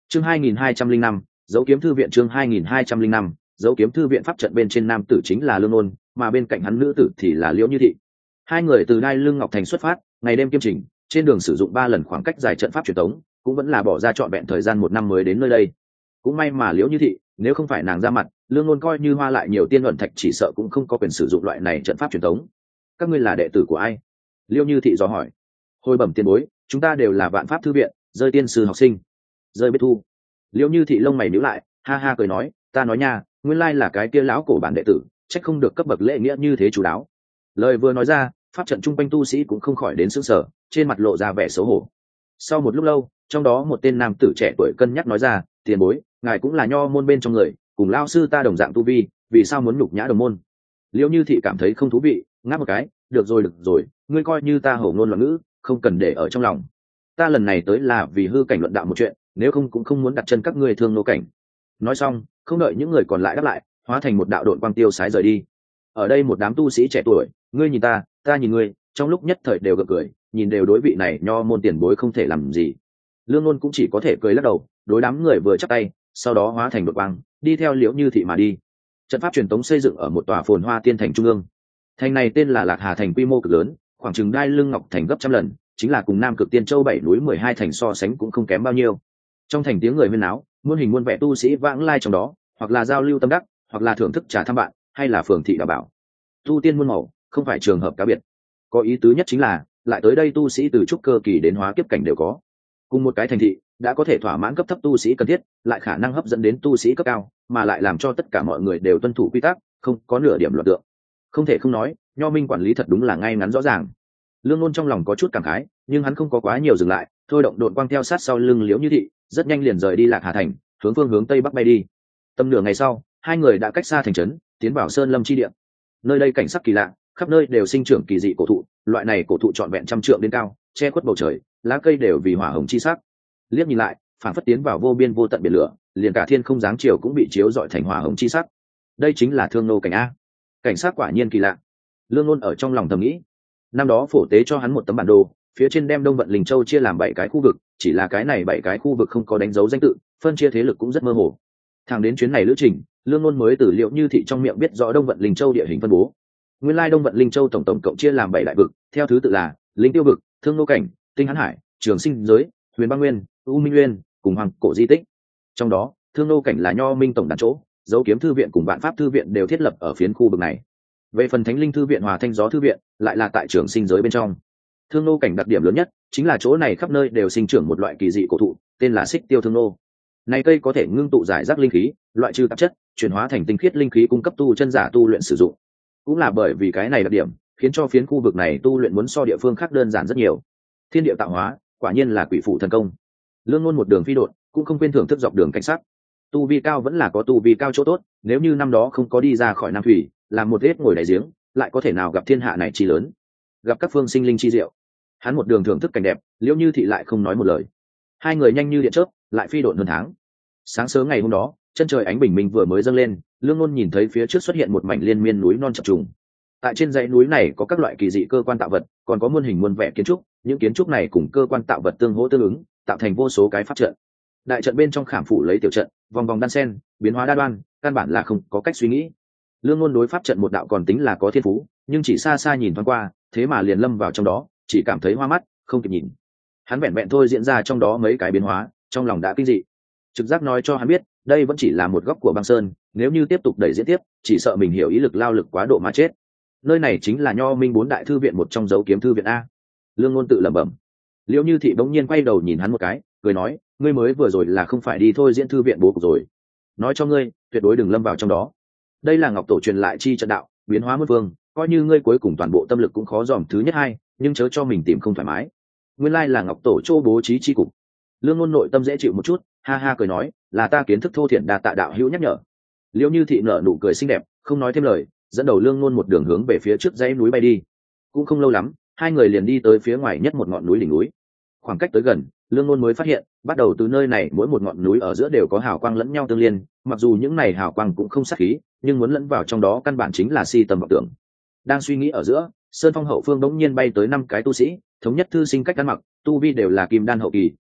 Chương 2205, dấu kiếm thư viện. Chương 2205, dấu kiếm thư viện. Pháp trận bên trên nam tử chính là Lương Ôn, mà bên cạnh hắn nữ tử thì là Liễu Như Thị. Hai người từ Đai Lưng Ngọc Thành xuất phát, ngày đêm kiêm trình, trên đường sử dụng 3 lần khoảng cách dài trận pháp truyền tống, cũng vẫn là bỏ ra trọn vẹn thời gian 1 năm mới đến nơi đây. Cũng may mà Liễu Như Thị, nếu không phải nàng ra mặt, Lương Ôn coi như hoa lại nhiều tiên luận thạch chỉ sợ cũng không có quyền sử dụng loại này trận pháp truyền tống. Các ngươi là đệ tử của ai? Liễu Như Thị dò hỏi. Hồi bẩm tiền bối, chúng ta đều là Vạn Pháp thư viện, rơi tiên sư học sinh. Rơi biết thu. Liễu Như Thị lông mày nhíu lại, ha ha cười nói, ta nói nha, nguyên lai là cái kia lão cổ bản đệ tử, trách không được cấp bậc lễ nghĩa như thế chú đáo. Lời vừa nói ra, pháp trận trung quanh tu sĩ cũng không khỏi đến sững sờ, trên mặt lộ ra vẻ xấu hổ. Sau một lúc lâu, trong đó một tên nam tử trẻ tuổi cân nhắc nói ra, tiền bối, ngài cũng là nho môn bên trong người, cùng lao sư ta đồng dạng tu vi, vì sao muốn nhục nhã đồng môn? Liễu Như Thị cảm thấy không thú vị, ngáp một cái, được rồi, ngươi coi như ta hổ ngôn loạn ngữ, không cần để ở trong lòng. Ta lần này tới là vì hư cảnh luận đạo một chuyện, nếu không cũng không muốn đặt chân các ngươi thương nô cảnh. Nói xong, không đợi những người còn lại đáp lại, hóa thành một đạo đội quang tiêu sái rời đi. Ở đây một đám tu sĩ trẻ tuổi, ngươi nhìn ta nhìn ngươi, trong lúc nhất thời đều gật cười, nhìn đều đối vị này nho môn tiền bối không thể làm gì. Lương Ôn cũng chỉ có thể cười lắc đầu, đối đám người vừa chắp tay, sau đó hóa thành đội quang, đi theo Liễu Như Thị mà đi. Trận pháp truyền tống xây dựng ở một tòa phồn hoa tiên thành trung ương. Thành này tên là Lạc Hà thành, quy mô cực lớn, khoảng chừng Đai Lưng Ngọc thành gấp trăm lần, chính là cùng Nam Cực Tiên Châu 7 núi 12 thành so sánh cũng không kém bao nhiêu. Trong thành tiếng người huyên náo, muôn hình muôn vẻ tu sĩ vãng lai trong đó, hoặc là giao lưu tâm đắc, hoặc là thưởng thức trà thăm bạn, hay là phường thị đảm bảo. Tu tiên muôn màu, không phải trường hợp cá biệt. Có ý tứ nhất chính là, lại tới đây tu sĩ từ trúc cơ kỳ đến hóa kiếp cảnh đều có. Cùng một cái thành thị, đã có thể thỏa mãn cấp thấp tu sĩ cần thiết, lại khả năng hấp dẫn đến tu sĩ cấp cao, mà lại làm cho tất cả mọi người đều tuân thủ quy tắc, không có nửa điểm loạn tượng. Không thể không nói, nho minh quản lý thật đúng là ngay ngắn rõ ràng. Lương Ôn trong lòng có chút cảm khái, nhưng hắn không có quá nhiều dừng lại, thôi động độn quang theo sát sau lưng Liễu Như Thị, rất nhanh liền rời đi Lạc Hà thành, hướng phương hướng tây bắc bay đi. Tầm nửa ngày sau, hai người đã cách xa thành trấn, tiến vào sơn lâm chi địa. Nơi đây cảnh sắc kỳ lạ, khắp nơi đều sinh trưởng kỳ dị cổ thụ, loại này cổ thụ trọn vẹn trăm trượng đến cao, che khuất bầu trời, lá cây đều vì hỏa hồng chi sắc. Liếc nhìn lại, phản phất tiến vào vô biên vô tận biển lửa, liền cả thiên không dáng chiều cũng bị chiếu rọi thành hỏa hồng chi sắc. Đây chính là Thương Nô cảnh a. Cảnh sắc quả nhiên kỳ lạ. Lương Ôn ở trong lòng thầm nghĩ. Năm đó phổ tế cho hắn một tấm bản đồ, phía trên đem Đông Vận Linh Châu chia làm 7 cái khu vực, chỉ là cái này 7 cái khu vực không có đánh dấu danh tự, phân chia thế lực cũng rất mơ hồ. Thẳng đến chuyến này lữ trình, Lương Ôn mới từ Liễu Như Thị trong miệng biết rõ Đông Vận Linh Châu địa hình phân bố. Nguyên lai Đông Vận Linh Châu tổng cộng chia làm 7 đại vực, theo thứ tự là Linh Tiêu vực, Thương Nô cảnh, Tinh Hán hải, Trường Sinh giới, Huyền Băng nguyên, U Minh nguyên, cùng Hoàng cổ di tích. Trong đó, Thương Nô cảnh là nho minh tổng đàn chỗ, dấu kiếm thư viện cùng Vạn Pháp thư viện đều thiết lập ở phiến khu vực này. Về phần Thánh Linh thư viện, Hòa Thanh gió thư viện lại là tại Trường Sinh giới bên trong. Thương Nô cảnh đặc điểm lớn nhất chính là chỗ này khắp nơi đều sinh trưởng một loại kỳ dị cổ thụ, tên là Xích Tiêu Thương Nô. Này cây có thể ngưng tụ giải rác linh khí, loại trừ tạp chất, chuyển hóa thành tinh khiết linh khí cung cấp tu chân giả tu luyện sử dụng. Cũng là bởi vì cái này đặc điểm, khiến cho phiến khu vực này tu luyện muốn so địa phương khác đơn giản rất nhiều. Thiên địa tạo hóa, quả nhiên là quỷ phụ thần công. Lương Ngôn một đường phi độn, cũng không quên thưởng thức dọc đường cảnh sát. Tu vi cao vẫn là có tu vi cao chỗ tốt, nếu như năm đó không có đi ra khỏi Nam Thủy, làm một hết ngồi đáy giếng, lại có thể nào gặp thiên hạ này chi lớn, gặp các phương sinh linh chi diệu. Hắn một đường thưởng thức cảnh đẹp, Liễu Như Thị lại không nói một lời. Hai người nhanh như điện chớp, lại phi độn hơn tháng. Sáng sớm ngày hôm đó, chân trời ánh bình minh vừa mới dâng lên, Lương Ngôn nhìn thấy phía trước xuất hiện một mảnh liên miên núi non chập trùng. Tại trên dãy núi này có các loại kỳ dị cơ quan tạo vật, còn có muôn hình muôn vẻ kiến trúc, những kiến trúc này cùng cơ quan tạo vật tương hỗ tương ứng, tạo thành vô số cái pháp trận. Đại trận bên trong khảm phủ lấy tiểu trận, vòng vòng đan sen, biến hóa đa đoan, căn bản là không có cách suy nghĩ. Lương Ngôn đối pháp trận một đạo còn tính là có thiên phú, nhưng chỉ xa xa nhìn thoáng qua, thế mà liền lâm vào trong đó, chỉ cảm thấy hoa mắt, không kịp nhìn. Hắn vẹn vẹn thôi diễn ra trong đó mấy cái biến hóa, trong lòng đã kinh dị. Trực giác nói cho hắn biết, đây vẫn chỉ là một góc của băng sơn, nếu như tiếp tục đẩy diễn tiếp, chỉ sợ mình hiểu ý lực lao lực quá độ mà chết. Nơi này chính là Nho Minh 4 đại thư viện một trong dấu kiếm thư viện a. Lương Ngôn tự lẩm bẩm. Liễu Như Thị bỗng nhiên quay đầu nhìn hắn một cái, cười nói, ngươi mới vừa rồi là không phải đi thôi diễn thư viện bố cục rồi. Nói cho ngươi, tuyệt đối đừng lâm vào trong đó. Đây là Ngọc Tổ truyền lại chi trận đạo, biến hóa muôn phương, coi như ngươi cuối cùng toàn bộ tâm lực cũng khó dòm thứ nhất hai, nhưng chớ cho mình tìm không thoải mái. Nguyên lai là Ngọc Tổ chỗ bố trí chi cục. Lương Ngôn nội tâm dễ chịu một chút, ha ha cười nói, là ta kiến thức thô thiển đa tạ đạo hữu nhắc nhở. Liễu Như Thị nở nụ cười xinh đẹp, không nói thêm lời, dẫn đầu Lương Ngôn một đường hướng về phía trước dãy núi bay đi. Cũng không lâu lắm, hai người liền đi tới phía ngoài nhất một ngọn núi đỉnh núi. Khoảng cách tới gần, Lương Ngôn mới phát hiện, bắt đầu từ nơi này mỗi một ngọn núi ở giữa đều có hào quang lẫn nhau tương liên, mặc dù những này hào quang cũng không sát khí, nhưng muốn lẫn vào trong đó căn bản chính là si tầm vọng tưởng. Đang suy nghĩ ở giữa, Sơn Phong hậu phương bỗng nhiên bay tới 5 cái tu sĩ, thống nhất thư sinh cách ăn mặc, tu vi đều là kim đan hậu kỳ,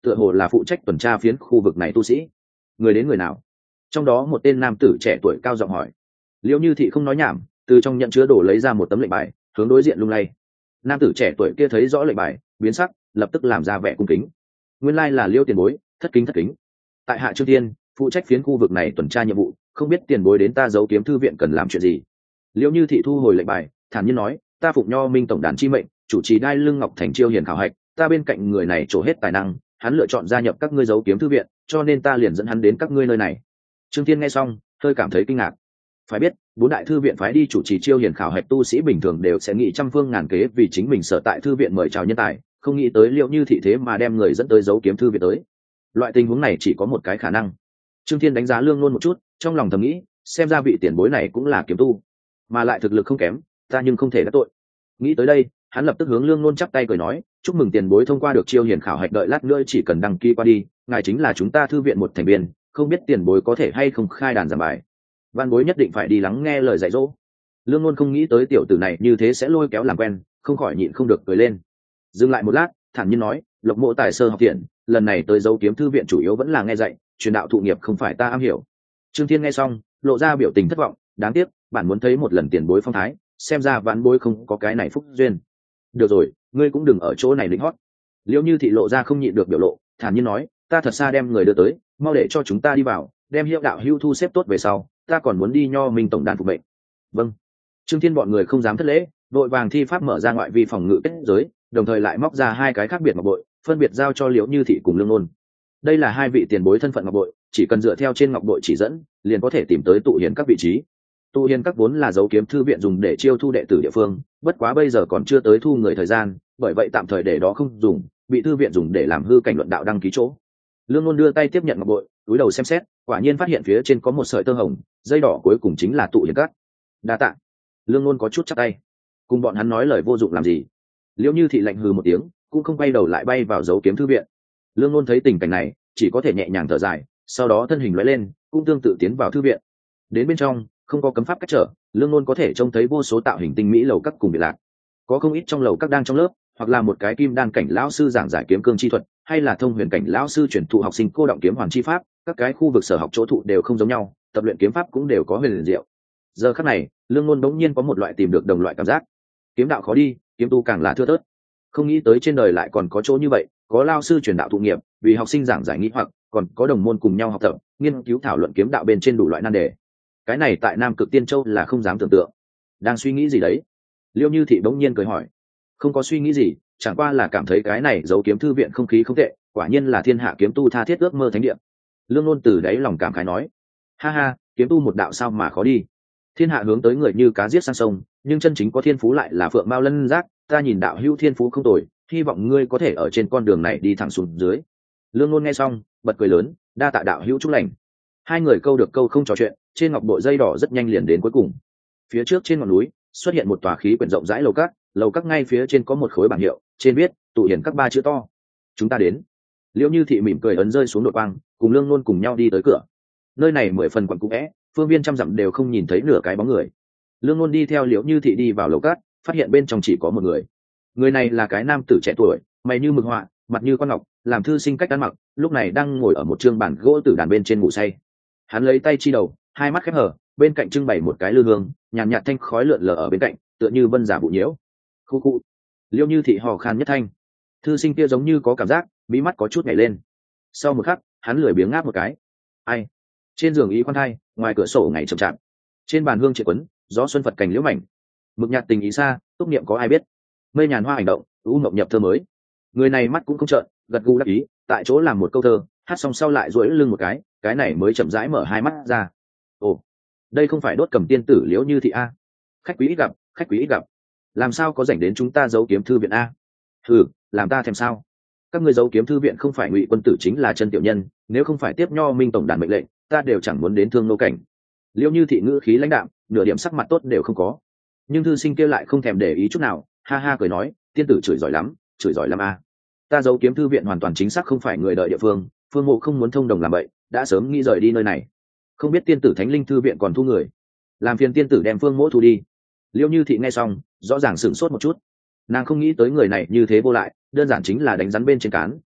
tựa hồ là phụ trách tuần tra phiến khu vực này tu sĩ. Người đến người nào? Trong đó một tên nam tử trẻ tuổi cao giọng hỏi. Liễu Như Thị không nói nhảm, từ trong nhận chứa đồ lấy ra một tấm lệnh bài, hướng đối diện lung lay. Nam tử trẻ tuổi kia thấy rõ lệnh bài, biến sắc, lập tức làm ra vẻ cung kính. Nguyên lai là Liễu tiền bối, thất kính. Tại hạ Trương Thiên, phụ trách phiến khu vực này tuần tra nhiệm vụ, không biết tiền bối đến ta Dấu Kiếm thư viện cần làm chuyện gì. Liễu Như Thị thu hồi lệnh bài, thản nhiên nói, ta phụng Nho Minh tổng đàn chi mệnh, chủ trì Đai Lưng Ngọc Thành chiêu hiền khảo hạch, ta bên cạnh người này trổ hết tài năng, hắn lựa chọn gia nhập các ngươi Dấu Kiếm thư viện, cho nên ta liền dẫn hắn đến các ngươi nơi này. Trương Thiên nghe xong, hơi cảm thấy kinh ngạc. Phải biết, 4 đại thư viện phái đi chủ trì chiêu hiền khảo hạch tu sĩ bình thường đều sẽ nghĩ trăm phương ngàn kế vì chính mình sở tại thư viện mời chào nhân tài, không nghĩ tới Liễu Như Thị thế mà đem người dẫn tới Dấu Kiếm thư viện tới. Loại tình huống này chỉ có một cái khả năng. Trương Thiên đánh giá Lương Nôn một chút, trong lòng thầm nghĩ, xem ra vị tiền bối này cũng là kiếm tu, mà lại thực lực không kém, ta nhưng không thể đắc tội. Nghĩ tới đây, hắn lập tức hướng Lương Nôn chắp tay cười nói, chúc mừng tiền bối thông qua được chiêu hiền khảo hạch, đợi lát nữa chỉ cần đăng ký qua đi, ngài chính là chúng ta thư viện một thành viên, không biết tiền bối có thể hay không khai đàn giảng bài. Văn bối nhất định phải đi lắng nghe lời dạy dỗ. Lương Nôn không nghĩ tới tiểu tử này như thế sẽ lôi kéo làm quen, không khỏi nhịn không được cười lên. Dừng lại một lát, thản nhiên nói, Lộc Mộ tài sơ học thiện, lần này tới Dấu Kiếm thư viện chủ yếu vẫn là nghe dạy, truyền đạo thụ nghiệp không phải ta am hiểu. Trương Thiên nghe xong, lộ ra biểu tình thất vọng, đáng tiếc, bản muốn thấy một lần tiền bối phong thái, xem ra vãn bối không có cái này phúc duyên. Được rồi, ngươi cũng đừng ở chỗ này lĩnh hót. Liễu Như Thị lộ ra không nhịn được biểu lộ, thản nhiên nói, ta thật xa đem người đưa tới, mau để cho chúng ta đi vào, đem Hiệu đạo hưu thu xếp tốt về sau, ta còn muốn đi Nho Minh tổng đàn phục mệnh. Vâng. Trương Thiên bọn người không dám thất lễ, vội vàng thi pháp mở ra ngoại vi phòng ngự kết giới, đồng thời lại móc ra 2 cái khác biệt ngọc bội, phân biệt giao cho Liễu Như Thị cùng Lương Nôn. Đây là 2 vị tiền bối thân phận ngọc bội, chỉ cần dựa theo trên ngọc bội chỉ dẫn, liền có thể tìm tới tụ hiền các vị trí. Tụ hiền các vốn là Dấu Kiếm thư viện dùng để chiêu thu đệ tử địa phương, bất quá bây giờ còn chưa tới thu người thời gian, bởi vậy tạm thời để đó không dùng, bị thư viện dùng để làm hư cảnh luận đạo đăng ký chỗ. Lương Nôn đưa tay tiếp nhận ngọc bội, cúi đầu xem xét, quả nhiên phát hiện phía trên có một sợi tơ hồng, dây đỏ cuối cùng chính là tụ hiền các. Đa tạ. Lương Nôn có chút chắp tay. Cùng bọn hắn nói lời vô dụng làm gì? Liễu Như Thị lạnh hừ một tiếng, cũng không quay đầu lại bay vào Dấu Kiếm thư viện. Lương Nôn thấy tình cảnh này, chỉ có thể nhẹ nhàng thở dài, sau đó thân hình lóe lên, cũng tương tự tiến vào thư viện. Đến bên trong, không có cấm pháp cách trở, Lương Nôn có thể trông thấy vô số tạo hình tinh mỹ lầu các cùng biệt lạc. Có không ít trong lầu các đang trong lớp, hoặc là một cái kim đan cảnh lão sư giảng giải kiếm cương chi thuật, hay là thông huyền cảnh lão sư truyền thụ học sinh cô động kiếm hoàn chi pháp, các cái khu vực sở học chỗ thụ đều không giống nhau, tập luyện kiếm pháp cũng đều có huyền diệu. Giờ khắc này, Lương Nôn bỗng nhiên có một loại tìm được đồng loại cảm giác. Kiếm đạo khó đi, kiếm tu càng là thưa thớt. Không nghĩ tới trên đời lại còn có chỗ như vậy, có lao sư truyền đạo thụ nghiệp, vì học sinh giảng giải nghi hoặc, còn có đồng môn cùng nhau học tập, nghiên cứu thảo luận kiếm đạo bên trên đủ loại nan đề. Cái này tại Nam Cực Tiên Châu là không dám tưởng tượng. Đang suy nghĩ gì đấy? Liễu Như Thị bỗng nhiên cười hỏi. Không có suy nghĩ gì, chẳng qua là cảm thấy cái này Dấu Kiếm thư viện không khí không tệ, quả nhiên là thiên hạ kiếm tu tha thiết ước mơ thánh địa. Lương Nôn từ đáy lòng cảm khái nói, ha ha, kiếm tu một đạo sao mà khó đi. Thiên hạ hướng tới người như cá giết sang sông, nhưng chân chính có thiên phú lại là phượng mao lân giác, ta nhìn đạo hữu thiên phú không tồi, hy vọng ngươi có thể ở trên con đường này đi thẳng xuống dưới. Lương Nôn nghe xong, bật cười lớn, đa tạ đạo hữu chúc lành. 2 người câu được câu không trò chuyện, trên ngọc bội dây đỏ rất nhanh liền đến cuối cùng. Phía trước trên ngọn núi xuất hiện một tòa khí quyển rộng rãi lầu các ngay phía trên có một khối bảng hiệu, trên viết tụ hiền các 3 chữ to. Chúng ta đến. Liễu Như Thị mỉm cười ấn rơi xuống đội quang, cùng Lương Nôn cùng nhau đi tới cửa. Nơi này 10 phần quận cũ é, phương viên trăm dặm đều không nhìn thấy nửa cái bóng người. Lương Nôn đi theo Liễu Như Thị đi vào lầu cát, phát hiện bên trong chỉ có một người. Người này là cái nam tử trẻ tuổi, mày như mực họa, mặt như con ngọc, làm thư sinh cách ăn mặc, lúc này đang ngồi ở một trương bàn gỗ tử đàn bên trên ngủ say. Hắn lấy tay chi đầu, 2 mắt khép hờ, bên cạnh trưng bày một cái lư hương, nhàn nhạt thanh khói lượn lờ ở bên cạnh, tựa như vân giả bụ nhiễu. Khu khu. Liễu Như Thị hò khan nhất thanh. Thư sinh kia giống như có cảm giác, mí mắt có chút nhảy lên. Sau một khắc, hắn lười biếng ngáp một cái. Ai? Trên giường ý khoan thai, ngoài cửa sổ ngày chậm chạp. Trên bàn hương triệt quấn, gió xuân phật cành liễu mảnh. Mực nhạt tình ý xa, túc niệm có ai biết. Mây nhàn hoa hành động, u mộng nhập thơ mới. Người này mắt cũng không trợn, gật gù đáp ý, tại chỗ làm một câu thơ, hát xong sau lại duỗi lưng một cái này mới chậm rãi mở 2 mắt ra. Ồ, đây không phải Đốt Cầm tiên tử Liễu Như Thị a? Khách quý ít gặp, làm sao có rảnh đến chúng ta Dấu Kiếm thư viện a? Thử, làm ta thèm sao? Các ngươi Dấu Kiếm thư viện không phải Ngụy quân tử chính là chân tiểu nhân, nếu không phải tiếp Nho Minh tổng đàn mệnh lệnh, ta đều chẳng muốn đến thương nô cảnh. Liễu Như Thị ngữ khí lãnh đạm, nửa điểm sắc mặt tốt đều không có. Nhưng thư sinh kia lại không thèm để ý chút nào, ha ha cười nói, tiên tử chửi giỏi lắm a. Ta Dấu Kiếm thư viện hoàn toàn chính xác không phải người đợi địa phương, Phương Mộ không muốn thông đồng làm vậy, đã sớm nghĩ rời đi nơi này. Không biết tiên tử Thánh Linh thư viện còn thu người, làm phiền tiên tử đem Phương Mộ thu đi. Liễu Như Thị nghe xong, rõ ràng sửng sốt một chút. Nàng không nghĩ tới người này như thế vô lại, đơn giản chính là đánh rắn bên trên cán,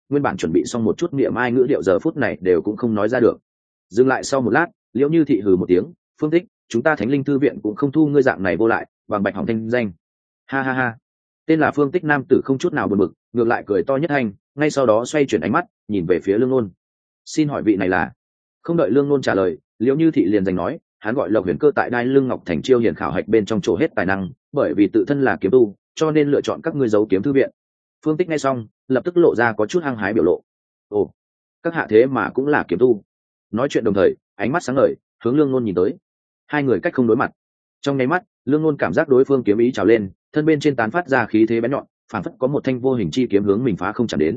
nguyên bản chuẩn bị xong một chút niệm ai ngữ điệu giờ phút này đều cũng không nói ra được. Dừng lại sau một lát, Liễu Như Thị hừ một tiếng, Phương Tích, chúng ta Thánh Linh thư viện cũng không thu ngươi dạng này vô lại, bằng bạch hỏng thanh danh. Ha ha ha. Tên là Phương Tích nam tử không chút nào buồn bực, ngược lại cười to nhất thanh, ngay sau đó xoay chuyển ánh mắt nhìn về phía Lương Nôn. Xin hỏi vị này là? Không đợi Lương Nôn trả lời, Liễu Như Thị liền giành nói, hắn gọi Lộc Huyền Cơ tại Đai Lưng Ngọc Thành chiêu hiền khảo hạch bên trong chỗ hết tài năng, bởi vì tự thân là kiếm tu, cho nên lựa chọn các ngươi giấu kiếm thư viện. Phương Tích nghe xong, lập tức lộ ra có chút hăng hái biểu lộ. Ồ, các hạ thế mà cũng là kiếm tu. Nói chuyện đồng thời, ánh mắt sáng ngời, hướng Lương Nôn nhìn tới. Hai người cách không đối mặt. Trong nháy mắt, Lương Nôn cảm giác đối phương kiếm ý trào lên, thân bên trên tán phát ra khí thế bén nhọn, phản phất có một thanh vô hình chi kiếm hướng mình phá không chạm đến.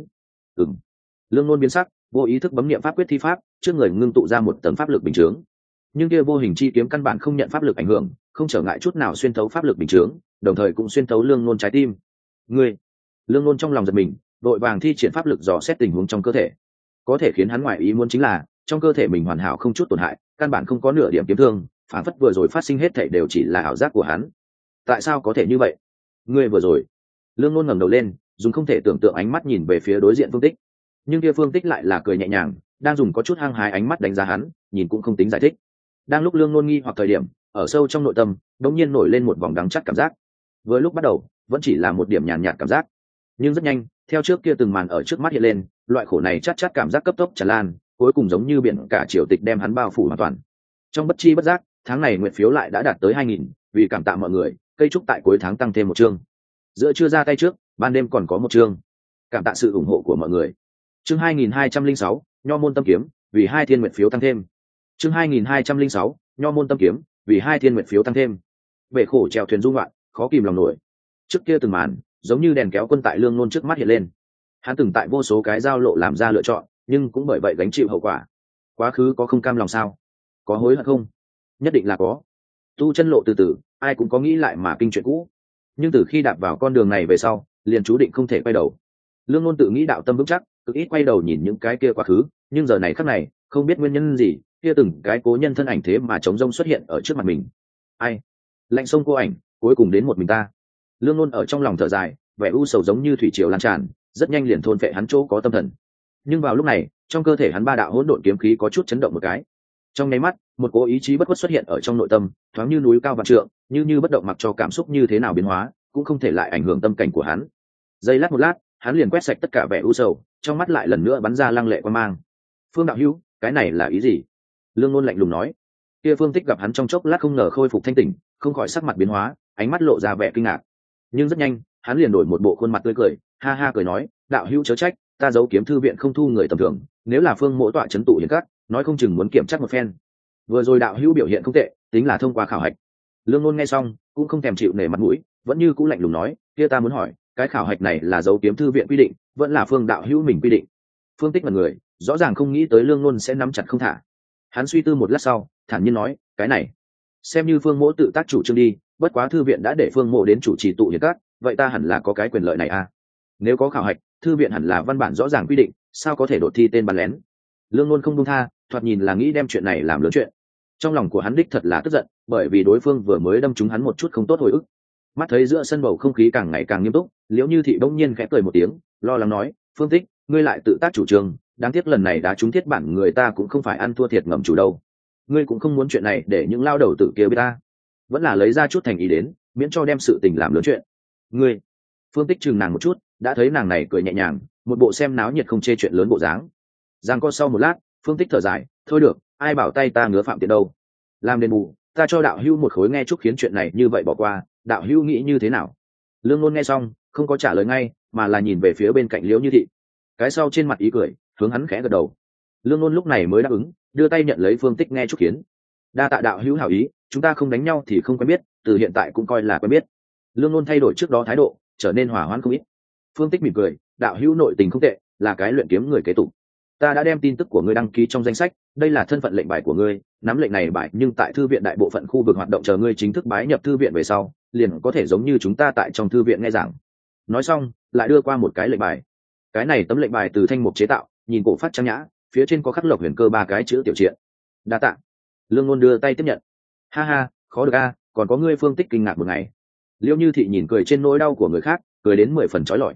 Lương Nôn biến sắc, vô ý thức bấm niệm pháp quyết thi pháp, trước người ngưng tụ ra một tầng pháp lực bình chướng. Nhưng kia vô hình chi kiếm căn bản không nhận pháp lực ảnh hưởng, không trở ngại chút nào xuyên thấu pháp lực bình chướng, đồng thời cũng xuyên thấu Lương Nôn trái tim. Ngươi! Lương Nôn trong lòng giật mình, vội vàng thi triển pháp lực dò xét tình huống trong cơ thể. Có thể khiến hắn ngoại ý muốn chính là, trong cơ thể mình hoàn hảo không chút tổn hại, căn bản không có nửa điểm kiếm thương, phản phất vừa rồi phát sinh hết thảy đều chỉ là ảo giác của hắn. Tại sao có thể như vậy? Ngươi vừa rồi? Lương Nôn ngẩng đầu lên, dùng không thể tưởng tượng ánh mắt nhìn về phía đối diện Phương Tích. Nhưng kia Phương Tích lại là cười nhẹ nhàng, đang dùng có chút hăng hái ánh mắt đánh giá hắn, nhìn cũng không tính giải thích. Đang lúc Lương Nôn nghi hoặc thời điểm, ở sâu trong nội tâm, đột nhiên nổi lên một vòng đắng chát cảm giác. Vừa lúc bắt đầu, vẫn chỉ là một điểm nhàn nhạt cảm giác, nhưng rất nhanh, theo trước kia từng màn ở trước mắt hiện lên, loại khổ này chát chát cảm giác cấp tốc tràn lan, cuối cùng giống như biển cả triều tịch đem hắn bao phủ hoàn toàn. Trong bất chi bất giác, tháng này nguyện phiếu lại đã đạt tới 2000, vì cảm tạ mọi người, cây trúc tại cuối tháng tăng thêm một chương. Giữa trưa ra tay trước, ban đêm còn có một chương. Cảm tạ sự ủng hộ của mọi người. Chương 2206, Nho môn tâm kiếm, vì 2 thiên nguyện phiếu tăng thêm. Chương 2206, Nho môn tâm kiếm, vì 2 thiên nguyện phiếu tăng thêm. Bể khổ chèo thuyền du ngoạn, khó kìm lòng nổi. Trước kia từng màn, giống như đèn kéo quân tại Lương Nôn trước mắt hiện lên. Hắn từng tại vô số cái giao lộ làm ra lựa chọn, nhưng cũng bởi vậy gánh chịu hậu quả. Quá khứ có không cam lòng sao? Có hối hận không? Nhất định là có. Tu chân lộ từ từ, ai cũng có nghĩ lại mà kinh chuyện cũ. Nhưng từ khi đạp vào con đường này về sau, liền chú định không thể quay đầu. Lương Nôn tự nghĩ đạo tâm vững chắc, cực ít quay đầu nhìn những cái kia quá khứ, nhưng giờ này khắc này, không biết nguyên nhân gì, kia từng cái cố nhân thân ảnh thế mà trống rông xuất hiện ở trước mặt mình. Ai? Lạnh sông cô ảnh, cuối cùng đến một mình ta. Lương Nôn ở trong lòng thở dài, vẻ u sầu giống như thủy triều lan tràn, rất nhanh liền thôn phệ hắn chỗ có tâm thần. Nhưng vào lúc này, trong cơ thể hắn 3 đạo hỗn độn kiếm khí có chút chấn động một cái. Trong nháy mắt, một cố ý chí bất khuất xuất hiện ở trong nội tâm, thoáng như núi cao vạn trượng, như bất động mặc cho cảm xúc như thế nào biến hóa, cũng không thể lại ảnh hưởng tâm cảnh của hắn. Giây lát một lát, hắn liền quét sạch tất cả vẻ u sầu, trong mắt lại lần nữa bắn ra lăng lệ quan mang. Phương đạo hữu, cái này là ý gì? Lương Nôn lạnh lùng nói. Kia Phương Tích gặp hắn trong chốc lát không ngờ khôi phục thanh tỉnh, không khỏi sắc mặt biến hóa, ánh mắt lộ ra vẻ kinh ngạc. Nhưng rất nhanh, hắn liền đổi một bộ khuôn mặt tươi cười, ha ha cười nói, đạo hữu chớ trách, ta giấu kiếm thư viện không thu người tầm thường, nếu là Phương mỗ tọa trấn tụ hiền các, nói không chừng muốn kiểm tra một phen. Vừa rồi đạo hữu biểu hiện không tệ, tính là thông qua khảo hạch. Lương Nôn nghe xong, cũng không thèm chịu nể mặt mũi, vẫn như cũng lạnh lùng nói, kia ta muốn hỏi, cái khảo hạch này là giấu kiếm thư viện quy định, vẫn là Phương đạo hữu mình quy định? Phương Tích là người, rõ ràng không nghĩ tới Lương Nôn sẽ nắm chặt không thả. Hắn suy tư một lát sau, thản nhiên nói, cái này xem như Phương mỗ tự tác chủ trương đi, bất quá thư viện đã để Phương mỗ đến chủ trì tụ hiền các, vậy ta hẳn là có cái quyền lợi này à? Nếu có khảo hạch, thư viện hẳn là văn bản rõ ràng quy định, sao có thể đột thi tên bắn lén? Lương Nôn không buông tha, thoạt nhìn là nghĩ đem chuyện này làm lớn chuyện. Trong lòng của hắn đích thật là tức giận, bởi vì đối phương vừa mới đâm trúng hắn một chút không tốt hồi ức. Mắt thấy giữa sân bầu không khí càng ngày càng nghiêm túc, Liễu Như Thị bỗng nhiên khẽ cười một tiếng, lo lắng nói, Phương Tích, ngươi lại tự tác chủ trương, đáng tiếc lần này đã trúng thiết bản người ta cũng không phải ăn thua thiệt ngầm chủ đâu. Ngươi cũng không muốn chuyện này để những lao đầu tử kia biết ta, vẫn là lấy ra chút thành ý đến, miễn cho đem sự tình làm lớn chuyện. Ngươi? Phương Tích chừng nàng một chút, đã thấy nàng này cười nhẹ nhàng, một bộ xem náo nhiệt không chê chuyện lớn bộ dáng. Giang co sau một lát, Phương Tích thở dài, thôi được, ai bảo tay ta ngứa phạm tiện đâu. Làm đền bù, ta cho đạo hữu một khối nghe chúc khiến chuyện này như vậy bỏ qua, đạo hữu nghĩ như thế nào? Lương Nôn nghe xong, không có trả lời ngay, mà là nhìn về phía bên cạnh Liễu Như Thị. Cái sau trên mặt ý cười, hướng hắn khẽ gật đầu. Lương Nôn lúc này mới đáp ứng, đưa tay nhận lấy Phương Tích nghe chúc khiến. Đa tạ đạo hữu hảo ý, chúng ta không đánh nhau thì không quen biết, từ hiện tại cũng coi là quen biết. Lương Nôn thay đổi trước đó thái độ, trở nên hòa hoãn không ít. Phương Tích mỉm cười, đạo hữu nội tình không tệ, là cái luyện kiếm người kế tục. Ta đã đem tin tức của ngươi đăng ký trong danh sách, đây là thân phận lệnh bài của ngươi, nắm lệnh này bài nhưng tại thư viện đại bộ phận khu vực hoạt động chờ ngươi chính thức bái nhập thư viện về sau, liền có thể giống như chúng ta tại trong thư viện nghe giảng. Nói xong, lại đưa qua một cái lệnh bài. Cái này tấm lệnh bài từ thanh mục chế tạo, nhìn cổ phát trang nhã, phía trên có khắc Lộc Huyền Cơ 3 cái chữ tiểu truyện. Đa tạ. Lương Nôn đưa tay tiếp nhận. Ha ha, khó được a, còn có ngươi Phương Tích kinh ngạc một ngày. Liễu Như Thị nhìn cười trên nỗi đau của người khác, cười đến 10 phần chói lọi.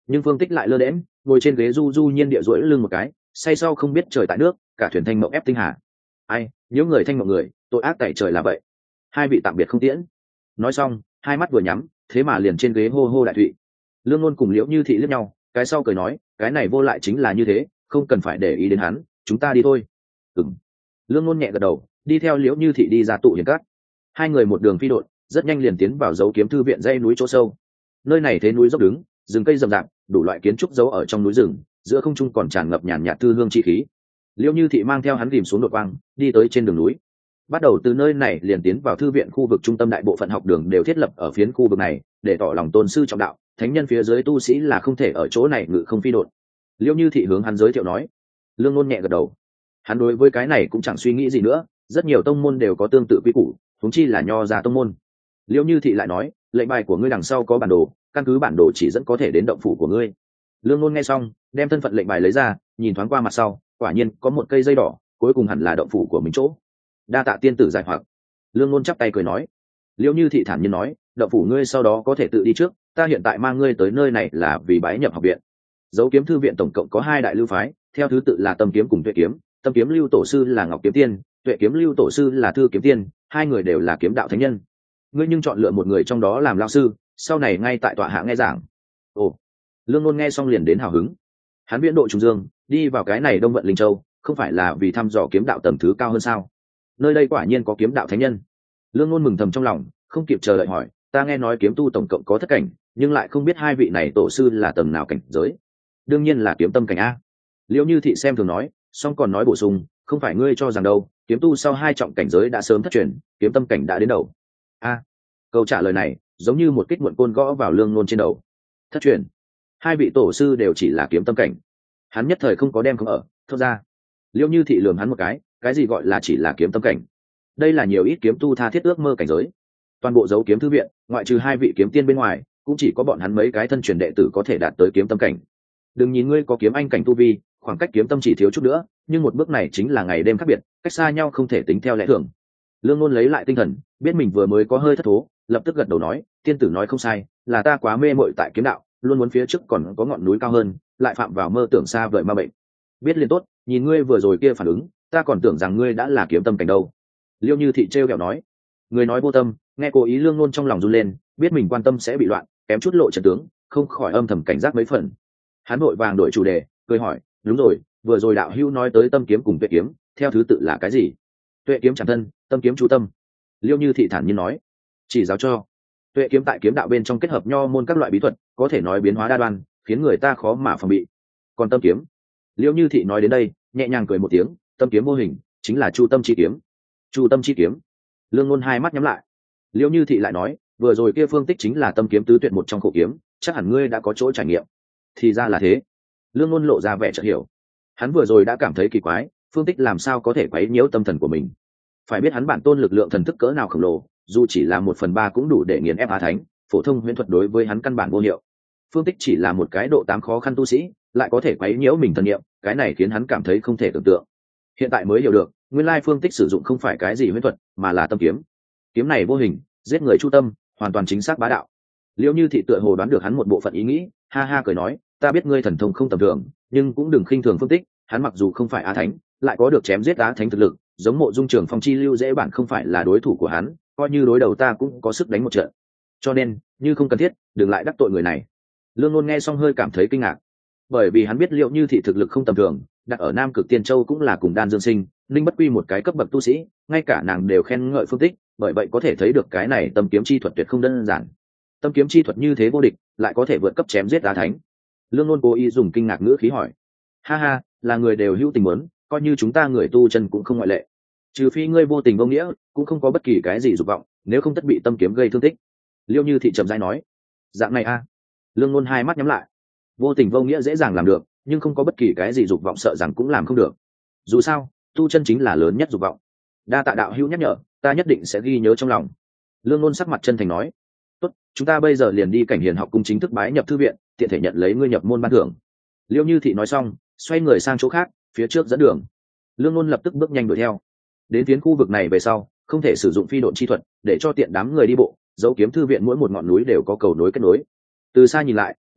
nhưng Phương Tích lại lơ đễm ngồi trên ghế du du nhiên địa duỗi lưng một cái, say sau không biết trời tại nước, cả thuyền thanh mộng ép tinh hà. Ai nếu người thanh mộng người, tội ác tại trời là vậy. Hai vị tạm biệt không tiễn. Nói xong hai mắt vừa nhắm, thế mà liền trên ghế hô hô đại thụy. Lương Ngôn cùng Liễu Như Thị liếc nhau, cái sau cười nói, cái này vô lại chính là như thế, không cần phải để ý đến hắn, chúng ta đi thôi. Ừm. Lương Ngôn nhẹ gật đầu, đi theo Liễu Như Thị đi ra tụ hiền cát. Hai người một đường phi độn, rất nhanh liền tiến vào dấu kiếm thư viện dãy núi chỗ sâu. Nơi này thế núi dốc đứng, rừng cây rậm rạp, đủ loại kiến trúc giấu ở trong núi rừng, giữa không trung còn tràn ngập nhàn nhạt thư hương chi khí. Liễu Như Thị mang theo hắn rìm xuống đột quang, đi tới trên đường núi. Bắt đầu từ nơi này liền tiến vào thư viện khu vực trung tâm, đại bộ phận học đường đều thiết lập ở phiến khu vực này, để tỏ lòng tôn sư trọng đạo, thánh nhân phía dưới tu sĩ là không thể ở chỗ này ngự không phi đột. Liễu Như Thị hướng hắn giới thiệu nói. Lương Ngôn nhẹ gật đầu. Hắn đối với cái này cũng chẳng suy nghĩ gì nữa, rất nhiều tông môn đều có tương tự quy củ, huống chi là nho gia tông môn. Liễu Như Thị lại nói, lệnh bài của ngươi đằng sau có bản đồ, căn cứ bản đồ chỉ dẫn có thể đến động phủ của ngươi. Lương Ngôn nghe xong, đem thân phận lệnh bài lấy ra, nhìn thoáng qua mặt sau, quả nhiên có một cây dây đỏ, cuối cùng hẳn là động phủ của mình chỗ. Đa tạ tiên tử giải hoặc. Lương Ngôn chắp tay cười nói. Liễu Như Thị thản nhiên nói, động phủ ngươi sau đó có thể tự đi trước, ta hiện tại mang ngươi tới nơi này là vì bái nhập học viện. Dấu kiếm thư viện tổng cộng có hai đại lưu phái, theo thứ tự là Tâm kiếm cùng Tuệ kiếm. Tâm kiếm lưu tổ sư là Ngọc kiếm tiên, Tuệ kiếm lưu tổ sư là Thư kiếm tiên, hai người đều là kiếm đạo thánh nhân. Ngươi nhưng chọn lựa một người trong đó làm lão sư, sau này ngay tại tọa hạ nghe giảng. Ồ. Lương Ngôn nghe xong liền đến hào hứng. Hắn viễn độ trùng dương, đi vào cái này Đông Vận Linh Châu, không phải là vì thăm dò kiếm đạo tầng thứ cao hơn sao? Nơi đây quả nhiên có kiếm đạo thánh nhân. Lương Ngôn mừng thầm trong lòng, không kịp chờ đợi hỏi, ta nghe nói kiếm tu tổng cộng có thất cảnh, nhưng lại không biết hai vị này tổ sư là tầng nào cảnh giới. Đương nhiên là kiếm tâm cảnh a. Liễu Như Thị xem thường nói, song còn nói bổ sung, không phải ngươi cho rằng đâu, kiếm tu sau hai trọng cảnh giới đã sớm thất truyền, kiếm tâm cảnh đã đến đầu. A. Câu trả lời này giống như một kích muộn côn gõ vào Lương Ngôn trên đầu. Thất truyền? Hai vị tổ sư đều chỉ là kiếm tâm cảnh. Hắn nhất thời không có đem không ở, thốt ra. Liễu Như Thị lườm hắn một cái gì gọi là chỉ là kiếm tâm cảnh? Đây là nhiều ít kiếm tu tha thiết ước mơ cảnh giới. Toàn bộ dấu kiếm thư viện, ngoại trừ hai vị kiếm tiên bên ngoài, cũng chỉ có bọn hắn mấy cái thân truyền đệ tử có thể đạt tới kiếm tâm cảnh. Đừng nhìn ngươi có kiếm anh cảnh tu vi, khoảng cách kiếm tâm chỉ thiếu chút nữa, nhưng một bước này chính là ngày đêm khác biệt, cách xa nhau không thể tính theo lẽ thường. Lương Ngôn lấy lại tinh thần, biết mình vừa mới có hơi thất thố, lập tức gật đầu nói, tiên tử nói không sai, là ta quá mê mội tại kiếm đạo, luôn muốn phía trước còn có ngọn núi cao hơn, lại phạm vào mơ tưởng xa vời ma bệnh. Biết liền tốt, nhìn ngươi vừa rồi kia phản ứng, ta còn tưởng rằng ngươi đã là kiếm tâm cảnh đâu. Liễu Như Thị trêu ghẹo nói. Người nói vô tâm, nghe cố ý Lương Ngôn trong lòng run lên, biết mình quan tâm sẽ bị loạn, kém chút lộ trận tướng, không khỏi âm thầm cảnh giác mấy phần. Hắn vội vàng đổi chủ đề, cười hỏi, đúng rồi, vừa rồi đạo hữu nói tới tâm kiếm cùng tuệ kiếm, theo thứ tự là cái gì? Tuệ kiếm chẳng thân, tâm kiếm chú tâm. Liễu Như Thị thản nhiên nói. Chỉ giáo cho. Tuệ kiếm tại kiếm đạo bên trong kết hợp nho môn các loại bí thuật, có thể nói biến hóa đa đoan, khiến người ta khó mà phòng bị. Còn tâm kiếm? Liễu Như Thị nói đến đây, nhẹ nhàng cười một tiếng, tâm kiếm vô hình, chính là chu tâm chi kiếm. Chu tâm chi kiếm. Lương Ngôn hai mắt nhắm lại. Liễu Như Thị lại nói, vừa rồi kia phương tích chính là tâm kiếm tứ tuyệt một trong khổ kiếm, chắc hẳn ngươi đã có chỗ trải nghiệm. Thì ra là thế. Lương Ngôn lộ ra vẻ chợt hiểu. Hắn vừa rồi đã cảm thấy kỳ quái, phương tích làm sao có thể quấy nhiễu tâm thần của mình. Phải biết hắn bản tôn lực lượng thần thức cỡ nào khổng lồ, dù chỉ là 1/3 cũng đủ để nghiền ép Á Thánh, phổ thông huyễn thuật đối với hắn căn bản vô hiệu. Phương tích chỉ là một cái độ 8 khó khăn tu sĩ, lại có thể quấy nhiễu mình thần niệm, cái này khiến hắn cảm thấy không thể tưởng tượng. Hiện tại mới hiểu được, nguyên lai phương tích sử dụng không phải cái gì huyễn thuật, mà là tâm kiếm. Kiếm này vô hình, giết người chu tâm, hoàn toàn chính xác bá đạo. Liễu Như Thị tựa hồ đoán được hắn một bộ phận ý nghĩ, ha ha cười nói, ta biết ngươi thần thông không tầm thường, nhưng cũng đừng khinh thường phương tích, hắn mặc dù không phải Á Thánh, lại có được chém giết Á Thánh thực lực, giống Mộ Dung Trường Phong chi lưu dễ bản không phải là đối thủ của hắn, coi như đối đầu ta cũng có sức đánh một trận. Cho nên, như không cần thiết, đừng lại đắc tội người này. Lương Ngôn nghe xong hơi cảm thấy kinh ngạc, bởi vì hắn biết Liễu Như Thị thực lực không tầm thường, đặt ở Nam Cực Tiên Châu cũng là cùng Đan Dương Sinh, Linh Bất Quy một cái cấp bậc tu sĩ, ngay cả nàng đều khen ngợi phương tích, bởi vậy có thể thấy được cái này tâm kiếm chi thuật tuyệt không đơn giản. Tâm kiếm chi thuật như thế vô địch, lại có thể vượt cấp chém giết Á Thánh. Lương Ngôn cố ý dùng kinh ngạc ngữ khí hỏi, ha ha, là người đều hữu tình muốn, coi như chúng ta người tu chân cũng không ngoại lệ. Trừ phi ngươi vô tình vô nghĩa, cũng không có bất kỳ cái gì dục vọng, nếu không tất bị tâm kiếm gây thương tích. Liễu Như Thị trầm rãi nói. Dạng này a. Lương Ngôn hai mắt nhắm lại. Vô tình vô nghĩa dễ dàng làm được, nhưng không có bất kỳ cái gì dục vọng sợ rằng cũng làm không được. Dù sao, tu chân chính là lớn nhất dục vọng. Đa tạ đạo hữu nhắc nhở, ta nhất định sẽ ghi nhớ trong lòng. Lương Ngôn sắc mặt chân thành nói. Tốt, chúng ta bây giờ liền đi Cảnh Hiền học cung chính thức bái nhập thư viện, tiện thể nhận lấy ngươi nhập môn ban thưởng. Liễu Như Thị nói xong, xoay người sang chỗ khác, phía trước dẫn đường. Lương Ngôn lập tức bước nhanh đuổi theo. Đến phiến khu vực này về sau, không thể sử dụng phi độn chi thuật, để cho tiện đám người đi bộ. Dấu kiếm thư viện mỗi một ngọn núi đều có cầu nối kết nối. Từ xa nhìn lại,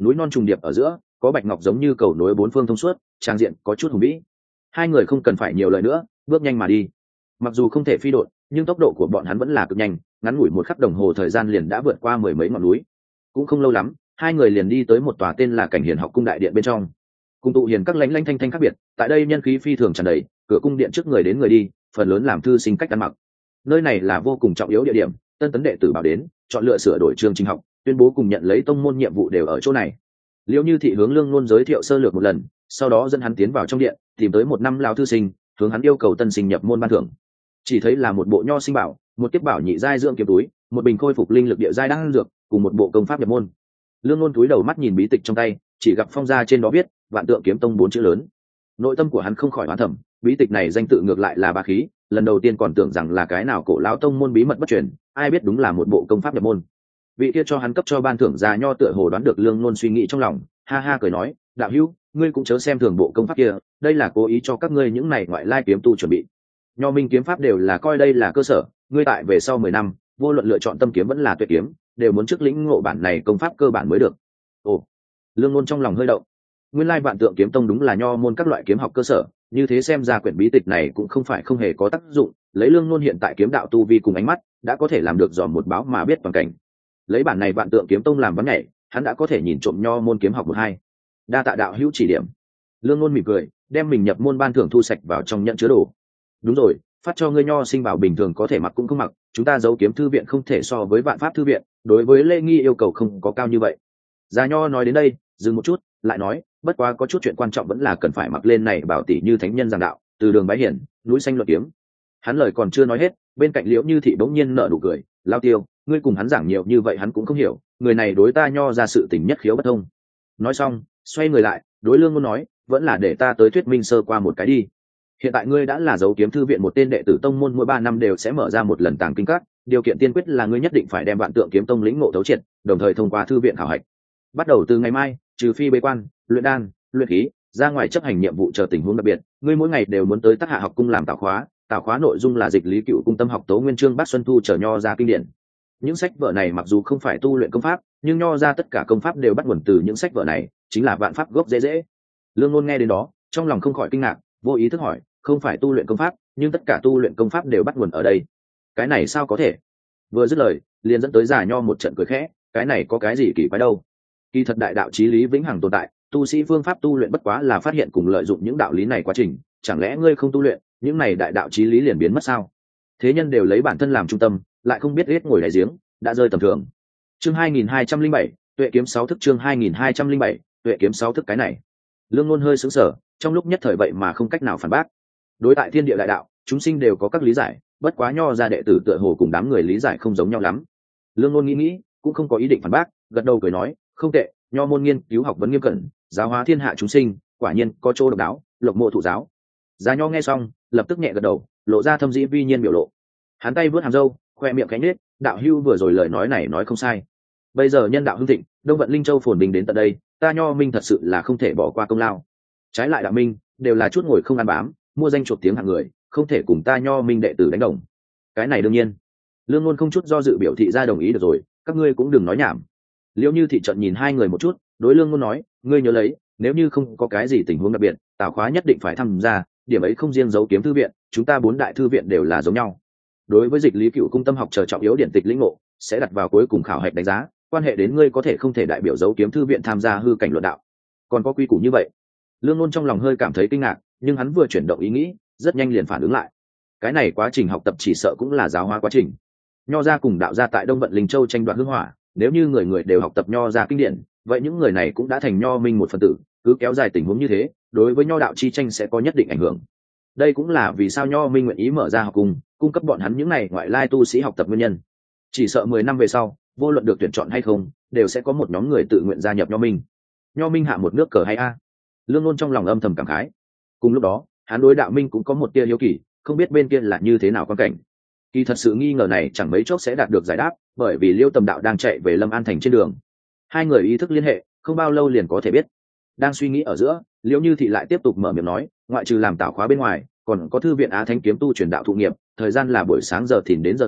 núi non trùng điệp ở giữa có bạch ngọc giống như cầu nối bốn phương thông suốt, trang diện có chút hùng vĩ. Hai người không cần phải nhiều lời nữa, bước nhanh mà đi. Mặc dù không thể phi độn, nhưng tốc độ của bọn hắn vẫn là cực nhanh, ngắn ngủi một khắc đồng hồ thời gian liền đã vượt qua mười mấy ngọn núi. Cũng không lâu lắm, hai người liền đi tới một tòa tên là Cảnh Hiền học cung đại điện bên trong. Cung tụ hiền các lánh lánh thanh thanh khác biệt, tại đây nhân khí phi thường tràn đầy, cửa cung điện trước người đến người đi, phần lớn làm thư sinh cách ăn mặc. Nơi này là vô cùng trọng yếu địa điểm, tân tấn đệ tử bảo đến, chọn lựa sửa đổi chương trình học, tuyên bố cùng nhận lấy tông môn nhiệm vụ đều ở chỗ này. Liễu Như Thị hướng Lương Luân giới thiệu sơ lược một lần, sau đó dẫn hắn tiến vào trong điện, tìm tới một năm lão thư sinh, hướng hắn yêu cầu tân sinh nhập môn ban thưởng. Chỉ thấy là một bộ nho sinh bảo, một kiếp bảo nhị giai dưỡng kiếm túi, một bình khôi phục linh lực địa giai đan dược, cùng một bộ công pháp nhập môn. Lương Luân túi đầu mắt nhìn bí tịch trong tay, chỉ gặp phong gia trên đó viết Vạn Tượng Kiếm Tông 4 chữ lớn. Nội tâm của hắn không khỏi hoán thẩm, bí tịch này danh tự ngược lại là bá khí, lần đầu tiên còn tưởng rằng là cái nào cổ lão tông môn bí mật bất truyền, ai biết đúng là một bộ công pháp nhập môn. Vị kia cho hắn cấp cho ban thưởng già nho tựa hồ đoán được Lương Luân suy nghĩ trong lòng, ha ha cười nói, đạo hữu, ngươi cũng chớ xem thường bộ công pháp kia, đây là cố ý cho các ngươi những này ngoại lai kiếm tu chuẩn bị. Nho minh kiếm pháp đều là coi đây là cơ sở, ngươi tại về sau 10 năm, vô luận lựa chọn tâm kiếm vẫn là tuyệt kiếm, đều muốn trước lĩnh ngộ bản này công pháp cơ bản mới được. Ồ, Lương Luân trong lòng hơi động. Nguyên lai Vạn Tượng Kiếm Tông đúng là nho môn các loại kiếm học cơ sở, như thế xem ra quyển bí tịch này cũng không phải không hề có tác dụng, lấy Lương Luân hiện tại kiếm đạo tu vi cùng ánh mắt, đã có thể làm được dòm một báo mà biết toàn cảnh. Lấy bản này Vạn Tượng Kiếm Tông làm vắn nhảy, hắn đã có thể nhìn trộm nho môn kiếm học một hai. Đa tạ đạo hữu chỉ điểm. Lương Luân mỉm cười, đem mình nhập môn ban thưởng thu sạch vào trong nhận chứa đồ. Đúng rồi, phát cho ngươi nho sinh bảo bình thường có thể mặc cũng không mặc, chúng ta giấu kiếm thư viện không thể so với Vạn Pháp thư viện, đối với lễ nghi yêu cầu không có cao như vậy. Già nho nói đến đây, dừng một chút, lại nói, bất quá có chút chuyện quan trọng vẫn là cần phải mặc lên này bảo tỷ như thánh nhân giảng đạo, từ đường bái hiển, núi xanh luận kiếm. Hắn lời còn chưa nói hết, bên cạnh Liễu Như Thị bỗng nhiên nở nụ cười, lao tiêu, ngươi cùng hắn giảng nhiều như vậy hắn cũng không hiểu, người này đối ta nho ra sự tình nhất khiếu bất thông. Nói xong, xoay người lại, đối Lương Ngôn nói, vẫn là để ta tới thuyết minh sơ qua một cái đi. Hiện tại ngươi đã là dấu kiếm thư viện một tên đệ tử tông môn, mỗi 3 năm đều sẽ mở ra một lần tàng kinh các, điều kiện tiên quyết là ngươi nhất định phải đem Vạn Tượng Kiếm Tông lĩnh ngộ thấu triệt, đồng thời thông qua thư viện khảo hạch. Bắt đầu từ ngày mai, trừ phi bế quan, luyện đan, luyện khí, ra ngoài chấp hành nhiệm vụ chờ tình huống đặc biệt, ngươi mỗi ngày đều muốn tới Tắc Hạ học cung làm tảo khóa nội dung là dịch lý cựu cung tâm học tố nguyên chương bát xuân thu trở nho ra kinh điển. Những sách vở này mặc dù không phải tu luyện công pháp, nhưng nho ra tất cả công pháp đều bắt nguồn từ những sách vở này, chính là vạn pháp gốc dễ. Lương Ngôn nghe đến đó, trong lòng không khỏi kinh ngạc, vô ý thức hỏi, không phải tu luyện công pháp, nhưng tất cả tu luyện công pháp đều bắt nguồn ở đây, cái này sao có thể? Vừa dứt lời, liền dẫn tới Già Nho một trận cười khẽ, cái này có cái gì kỳ quái đâu? Kỳ thật đại đạo chí lý vĩnh hằng tồn tại, tu sĩ phương pháp tu luyện bất quá là phát hiện cùng lợi dụng những đạo lý này quá trình, chẳng lẽ ngươi không tu luyện, những này đại đạo chí lý liền biến mất sao? Thế nhân đều lấy bản thân làm trung tâm, lại không biết hết ngồi đáy giếng, đã rơi tầm thường. Chương 2207, Tuệ kiếm 6 thức. Chương 2207, Tuệ kiếm 6 thức. Cái này, Lương Ngôn hơi sững sờ, trong lúc nhất thời vậy mà không cách nào phản bác. Đối tại thiên địa đại đạo, chúng sinh đều có các lý giải, bất quá nho ra đệ tử tựa hồ cùng đám người lý giải không giống nhau lắm. Lương Ngôn nghĩ, cũng không có ý định phản bác, gật đầu cười nói, không tệ, nho môn nghiên cứu học vấn nghiêm cẩn, giáo hóa thiên hạ chúng sinh, quả nhiên có chỗ độc đáo, lộc mộ thụ giáo. Giá Nho nghe xong, lập tức nhẹ gật đầu, lộ ra thâm dĩ vi nhiên biểu lộ. Hắn tay vớt hàm râu, khoe miệng cánh nết, đạo hưu vừa rồi lời nói này nói không sai. Bây giờ nhân đạo hưng thịnh, Đông Vận Linh Châu phồn bình đến tận đây, ta nho minh thật sự là không thể bỏ qua công lao. Trái lại đạo minh, đều là chút ngồi không ăn bám, mua danh chuộc tiếng hạng người, không thể cùng ta nho minh đệ tử đánh đồng. Cái này đương nhiên. Lương Ngôn không chút do dự biểu thị ra đồng ý được rồi, các ngươi cũng đừng nói nhảm. Liễu Như Thị trận nhìn hai người một chút, đối Lương Ngôn nói, ngươi nhớ lấy, nếu như không có cái gì tình huống đặc biệt, Tào khóa nhất định phải tham gia, điểm ấy không riêng giấu kiếm thư viện, chúng ta 4 đại thư viện đều là giống nhau. Đối với dịch lý cựu cung tâm học chờ trọng yếu điển tịch lĩnh ngộ, sẽ đặt vào cuối cùng khảo hạch đánh giá, quan hệ đến ngươi có thể không thể đại biểu giấu kiếm thư viện tham gia hư cảnh luận đạo. Còn có quy củ như vậy. Lương Ngôn trong lòng hơi cảm thấy kinh ngạc, nhưng hắn vừa chuyển động ý nghĩ, rất nhanh liền phản ứng lại. Cái này quá trình học tập chỉ sợ cũng là giáo hóa quá trình. Nho gia cùng đạo gia tại Đông Vận Linh Châu tranh đoạt hương hỏa, nếu như người người đều học tập nho gia kinh điển, vậy những người này cũng đã thành nho minh một phần tử, cứ kéo dài tình huống như thế, đối với nho đạo chi tranh sẽ có nhất định ảnh hưởng. Đây cũng là vì sao nho minh nguyện ý mở ra học cung cấp bọn hắn những này ngoại lai tu sĩ học tập nguyên nhân. Chỉ sợ 10 năm về sau, vô luận được tuyển chọn hay không, đều sẽ có một nhóm người tự nguyện gia nhập nho minh. Nho minh hạ một nước cờ hay a? Lương Ngôn trong lòng âm thầm cảm khái. Cùng lúc đó, hắn đối đạo minh cũng có một tia hiếu kỳ, không biết bên kia là như thế nào quan cảnh. Kỳ thật sự nghi ngờ này chẳng mấy chốc sẽ đạt được giải đáp, bởi vì Liêu Tầm Đạo đang chạy về Lâm An thành trên đường. Hai người ý thức liên hệ, không bao lâu liền có thể biết. Đang suy nghĩ ở giữa, Liễu Như Thị lại tiếp tục mở miệng nói, ngoại trừ làm tảo khóa bên ngoài, còn có thư viện Á Thánh kiếm tu truyền đạo thụ nghiệp, thời gian là buổi sáng giờ thìn đến giờ tỵ,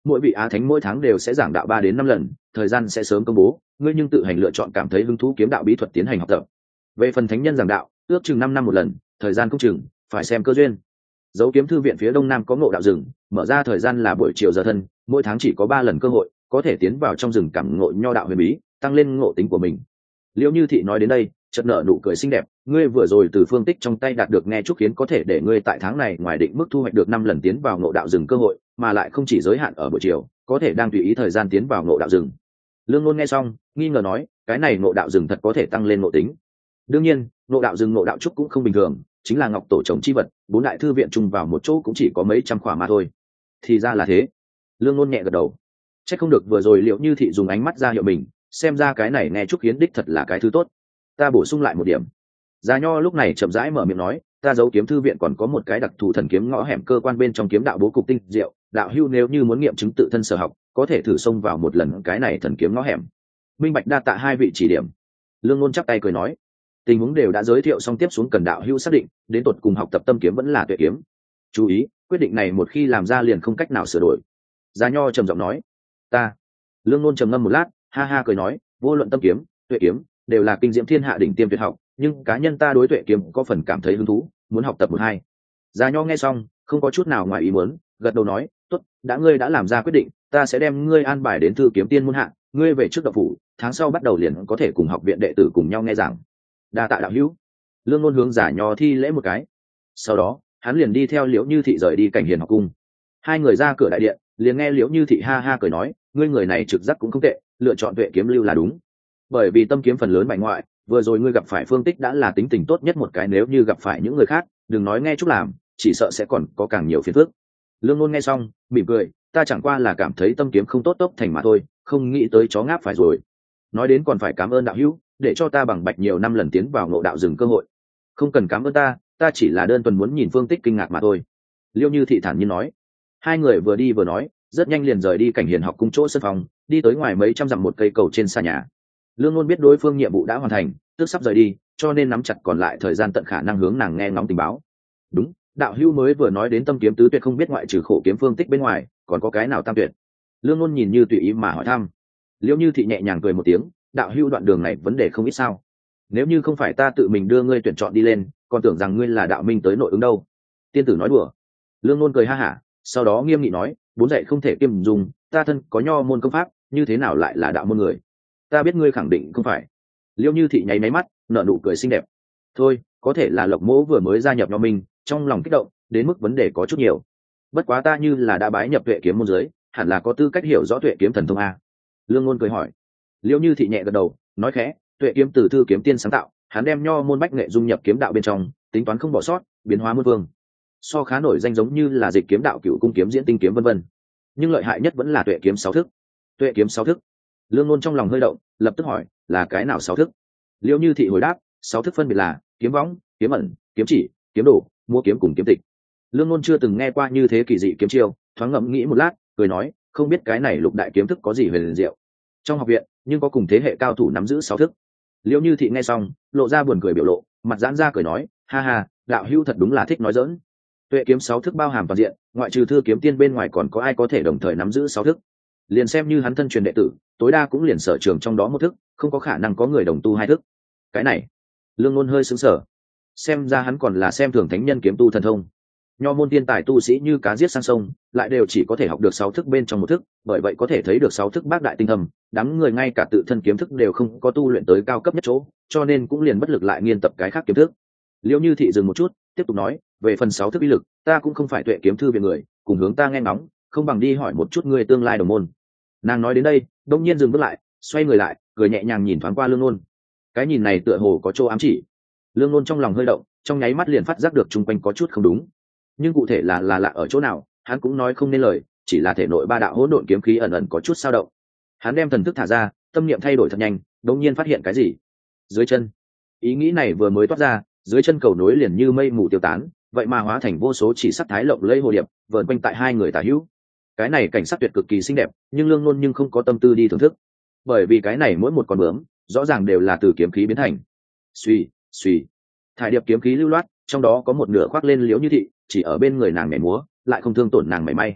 mỗi vị á thánh mỗi tháng đều sẽ giảng đạo 3 đến 5 lần, thời gian sẽ sớm công bố, ngươi nhưng tự hành lựa chọn cảm thấy hứng thú kiếm đạo bí thuật tiến hành học tập. Về phần thánh nhân giảng đạo, ước chừng 5 năm một lần, thời gian không chừng, phải xem cơ duyên. Dấu kiếm thư viện phía đông nam có ngộ đạo rừng, mở ra thời gian là buổi chiều giờ thân, mỗi tháng chỉ có 3 lần cơ hội, có thể tiến vào trong rừng cảm ngộ nho đạo huyền bí, tăng lên ngộ tính của mình. Liễu Như Thị nói đến đây, chợt nở nụ cười xinh đẹp, ngươi vừa rồi từ Phương Tích trong tay đạt được nghe chúc khiến có thể để ngươi tại tháng này ngoài định mức thu hoạch được 5 lần tiến vào ngộ đạo rừng cơ hội, mà lại không chỉ giới hạn ở buổi chiều, có thể đang tùy ý thời gian tiến vào ngộ đạo rừng. Lương Ngôn nghe xong, nghi ngờ nói, cái này ngộ đạo rừng thật có thể tăng lên ngộ tính. Đương nhiên, ngộ đạo rừng ngộ đạo trúc cũng không bình thường, chính là ngọc tổ trồng chi vật, 4 đại thư viện chung vào một chỗ cũng chỉ có mấy trăm khỏa mà thôi. Thì ra là thế. Lương Ngôn nhẹ gật đầu. Chắc không được vừa rồi Liễu Như Thị dùng ánh mắt ra hiệu mình, xem ra cái này nghe chúc hiến đích thật là cái thứ tốt. Ta bổ sung lại một điểm. Già Nho lúc này chậm rãi mở miệng nói, ta giấu kiếm thư viện còn có một cái đặc thù thần kiếm ngõ hẻm cơ quan bên trong kiếm đạo bố cục tinh diệu, đạo hưu nếu như muốn nghiệm chứng tự thân sở học, có thể thử xông vào một lần cái này thần kiếm ngõ hẻm. Minh bạch đa tạ hai vị chỉ điểm. Lương Ngôn chắp tay cười nói, tình huống đều đã giới thiệu xong, tiếp xuống cần đạo hưu xác định đến tột cùng học tập tâm kiếm vẫn là tuệ kiếm. Chú ý, quyết định này một khi làm ra liền không cách nào sửa đổi. Già Nho trầm giọng nói, ta. Lương Ngôn trầm ngâm một lát, ha ha cười nói, vô luận tâm kiếm, tuệ kiếm đều là kinh diễm thiên hạ đỉnh tiêm tuyệt học, nhưng cá nhân ta đối tuệ kiếm có phần cảm thấy hứng thú, muốn học tập một hai. Già Nho nghe xong không có chút nào ngoài ý muốn, gật đầu nói, tốt, đã ngươi đã làm ra quyết định, ta sẽ đem ngươi an bài đến thư kiếm tiên môn hạ, ngươi về trước đạo phủ, tháng sau bắt đầu liền có thể cùng học viện đệ tử cùng nhau nghe giảng. Đa tạ đạo hữu. Lương Ngôn hướng Già Nho thi lễ một cái, sau đó hắn liền đi theo Liễu Như Thị rời đi Cảnh Hiền học cung. Hai người ra cửa đại điện, liền nghe Liễu Như Thị ha ha cười nói, ngươi người này trực giác cũng không tệ, lựa chọn tuệ kiếm lưu là đúng. Bởi vì tâm kiếm phần lớn bại ngoại, vừa rồi ngươi gặp phải Phương Tích đã là tính tình tốt nhất một cái, nếu như gặp phải những người khác, đừng nói nghe chúc làm, chỉ sợ sẽ còn có càng nhiều phiền phức. Lương Ngôn nghe xong mỉm cười, ta chẳng qua là cảm thấy tâm kiếm không tốt tốc thành mà thôi, không nghĩ tới chó ngáp phải rồi. Nói đến còn phải cảm ơn đạo hữu, để cho ta bằng bạch nhiều năm lần tiến vào ngộ đạo rừng cơ hội. Không cần cảm ơn ta chỉ là đơn thuần muốn nhìn Phương Tích kinh ngạc mà thôi. Liêu Như Thị thản nhiên nói. Hai người vừa đi vừa nói, rất nhanh liền rời đi Cảnh Hiền học cung chỗ sân phòng, đi tới ngoài mấy trăm dặm một cây cầu trên xa nhà. Lương Ngôn biết đối phương nhiệm vụ đã hoàn thành, tức sắp rời đi, cho nên nắm chặt còn lại thời gian tận khả năng hướng nàng nghe ngóng tình báo. Đúng, đạo hữu mới vừa nói đến tâm kiếm tứ tuyệt, không biết ngoại trừ khổ kiếm Phương Tích bên ngoài, còn có cái nào tam tuyệt? Lương Ngôn nhìn như tùy ý mà hỏi thăm. Liễu Như Thị nhẹ nhàng cười một tiếng, đạo hữu đoạn đường này vấn đề không ít sao? Nếu như không phải ta tự mình đưa ngươi tuyển chọn đi lên, còn tưởng rằng ngươi là đạo minh tới nội ứng đâu. Tiên tử nói đùa. Lương Ngôn cười ha hả, sau đó nghiêm nghị nói, bốn dạy không thể kiêm dùng, ta thân có nho môn công pháp, như thế nào lại là đạo môn người? Ta biết ngươi khẳng định không phải. Liễu Như Thị nháy máy mắt, nở nụ cười xinh đẹp. Thôi, có thể là Lộc Mỗ vừa mới gia nhập nho minh, trong lòng kích động, đến mức vấn đề có chút nhiều. Bất quá ta như là đã bái nhập tuệ kiếm môn giới, hẳn là có tư cách hiểu rõ tuệ kiếm thần thông a. Lương Ngôn cười hỏi. Liễu Như Thị nhẹ gật đầu, nói khẽ, tuệ kiếm từ thư kiếm tiên sáng tạo, hắn đem nho môn bách nghệ dung nhập kiếm đạo bên trong, tính toán không bỏ sót, biến hóa muôn vương. So khá nổi danh giống như là dịch kiếm đạo, cựu cung kiếm, diễn tinh kiếm vân vân. Nhưng lợi hại nhất vẫn là tuệ kiếm 6 thức. Tuệ kiếm 6 thức. Lương Ngôn trong lòng hơi động, lập tức hỏi, là cái nào 6 thức? Liễu Như Thị hồi đáp, 6 thức phân biệt là kiếm võng, kiếm ẩn, kiếm chỉ, kiếm đổ, mua kiếm cùng kiếm tịch. Lương Ngôn chưa từng nghe qua như thế kỳ dị kiếm chiêu, thoáng ngẫm nghĩ một lát, cười nói, không biết cái này lục đại kiếm thức có gì huyền diệu. Trong học viện, nhưng có cùng thế hệ cao thủ nắm giữ 6 thức. Liễu Như Thị nghe xong, lộ ra buồn cười biểu lộ, mặt giãn ra cười nói, ha ha, đạo hữu thật đúng là thích nói giỡn. Tuệ kiếm 6 thức bao hàm toàn diện, ngoại trừ thư kiếm tiên bên ngoài còn có ai có thể đồng thời nắm giữ 6 thức? Liền xem như hắn thân truyền đệ tử, tối đa cũng liền sở trường trong đó một thức, không có khả năng có người đồng tu 2 thức. Cái này, Lương Ngôn hơi sững sờ. Xem ra hắn còn là xem thường thánh nhân kiếm tu thần thông. Nho môn tiên tài tu sĩ như cá giết sang sông, lại đều chỉ có thể học được 6 thức bên trong một thức, bởi vậy có thể thấy được 6 thức bác đại tinh thâm, đám người ngay cả tự thân kiếm thức đều không có tu luyện tới cao cấp nhất chỗ, cho nên cũng liền bất lực lại nghiên tập cái khác kiếm thức. Liễu Như Thị dừng một chút, tiếp tục nói, về phần 6 thức uy lực, ta cũng không phải tuệ kiếm thư viện người, cùng hướng ta nghe ngóng, không bằng đi hỏi một chút người tương lai đồng môn. Nàng nói đến đây, đông nhiên dừng bước lại, xoay người lại, cười nhẹ nhàng nhìn thoáng qua Lương Ngôn. Cái nhìn này tựa hồ có chỗ ám chỉ. Lương Ngôn trong lòng hơi động, trong nháy mắt liền phát giác được chung quanh có chút không đúng, nhưng cụ thể là lạ ở chỗ nào, hắn cũng nói không nên lời, chỉ là thể nội ba đạo hỗn độn kiếm khí ẩn ẩn có chút dao động. Hắn đem thần thức thả ra, tâm niệm thay đổi thật nhanh, đột nhiên phát hiện cái gì? Dưới chân. Ý nghĩ này vừa mới toát ra, dưới chân cầu nối liền như mây mù tiêu tán, vậy mà hóa thành vô số chỉ sắc thái lộng lẫy hồ điệp, vờn quanh tại hai người tả hữu. Cái này cảnh sắc tuyệt cực kỳ xinh đẹp, nhưng Lương Ngôn nhưng không có tâm tư đi thưởng thức, bởi vì cái này mỗi một con bướm, rõ ràng đều là từ kiếm khí biến thành. Suy, suy, thải điệp kiếm khí lưu loát, trong đó có một nửa khoác lên Liễu Như Thị, chỉ ở bên người nàng nhảy múa, lại không thương tổn nàng mảy may.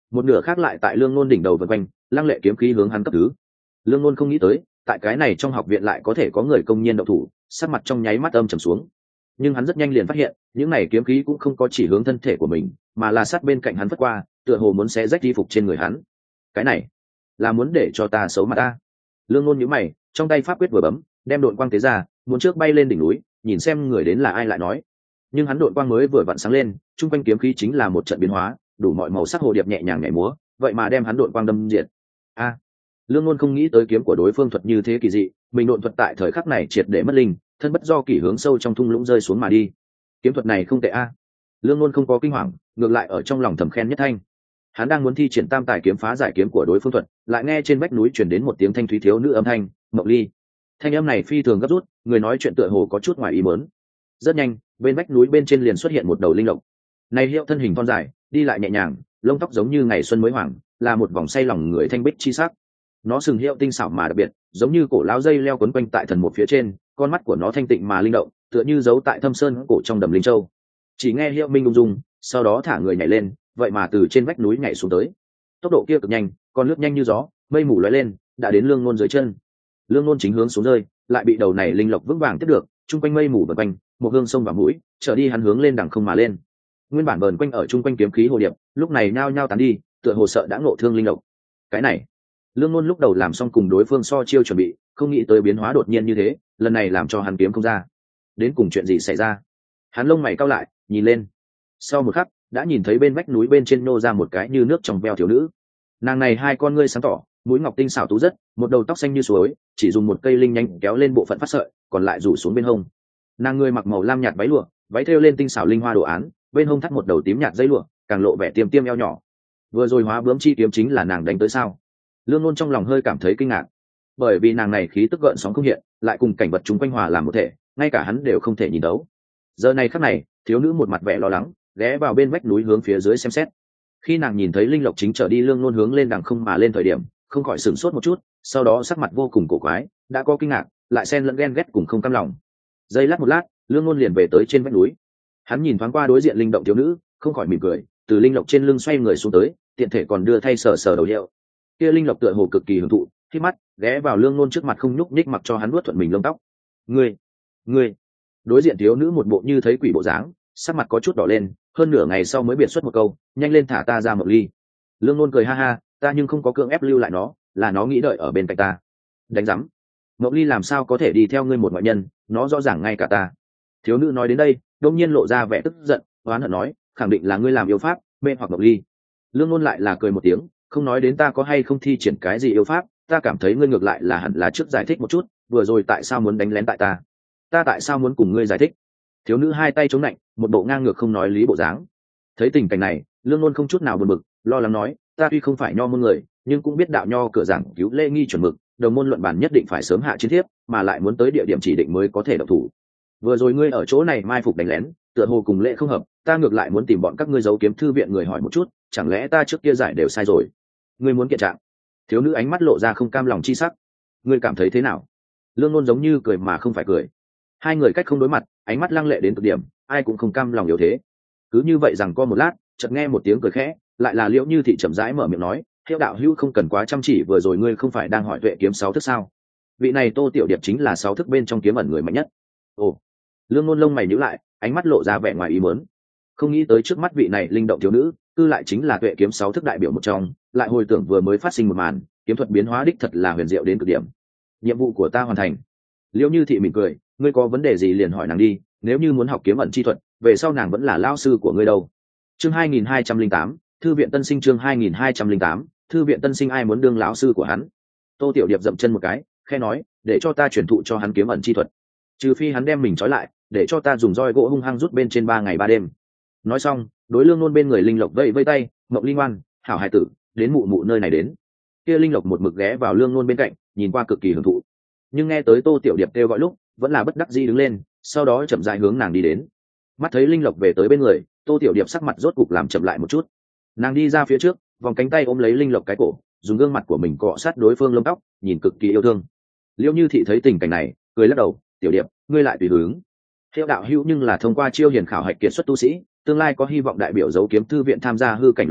một nửa khác lại tại lương nôn đỉnh đầu vân quanh, lăng lệ kiếm khí hướng hắn cấp thứ. Lương nôn không nghĩ tới tại cái này trong học viện lại có thể có người công nhiên động thủ, sắc mặt trong nháy mắt âm trầm xuống. Nhưng hắn rất nhanh liền phát hiện những này kiếm khí cũng không có chỉ hướng thân thể của mình, mà là sát bên cạnh hắn vất qua, tựa hồ muốn xé rách y phục trên người hắn. Cái này là muốn để cho ta xấu mặt ta. Lương nôn nhíu mày, trong tay pháp quyết vừa bấm, đem đội quang tế ra, muốn trước bay lên đỉnh núi nhìn xem người đến là ai lại nói. Nhưng hắn đội quang mới vừa vặn sáng lên, trung quanh kiếm khí chính là một trận biến hóa, đủ mọi màu sắc hồ điệp nhẹ nhàng nhảy múa, vậy mà đem hắn đội quang đâm diệt. A, lương ngôn không nghĩ tới kiếm của đối phương thuật như thế kỳ dị, mình độn thuật tại thời khắc này triệt để mất linh, thân bất do kỷ hướng sâu trong thung lũng rơi xuống mà đi. Kiếm thuật này không tệ a. Lương ngôn không có kinh hoàng, ngược lại ở trong lòng thầm khen nhất thanh. Hắn đang muốn thi triển tam tài kiếm phá giải kiếm của đối phương thuật, lại nghe trên vách núi truyền đến một tiếng thanh thúy thiếu nữ âm thanh, Mộng Ly. Thanh âm này phi thường gấp rút, người nói chuyện tựa hồ có chút ngoài ý muốn. Rất nhanh, bên vách núi bên trên liền xuất hiện một đầu linh lộc. Này hiệu thân hình thon dài, đi lại nhẹ nhàng, lông tóc giống như ngày xuân mới hoàng, là một vòng say lòng người thanh bích chi sắc. Nó sừng hiệu tinh xảo mà đặc biệt, giống như cổ lão dây leo quấn quanh tại thần một phía trên, con mắt của nó thanh tịnh mà linh động, tựa như giấu tại thâm sơn cổ trong đầm linh châu. Chỉ nghe hiệu minh ung dung, sau đó thả người nhảy lên, vậy mà từ trên vách núi nhảy xuống tới. Tốc độ kia cực nhanh, còn lướt nhanh như gió, mây mù lóe lên, đã đến lương ngôn dưới chân. Lương ngôn chính hướng xuống rơi, lại bị đầu này linh lộc vững vàng tiếp được, trung quanh mây mù vần quanh, một hương sông vào mũi, trở đi hắn hướng lên đằng không mà lên. Nguyên bản vờn quanh ở trung quanh kiếm khí hồ điệp, lúc này nhao nhao tán đi, tựa hồ sợ đã ngộ thương linh lộc. Cái này, lương ngôn lúc đầu làm xong cùng đối phương so chiêu chuẩn bị, không nghĩ tới biến hóa đột nhiên như thế, lần này làm cho hắn kiếm không ra. Đến cùng chuyện gì xảy ra? Hắn lông mày cau lại, nhìn lên. Sau một khắc, đã nhìn thấy bên vách núi bên trên nô ra một cái như nước trong veo thiếu nữ. Nàng này hai con ngươi sáng tỏ, mũi ngọc tinh xảo tú rất, một đầu tóc xanh như suối, chỉ dùng một cây linh nhanh kéo lên bộ phận phát sợi, còn lại rủ xuống bên hông. Nàng ngươi mặc màu lam nhạt váy lụa, váy thêu lên tinh xảo linh hoa đồ án, bên hông thắt một đầu tím nhạt dây lụa, càng lộ vẻ tiêm tiêm eo nhỏ. Vừa rồi hóa bướm chi kiếm chính là nàng đánh tới sao? Lương Nôn trong lòng hơi cảm thấy kinh ngạc, bởi vì nàng này khí tức gợn sóng không hiện, lại cùng cảnh vật chúng quanh hòa làm một thể, ngay cả hắn đều không thể nhìn đấu. Giờ này khắc này, thiếu nữ một mặt vẻ lo lắng, ghé vào bên vách núi hướng phía dưới xem xét. Khi nàng nhìn thấy linh lộc chính trở đi Lương Nôn hướng lên đằng không mà lên thời điểm, không khỏi sửng sốt một chút, sau đó sắc mặt vô cùng cổ quái, đã có kinh ngạc, lại xen lẫn ghen ghét cùng không cam lòng. Giây lát một lát, Lương Nôn liền về tới trên vách núi. Hắn nhìn thoáng qua đối diện linh động thiếu nữ, không khỏi mỉm cười, từ linh lộc trên lưng xoay người xuống tới, tiện thể còn đưa thay sờ sờ đầu hiệu. Kia linh lộc tựa hồ cực kỳ hưởng thụ, khi mắt ghé vào Lương Nôn trước mặt không nhúc nhích, mặc cho hắn nuốt thuận mình lông tóc. Ngươi. Đối diện thiếu nữ một bộ như thấy quỷ bộ dáng, sắc mặt có chút đỏ lên, hơn nửa ngày sau mới biệt xuất một câu, nhanh lên thả ta ra Mộng Ly. Lương Nôn cười ha ha, ta nhưng không có cưỡng ép lưu lại nó, là nó nghĩ đợi ở bên cạnh ta. Đánh rắm. Mộng Ly làm sao có thể đi theo ngươi một ngoại nhân, nó rõ ràng ngay cả ta. Thiếu nữ nói đến đây, đột nhiên lộ ra vẻ tức giận, oán hận nói, khẳng định là ngươi làm yêu pháp, mê hoặc Mộng Ly. Lương Nôn lại là cười một tiếng, không nói đến ta có hay không thi triển cái gì yêu pháp, ta cảm thấy ngươi ngược lại là hẳn là trước giải thích một chút, vừa rồi tại sao muốn đánh lén tại ta tại sao muốn cùng ngươi giải thích. Thiếu nữ hai tay chống lạnh, một bộ ngang ngược không nói lý bộ dáng. Thấy tình cảnh này, Lương Nôn không chút nào buồn bực, lo lắng nói, ta tuy không phải nho môn người, nhưng cũng biết đạo nho cửa giảng cứu lễ nghi chuẩn mực, đồng môn luận bản nhất định phải sớm hạ chiến thiếp, mà lại muốn tới địa điểm chỉ định mới có thể động thủ. Vừa rồi ngươi ở chỗ này mai phục đánh lén, tựa hồ cùng lễ không hợp, ta ngược lại muốn tìm bọn các ngươi giấu kiếm thư viện người hỏi một chút, chẳng lẽ ta trước kia giải đều sai rồi? Ngươi muốn kiện trạng? Thiếu nữ ánh mắt lộ ra không cam lòng chi sắc. Ngươi cảm thấy thế nào? Lương Nôn giống như cười mà không phải cười. Hai người cách không đối mặt, ánh mắt lăng lệ đến cực điểm, ai cũng không cam lòng yếu thế. Cứ như vậy rằng co một lát, chợt nghe một tiếng cười khẽ, lại là Liễu Như Thị chậm rãi mở miệng nói, Hiệu đạo hữu không cần quá chăm chỉ, vừa rồi ngươi không phải đang hỏi tuệ kiếm 6 thức sao? Vị này Tô Tiểu Điệp chính là 6 thức bên trong kiếm ẩn người mạnh nhất. Ồ. Lương Nôn lông mày nhíu lại, ánh mắt lộ ra vẻ ngoài ý muốn. Không nghĩ tới trước mắt vị này linh động thiếu nữ, cư lại chính là tuệ kiếm 6 thức đại biểu một trong, lại hồi tưởng vừa mới phát sinh một màn, kiếm thuật biến hóa đích thật là huyền diệu đến cực điểm. Nhiệm vụ của ta hoàn thành. Liễu Như Thị mỉm cười, ngươi có vấn đề gì liền hỏi nàng đi, nếu như muốn học kiếm ẩn chi thuật, về sau nàng vẫn là lão sư của ngươi đâu. Chương 2208, thư viện tân sinh. Chương 2208, thư viện tân sinh ai muốn đương lão sư của hắn? Tô Tiểu Điệp dậm chân một cái, khẽ nói, để cho ta truyền thụ cho hắn kiếm ẩn chi thuật. Trừ phi hắn đem mình trói lại, để cho ta dùng roi gỗ hung hăng rút bên trên 3 ngày 3 đêm. Nói xong, đối Lương Nôn bên người linh lộc vẫy vẫy tay, Mộng Ly ngoan, hảo hài tử, đến mụ mụ nơi này đến. Kia linh lộc một mực ghé vào Lương Nôn bên cạnh, nhìn qua cực kỳ hưởng thụ. Nhưng nghe tới Tô Tiểu Điệp kêu gọi lúc, vẫn là bất đắc dĩ đứng lên, sau đó chậm rãi hướng nàng đi đến. Mắt thấy linh lộc về tới bên người, Tô Tiểu Điệp sắc mặt rốt cục làm chậm lại một chút. Nàng đi ra phía trước, vòng cánh tay ôm lấy linh lộc cái cổ, dùng gương mặt của mình cọ sát đối phương lông tóc, nhìn cực kỳ yêu thương. Liễu Như Thị thấy tình cảnh này, cười lắc đầu, Tiểu Điệp, ngươi lại tùy hứng. Hiệu đạo hữu nhưng là thông qua chiêu hiền khảo hạch kiệt xuất tu sĩ, tương lai có hy vọng đại biểu giấu kiếm thư viện tham gia hư cảnh luận đạo,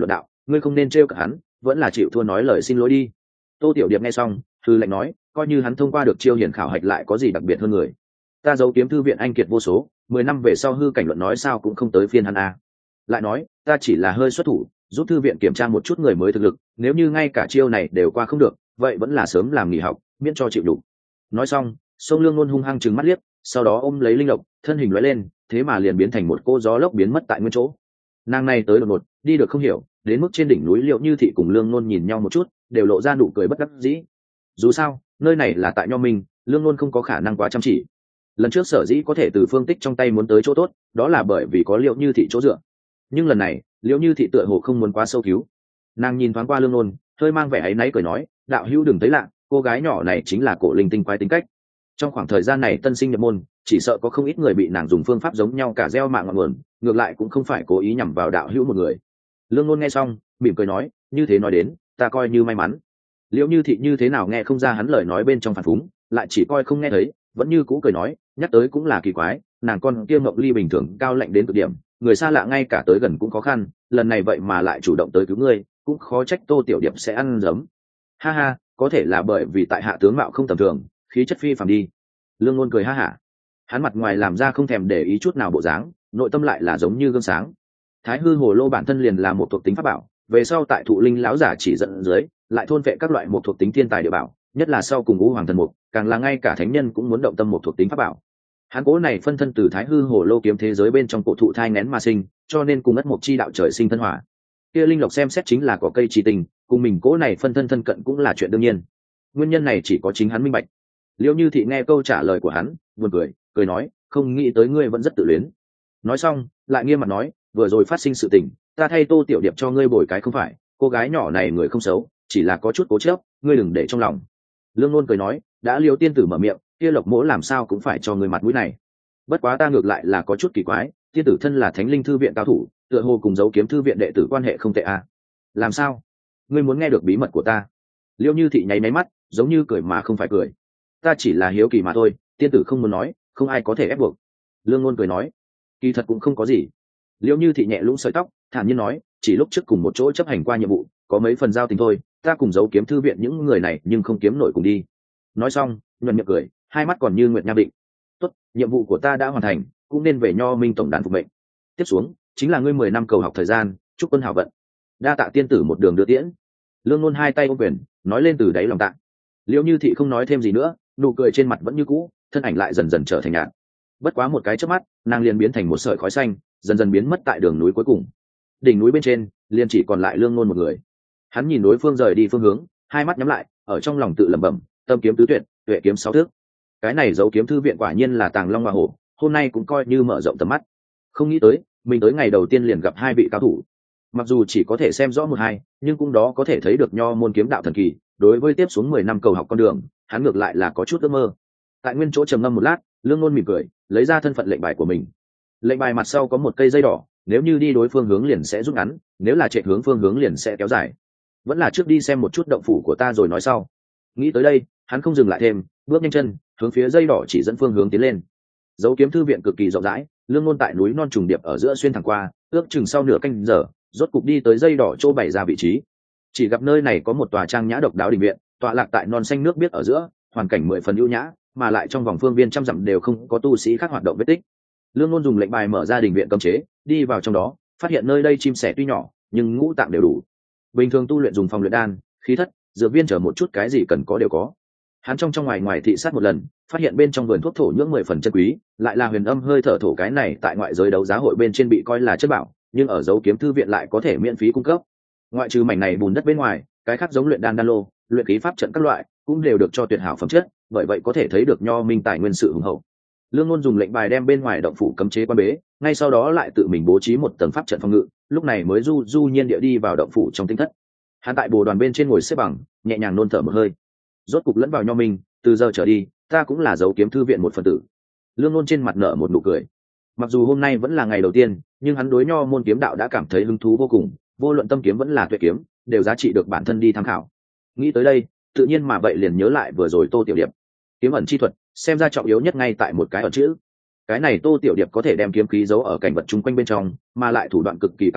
ngươi không nên trêu cả hắn, vẫn là chịu thua nói lời xin lỗi đi. Tô Tiểu Điệp nghe xong thư lệnh nói, coi như hắn thông qua được chiêu hiển khảo hạch lại có gì đặc biệt hơn người. Ta giấu kiếm thư viện anh kiệt vô số, 10 năm về sau hư cảnh luận nói sao cũng không tới phiên hắn a. Lại nói ta chỉ là hơi xuất thủ giúp thư viện kiểm tra một chút người mới thực lực, nếu như ngay cả chiêu này đều qua không được vậy vẫn là sớm làm nghỉ học miễn cho chịu đủ. Nói xong sông Lương Nôn hung hăng trừng mắt liếc, sau đó ôm lấy linh lộc thân hình lóe lên, thế mà liền biến thành một cô gió lốc biến mất tại nguyên chỗ. Nàng này tới đột ngột đi được không hiểu, đến mức trên đỉnh núi Liệu Như Thị cùng Lương Nôn nhìn nhau một chút đều lộ ra nụ cười bất đắc dĩ. Dù sao nơi này là tại Nho Minh, Lương Nôn không có khả năng quá chăm chỉ. Lần trước sở dĩ có thể từ Phương Tích trong tay muốn tới chỗ tốt đó là bởi vì có Liệu Như Thị chỗ dựa, nhưng lần này Liệu Như Thị tựa hồ không muốn quá sâu cứu. Nàng nhìn thoáng qua Lương Nôn hơi mang vẻ áy náy cười nói, đạo hữu đừng thấy lạ, cô gái nhỏ này chính là cổ linh tinh quái tính cách. Trong khoảng thời gian này tân sinh nhập môn chỉ sợ có không ít người bị nàng dùng phương pháp giống nhau cả gieo mạng ngọn nguồn, ngược lại cũng không phải cố ý nhằm vào đạo hữu một người. Lương Nôn nghe xong mỉm cười nói, như thế nói đến ta coi như may mắn. Liệu Như Thị như thế nào nghe không ra hắn lời nói bên trong phản phúng, lại chỉ coi không nghe thấy, vẫn như cũ cười nói, nhắc tới cũng là kỳ quái, nàng con kia Mộng Ly bình thường cao lạnh đến cực điểm, người xa lạ ngay cả tới gần cũng khó khăn, lần này vậy mà lại chủ động tới cứu ngươi, cũng khó trách Tô Tiểu Điệp sẽ ăn giấm. Ha ha, có thể là bởi vì tại hạ tướng mạo không tầm thường, khí chất phi phàm đi. Lương Nôn cười ha hả, hắn mặt ngoài làm ra không thèm để ý chút nào bộ dáng, nội tâm lại là giống như gương sáng. Thái hư hồ lô bản thân liền là một thuộc tính pháp bảo, về sau tại thụ linh lão giả chỉ dẫn dưới lại thôn vệ các loại một thuộc tính thiên tài địa bảo, nhất là sau cùng ngũ hoàng thần mục, càng là ngay cả thánh nhân cũng muốn động tâm một thuộc tính pháp bảo. Hắn cố này phân thân từ thái hư hồ lô kiếm thế giới bên trong cổ thụ thai nén mà sinh, cho nên cùng ất mộc chi đạo trời sinh thân hỏa. Kia linh lộc xem xét chính là có cây chi tình, cùng mình cố này phân thân thân cận cũng là chuyện đương nhiên. Nguyên nhân này chỉ có chính hắn minh bạch. Liễu Như Thị nghe câu trả lời của hắn buồn cười nói, không nghĩ tới ngươi vẫn rất tự luyến. Nói xong lại nghiêm mặt nói, vừa rồi phát sinh sự tình ta thay Tô Tiểu Điệp cho ngươi bồi cái không phải, cô gái nhỏ này người không xấu, chỉ là có chút cố chấp, ngươi đừng để trong lòng. Lương Nôn cười nói, đã Liễu tiên tử mở miệng, kia Lộc Mỗ làm sao cũng phải cho ngươi mặt mũi này. Bất quá ta ngược lại là có chút kỳ quái, tiên tử thân là Thánh Linh thư viện cao thủ, tựa hồ cùng Dấu Kiếm thư viện đệ tử quan hệ không tệ à? Làm sao? Ngươi muốn nghe được bí mật của ta? Liễu Như Thị nháy máy mắt, giống như cười mà không phải cười. Ta chỉ là hiếu kỳ mà thôi, tiên tử không muốn nói, không ai có thể ép buộc. Lương Nôn cười nói, kỳ thật cũng không có gì. Liễu Như Thị nhẹ lũng sợi tóc, thản nhiên nói, chỉ lúc trước cùng một chỗ chấp hành qua nhiệm vụ, có mấy phần giao tình thôi, ta cùng Dấu Kiếm thư viện những người này nhưng không kiếm nổi cùng đi. Nói xong nhuận miệng cười, hai mắt còn như nguyệt nha định. Tốt, nhiệm vụ của ta đã hoàn thành, cũng nên về Nho Minh tổng đàn phục mệnh. Tiếp xuống chính là ngươi 10 năm cầu học thời gian, chúc quân hảo vận. Đa tạ tiên tử một đường đưa tiễn. Lương Nôn hai tay ôm quyền nói lên từ đáy lòng tạ. Liễu Như Thị không nói thêm gì nữa, nụ cười trên mặt vẫn như cũ, thân ảnh lại dần dần trở thành nhạt. Bất quá một cái chớp mắt nàng liền biến thành một sợi khói xanh, dần dần biến mất tại đường núi cuối cùng. Đỉnh núi bên trên liền chỉ còn lại Lương Nôn một người. Hắn nhìn đối phương rời đi phương hướng, hai mắt nhắm lại, ở trong lòng tự lẩm bẩm, tâm kiếm tứ tuyệt, tuệ kiếm 6 thước. Cái này Dấu Kiếm thư viện quả nhiên là tàng long hoa hổ, hôm nay cũng coi như mở rộng tầm mắt. Không nghĩ tới mình tới ngày đầu tiên liền gặp hai vị cao thủ, mặc dù chỉ có thể xem rõ một hai, nhưng cũng đó có thể thấy được Nho môn kiếm đạo thần kỳ. Đối với tiếp xuống 10 năm cầu học con đường, hắn ngược lại là có chút ước mơ. Tại nguyên chỗ trầm ngâm một lát, Lương Nôn mỉm cười lấy ra thân phận lệnh bài của mình. Lệnh bài mặt sau có một cây dây đỏ, nếu như đi đối phương hướng liền sẽ rút ngắn, nếu là chạy hướng phương hướng liền sẽ kéo dài. Vẫn là trước đi xem một chút động phủ của ta rồi nói sau. Nghĩ tới đây hắn không dừng lại thêm, bước nhanh chân hướng phía dây đỏ chỉ dẫn phương hướng tiến lên. Dấu Kiếm thư viện cực kỳ rộng rãi, Lương Nôn tại núi non trùng điệp ở giữa xuyên thẳng qua, ước chừng sau nửa canh giờ rốt cục đi tới dây đỏ chỗ bày ra vị trí. Chỉ gặp nơi này có một tòa trang nhã độc đáo đình viện, tọa lạc tại non xanh nước biếc ở giữa, hoàn cảnh 10 phần ưu nhã, mà lại trong vòng phương viên trăm dặm đều không có tu sĩ khác hoạt động vết tích. Lương Nôn dùng lệnh bài mở ra đình viện cấm chế, đi vào trong đó, phát hiện nơi đây chim sẻ tuy nhỏ, nhưng ngũ tạng đều đủ. Bình thường tu luyện dùng phòng luyện đan, khí thất, dược viên chờ một chút cái gì cần có đều có. Hắn trong ngoài ngoài thị sát một lần, phát hiện bên trong vườn thuốc thổ nhưỡng 10 phần chân quý, lại là huyền âm hơi thở thổ, cái này tại ngoại giới đấu giá hội bên trên bị coi là chất bảo, nhưng ở Dấu Kiếm thư viện lại có thể miễn phí cung cấp. Ngoại trừ mảnh này bùn đất bên ngoài, cái khác giống luyện đan đan lô, luyện khí pháp trận các loại cũng đều được cho tuyệt hảo phẩm chất, bởi vậy có thể thấy được Nho Minh tài nguyên sự hùng hậu. Lương Nôn dùng lệnh bài đem bên ngoài động phủ cấm chế quan bế, ngay sau đó lại tự mình bố trí một tầng pháp trận phòng ngự, lúc này mới du nhiên địa đi vào động phủ trong tinh thất. Hắn tại bồ đoàn bên trên ngồi xếp bằng, nhẹ nhàng nôn thở một hơi. Rốt cục lẫn vào Nho Minh, từ giờ trở đi ta cũng là Dấu Kiếm thư viện một phần tử. Lương Nôn trên mặt nở một nụ cười. Mặc dù hôm nay vẫn là ngày đầu tiên, nhưng hắn đối Nho môn kiếm đạo đã cảm thấy hứng thú vô cùng, vô luận tâm kiếm vẫn là tuệ kiếm đều giá trị được bản thân đi tham khảo. Nghĩ tới đây tự nhiên mà vậy liền nhớ lại vừa rồi Tô Tiểu Điệp kiếm ẩn chi thuật, xem ra trọng yếu nhất ngay tại một cái ẩn chữ. Cái này Tô Tiểu Điệp có thể đem kiếm khí giấu ở cảnh vật chung quanh bên trong, mà lại thủ đoạn cực kỳ cao minh,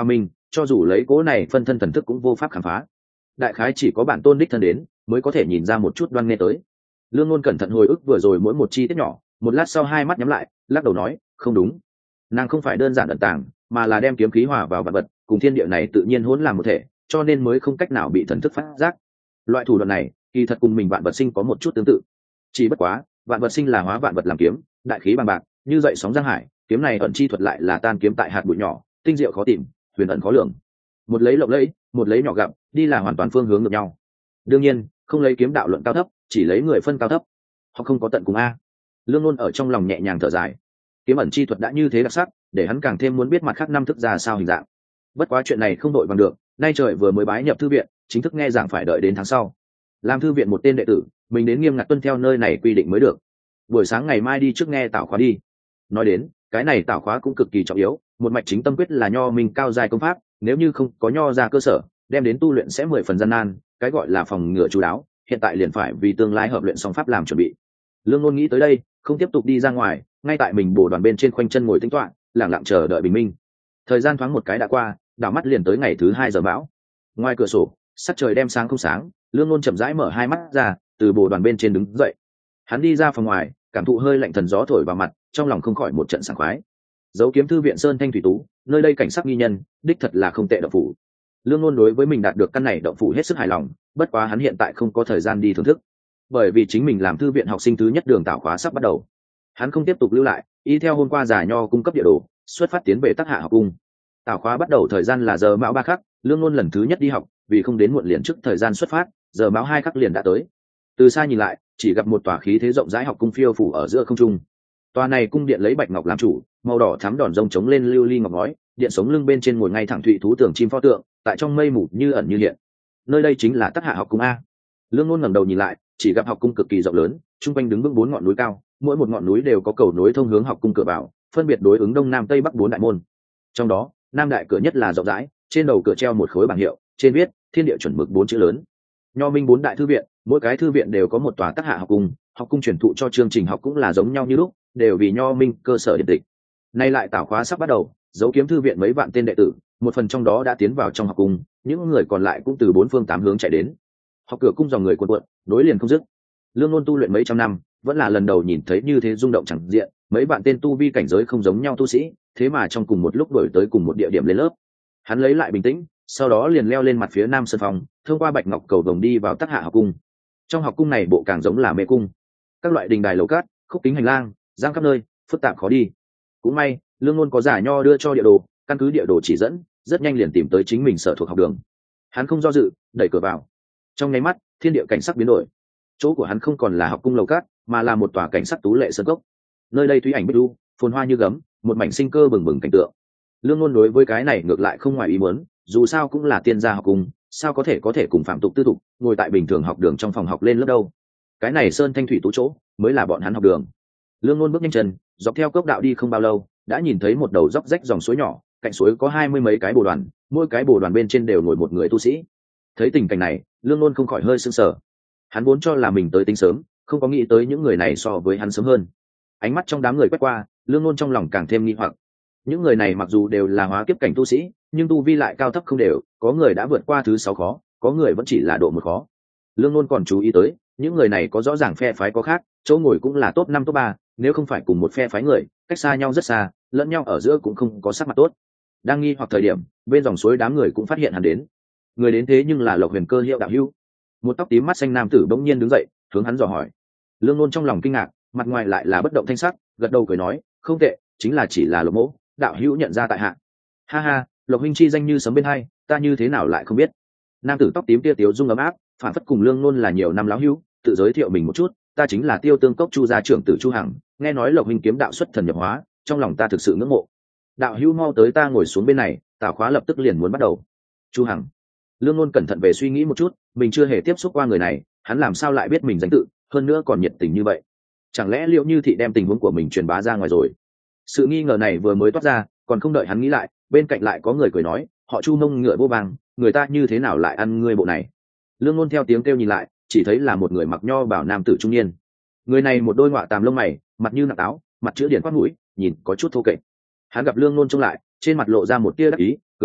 cho dù lấy cố này phân thân thần thức cũng vô pháp khám phá. Đại khái chỉ có bản tôn đích thân đến mới có thể nhìn ra một chút đoan nghe tới. Lương Ngôn cẩn thận hồi ức vừa rồi mỗi một chi tiết nhỏ, một lát sau hai mắt nhắm lại, lắc đầu nói, không đúng. Nàng không phải đơn giản ẩn tàng, mà là đem kiếm khí hòa vào vạn vật, cùng thiên địa này tự nhiên hỗn làm một thể, cho nên mới không cách nào bị thần thức phát giác. Loại thủ đoạn này, kỳ thật cùng mình vạn vật sinh có một chút tương tự. Chỉ bất quá, vạn vật sinh là hóa vạn vật làm kiếm, đại khí bằng bạc, như dậy sóng giang hải, kiếm này ẩn chi thuật lại là tan kiếm tại hạt bụi nhỏ, tinh diệu khó tìm, huyền ẩn khó lường. Một lấy lộng lẫy, một lấy nhỏ gặp, đi là hoàn toàn phương hướng ngược nhau. Đương nhiên, không lấy kiếm đạo luận cao thấp, chỉ lấy người phân cao thấp. Họ không có tận cùng a. Lương Ngôn ở trong lòng nhẹ nhàng thở dài. Kiếm ẩn chi thuật đã như thế đặc sắc, để hắn càng thêm muốn biết mặt khác năm thức ra sao hình dạng. Bất quá chuyện này không đội bằng được, nay trời vừa mới bái nhập thư viện, chính thức nghe giảng phải đợi đến tháng sau. Làm thư viện một tên đệ tử, mình đến nghiêm ngặt tuân theo nơi này quy định mới được. Buổi sáng ngày mai đi trước nghe tảo khóa đi. Nói đến, cái này tảo khóa cũng cực kỳ trọng yếu, một mạch chính tâm quyết là nho minh cao giai công pháp, nếu như không có nho ra cơ sở, đem đến tu luyện sẽ 10 phần gian nan, cái gọi là phòng ngừa chú đáo, hiện tại liền phải vì tương lai hợp luyện song pháp làm chuẩn bị. Lương Ngôn nghĩ tới đây, không tiếp tục đi ra ngoài, ngay tại mình bổ đoàn bên trên khoanh chân ngồi tĩnh tọa, lặng lặng chờ đợi bình minh. Thời gian thoáng một cái đã qua, đảo mắt liền tới ngày thứ 2 giờ bão. Ngoài cửa sổ, sắc trời đem sáng không sáng, Lương Ngôn chậm rãi mở hai mắt ra, từ bổ đoàn bên trên đứng dậy. Hắn đi ra phòng ngoài, cảm thụ hơi lạnh thần gió thổi vào mặt, trong lòng không khỏi một trận sảng khoái. Dấu kiếm thư viện Sơn Thanh thủy tú, nơi đây cảnh sắc nghi nhân, đích thật là không tệ động phủ. Lương Ngôn đối với mình đạt được căn này động phủ hết sức hài lòng, bất quá hắn hiện tại không có thời gian đi thưởng thức, bởi vì chính mình làm thư viện học sinh thứ nhất đường tảo khóa sắp bắt đầu. Hắn không tiếp tục lưu lại, y theo hôm qua giả nho cung cấp địa đồ, xuất phát tiến về Tắc Hạ học cung. Tảo khóa bắt đầu thời gian là giờ mão 3 khắc, Lương Ngôn lần thứ nhất đi học, vì không đến muộn liền trước thời gian xuất phát, giờ mão 2 khắc liền đã tới. Từ xa nhìn lại, chỉ gặp một tòa khí thế rộng rãi học cung phiêu phủ ở giữa không trung. Tòa này cung điện lấy bạch ngọc làm chủ, màu đỏ thắm đòn rông chống lên lưu ly ngọc ngói, điện sống lưng bên trên ngồi ngay thẳng thụy thú tưởng chim pho tượng, tại trong mây mù như ẩn như hiện. Nơi đây chính là Tắc Hạ học cung a. Lương Ngôn ngẩng đầu nhìn lại, chỉ gặp học cung cực kỳ rộng lớn, trung quanh đứng vững 4 ngọn núi cao, mỗi một ngọn núi đều có cầu nối thông hướng học cung cửa vào, phân biệt đối ứng đông nam tây bắc 4 đại môn. Trong đó, nam đại cửa nhất là rộng rãi, trên đầu cửa treo một khối bảng hiệu, trên viết Thiên Địa chuẩn mực 4 chữ lớn. Nho minh 4 đại thư viện, mỗi cái thư viện đều có một tòa Tắc Hạ học cung truyền thụ cho chương trình học cũng là giống nhau như lúc, đều vì nho minh cơ sở điện tịch. Nay lại tảo khóa sắp bắt đầu, dấu kiếm thư viện mấy vạn tên đệ tử, một phần trong đó đã tiến vào trong học cung, những người còn lại cũng từ 4 phương 8 hướng chạy đến. Học cửa cung dòng người cuồn cuộn, nối liền không dứt. Lương Ngôn tu luyện mấy trăm năm, vẫn là lần đầu nhìn thấy như thế rung động chẳng diện, mấy bạn tên tu vi cảnh giới không giống nhau tu sĩ, thế mà trong cùng một lúc đổi tới cùng một địa điểm lên lớp. Hắn lấy lại bình tĩnh, sau đó liền leo lên mặt phía nam sân phòng, thông qua bạch ngọc cầu vồng đi vào Tắc Hạ học cung. Trong học cung này bộ càng giống là mê cung, các loại đình đài lầu cát, khúc kính hành lang, giang khắp nơi, phức tạp khó đi. Cũng may, Lương Ngôn có giả nho đưa cho địa đồ, căn cứ địa đồ chỉ dẫn, rất nhanh liền tìm tới chính mình sở thuộc học đường. Hắn không do dự, đẩy cửa vào. Trong nháy mắt, thiên địa cảnh sắc biến đổi. Chỗ của hắn không còn là học cung lầu cát, mà là một tòa cảnh sắc tú lệ sơn cốc. Nơi đây thủy ảnh bích lưu, phồn hoa như gấm, một mảnh sinh cơ bừng bừng cảnh tượng. Lương Ngôn đối với cái này ngược lại không ngoài ý muốn, dù sao cũng là tiên gia học cung, sao có thể cùng phạm tục tư tục ngồi tại bình thường học đường trong phòng học lên lớp đâu. Cái này sơn thanh thủy tú chỗ mới là bọn hắn học đường. Lương Ngôn bước nhanh chân, dọc theo cốc đạo đi không bao lâu, đã nhìn thấy một đầu dốc rách dòng suối nhỏ, cạnh suối có 20 mấy cái bồ đoàn, mỗi cái bồ đoàn bên trên đều ngồi một người tu sĩ. Thấy tình cảnh này, Lương Ngôn không khỏi hơi sững sờ. Hắn vốn cho là mình tới tính sớm, không có nghĩ tới những người này so với hắn sớm hơn. Ánh mắt trong đám người quét qua, Lương Ngôn trong lòng càng thêm nghi hoặc. Những người này mặc dù đều là hóa kiếp cảnh tu sĩ, nhưng tu vi lại cao thấp không đều, có người đã vượt qua thứ 6 khó, có người vẫn chỉ là độ 1 khó. Lương Ngôn còn chú ý tới, những người này có rõ ràng phe phái có khác, chỗ ngồi cũng là top 5 top 3, nếu không phải cùng một phe phái người, cách xa nhau rất xa, lẫn nhau ở giữa cũng không có sắc mặt tốt. Đang nghi hoặc thời điểm, bên dòng suối đám người cũng phát hiện hắn đến. Người đến thế nhưng là Lộc Huyền Cơ Hiệu đạo hữu. Một tóc tím mắt xanh nam tử bỗng nhiên đứng dậy, hướng hắn dò hỏi. Lương Ngôn trong lòng kinh ngạc, mặt ngoài lại là bất động thanh sắc, gật đầu cười nói, không tệ, chính là chỉ là Lộc mỗ, đạo hữu nhận ra tại hạ. Ha ha, Lộc huynh chi danh như sấm bên hai, ta như thế nào lại không biết. Nam tử tóc tím tia tiếu dung ấm áp, phản phất cùng Lương Ngôn là nhiều năm lão hữu, tự giới thiệu mình một chút, ta chính là Tiêu Tương Cốc Chu gia trưởng tử Chu Hằng, nghe nói Lộc huynh kiếm đạo xuất thần nhập hóa, trong lòng ta thực sự ngưỡng mộ. Đạo hữu mau tới, ta ngồi xuống bên này, tảo khóa lập tức liền muốn bắt đầu. Chu Hằng. Lương Ngôn cẩn thận về suy nghĩ một chút, mình chưa hề tiếp xúc qua người này, hắn làm sao lại biết mình danh tự, hơn nữa còn nhiệt tình như vậy. Chẳng lẽ Liễu Như Thị đem tình huống của mình truyền bá ra ngoài rồi? Sự nghi ngờ này vừa mới toát ra, còn không đợi hắn nghĩ lại, bên cạnh lại có người cười nói, họ Chu nông ngựa vô bang, người ta như thế nào lại ăn ngươi bộ này? Lương Ngôn theo tiếng kêu nhìn lại, chỉ thấy là một người mặc nho bảo nam tử trung niên. Người này một đôi ngọa tàm lông mày, mặt như nặng táo, mặt chữ điển quát mũi, nhìn có chút thô kệch. Hắn gặp Lương Ngôn trông lại, trên mặt lộ ra một tia đắc ý, cười nói,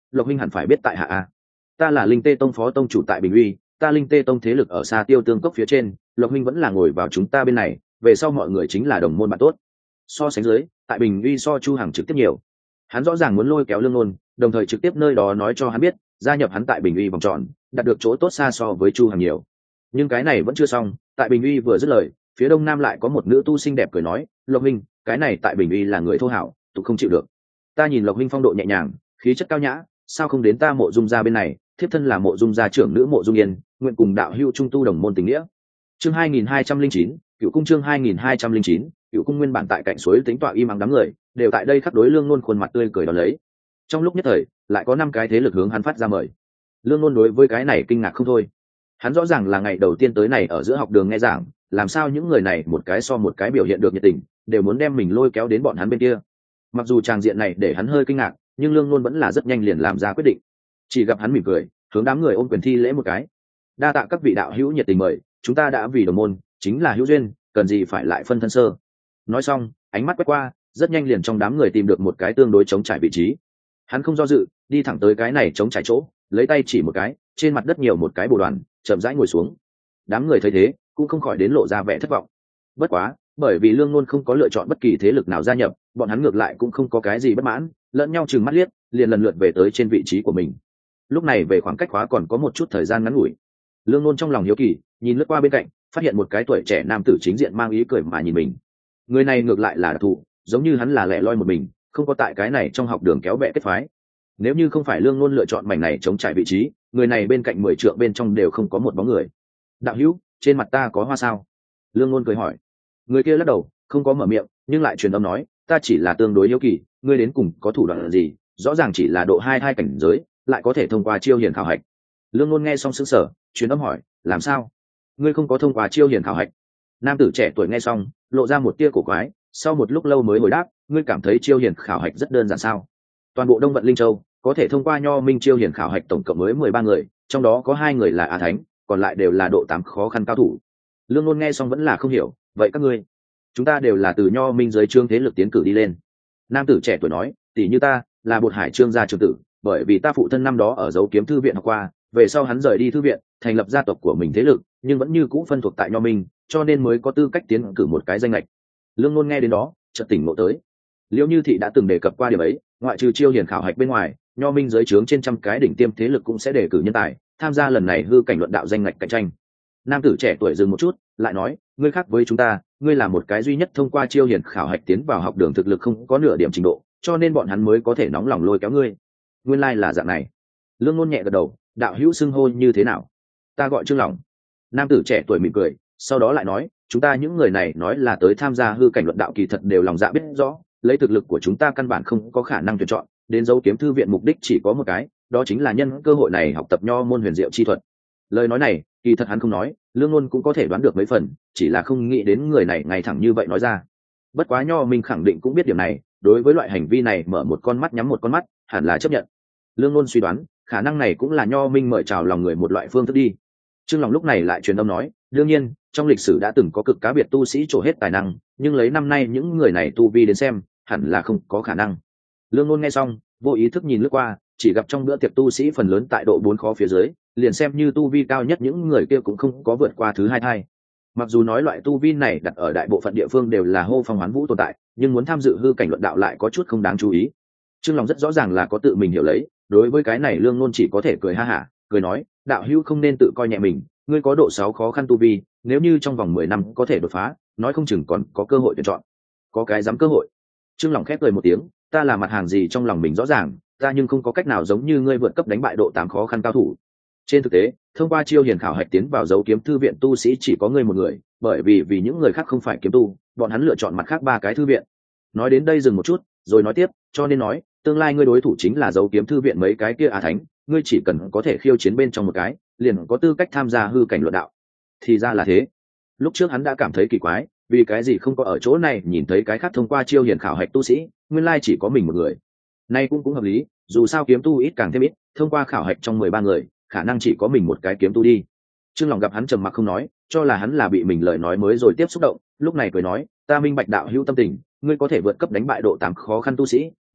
Lộc huynh hẳn phải biết tại hạ a. Ta là Linh Tê Tông phó tông chủ tại Bình Uy, ta Linh Tê Tông thế lực ở xa Tiêu Tương Cốc phía trên, Lộc huynh vẫn là ngồi vào chúng ta bên này, về sau mọi người chính là đồng môn bạn tốt. So sánh dưới, tại Bình Uy so Chu Hằng trực tiếp nhiều. Hắn rõ ràng muốn lôi kéo Lương Nôn, đồng thời trực tiếp nơi đó nói cho hắn biết, gia nhập hắn tại Bình Uy vòng tròn, đạt được chỗ tốt xa so với Chu Hằng nhiều. Nhưng cái này vẫn chưa xong, tại Bình Uy vừa dứt lời, phía đông nam lại có một nữ tu xinh đẹp cười nói, Lộc huynh, cái này tại Bình Uy là người thô hảo, tụ không chịu được. Ta nhìn Lộc huynh phong độ nhẹ nhàng, khí chất cao nhã, sao không đến ta Mộ Dung gia bên này, thiếp thân là Mộ Dung gia trưởng nữ Mộ Dung Yên, nguyện cùng đạo hữu trung tu đồng môn tình nghĩa. Chương 2209, Cựu cung chương 2209, Cựu cung nguyên bản tại cạnh suối tính tọa im ắng đám người, đều tại đây khắc đối Lương Nôn khuôn mặt tươi cười đón lấy. Trong lúc nhất thời, lại có 5 cái thế lực hướng hắn phát ra mời. Lương Nôn đối với cái này kinh ngạc không thôi. Hắn rõ ràng là ngày đầu tiên tới này ở giữa học đường nghe giảng, làm sao những người này một cái so một cái biểu hiện được nhiệt tình, đều muốn đem mình lôi kéo đến bọn hắn bên kia. Mặc dù tràng diện này để hắn hơi kinh ngạc, nhưng Lương Nôn vẫn là rất nhanh liền làm ra quyết định. Chỉ gặp hắn mỉm cười, hướng đám người ôm quyền thi lễ một cái. Đa tạ các vị đạo hữu nhiệt tình mời, chúng ta đã vì đồng môn, chính là hữu duyên, cần gì phải lại phân thân sơ. Nói xong, ánh mắt quét qua, rất nhanh liền trong đám người tìm được một cái tương đối chống trải vị trí. Hắn không do dự, đi thẳng tới cái này chống trải chỗ, lấy tay chỉ một cái, trên mặt đất nhiều một cái bồ đoàn, chậm rãi ngồi xuống. Đám người thấy thế, cũng không khỏi đến lộ ra vẻ thất vọng. Bất quá, bởi vì Lương Nôn không có lựa chọn bất kỳ thế lực nào gia nhập, bọn hắn ngược lại cũng không có cái gì bất mãn, lẫn nhau trừng mắt liếc, liền lần lượt về tới trên vị trí của mình. Lúc này về khoảng cách khóa còn có một chút thời gian ngắn ngủi. Lương Nôn trong lòng hiếu kỳ, nhìn lướt qua bên cạnh, phát hiện một cái tuổi trẻ nam tử chính diện mang ý cười mà nhìn mình. Người này ngược lại là đặc thù, giống như hắn là lẻ loi một mình, không có tại cái này trong học đường kéo bè kết phái. Nếu như không phải Lương Nôn lựa chọn mảnh này chống trải vị trí, người này bên cạnh 10 trượng bên trong đều không có một bóng người. Đạo hữu, trên mặt ta có hoa sao? Lương Nôn cười hỏi. Người kia lắc đầu, không có mở miệng, nhưng lại truyền âm nói, ta chỉ là tương đối hiếu kỳ, ngươi đến cùng có thủ đoạn gì? Rõ ràng chỉ là độ 22 cảnh giới, lại có thể thông qua chiêu hiền khảo hạch. Lương Nôn nghe xong sững sờ, truyền âm hỏi, làm sao? Ngươi không có thông qua chiêu hiền khảo hạch? Nam tử trẻ tuổi nghe xong, lộ ra một tia cổ quái, sau một lúc lâu mới hồi đáp, ngươi cảm thấy chiêu hiền khảo hạch rất đơn giản sao? Toàn bộ Đông Vận Linh Châu có thể thông qua Nho Minh chiêu hiền khảo hạch tổng cộng mới 13 người, trong đó có 2 người là A Thánh, còn lại đều là độ 8 khó khăn cao thủ. Lương Nôn nghe xong vẫn là không hiểu, vậy các ngươi? Chúng ta đều là từ Nho Minh dưới trương thế lực tiến cử đi lên. Nam tử trẻ tuổi nói, tỷ như ta là Bột Hải Trương gia trưởng tử, bởi vì ta phụ thân năm đó ở Dấu Kiếm thư viện học qua, về sau hắn rời đi thư viện, thành lập gia tộc của mình thế lực, nhưng vẫn như cũ phân thuộc tại Nho Minh, cho nên mới có tư cách tiến cử một cái danh lệch. Lương Nôn nghe đến đó, chợt tỉnh ngộ tới. Liễu Như Thị đã từng đề cập qua điểm ấy, ngoại trừ chiêu hiền khảo hạch bên ngoài, Nho Minh dưới trướng trên trăm cái đỉnh tiêm thế lực cũng sẽ đề cử nhân tài, tham gia lần này hư cảnh luận đạo danh ngạch cạnh tranh. Nam tử trẻ tuổi dừng một chút, lại nói, ngươi khác với chúng ta, ngươi là một cái duy nhất thông qua chiêu hiền khảo hạch tiến vào học đường thực lực không có nửa điểm trình độ, cho nên bọn hắn mới có thể nóng lòng lôi kéo ngươi. Nguyên lai là dạng này. Lương Nôn nhẹ gật đầu, đạo hữu xưng hô như thế nào? Ta gọi Trương Lòng. Nam tử trẻ tuổi mỉm cười, sau đó lại nói, chúng ta những người này nói là tới tham gia hư cảnh luận đạo kỳ thật đều lòng dạ biết rõ, lấy thực lực của chúng ta căn bản không có khả năng tuyển chọn, đến Dấu Kiếm thư viện mục đích chỉ có một cái, đó chính là nhân cơ hội này học tập nho môn huyền diệu chi thuật. Lời nói này, kỳ thật hắn không nói, Lương Nôn cũng có thể đoán được mấy phần, chỉ là không nghĩ đến người này ngay thẳng như vậy nói ra. Bất quá Nho Minh khẳng định cũng biết điểm này, đối với loại hành vi này mở một con mắt nhắm một con mắt, hẳn là chấp nhận. Lương Nôn suy đoán, khả năng này cũng là Nho Minh mời chào lòng người một loại phương thức đi. Trương Lòng lúc này lại truyền âm nói, đương nhiên, trong lịch sử đã từng có cực cá biệt tu sĩ trổ hết tài năng, nhưng lấy năm nay những người này tu vi đến xem, hẳn là không có khả năng. Lương Nôn nghe xong, vô ý thức nhìn lướt qua, chỉ gặp trong bữa tiệc tu sĩ phần lớn tại độ 4 khó phía dưới, liền xem như tu vi cao nhất những người kia cũng không có vượt qua thứ 2 thai. Mặc dù nói loại tu vi này đặt ở đại bộ phận địa phương đều là hô phong hoán vũ tồn tại, nhưng muốn tham dự hư cảnh luận đạo lại có chút không đáng chú ý. Trương Lòng rất rõ ràng là có tự mình hiểu lấy, đối với cái này Lương Nôn chỉ có thể cười ha hả, cười nói, đạo hữu không nên tự coi nhẹ mình, ngươi có độ 6 khó khăn tu vi, nếu như trong vòng 10 năm có thể đột phá, nói không chừng còn có cơ hội tuyển chọn. Có cái dám cơ hội? Trương Lòng khép cười một tiếng, ta là mặt hàng gì trong lòng mình rõ ràng, ta nhưng không có cách nào giống như ngươi vượt cấp đánh bại độ 8 khó khăn cao thủ. Trên thực tế, thông qua chiêu hiền khảo hạch tiến vào Dấu Kiếm thư viện tu sĩ chỉ có ngươi một người, bởi vì những người khác không phải kiếm tu, bọn hắn lựa chọn mặt khác 3 cái thư viện. Nói đến đây dừng một chút, rồi nói tiếp, cho nên nói, tương lai ngươi đối thủ chính là Dấu Kiếm thư viện mấy cái kia A Thánh, ngươi chỉ cần có thể khiêu chiến bên trong một cái, liền có tư cách tham gia hư cảnh luận đạo. Thì ra là thế. Lúc trước hắn đã cảm thấy kỳ quái, vì cái gì không có ở chỗ này nhìn thấy cái khác thông qua chiêu hiền khảo hạch tu sĩ, nguyên lai chỉ có mình một người. Nay cũng hợp lý, dù sao kiếm tu ít càng thêm ít, thông qua khảo hạch trong 13 người, khả năng chỉ có mình một cái kiếm tu đi. Trương Lòng gặp hắn trầm mặc không nói, cho là hắn là bị mình lời nói mới rồi tiếp xúc động, lúc này cười nói, ta minh bạch đạo hữu tâm tình, ngươi có thể vượt cấp đánh bại độ 8 khó khăn tu sĩ,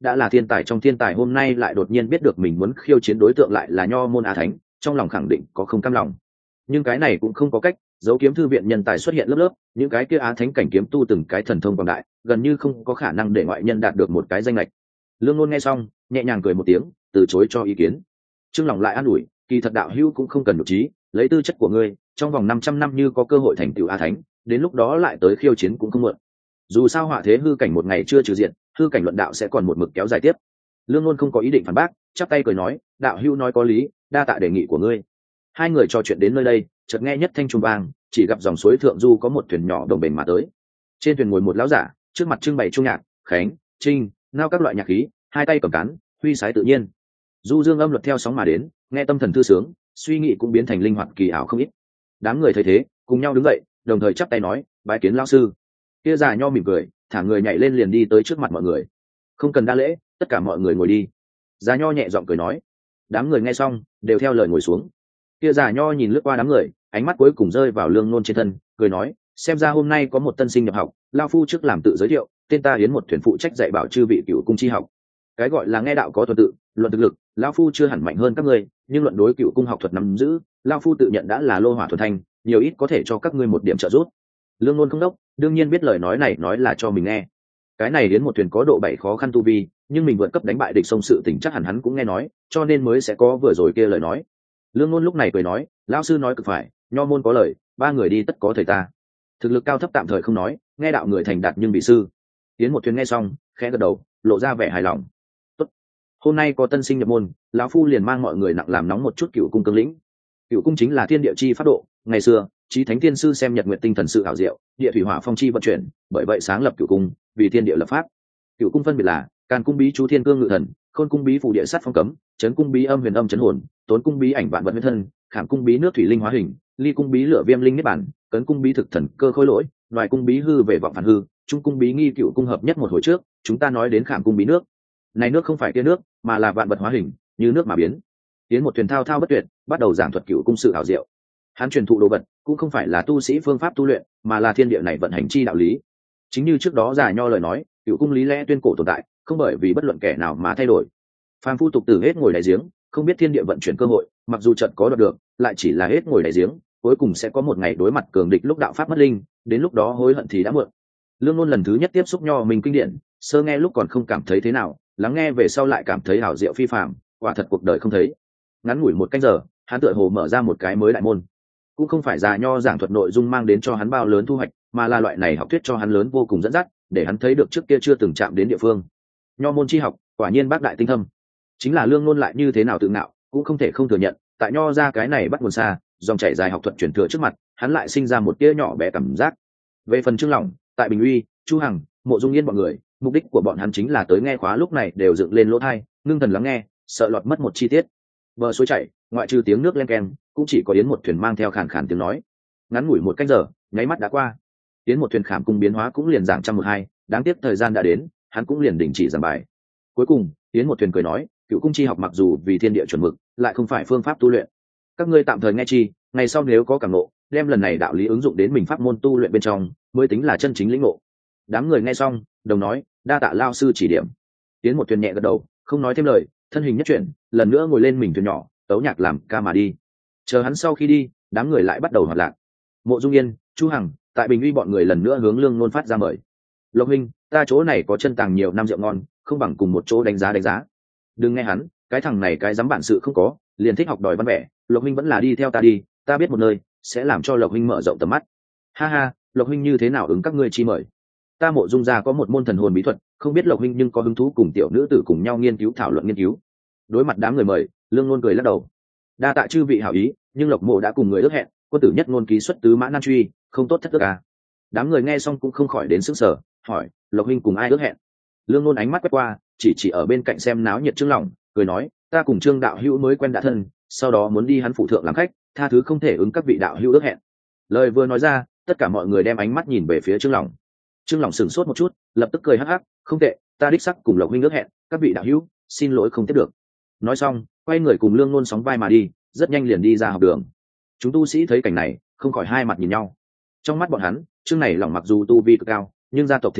đã là thiên tài trong thiên tài hôm nay lại đột nhiên biết được mình muốn khiêu chiến đối tượng lại là nho môn á thánh, trong lòng khẳng định có không cam lòng. Nhưng cái này cũng không có cách, dấu kiếm thư viện nhân tài xuất hiện lớp lớp, những cái kia á thánh cảnh kiếm tu từng cái thần thông quảng đại, gần như không có khả năng để ngoại nhân đạt được một cái danh lệch. Lương Ngôn nghe xong nhẹ nhàng cười một tiếng, từ chối cho ý kiến. Trương Lòng lại an ủi, kỳ thật đạo hữu cũng không cần nhục trí, lấy tư chất của ngươi trong vòng 500 năm như có cơ hội thành tựu á thánh, đến lúc đó lại tới khiêu chiến cũng không muộn. Dù sao họa thế hư cảnh một ngày chưa trừ diện, hư cảnh luận đạo sẽ còn một mực kéo dài tiếp. Lương Ngôn không có ý định phản bác, chắp tay cười nói, đạo hữu nói có lý, đa tạ đề nghị của ngươi. Hai người trò chuyện đến nơi đây, chợt nghe nhất thanh trung vang, chỉ gặp dòng suối thượng du có một thuyền nhỏ đồng bền mà tới. Trên thuyền ngồi một lão giả, trước mặt trưng bày trung nhạc, khánh, trinh, nao các loại nhạc khí, hai tay cầm cán, huy sái tự nhiên. Du dương âm luật theo sóng mà đến, nghe tâm thần thư sướng, suy nghĩ cũng biến thành linh hoạt kỳ ảo không ít. Đám người thấy thế, cùng nhau đứng dậy, đồng thời chắp tay nói, bái kiến lão sư. Kia già nho mỉm cười, thả người nhảy lên liền đi tới trước mặt mọi người. Không cần đa lễ, tất cả mọi người ngồi đi. Già nho nhẹ giọng cười nói. Đám người nghe xong đều theo lời ngồi xuống. Kia già nho nhìn lướt qua đám người, ánh mắt cuối cùng rơi vào Lương Ngôn trên thân, cười nói, xem ra hôm nay có một tân sinh nhập học, lao phu trước làm tự giới thiệu, tên ta Yến một thuyền phụ trách dạy bảo chư vị cửu cung chi học. Cái gọi là nghe đạo có tuần tự, luận thực lực, lao phu chưa hẳn mạnh hơn các ngươi, nhưng luận đối cửu cung học thuật nắm giữ, lao phu tự nhận đã là lô hỏa thuần thanh, nhiều ít có thể cho các ngươi một điểm trợ giúp. Lương Ngôn không đốc, đương nhiên biết lời nói này nói là cho mình nghe. Cái này đến một thuyền có độ 7 khó khăn tu vi, nhưng mình vượt cấp đánh bại địch sông sự tình chắc hẳn hắn cũng nghe nói, cho nên mới sẽ có vừa rồi kia lời nói. Lương Ngôn lúc này cười nói, lão sư nói cực phải, nho môn có lời, ba người đi tất có thầy ta. Thực lực cao thấp tạm thời không nói, nghe đạo người thành đạt nhưng bị sư. Tiến một thuyền nghe xong, khẽ gật đầu, lộ ra vẻ hài lòng. Tốt, hôm nay có tân sinh nhập môn, lão phu liền mang mọi người nặng làm nóng một chút cửu cung cương lĩnh. Cửu cung chính là thiên địa chi pháp độ, ngày xưa chí thánh tiên sư xem nhật nguyệt tinh thần sự ảo diệu, địa thủy hỏa phong chi vận chuyển, bởi vậy sáng lập cửu cung, vì thiên địa lập pháp. Cửu cung phân biệt là càn cung bí chú thiên cương ngự thần, khôn cung bí phù địa sát phong cấm, chấn cung bí âm huyền âm chấn hồn, tốn cung bí ảnh vạn vận huyết thân, khảm cung bí nước thủy linh hóa hình, ly cung bí lửa viêm linh niết bản, cấn cung bí thực thần cơ khôi lỗi, loại cung bí hư về vọng phản hư, trung cung bí nghi cửu cung hợp nhất một hồi trước chúng ta nói đến khảm cung bí nước. Này nước không phải kia nước, mà là vạn vật hóa hình, như nước mà biến. Tiến một thuyền thao thao bất tuyệt, bắt đầu giảng thuật cửu cung sự ảo diệu. Hắn truyền thụ đồ vật cũng không phải là tu sĩ phương pháp tu luyện, mà là thiên địa này vận hành chi đạo lý. Chính như trước đó già nho lời nói, cửu cung lý lẽ tuyên cổ tồn tại, không bởi vì bất luận kẻ nào mà thay đổi. Phàm phu tục tử hết ngồi đáy giếng, không biết thiên địa vận chuyển cơ hội, mặc dù trận có đoạt được, lại chỉ là hết ngồi đáy giếng, cuối cùng sẽ có một ngày đối mặt cường địch lúc đạo pháp mất linh, đến lúc đó hối hận thì đã muộn. Lương Ngôn lần thứ nhất tiếp xúc nho mình kinh điển, sơ nghe lúc còn không cảm thấy thế nào, lắng nghe về sau lại cảm thấy hảo diệu phi phàm, quả thật cuộc đời không thấy. Ngắn ngủi một canh giờ, hắn tựa hồ mở ra một cái mới đại môn. Cũng không phải già nho giảng thuật nội dung mang đến cho hắn bao lớn thu hoạch, mà là loại này học thuyết cho hắn lớn vô cùng dẫn dắt, để hắn thấy được trước kia chưa từng chạm đến địa phương. Nho môn chi học, quả nhiên bác đại tinh thâm. Chính là Lương Ngôn lại như thế nào tự ngạo, cũng không thể không thừa nhận, tại nho ra cái này bắt nguồn xa, dòng chảy dài học thuật truyền thừa trước mặt, hắn lại sinh ra một tia nhỏ bé cảm giác. Về phần Trương Lỏng, tại Bình Uy, Chu Hằng, Mộ Dung Yên bọn người, mục đích của bọn hắn chính là tới nghe khóa lúc này đều dựng lên lỗ tai, ngưng thần lắng nghe, sợ lọt mất một chi tiết. Bờ suối chảy, ngoại trừ tiếng nước len keng, cũng chỉ có Yến một thuyền mang theo khàn khàn tiếng nói. Ngắn ngủi một canh giờ, nháy mắt đã qua. Yến một thuyền khảm cung biến hóa cũng liền giảng 112, đáng tiếc thời gian đã đến, hắn cũng liền đình chỉ giảng bài. Cuối cùng, Yến một thuyền cười nói, cửu cung chi học mặc dù vì thiên địa chuẩn mực, lại không phải phương pháp tu luyện. Các ngươi tạm thời nghe chi, ngày sau nếu có cảm ngộ, đem lần này đạo lý ứng dụng đến mình pháp môn tu luyện bên trong, mới tính là chân chính lĩnh ngộ. Đám người nghe xong, đồng nói, đa tạ lao sư chỉ điểm. Yến một thuyền nhẹ gật đầu, không nói thêm lời, thân hình nhất chuyển, lần nữa ngồi lên mình thuyền nhỏ, tấu nhạc làm ca mà đi. Chờ hắn sau khi đi, đám người lại bắt đầu hoạt lạc. Mộ Dung Yên, Chu Hằng, tại Bình Uy bọn người lần nữa hướng Lương Ngôn phát ra mời. Lộc huynh, ta chỗ này có chân tàng nhiều năm rượu ngon, không bằng cùng một chỗ đánh giá. Đừng nghe hắn, cái thằng này cái dám bản sự không có, liền thích học đòi văn vẻ. Lộc huynh vẫn là đi theo ta đi, ta biết một nơi sẽ làm cho Lộc huynh mở rộng tầm mắt. Ha ha, Lộc huynh như thế nào ứng các ngươi chi mời? Ta Mộ Dung gia có một môn thần hồn bí thuật, không biết Lộc huynh nhưng có hứng thú cùng tiểu nữ tử cùng nhau nghiên cứu thảo luận nghiên cứu. Đối mặt đám người mời, Lương Ngôn cười lắc đầu. Đa tạ chư vị hảo ý, nhưng Lộc mộ đã cùng người ước hẹn, quân tử nhất ngôn ký xuất tứ mã nan truy, không tốt thất ước à. Đám người nghe xong cũng không khỏi đến sững sờ, hỏi, Lộc huynh cùng ai ước hẹn? Lương Ngôn ánh mắt quét qua, chỉ ở bên cạnh xem náo nhiệt Trương Lỏng, cười nói, ta cùng Trương đạo hữu mới quen đã thân, sau đó muốn đi hắn phủ thượng làm khách, tha thứ không thể ứng các vị đạo hữu ước hẹn. Lời vừa nói ra, tất cả mọi người đem ánh mắt nhìn về phía Trương Lỏng. Trương Lỏng sửng sốt một chút, lập tức cười hắc hắc, không tệ, ta đích sắc cùng Lộc huynh ước hẹn, các vị đạo hữu, xin lỗi không tiếp được. Nói xong, quay người cùng Lương Ngôn sóng vai mà đi, rất nhanh liền đi ra học đường. Chúng tu sĩ thấy cảnh này, không khỏi hai mặt nhìn nhau. Trong mắt bọn hắn, Trương này Lỏng mặc dù tu vi cực cao, nhưng gia tộc thế lực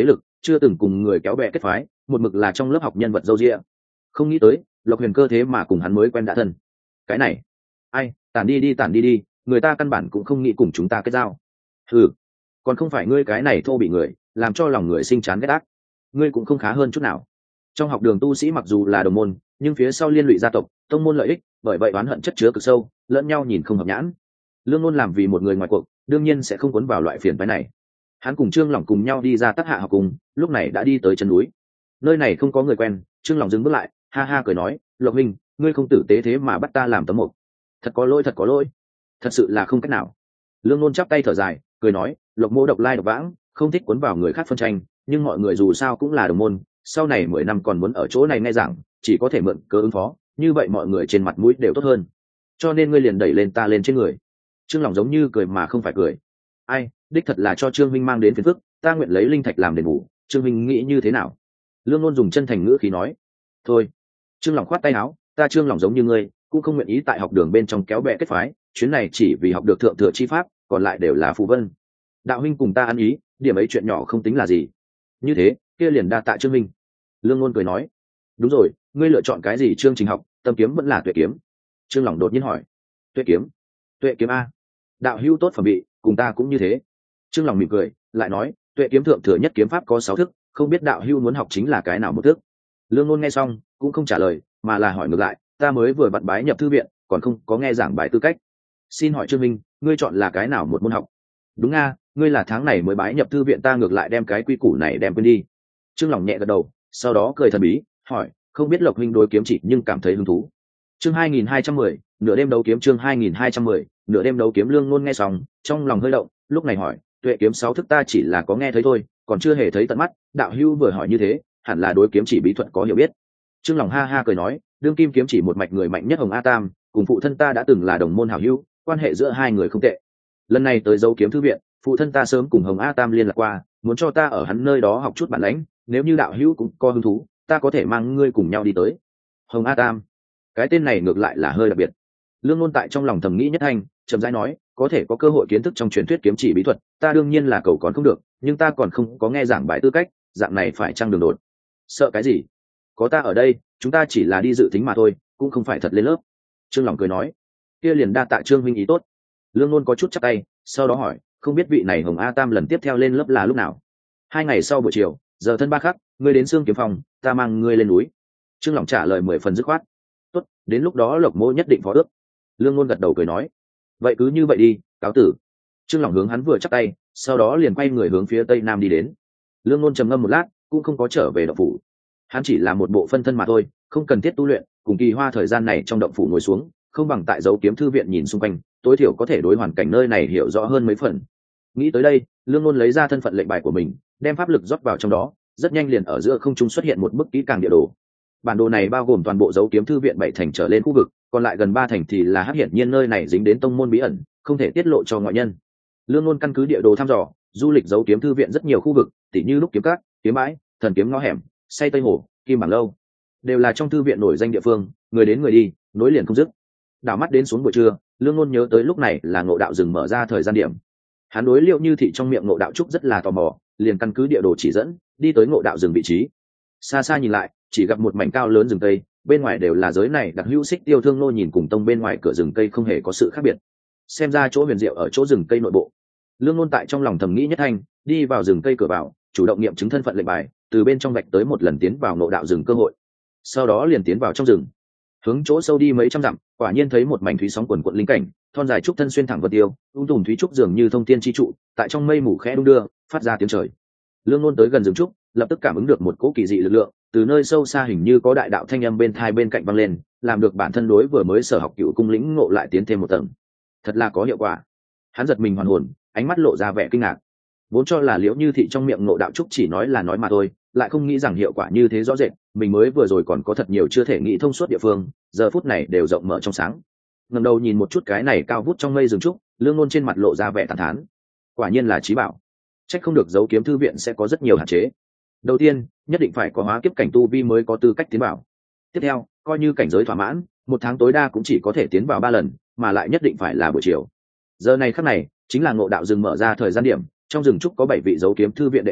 chưa từng cùng người kéo bè kết phái, một mực là trong lớp học nhân vật dâu dịa. Không nghĩ tới Lộc Huyền Cơ thế mà cùng hắn mới quen đã thân. Cái này, ai, tản đi đi, người ta căn bản cũng không nghĩ cùng chúng ta kết giao. Ừ, còn không phải ngươi cái này thô bị người, làm cho lòng người sinh chán ghét ác. Ngươi cũng không khá hơn chút nào. Trong học đường tu sĩ mặc dù là đồng môn, nhưng phía sau liên lụy gia tộc, tông môn lợi ích, bởi vậy oán hận chất chứa cực sâu, lẫn nhau nhìn không hợp nhãn. Lương Ngôn làm vì một người ngoài cuộc, đương nhiên sẽ không cuốn vào loại phiền phức này. Hắn cùng Trương Lỏng cùng nhau đi ra Tắc Hạ học cùng, lúc này đã đi tới chân núi. Nơi này không có người quen, Trương Lỏng dừng bước lại, ha ha cười nói, Lộc huynh, ngươi không tử tế thế mà bắt ta làm tấm mộc. Thật có lỗi, thật sự là không cách nào. Lương Ngôn chắp tay thở dài, cười nói, Lộc mỗ độc lai độc vãng, không thích cuốn vào người khác phân tranh, nhưng mọi người dù sao cũng là đồng môn, sau này 10 năm còn muốn ở chỗ này nghe giảng, chỉ có thể mượn cớ ứng phó, như vậy mọi người trên mặt mũi đều tốt hơn. Cho nên ngươi liền đẩy lên ta lên trên người. Trương Lỏng giống như cười mà không phải cười. Ai, đích thật là cho Trương Minh mang đến phiền phức, ta nguyện lấy linh thạch làm đền bù, Trương Minh nghĩ như thế nào? Lương Ngôn dùng chân thành ngữ khí nói. Thôi. Trương Lỏng khoát tay áo, ta Trương Lỏng giống như ngươi, cũng không nguyện ý tại học đường bên trong kéo bè kết phái, chuyến này chỉ vì học được thượng thừa chi pháp, còn lại đều là phù vân. Đạo huynh cùng ta ăn ý, điểm ấy chuyện nhỏ không tính là gì. Như thế, kia liền đa tạ Trương Minh. Lương Ngôn cười nói. Đúng rồi, ngươi lựa chọn cái gì chương trình học, tâm kiếm vẫn là tuệ kiếm? Trương Lỏng đột nhiên hỏi. Tuệ kiếm a. Đạo hữu tốt phẩm vị, cùng ta cũng như thế. Trương Lỏng mỉm cười, lại nói, tuệ kiếm thượng thừa nhất kiếm pháp có 6 thức, không biết đạo hữu muốn học chính là cái nào một thức? Lương Ngôn nghe xong, cũng không trả lời, mà là hỏi ngược lại, ta mới vừa vặn bái nhập thư viện, còn không có nghe giảng bài tư cách. Xin hỏi Trương Minh, ngươi chọn là cái nào một môn học? Đúng a, ngươi là tháng này mới bái nhập thư viện, ta ngược lại đem cái quy củ này đem quên đi. Trương Lỏng nhẹ gật đầu, sau đó cười thần bí, hỏi, không biết Lộc huynh đối kiếm chỉ nhưng cảm thấy hứng thú. Chương 2210, nửa đêm đấu kiếm, chương 2210, nửa đêm đấu kiếm. Lương Ngôn nghe xong, trong lòng hơi động, lúc này hỏi, tuệ kiếm 6 thức ta chỉ là có nghe thấy thôi, còn chưa hề thấy tận mắt, đạo hữu vừa hỏi như thế, hẳn là đối kiếm chỉ bí thuật có hiểu biết. Trương Lỏng ha ha cười nói, đương kim kiếm chỉ một mạch người mạnh nhất Hồng A Tam, cùng phụ thân ta đã từng là đồng môn hảo hữu, quan hệ giữa hai người không tệ. Lần này tới Dấu Kiếm thư viện, phụ thân ta sớm cùng Hồng A Tam liên lạc qua, muốn cho ta ở hắn nơi đó học chút bản lĩnh, nếu như đạo hữu cũng có hứng thú, ta có thể mang ngươi cùng nhau đi tới. Hồng A Tam, cái tên này ngược lại là hơi đặc biệt. Lương Ngôn tại trong lòng thầm nghĩ nhất thanh, chậm rãi nói, có thể có cơ hội kiến thức trong truyền thuyết kiếm chỉ bí thuật, ta đương nhiên là cầu còn không được, nhưng ta còn không có nghe giảng bài tư cách, dạng này phải chăng đường đột? Sợ cái gì? Có ta ở đây, chúng ta chỉ là đi dự tính mà thôi, cũng không phải thật lên lớp. Trương Lỏng cười nói, kia liền đa tạ Trương huynh ý tốt. Lương Ngôn có chút chắp tay, sau đó hỏi, không biết vị này Hồng A Tam lần tiếp theo lên lớp là lúc nào? 2 ngày sau buổi chiều, giờ thân 3 khắc, ngươi đến Xương Kiếm Phòng, ta mang ngươi lên núi. Trương Lỏng trả lời 10 phần dứt khoát. Tốt, đến lúc đó Lộc mỗ nhất định phó ước. Lương Ngôn gật đầu cười nói, vậy cứ như vậy đi, cáo tử. Trương Lỏng hướng hắn vừa chắp tay, sau đó liền quay người hướng phía tây nam đi đến. Lương Ngôn trầm ngâm một lát, cũng không có trở về động phủ. Hắn chỉ là một bộ phân thân mà thôi, không cần thiết tu luyện, cùng Kỳ Hoa thời gian này trong động phủ ngồi xuống, không bằng tại Dấu Kiếm thư viện nhìn xung quanh, tối thiểu có thể đối hoàn cảnh nơi này hiểu rõ hơn mấy phần. Nghĩ tới đây, Lương Ngôn lấy ra thân phận lệnh bài của mình, đem pháp lực rót vào trong đó, rất nhanh liền ở giữa không trung xuất hiện một bức kỹ càng địa đồ. Bản đồ này bao gồm toàn bộ Dấu Kiếm thư viện 7 thành trở lên khu vực, còn lại gần 3 thành thì là hắc hiển nhiên nơi này dính đến tông môn bí ẩn, không thể tiết lộ cho ngoại nhân. Lương Ngôn căn cứ địa đồ thăm dò, du lịch Dấu Kiếm thư viện rất nhiều khu vực, tỉ như Lúc Kiếm Các, Kiếm Bãi, Thần Kiếm ngõ hẻm, Say Tây Hồ, Kim Bảng lâu, đều là trong thư viện nổi danh địa phương, người đến người đi, nối liền không dứt. Đảo mắt đến xuống buổi trưa, Lương Ngôn nhớ tới lúc này là Ngộ Đạo rừng mở ra thời gian điểm. Hắn đối Liệu Như Thị trong miệng Ngộ Đạo trúc rất là tò mò, liền căn cứ địa đồ chỉ dẫn, đi tới Ngộ Đạo rừng vị trí. Xa xa nhìn lại, chỉ gặp một mảnh cao lớn rừng cây, bên ngoài đều là giới này đặc hữu Xích Tiêu Thương Nô nhìn cùng tông bên ngoài cửa rừng cây không hề có sự khác biệt. Xem ra chỗ huyền diệu ở chỗ rừng cây nội bộ. Lương Ngôn tại trong lòng thầm nghĩ nhất thanh, đi vào rừng cây cửa vào, chủ động nghiệm chứng thân phận lệnh bài, từ bên trong vạch tới một lần tiến vào Ngộ Đạo rừng cơ hội. Sau đó liền tiến vào trong rừng, hướng chỗ sâu đi mấy trăm dặm, quả nhiên thấy một mảnh thúy sóng quần quận linh cảnh, thon dài trúc thân xuyên thẳng vân tiêu, tùm thúy trúc dường như thông thiên chi trụ, tại trong mây mù khẽ đung đưa, phát ra tiếng trời. Lương Ngôn tới gần rừng trúc, lập tức cảm ứng được một cỗ kỳ dị lực lượng, từ nơi sâu xa hình như có đại đạo thanh âm bên thai bên cạnh vang lên, làm được bản thân đối vừa mới sở học Cựu Cung lĩnh ngộ lại tiến thêm một tầng. Thật là có hiệu quả. Hắn giật mình hoàn hồn, ánh mắt lộ ra vẻ kinh ngạc. Vốn cho là Liễu Như Thị trong miệng Ngộ Đạo trúc chỉ nói là nói mà thôi, lại không nghĩ rằng hiệu quả như thế rõ rệt, mình mới vừa rồi còn có thật nhiều chưa thể nghĩ thông suốt địa phương, giờ phút này đều rộng mở trong sáng. Ngẩng đầu nhìn một chút cái này cao vút trong mây rừng trúc, Lương Ngôn trên mặt lộ ra vẻ thản thán. Quả nhiên là trí bảo. Trách không được Dấu Kiếm thư viện sẽ có rất nhiều hạn chế. Đầu tiên, nhất định phải có hóa kiếp cảnh tu vi mới có tư cách tiến vào. Tiếp theo, coi như cảnh giới thỏa mãn, 1 tháng tối đa cũng chỉ có thể tiến vào 3 lần, mà lại nhất định phải là buổi chiều. Giờ này khắc này, chính là Ngộ Đạo rừng mở ra thời gian điểm, trong rừng trúc có 7 vị Dấu Kiếm thư viện đệ tử,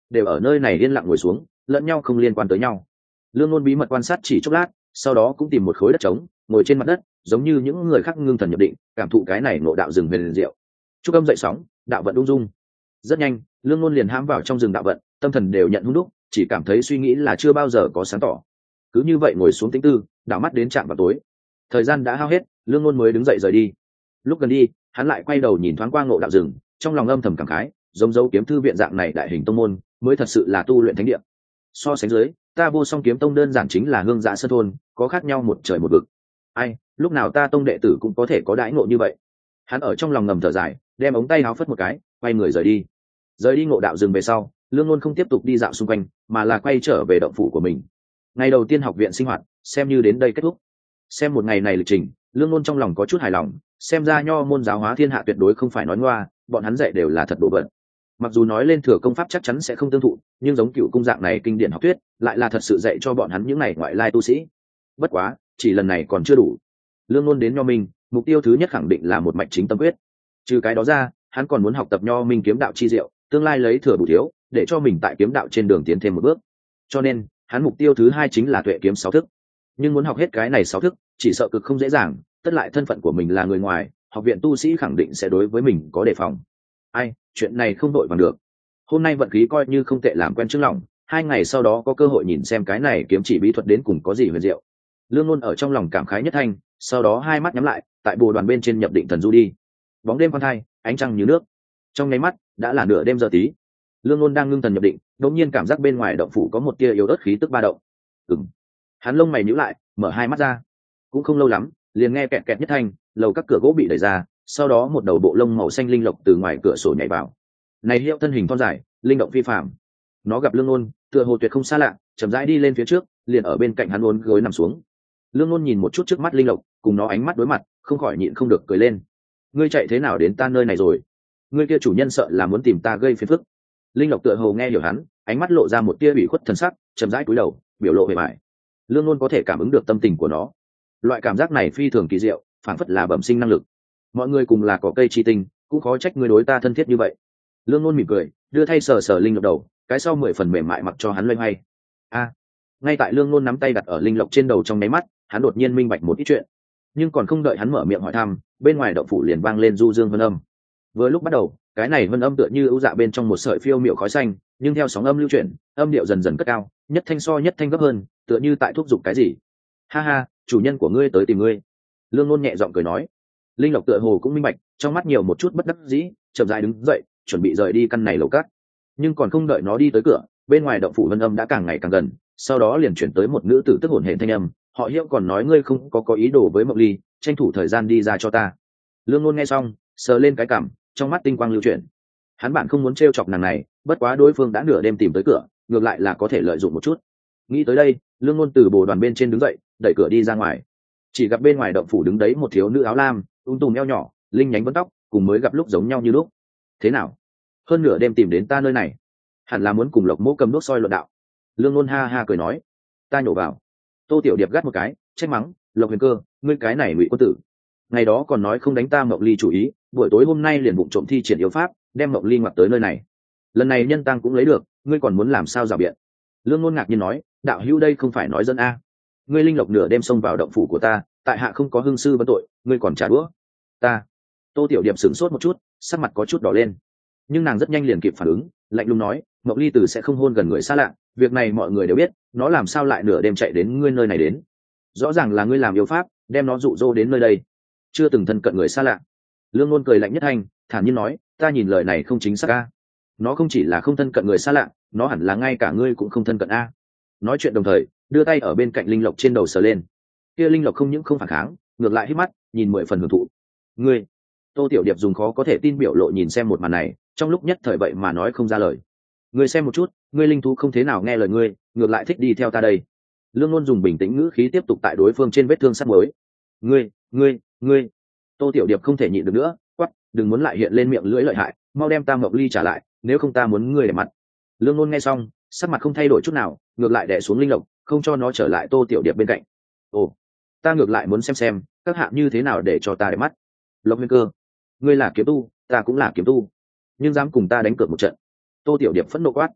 đều ở nơi này yên lặng ngồi xuống, lẫn nhau không liên quan tới nhau. Lương Nôn bí mật quan sát chỉ chốc lát, sau đó cũng tìm một khối đất trống, ngồi trên mặt đất, giống như những người khác ngưng thần nhập định, cảm thụ cái này ngộ đạo rừng huyền diệu. Trúc âm dậy sóng, đạo vận ung dung. Rất nhanh, Lương Nôn liền hãm vào trong rừng đạo vận, tâm thần đều nhận hung đúc, chỉ cảm thấy suy nghĩ là chưa bao giờ có sáng tỏ. Cứ như vậy ngồi xuống tĩnh tư, đảo mắt đến trạm vào tối. Thời gian đã hao hết, Lương Nôn mới đứng dậy rời đi. Lúc gần đi, hắn lại quay đầu nhìn thoáng qua ngộ đạo rừng, trong lòng âm thầm cảm khái, giống dấu kiếm thư viện dạng này đại hình tông môn, mới thật sự là tu luyện thánh địa. So sánh dưới, ta Vô Song kiếm tông đơn giản chính là hương dạ sơn thôn, có khác nhau một trời một vực. Ai, lúc nào ta tông đệ tử cũng có thể có đãi ngộ như vậy. Hắn ở trong lòng ngầm thở dài, đem ống tay áo phất một cái, quay người rời đi. Rời đi ngộ đạo rừng về sau, Lương Nôn không tiếp tục đi dạo xung quanh, mà là quay trở về động phủ của mình. Ngày đầu tiên học viện sinh hoạt xem như đến đây kết thúc. Xem một ngày này lịch trình, Lương Nôn trong lòng có chút hài lòng, xem ra nho môn giáo hóa thiên hạ tuyệt đối không phải nói ngoa, bọn hắn dạy đều là thật đồ vật. Mặc dù nói lên thừa công pháp chắc chắn sẽ không tương thụ, nhưng giống cựu cung dạng này kinh điển học thuyết lại là thật sự dạy cho bọn hắn những này ngoại lai tu sĩ. Bất quá, chỉ lần này còn chưa đủ. Lương Nôn đến nho minh, mục tiêu thứ nhất khẳng định là một mạch chính tâm quyết. Trừ cái đó ra, hắn còn muốn học tập nho minh kiếm đạo chi diệu, tương lai lấy thừa bù thiếu, để cho mình tại kiếm đạo trên đường tiến thêm một bước. Cho nên, hắn mục tiêu thứ hai chính là tuệ kiếm 6 thức. Nhưng muốn học hết cái này 6 thức, chỉ sợ cực không dễ dàng, tất lại thân phận của mình là người ngoài, học viện tu sĩ khẳng định sẽ đối với mình có đề phòng. Ai, chuyện này không đội bằng được. Hôm nay vận khí coi như không tệ, làm quen trước lòng, 2 ngày sau đó có cơ hội nhìn xem cái này kiếm chỉ bí thuật đến cùng có gì huyền diệu. Lương Nôn ở trong lòng cảm khái nhất thanh, sau đó hai mắt nhắm lại, tại bồ đoàn bên trên nhập định thần du đi. Bóng đêm khoan thai, ánh trăng như nước. Trong nháy mắt, đã là nửa đêm giờ tí. Lương Nôn đang ngưng thần nhập định, đột nhiên cảm giác bên ngoài động phủ có một tia yếu ớt khí tức ba động. Hắn lông mày nhíu lại, mở hai mắt ra. Cũng không lâu lắm, liền nghe kẹt kẹt nhất thanh, lầu các cửa gỗ bị đẩy ra, sau đó một đầu bộ lông màu xanh linh lộc từ ngoài cửa sổ nhảy vào. Này hiệu thân hình thon dài, linh động phi phàm. Nó gặp Lương Nôn, tựa hồ tuyệt không xa lạ, chậm rãi đi lên phía trước, liền ở bên cạnh hắn uốn gối nằm xuống. Lương Nôn nhìn một chút trước mắt linh lộc, cùng nó ánh mắt đối mặt, không khỏi nhịn không được cười lên. Ngươi chạy thế nào đến ta nơi này rồi? Ngươi kia chủ nhân sợ là muốn tìm ta gây phiền phức. Linh lộc tựa hồ nghe hiểu hắn, ánh mắt lộ ra một tia ủy khuất thần sắc, chậm rãi cúi đầu, biểu lộ vẻ bại. Lương Nôn có thể cảm ứng được tâm tình của nó. Loại cảm giác này phi thường kỳ diệu, phản phất là bẩm sinh năng lực. Mọi người cùng là cỏ cây chi tinh, cũng khó trách ngươi đối ta thân thiết như vậy. Lương Nôn mỉm cười, đưa thay sờ sờ linh lộc đầu, cái sau 10 phần mềm mại mặc cho hắn loay hoay. Ngay tại Lương Nôn nắm tay đặt ở linh lộc trên đầu trong nháy mắt, hắn đột nhiên minh bạch một ít chuyện. Nhưng còn không đợi hắn mở miệng hỏi thăm, bên ngoài động phủ liền vang lên du dương vân âm. Vừa lúc bắt đầu, cái này vân âm tựa như ưu dạ bên trong một sợi phiêu miệu khói xanh, nhưng theo sóng âm lưu chuyển, âm điệu dần dần cất cao, nhất thanh so nhất thanh gấp hơn, tựa như tại thúc giục cái gì. Ha ha, chủ nhân của ngươi tới tìm ngươi. Lương Nôn nhẹ giọng cười nói. Linh lộc tựa hồ cũng minh bạch, trong mắt nhiều một chút bất đắc dĩ, chậm rãi đứng dậy, chuẩn bị rời đi căn này lầu cát. Nhưng còn không đợi nó đi tới cửa, bên ngoài động phủ vân âm đã càng ngày càng gần, sau đó liền chuyển tới một nữ tử tức hổn hển thanh âm, họ Hiệu còn nói ngươi không có ý đồ với Mộng Ly, tranh thủ thời gian đi ra cho ta. Lương Nôn nghe xong, sờ lên cái cằm, trong mắt tinh quang lưu chuyển. Hắn bản không muốn trêu chọc nàng này, bất quá đối phương đã nửa đêm tìm tới cửa, ngược lại là có thể lợi dụng một chút. Nghĩ tới đây, Lương Nôn từ bồ đoàn bên trên đứng dậy, đẩy cửa đi ra ngoài. Chỉ gặp bên ngoài động phủ đứng đấy một thiếu nữ áo lam, tùm eo nhỏ, linh nhánh vấn tóc, cùng mới gặp lúc giống nhau như lúc. Thế nào? Hơn nửa đêm tìm đến ta nơi này, hẳn là muốn cùng Lộc Mỗ cầm đuốc soi luận đạo. Lương Nôn ha ha cười nói. Ta nhổ vào. Tô Tiểu Điệp gắt một cái, trách mắng, Lộc Huyền Cơ, ngươi cái này ngụy quân tử. Ngày đó còn nói không đánh ta Mộng Ly chủ ý, buổi tối hôm nay liền bụng trộm thi triển yếu pháp, đem Mộng Ly ngoặt tới nơi này. Lần này nhân tăng cũng lấy được, ngươi còn muốn làm sao rào biện? Lương Nôn ngạc nhiên nói, đạo hữu đây không phải nói dân a? Ngươi linh lộc nửa đêm xông vào động phủ của ta, tại hạ không có hương sư vấn tội, ngươi còn trả đũa? Ta. Tô Tiểu Điệp sửng sốt một chút, sắc mặt có chút đỏ lên. Nhưng nàng rất nhanh liền kịp phản ứng, lạnh lùng nói, Mộng Ly từ sẽ không hôn gần người xa lạ, việc này mọi người đều biết, nó làm sao lại nửa đêm chạy đến ngươi nơi này đến? Rõ ràng là ngươi làm yêu pháp, đem nó dụ dỗ đến nơi đây, chưa từng thân cận người xa lạ. Lương Nôn cười lạnh nhất thanh, thản nhiên nói, ta nhìn lời này không chính xác a. Nó không chỉ là không thân cận người xa lạ, nó hẳn là ngay cả ngươi cũng không thân cận a. Nói chuyện đồng thời, đưa tay ở bên cạnh linh lộc trên đầu sờ lên. Kia linh lộc không những không phản kháng, ngược lại hít mắt, nhìn 10 phần hưởng thụ. Ngươi. Tô Tiểu Điệp dùng khó có thể tin biểu lộ nhìn xem một màn này, trong lúc nhất thời vậy mà nói không ra lời. Ngươi xem một chút, ngươi linh thú không thế nào nghe lời ngươi, ngược lại thích đi theo ta đây. Lương Nôn dùng bình tĩnh ngữ khí tiếp tục tại đối phương trên vết thương sắt mới. Ngươi. Tô Tiểu Điệp không thể nhịn được nữa, quát, đừng muốn lại hiện lên miệng lưỡi lợi hại, mau đem ta Mộng Ly trả lại, nếu không ta muốn ngươi để mặt. Lương Nôn nghe xong, sắc mặt không thay đổi chút nào, ngược lại đè xuống linh lộc, không cho nó trở lại Tô Tiểu Điệp bên cạnh. Ồ, ta ngược lại muốn xem các hạ như thế nào để cho ta để mắt. Lộc Huyền Cơ, ngươi là kiếm tu, ta cũng là kiếm tu, nhưng dám cùng ta đánh cược một trận. Tô Tiểu Điệp phẫn nộ quát.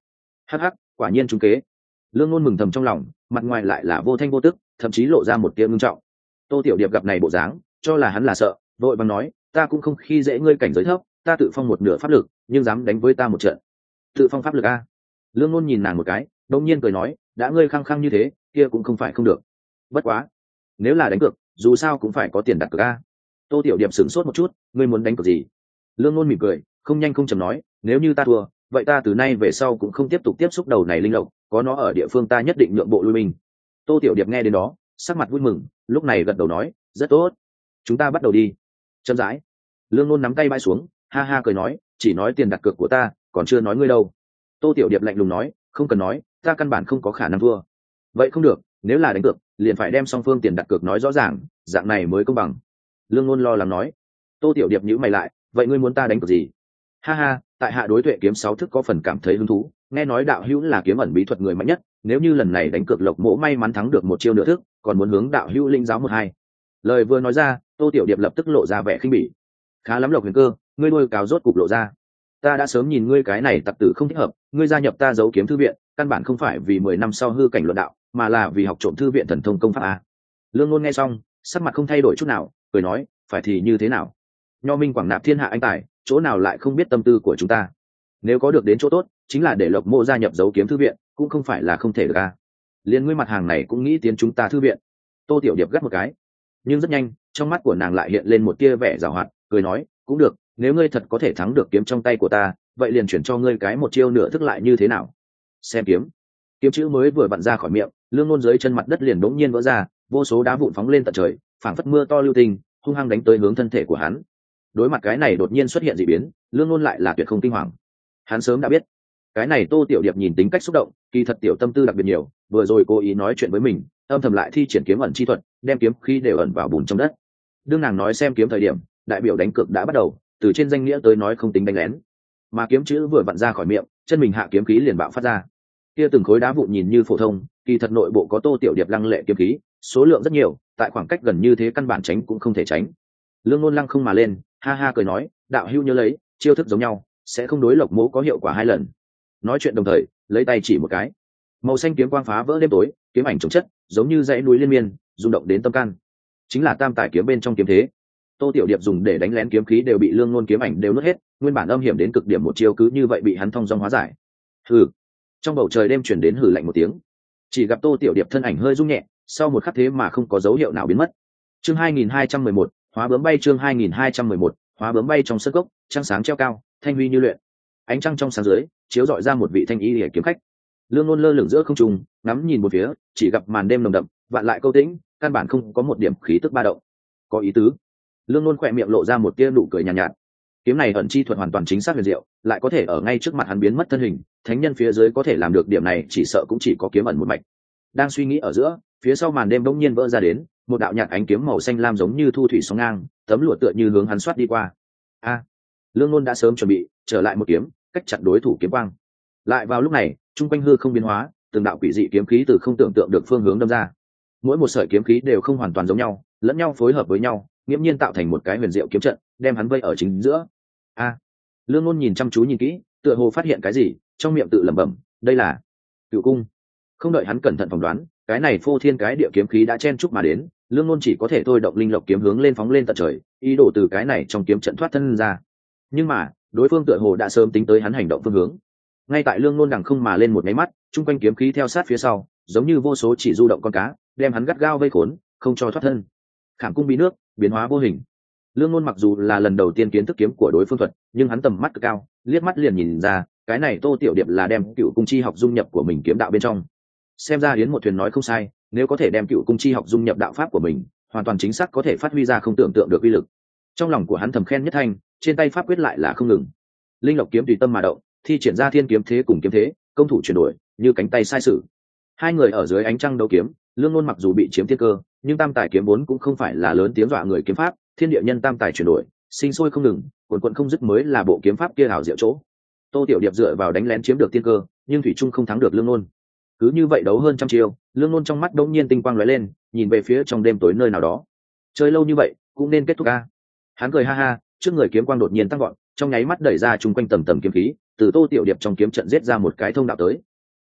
hắc hắc, quả nhiên trúng kế. Lương Nôn mừng thầm trong lòng, mặt ngoài lại là vô thanh vô tức, thậm chí lộ ra một tia ngưng trọng. Tô Tiểu Điệp gặp này bộ dáng, cho là hắn là sợ, vội vàng nói, ta cũng không khi dễ ngươi cảnh giới thấp, ta tự phong một nửa pháp lực, nhưng dám đánh với ta một trận. Tự phong pháp lực a? Lương Nôn nhìn nàng một cái, đột nhiên cười nói, đã ngươi khăng khăng như thế, kia cũng không phải không được. Bất quá, nếu là đánh cược, dù sao cũng phải có tiền đặt cược a. Tô Tiểu Điệp sửng sốt một chút, ngươi muốn đánh cược gì? Lương Nôn mỉm cười, không nhanh không chậm nói, nếu như ta thua, vậy ta từ nay về sau cũng không tiếp tục tiếp xúc đầu này linh lộc, có nó ở địa phương ta nhất định nhượng bộ lui mình. Tô Tiểu Điệp nghe đến đó, sắc mặt vui mừng, lúc này gật đầu nói, rất tốt, chúng ta bắt đầu đi. Chậm rãi. Lương Nôn nắm tay bay xuống, ha ha cười nói, chỉ nói tiền đặt cược của ta, còn chưa nói ngươi đâu. Tô Tiểu Điệp lạnh lùng nói, không cần nói, ta căn bản không có khả năng thua. Vậy không được, nếu là đánh cược, liền phải đem song phương tiền đặt cược nói rõ ràng, dạng này mới công bằng. Lương Nôn lo lắng nói. Tô Tiểu Điệp nhíu mày lại, vậy ngươi muốn ta đánh cược gì? Ha ha, tại hạ đối Tuệ kiếm 6 thức có phần cảm thấy hứng thú, nghe nói đạo hữu là kiếm ẩn bí thuật người mạnh nhất, nếu như lần này đánh cược Lộc Mỗ may mắn thắng được một chiêu nửa thức, còn muốn hướng đạo hữu linh giáo một hai. Lời vừa nói ra, Tô Tiểu Điệp lập tức lộ ra vẻ khinh bỉ. Khá lắm Lộc Huyền Cơ, ngươi đôi cáo rốt cục lộ ra. Ta đã sớm nhìn ngươi cái này tặc tử không thích hợp, ngươi gia nhập ta giấu kiếm thư viện, căn bản không phải vì 10 năm sau hư cảnh luận đạo, mà là vì học trộm thư viện thần thông công pháp a. Lương Nôn nghe xong, sắc mặt không thay đổi chút nào, cười nói, phải thì như thế nào? Nho minh quảng nạp thiên hạ anh tài, chỗ nào lại không biết tâm tư của chúng ta. Nếu có được đến chỗ tốt, chính là để Lộc Mộ gia nhập giấu kiếm thư viện, cũng không phải là không thể được a. Liên ngươi mặt hàng này cũng nghĩ tiến chúng ta thư viện. Tô Tiểu Điệp gắt một cái, nhưng rất nhanh, trong mắt của nàng lại hiện lên một tia vẻ giảo hoạt, cười nói, cũng được, nếu ngươi thật có thể thắng được kiếm trong tay của ta, vậy liền chuyển cho ngươi cái một chiêu nửa thức lại như thế nào? Xem kiếm. Kiếm chữ mới vừa vặn ra khỏi miệng, Lương Nôn dưới chân mặt đất liền đống nhiên vỡ ra, vô số đá vụn phóng lên tận trời, phảng phất mưa to lưu tình, hung hăng đánh tới hướng thân thể của hắn. Đối mặt cái này đột nhiên xuất hiện dị biến, Lương Nôn lại là tuyệt không kinh hoàng. Hắn sớm đã biết, cái này Tô Tiểu Điệp nhìn tính cách xúc động, kỳ thật tiểu tâm tư đặc biệt nhiều, vừa rồi cố ý nói chuyện với mình, âm thầm lại thi triển kiếm ẩn chi thuật, đem kiếm khí đều ẩn vào bùn trong đất. Đương nàng nói xem kiếm thời điểm, đại biểu đánh cược đã bắt đầu, từ trên danh nghĩa tới nói không tính đánh lén, mà kiếm chữ vừa vặn ra khỏi miệng, chân mình hạ kiếm khí liền bạo phát ra. Kia từng khối đá vụn nhìn như phổ thông, kỳ thật nội bộ có Tô Tiểu Điệp lăng lệ kiếm khí, số lượng rất nhiều, tại khoảng cách gần như thế căn bản tránh cũng không thể tránh. Lương Nôn lăng không mà lên, ha ha cười nói, đạo hữu nhớ lấy, chiêu thức giống nhau, sẽ không đối Lộc Mỗ có hiệu quả hai lần. Nói chuyện đồng thời, lấy tay chỉ một cái, màu xanh kiếm quang phá vỡ đêm tối, kiếm ảnh chống chất, giống như dãy núi liên miên, rung động đến tâm can. Chính là tam tài kiếm bên trong kiếm thế. Tô Tiểu Điệp dùng để đánh lén kiếm khí đều bị Lương Nôn kiếm ảnh đều nuốt hết, nguyên bản âm hiểm đến cực điểm một chiêu cứ như vậy bị hắn thông dong hóa giải. Hừ. Trong bầu trời đêm chuyển đến hừ lạnh một tiếng, chỉ gặp Tô Tiểu Điệp thân ảnh hơi rung nhẹ, sau một khắc thế mà không có dấu hiệu nào biến mất. Chương 2211, hóa bướm bay. Chương 2211, hóa bướm bay. Trong sân cốc, trăng sáng treo cao, thanh huy như luyện, ánh trăng trong sáng dưới chiếu rọi ra một vị thanh y liễu kiếm khách. Lương Nôn lơ lửng giữa không trung, ngắm nhìn một phía, chỉ gặp màn đêm nồng đậm, vạn lại câu tĩnh, căn bản không có một điểm khí tức ba động. Có ý tứ. Lương Nôn khỏe miệng lộ ra một tia nụ cười nhàn nhạt. Kiếm này ẩn chi thuật hoàn toàn chính xác huyền diệu, lại có thể ở ngay trước mặt hắn biến mất thân hình, thánh nhân phía dưới có thể làm được điểm này chỉ sợ cũng chỉ có kiếm ẩn một mạch. Đang suy nghĩ ở giữa, phía sau màn đêm bỗng nhiên vỡ ra đến, một đạo nhạt ánh kiếm màu xanh lam giống như thu thủy sóng ngang, tấm lụa tựa như hướng hắn xoát đi qua. A! Lương Nôn đã sớm chuẩn bị, trở lại một kiếm, cách chặn đối thủ kiếm quang. Lại vào lúc này, trung quanh hư không biến hóa, từng đạo quỷ dị kiếm khí từ không tưởng tượng được phương hướng đâm ra. Mỗi một sợi kiếm khí đều không hoàn toàn giống nhau, lẫn nhau phối hợp với nhau, nghiễm nhiên tạo thành một cái huyền diệu kiếm trận, đem hắn vây ở chính giữa. A! Lương Nôn nhìn chăm chú nhìn kỹ, tựa hồ phát hiện cái gì, trong miệng tự lẩm bẩm, đây là Cựu Cung. Không đợi hắn cẩn thận phỏng đoán, cái này phô thiên cái địa kiếm khí đã chen chúc mà đến, Lương Nôn chỉ có thể thôi động linh lộc kiếm hướng lên phóng lên tận trời, ý đồ từ cái này trong kiếm trận thoát thân ra. Nhưng mà, đối phương tựa hồ đã sớm tính tới hắn hành động phương hướng. Ngay tại Lương Nôn đằng không mà lên một cái mắt, trung quanh kiếm khí theo sát phía sau, giống như vô số chỉ du động con cá, đem hắn gắt gao vây khốn, không cho thoát thân. Khảm cung bí nước, biến hóa vô hình. Lương Nôn mặc dù là lần đầu tiên kiến thức kiếm của đối phương thuật, nhưng hắn tầm mắt cực cao, liếc mắt liền nhìn ra, cái này Tô Tiểu Điệp là đem Cựu Cung chi học dung nhập của mình kiếm đạo bên trong. Xem ra Yến Một Thuyền nói không sai, nếu có thể đem Cựu Cung chi học dung nhập đạo pháp của mình, hoàn toàn chính xác có thể phát huy ra không tưởng tượng được uy lực. Trong lòng của hắn thầm khen nhất thanh, trên tay pháp quyết lại là không ngừng. Linh lộc kiếm tùy tâm mà động, thi triển ra thiên kiếm thế cùng kiếm thế, công thủ chuyển đổi, như cánh tay sai sử. Hai người ở dưới ánh trăng đấu kiếm, Lương Nôn mặc dù bị chiếm thiên cơ, nhưng tam tài kiếm vốn cũng không phải là lớn tiếng dọa người kiếm pháp, thiên địa nhân tam tài chuyển đổi, sinh sôi không ngừng, cuồn cuộn không dứt mới là bộ kiếm pháp kia hảo diệu chỗ. Tô Tiểu Điệp dựa vào đánh lén chiếm được thiên cơ, nhưng thủy trung không thắng được Lương Nôn. Cứ như vậy đấu hơn trăm chiêu, Lương Nôn trong mắt đống nhiên tinh quang lóe lên, nhìn về phía trong đêm tối nơi nào đó. Chơi lâu như vậy, cũng nên kết thúc a. Hắn cười ha ha, trước người kiếm quang đột nhiên tăng gọn, trong nháy mắt đẩy ra chung quanh tầng tầng kiếm khí, từ Tô Tiểu Điệp trong kiếm trận giết ra một cái thông đạo tới.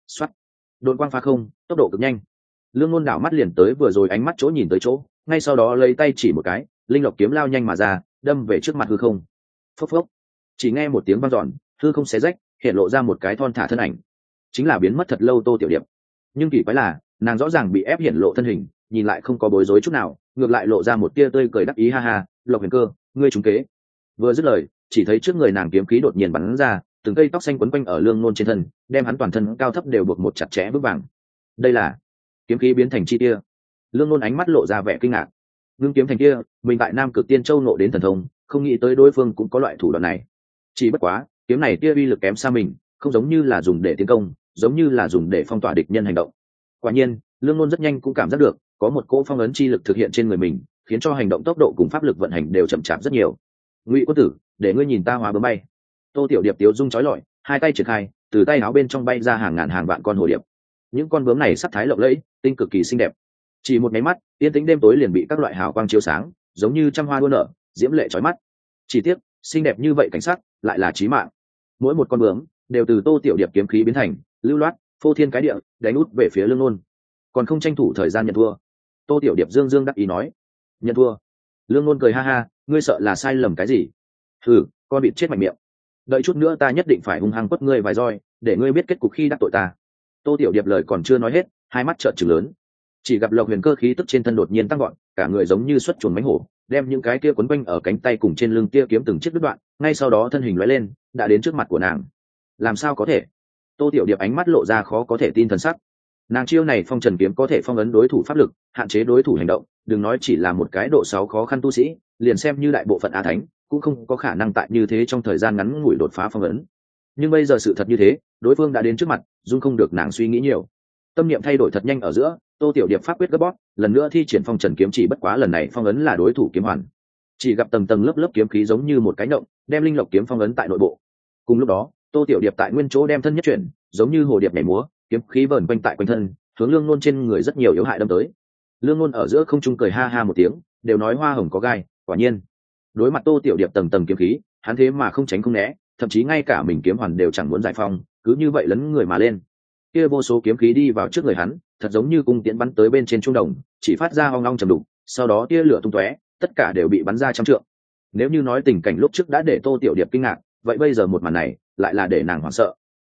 Soát. Đột quang phá không, tốc độ cực nhanh. Lương Ngôn đảo mắt liền tới vừa rồi ánh mắt chỗ nhìn tới chỗ, ngay sau đó lấy tay chỉ một cái, linh lộc kiếm lao nhanh mà ra, đâm về trước mặt hư không. Phốc phốc. Chỉ nghe một tiếng vang dọn, hư không xé rách, hiện lộ ra một cái thon thả thân ảnh, chính là biến mất thật lâu Tô Tiểu Điệp. Nhưng kỳ quái là, nàng rõ ràng bị ép hiện lộ thân hình, nhìn lại không có bối rối chút nào, ngược lại lộ ra một tia tươi cười đắc ý, ha ha, Lộc Huyền Cơ, ngươi trúng kế. Vừa dứt lời, chỉ thấy trước người nàng kiếm khí đột nhiên bắn ra, từng cây tóc xanh quấn quanh ở Lương Ngôn trên thân, đem hắn toàn thân cao thấp đều buộc một chặt chẽ vững vàng. Đây là kiếm khí biến thành chi tia. Lương Ngôn ánh mắt lộ ra vẻ kinh ngạc. Ngưng kiếm thành tia, mình tại Nam Cực Tiên Châu nộ đến thần thông, không nghĩ tới đối phương cũng có loại thủ đoạn này. Chỉ bất quá, kiếm này tia uy lực kém xa mình, không giống như là dùng để tiến công, giống như là dùng để phong tỏa địch nhân hành động. Quả nhiên, Lương Ngôn rất nhanh cũng cảm giác được, có một cỗ phong ấn chi lực thực hiện trên người mình, khiến cho hành động tốc độ cùng pháp lực vận hành đều chậm chạp rất nhiều. Ngụy Quân Tử, để ngươi nhìn ta hóa bướm bay. Tô Tiểu Điệp tiếu dung chói lọi, hai tay triển khai, từ tay áo bên trong bay ra hàng ngàn hàng vạn con hồ điệp. Những con bướm này sắc thái lộng lẫy, tinh cực kỳ xinh đẹp. Chỉ một cái mắt, yên tĩnh đêm tối liền bị các loại hào quang chiếu sáng, giống như trăm hoa đua nở, diễm lệ chói mắt. Chỉ tiếc, xinh đẹp như vậy cảnh sắc, lại là chí mạng. Mỗi một con bướm đều từ Tô Tiểu Điệp kiếm khí biến thành, lưu loát, phô thiên cái địa, đánh út về phía Lương Ngôn. Còn không tranh thủ thời gian nhận thua. Tô Tiểu Điệp dương dương đắc ý nói, nhận thua. Lương Ngôn cười ha ha, ngươi sợ là sai lầm cái gì? Hừ, con bị chết mạnh miệng. Đợi chút nữa ta nhất định phải hung hăng quất ngươi vài roi, để ngươi biết kết cục khi đắc tội ta. Tô Tiểu Điệp lời còn chưa nói hết, hai mắt trợn trừng lớn. Chỉ gặp Lộc Huyền Cơ khí tức trên thân đột nhiên tăng gọn, cả người giống như xuất chuồn mánh hổ, đem những cái kia quấn quanh ở cánh tay cùng trên lưng kia kiếm từng chiếc đứt đoạn, ngay sau đó thân hình lóe lên, đã đến trước mặt của nàng. Làm sao có thể? Tô Tiểu Điệp ánh mắt lộ ra khó có thể tin thần sắc. Nàng chiêu này phong trần kiếm có thể phong ấn đối thủ pháp lực, hạn chế đối thủ hành động, đừng nói chỉ là một cái độ 6 khó khăn tu sĩ, liền xem như đại bộ phận a thánh cũng không có khả năng tại như thế trong thời gian ngắn ngủi đột phá phong ấn. Nhưng bây giờ sự thật như thế, đối phương đã đến trước mặt, dung không được nàng suy nghĩ nhiều. Tâm niệm thay đổi thật nhanh ở giữa, Tô Tiểu Điệp pháp quyết gấp bóp, lần nữa thi triển phong trần kiếm, chỉ bất quá lần này phong ấn là đối thủ kiếm hoàn. Chỉ gặp tầng tầng lớp lớp kiếm khí giống như một cái động, đem linh lộc kiếm phong ấn tại nội bộ. Cùng lúc đó, Tô Tiểu Điệp tại nguyên chỗ đem thân nhất chuyển, giống như hồ điệp nhảy múa, kiếm khí vờn quanh tại quanh thân, hướng Lương Ngôn trên người rất nhiều yếu hại đâm tới. Lương Ngôn ở giữa không trung cười ha ha một tiếng, đều nói hoa hồng có gai, quả nhiên. Đối mặt Tô Tiểu Điệp tầng tầng kiếm khí, hắn thế mà không tránh không né, thậm chí ngay cả mình kiếm hoàn đều chẳng muốn giải phong, cứ như vậy lấn người mà lên. Kia vô số kiếm khí đi vào trước người hắn, thật giống như cung tiễn bắn tới bên trên trung đồng, chỉ phát ra ong ong trầm đục, sau đó tia lửa tung tóe, tất cả đều bị bắn ra trăm trượng. Nếu như nói tình cảnh lúc trước đã để Tô Tiểu Điệp kinh ngạc, vậy bây giờ một màn này lại là để nàng hoảng sợ.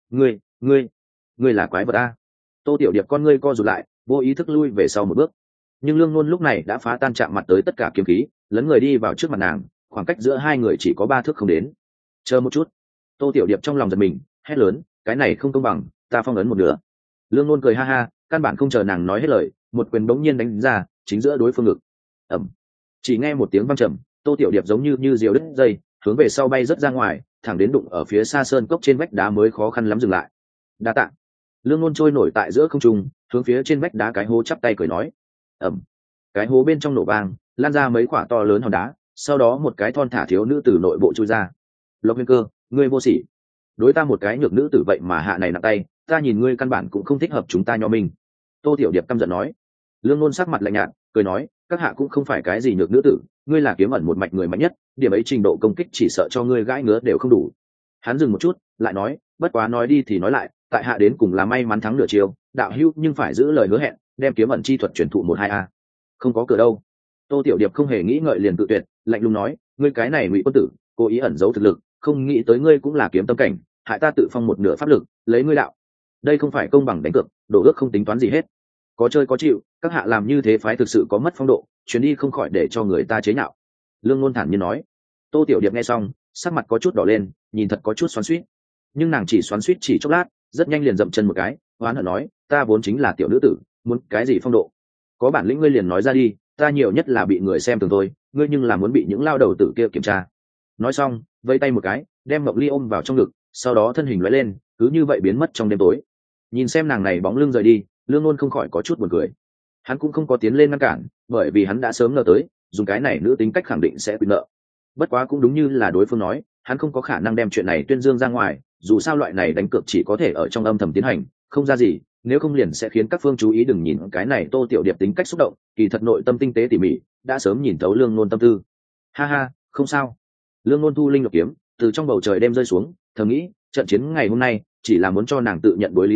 Ngươi là quái vật a? Tô Tiểu Điệp con ngươi co rụt lại, vô ý thức lui về sau một bước. Nhưng Lương Ngôn lúc này đã phá tan chạm mặt tới tất cả kiếm khí, lấn người đi vào trước mặt nàng, khoảng cách giữa hai người chỉ có 3 thước không đến. Chờ một chút. Tô Tiểu Điệp trong lòng giật mình, hét lớn, cái này không công bằng, ta phong ấn một nửa. Lương Ngôn cười ha ha, căn bản không chờ nàng nói hết lời, một quyền bỗng nhiên đánh ra, chính giữa đối phương ngực. Ầm. Chỉ nghe một tiếng vang trầm, Tô Tiểu Điệp giống như diều đứt dây, hướng về sau bay rất ra ngoài, thẳng đến đụng ở phía xa sơn cốc trên vách đá mới khó khăn lắm dừng lại. Đa tạ. Lương Ngôn trôi nổi tại giữa không trung, hướng phía trên vách đá cái hố chắp tay cười nói. Ầm. Cái hố bên trong nổ vang, lan ra mấy quả to lớn hòn đá, sau đó một cái thon thả thiếu nữ từ nội bộ chui ra. Lộc Huyền Cơ, ngươi vô sỉ, đối ta một cái nhược nữ tử vậy mà hạ này nặng tay, ta nhìn ngươi căn bản cũng không thích hợp chúng ta nho mình. Tô Tiểu Điệp căm giận nói. Lương Ngôn sắc mặt lạnh nhạt, cười nói, các hạ cũng không phải cái gì nhược nữ tử, ngươi là kiếm ẩn một mạch người mạnh nhất, điểm ấy trình độ công kích chỉ sợ cho ngươi gãi ngứa đều không đủ. Hắn dừng một chút, lại nói, bất quá nói đi thì nói lại, tại hạ đến cùng là may mắn thắng nửa chiều, đạo hữu nhưng phải giữ lời hứa hẹn, đem kiếm ẩn chi thuật truyền thụ 1-2 a. Không có cửa đâu. Tô Tiểu Điệp không hề nghĩ ngợi liền tự tuyệt, lạnh lùng nói, ngươi cái này Ngụy Quân Tử, cố ý ẩn giấu thực lực, không nghĩ tới ngươi cũng là kiếm tâm cảnh, hại ta tự phong một nửa pháp lực, lấy ngươi đạo. Đây không phải công bằng đánh cược, đổ ước không tính toán gì hết. Có chơi có chịu, các hạ làm như thế phái thực sự có mất phong độ, chuyến đi không khỏi để cho người ta chế nhạo. Lương Ngôn thản nhiên nói. Tô Tiểu Điệp nghe xong, sắc mặt có chút đỏ lên, nhìn thật có chút xoắn xuýt. Nhưng nàng chỉ xoắn xuýt chỉ chốc lát, rất nhanh liền dậm chân một cái, hoán hận nói, ta vốn chính là tiểu nữ tử, muốn cái gì phong độ? Có bản lĩnh ngươi liền nói ra đi, ta nhiều nhất là bị người xem thường thôi, ngươi nhưng là muốn bị những lao đầu tử kia kiểm tra. Nói xong, vẫy tay một cái, đem Mộc Ly ôm vào trong ngực, sau đó thân hình lóe lên, cứ như vậy biến mất trong đêm tối. Nhìn xem nàng này bóng lưng rời đi, Lương Ngôn không khỏi có chút buồn cười. Hắn cũng không có tiến lên ngăn cản, bởi vì hắn đã sớm ngờ tới, dùng cái này nữ tính cách khẳng định sẽ bị nợ. Bất quá cũng đúng như là đối phương nói, hắn không có khả năng đem chuyện này tuyên dương ra ngoài, dù sao loại này đánh cược chỉ có thể ở trong âm thầm tiến hành, không ra gì, nếu không liền sẽ khiến các phương chú ý đừng nhìn cái này Tô Tiểu Điệp tính cách xúc động, kỳ thật nội tâm tinh tế tỉ mỉ, đã sớm nhìn thấu Lương Ngôn tâm tư. Ha ha, không sao. Lương Ngôn thu linh lục kiếm, từ trong bầu trời đem rơi xuống, thầm nghĩ, trận chiến ngày hôm nay chỉ là muốn cho nàng tự nhận bối lý thôi,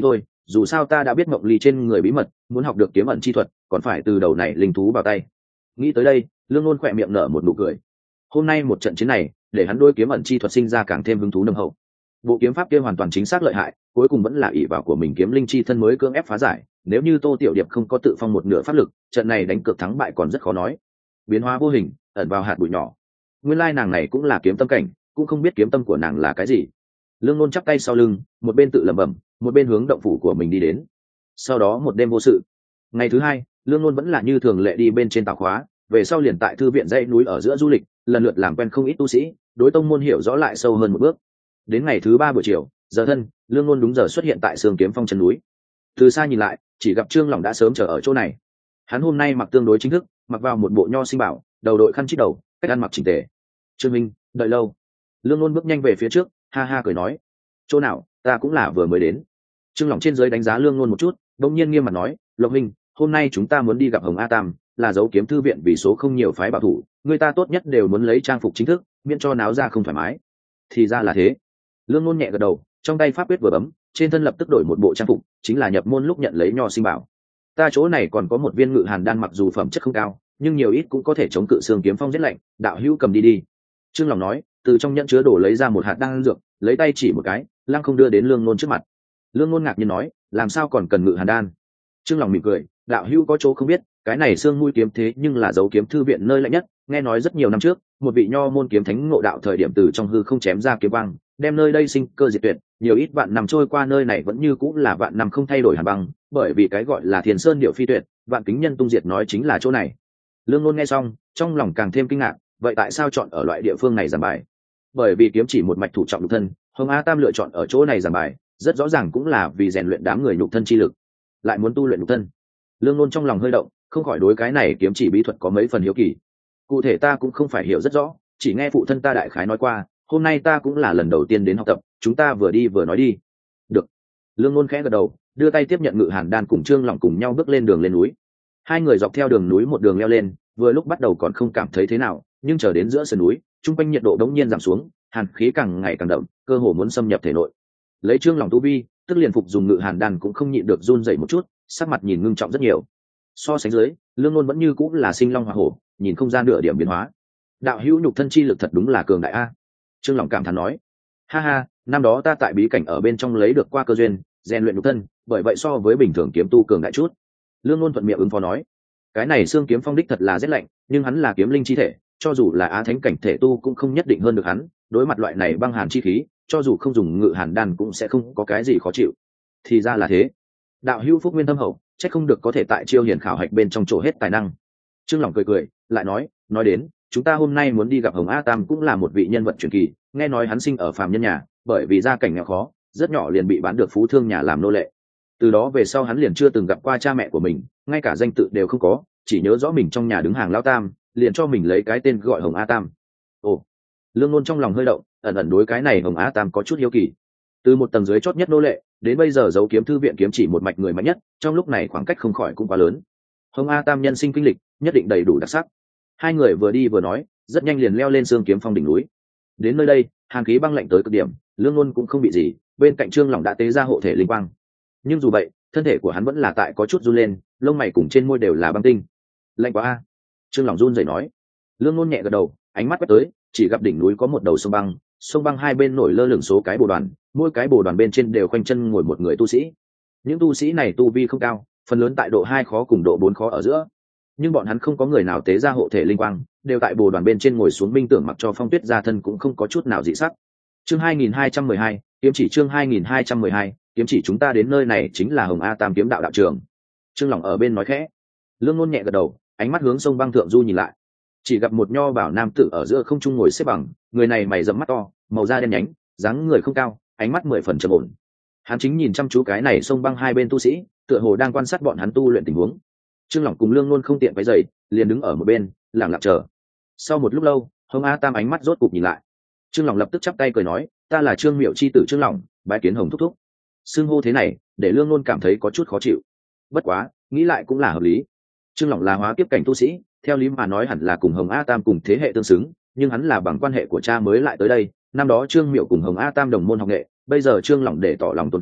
dù sao ta đã biết mộng ly trên người bí mật, muốn học được kiếm ẩn chi thuật còn phải từ đầu này linh thú vào tay. Nghĩ tới đây, Lương Nôn khỏe miệng nở một nụ cười. Hôm nay một trận chiến này để hắn đôi kiếm ẩn chi thuật sinh ra càng thêm hứng thú nồng hậu. Bộ kiếm pháp kia hoàn toàn chính xác lợi hại, cuối cùng vẫn là ỷ vào của mình kiếm linh chi thân mới cưỡng ép phá giải. Nếu như Tô Tiểu Điệp không có tự phong một nửa pháp lực, trận này đánh cược thắng bại còn rất khó nói. Biến hóa vô hình ẩn vào hạt bụi nhỏ. Nguyên lai nàng này cũng là kiếm tâm cảnh, cũng không biết kiếm tâm của nàng là cái gì. Lương Nôn chắp tay sau lưng, một bên tự lẩm bẩm, một bên hướng động phủ của mình đi đến. Sau đó một đêm vô sự. Ngày thứ hai, Lương Nôn vẫn là như thường lệ đi bên trên tàu khóa, về sau liền tại thư viện dãy núi ở giữa du lịch, lần lượt làm quen không ít tu sĩ, đối tông môn hiểu rõ lại sâu hơn một bước. Đến ngày thứ ba buổi chiều, giờ thân, Lương Nôn đúng giờ xuất hiện tại Sương Kiếm Phong chân núi. Từ xa nhìn lại, chỉ gặp Trương Lòng đã sớm chờ ở chỗ này. Hắn hôm nay mặc tương đối chính thức, mặc vào một bộ nho sinh bảo, đầu đội khăn chít đầu, cách ăn mặc chỉnh tề. Trương Minh, đợi lâu. Lương Nôn bước nhanh về phía trước, ha ha cười nói, chỗ nào, ta cũng là vừa mới đến. Trương Lòng trên dưới đánh giá Lương Nôn một chút, đột nhiên nghiêm mặt nói, Lộc Minh, hôm nay chúng ta muốn đi gặp Hồng A Tam, là dấu kiếm thư viện vì số không nhiều phái bảo thủ, người ta tốt nhất đều muốn lấy trang phục chính thức, miễn cho náo ra không thoải mái. Thì ra là thế. Lương Nôn nhẹ gật đầu, trong tay pháp quyết vừa bấm, trên thân lập tức đổi một bộ trang phục, chính là nhập môn lúc nhận lấy nho sinh bảo. Ta chỗ này còn có một viên ngự hàn đan, mặc dù phẩm chất không cao, nhưng nhiều ít cũng có thể chống cự Sương Kiếm Phong rét lạnh, đạo hữu cầm đi đi. Trương Lòng nói, từ trong nhẫn chứa đồ lấy ra một hạt đan dược, lấy tay chỉ một cái, lăng không đưa đến Lương Nôn trước mặt. Lương Nôn ngạc nhiên nói, làm sao còn cần ngự hàn đan? Trương Lòng mỉm cười, đạo hữu có chỗ không biết, cái này xương mũi kiếm thế nhưng là dấu kiếm thư viện nơi lạnh nhất, nghe nói rất nhiều năm trước, một vị nho môn kiếm thánh ngộ đạo thời điểm từ trong hư không chém ra kiếm băng, đem nơi đây sinh cơ diệt tuyệt, nhiều ít vạn năm trôi qua nơi này vẫn như cũng là vạn năm không thay đổi hàn băng, bởi vì cái gọi là Thiền Sơn điệu phi tuyệt, vạn kính nhân tung diệt nói chính là chỗ này. Lương Nôn nghe xong, trong lòng càng thêm kinh ngạc, vậy tại sao chọn ở loại địa phương này giảng bài? Bởi vì kiếm chỉ một mạch thủ trọng nhục thân, Hồng A Tam lựa chọn ở chỗ này giảng bài, rất rõ ràng cũng là vì rèn luyện đám người nhục thân chi lực, lại muốn tu luyện nhục thân. Lương Nôn trong lòng hơi động, không khỏi đối cái này kiếm chỉ bí thuật có mấy phần hiếu kỳ. Cụ thể ta cũng không phải hiểu rất rõ, chỉ nghe phụ thân ta đại khái nói qua, hôm nay ta cũng là lần đầu tiên đến học tập, chúng ta vừa đi vừa nói đi. Được. Lương Nôn khẽ gật đầu, đưa tay tiếp nhận ngự hàn đan, cùng Trương Lòng cùng nhau bước lên đường lên núi. Hai người dọc theo đường núi một đường leo lên, vừa lúc bắt đầu còn không cảm thấy thế nào, nhưng chờ đến giữa sườn núi, trung quanh nhiệt độ đống nhiên giảm xuống, hàn khí càng ngày càng đậm, cơ hồ muốn xâm nhập thể nội. Lấy Trương Lòng tu vi, tức liền phục dùng ngự hàn đan cũng không nhịn được run rẩy một chút, sắc mặt nhìn ngưng trọng rất nhiều. So sánh dưới, Lương Nôn vẫn như cũng là sinh long hỏa hổ, nhìn không ra nửa điểm biến hóa. Đạo hữu nhục thân chi lực thật đúng là cường đại a. Trương Lòng cảm thán nói, ha ha, năm đó ta tại bí cảnh ở bên trong lấy được qua cơ duyên, rèn luyện nhục thân, bởi vậy so với bình thường kiếm tu cường đại chút. Lương Nôn thuận miệng ứng phó nói, cái này Sương Kiếm Phong đích thật là rét lạnh, nhưng hắn là kiếm linh chi thể, cho dù là á thánh cảnh thể tu cũng không nhất định hơn được hắn. Đối mặt loại này băng hàn chi khí, cho dù không dùng ngự hàn đan cũng sẽ không có cái gì khó chịu. Thì ra là thế. Đạo hữu phúc nguyên thâm hậu, chắc không được có thể tại chiêu hiển khảo hạch bên trong chỗ hết tài năng. Trương Lòng cười cười, lại nói đến, chúng ta hôm nay muốn đi gặp Hồng A Tam, cũng là một vị nhân vật truyền kỳ, nghe nói hắn sinh ở phàm nhân nhà, bởi vì gia cảnh nghèo khó, rất nhỏ liền bị bán được phú thương nhà làm nô lệ. Từ đó về sau hắn liền chưa từng gặp qua cha mẹ của mình, ngay cả danh tự đều không có, chỉ nhớ rõ mình trong nhà đứng hàng lão tam, liền cho mình lấy cái tên gọi Hồng A Tam. Ồ. Lương Nôn trong lòng hơi động, ẩn ẩn đối cái này Hồng A Tam có chút hiếu kỳ. Từ một tầng dưới chót nhất nô lệ, đến bây giờ giấu kiếm thư viện kiếm chỉ một mạch người mạnh nhất, trong lúc này khoảng cách không khỏi cũng quá lớn. Hồng A Tam nhân sinh kinh lịch nhất định đầy đủ đặc sắc. Hai người vừa đi vừa nói, rất nhanh liền leo lên Sương Kiếm Phong đỉnh núi. Đến nơi đây, hàn khí băng lạnh tới cực điểm, Lương Nôn cũng không bị gì, bên cạnh Trương Lòng đã tế ra hộ thể linh quang. Nhưng dù vậy, thân thể của hắn vẫn là tại có chút run lên, lông mày cùng trên môi đều là băng tinh. Lạnh quá a. Trương Lòng run rẩy nói. Lương Nôn nhẹ gật đầu, ánh mắt quét tới, chỉ gặp đỉnh núi có một đầu sông băng hai bên nổi lơ lửng số cái bồ đoàn, mỗi cái bồ đoàn bên trên đều khoanh chân ngồi một người tu sĩ. Những tu sĩ này tu vi không cao, phần lớn tại độ 2 khó cùng độ 4 khó ở giữa, nhưng bọn hắn không có người nào tế ra hộ thể linh quang, đều tại bồ đoàn bên trên ngồi xuống minh tưởng, mặc cho phong tuyết ra thân cũng không có chút nào dị sắc. Chương 2212, kiếm chỉ. Chương 2212, kiếm chỉ. Chúng ta đến nơi này chính là Hồng A Tam kiếm đạo đạo trường. Trương Lòng ở bên nói khẽ. Lương Nôn nhẹ gật đầu, ánh mắt hướng sông băng thượng du nhìn lại, chỉ gặp một nho bảo nam tử ở giữa không trung ngồi xếp bằng, người này mày rậm mắt to, màu da đen nhánh, dáng người không cao, ánh mắt 10 phần trầm ổn. Hắn chính nhìn chăm chú cái này sông băng hai bên tu sĩ, tựa hồ đang quan sát bọn hắn tu luyện tình huống. Trương Lòng cùng Lương Nôn không tiện váy dày, liền đứng ở một bên lặng lặng chờ. Sau một lúc lâu, Hồng A Tam ánh mắt rốt cục nhìn lại. Trương Lòng lập tức chắp tay cười nói, ta là Trương Miệu chi tử Trương Lòng, bái kiến Hồng thúc thúc. Xưng hô thế này để Lương Nôn cảm thấy có chút khó chịu, bất quá nghĩ lại cũng là hợp lý. Trương Lòng là hóa kiếp cảnh tu sĩ, theo lý mà nói hẳn là cùng Hồng A Tam cùng thế hệ tương xứng, nhưng hắn là bằng quan hệ của cha mới lại tới đây. Năm đó Trương Miệu cùng Hồng A Tam đồng môn học nghệ, bây giờ Trương Lòng để tỏ lòng tôn kính,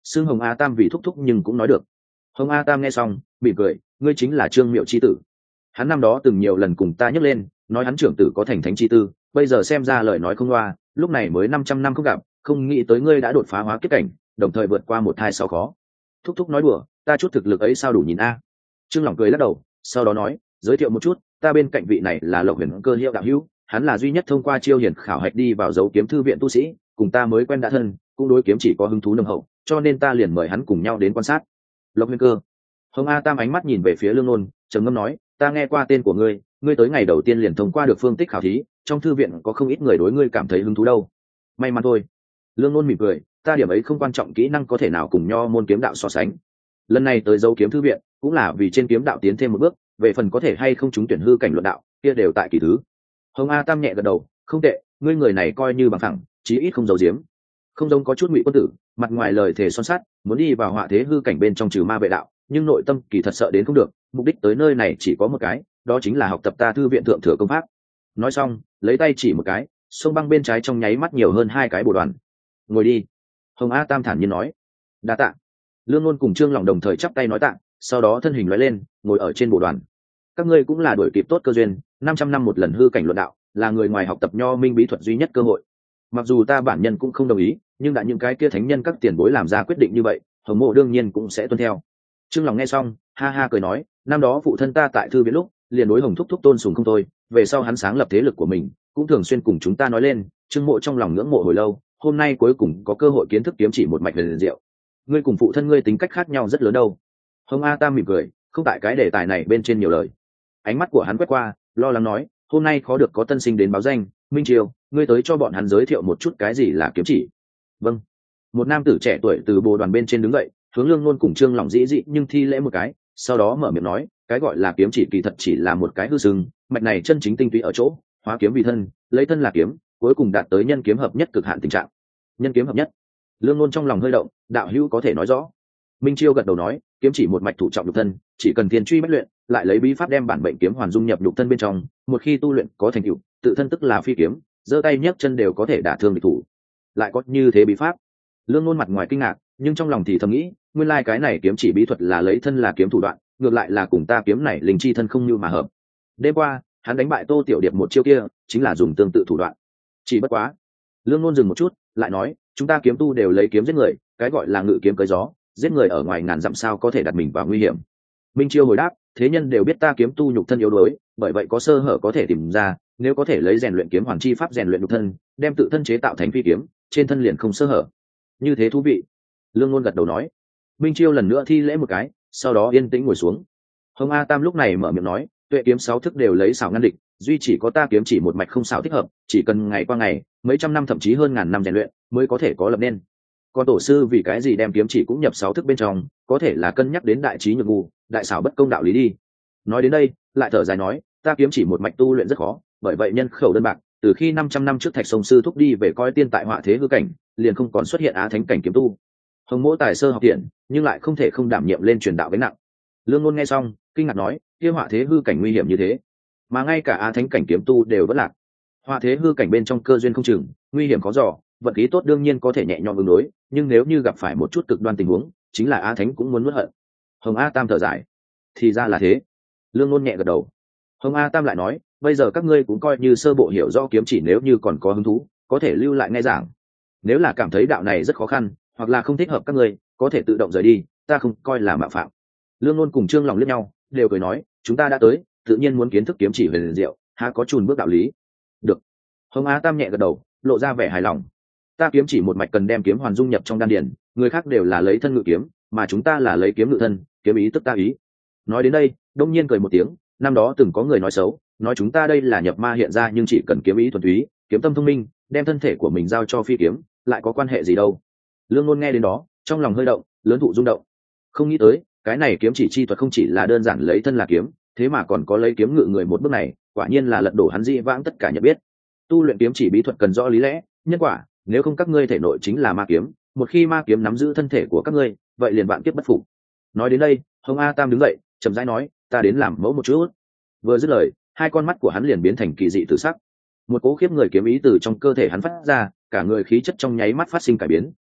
xưng Hồng A Tam vì thúc thúc nhưng cũng nói được. Hồng A Tam nghe xong mỉm cười, ngươi chính là Trương Miệu chi tử. Hắn năm đó từng nhiều lần cùng ta nhắc lên, nói hắn trưởng tử có thành thánh chi tư, bây giờ xem ra lời nói không loa, lúc này mới 500 năm không gặp, không nghĩ tới ngươi đã đột phá hóa kiếp cảnh, đồng thời vượt qua một thai sau khó. Thúc thúc nói đùa, ta chút thực lực ấy sao đủ nhìn a. Trương Lòng cười lắc đầu, sau đó nói, giới thiệu một chút, ta bên cạnh vị này là Lộc Huyền Cơ Hiệu đạo hữu, hắn là duy nhất thông qua chiêu hiền khảo hạch đi vào dấu kiếm thư viện tu sĩ, cùng ta mới quen đã thân, cũng đối kiếm chỉ có hứng thú nồng hậu, cho nên ta liền mời hắn cùng nhau đến quan sát. Lộc Huyền Cơ. Hồng A Tam ánh mắt nhìn về phía Lương Nôn, trầm ngâm nói, ta nghe qua tên của ngươi, ngươi tới ngày đầu tiên liền thông qua được phương tích khảo thí, trong thư viện có không ít người đối ngươi cảm thấy hứng thú đâu. May mắn thôi. Lương Nôn mỉm cười, ta điểm ấy không quan trọng, kỹ năng có thể nào cùng nho môn kiếm đạo so sánh. Lần này tới dấu kiếm thư viện cũng là vì trên kiếm đạo tiến thêm một bước, về phần có thể hay không trúng tuyển hư cảnh luận đạo kia đều tại kỳ thứ. Hồng A Tam nhẹ gật đầu, không tệ, ngươi người này coi như bằng thẳng, chí ít không giấu giếm, không giống có chút ngụy quân tử, mặt ngoài lời thề son sắt, muốn đi vào họa thế hư cảnh bên trong trừ ma vệ đạo, nhưng nội tâm kỳ thật sợ đến không được, mục đích tới nơi này chỉ có một cái, đó chính là học tập ta thư viện thượng thừa công pháp. Nói xong lấy tay chỉ một cái, sông băng bên trái trong nháy mắt nhiều hơn 2 cái bồ đoàn. Ngồi đi. Hồng A Tam thản nhiên nói. Đa tạ. Lương Nôn cùng Trương Lòng đồng thời chắp tay nói tạ, sau đó thân hình lóe lên ngồi ở trên bồ đoàn. Các ngươi cũng là đuổi kịp tốt cơ duyên, 500 năm một lần hư cảnh luận đạo, là người ngoài học tập nho minh bí thuật duy nhất cơ hội. Mặc dù ta bản nhân cũng không đồng ý, nhưng đã những cái kia thánh nhân các tiền bối làm ra quyết định như vậy, Hồng Mộ đương nhiên cũng sẽ tuân theo. Trương Lòng nghe xong ha ha cười nói, năm đó phụ thân ta tại thư viện lúc liền đối Hồng thúc thúc tôn sùng không thôi, về sau hắn sáng lập thế lực của mình, cũng thường xuyên cùng chúng ta nói lên, Trương Mộ trong lòng ngưỡng mộ hồi lâu, hôm nay cuối cùng có cơ hội kiến thức kiếm chỉ một mạch huyền diệu. Ngươi cùng phụ thân ngươi tính cách khác nhau rất lớn đâu. Hồng A Tam mỉm cười, không tại cái đề tài này bên trên nhiều lời. Ánh mắt của hắn quét qua, lo lắng nói, hôm nay khó được có tân sinh đến báo danh, Minh Triều, ngươi tới cho bọn hắn giới thiệu một chút cái gì là kiếm chỉ. Vâng. Một nam tử trẻ tuổi từ bồ đoàn bên trên đứng dậy, hướng Lương Nôn cùng Trương Lòng dĩ dị nhưng thi lễ một cái, sau đó mở miệng nói, cái gọi là kiếm chỉ kỳ thật chỉ là một cái hư sừng, mạch này chân chính tinh túy ở chỗ hóa kiếm vì thân, lấy thân là kiếm, cuối cùng đạt tới nhân kiếm hợp nhất cực hạn tình trạng. Nhân kiếm hợp nhất. Lương Nôn trong lòng hơi động, đạo hữu có thể nói rõ. Minh Chiêu gật đầu nói, kiếm chỉ một mạch thủ trọng nhục thân, chỉ cần tiền truy bách luyện, lại lấy bí pháp đem bản mệnh kiếm hoàn dung nhập nhục thân bên trong, một khi tu luyện có thành tựu, tự thân tức là phi kiếm, giơ tay nhấc chân đều có thể đả thương địch thủ. Lại có như thế bí pháp. Lương Nôn mặt ngoài kinh ngạc, nhưng trong lòng thì thầm nghĩ, nguyên lai cái này kiếm chỉ bí thuật là lấy thân là kiếm thủ đoạn, ngược lại là cùng ta kiếm này linh chi thân không như mà hợp. Đêm qua hắn đánh bại Tô Tiểu Điệp một chiêu kia, chính là dùng tương tự thủ đoạn. Chỉ bất quá. Lương Nôn dừng một chút, lại nói, chúng ta kiếm tu đều lấy kiếm giết người, cái gọi là ngự kiếm cưỡi gió, giết người ở ngoài ngàn dặm sao có thể đặt mình vào nguy hiểm. Minh Chiêu hồi đáp, thế nhân đều biết ta kiếm tu nhục thân yếu đuối, bởi vậy có sơ hở có thể tìm ra, nếu có thể lấy rèn luyện kiếm hoàn chi pháp rèn luyện nhục thân, đem tự thân chế tạo thành phi kiếm, trên thân liền không sơ hở. Như thế thú vị. Lương Nôn gật đầu nói. Minh Chiêu lần nữa thi lễ một cái, sau đó yên tĩnh ngồi xuống. Hồng A Tam lúc này mở miệng nói, tuệ kiếm 6 thức đều lấy xảo ngăn địch, duy chỉ có ta kiếm chỉ một mạch không xảo thích hợp, chỉ cần ngày qua ngày, mấy trăm năm thậm chí hơn ngàn năm rèn luyện mới có thể có lập nên. Còn tổ sư vì cái gì đem kiếm chỉ cũng nhập 6 thức bên trong, có thể là cân nhắc đến đại trí nhược ngu, đại xảo bất công đạo lý đi. Nói đến đây lại thở dài nói, ta kiếm chỉ một mạch tu luyện rất khó, bởi vậy nhân khẩu đơn bạc, từ khi 500 năm trước Thạch Sông sư thúc đi về coi tiên tại họa thế hư cảnh, liền không còn xuất hiện á thánh cảnh kiếm tu. Hồng Mỗ tài sơ học tiện, nhưng lại không thể không đảm nhiệm lên truyền đạo gánh nặng. Lương Nôn nghe xong kinh ngạc nói, kia họa thế hư cảnh nguy hiểm như thế, mà ngay cả á thánh cảnh kiếm tu đều vẫn lạc. Họa thế hư cảnh bên trong cơ duyên không chừng, nguy hiểm khó dò, vận khí tốt đương nhiên có thể nhẹ nhõm ứng đối, nhưng nếu như gặp phải một chút cực đoan tình huống, chính là á thánh cũng muốn nuốt hận. Hồng A Tam thở dài, thì ra là thế. Lương Nôn nhẹ gật đầu. Hồng A Tam lại nói, bây giờ các ngươi cũng coi như sơ bộ hiểu rõ kiếm chỉ, nếu như còn có hứng thú, có thể lưu lại nghe giảng. Nếu là cảm thấy đạo này rất khó khăn, hoặc là không thích hợp các ngươi, có thể tự động rời đi, ta không coi là mạo phạm. Lương Nôn cùng Trương Lòng liếc nhau, đều cười nói, chúng ta đã tới, tự nhiên muốn kiến thức kiếm chỉ huyền diệu, há có chùn bước đạo lý. Được. Hồng Á Tam nhẹ gật đầu, lộ ra vẻ hài lòng. Ta kiếm chỉ một mạch cần đem kiếm hoàn dung nhập trong đan điển, người khác đều là lấy thân ngự kiếm, mà chúng ta là lấy kiếm ngự thân, kiếm ý tức ta ý. Nói đến đây, đông nhiên cười một tiếng, năm đó từng có người nói xấu, nói chúng ta đây là nhập ma hiện ra, nhưng chỉ cần kiếm ý thuần túy, kiếm tâm thông minh, đem thân thể của mình giao cho phi kiếm, lại có quan hệ gì đâu. Lương Nôn nghe đến đó, trong lòng hơi động, lớn thụ rung động. Không nghĩ tới, cái này kiếm chỉ chi thuật không chỉ là đơn giản lấy thân là kiếm, thế mà còn có lấy kiếm ngự người một bước này, quả nhiên là lật đổ hắn dĩ vãng tất cả nhận biết. Tu luyện kiếm chỉ bí thuật cần rõ lý lẽ, nhân quả, nếu không các ngươi thể nội chính là ma kiếm, một khi ma kiếm nắm giữ thân thể của các ngươi, vậy liền vạn kiếp bất phục. Nói đến đây, Hồng A Tam đứng dậy, chậm rãi nói, ta đến làm mẫu một chút. Vừa dứt lời, hai con mắt của hắn liền biến thành kỳ dị tử sắc. Một cỗ khiếp người kiếm ý từ trong cơ thể hắn phát ra, cả người khí chất trong nháy mắt phát sinh cải biến,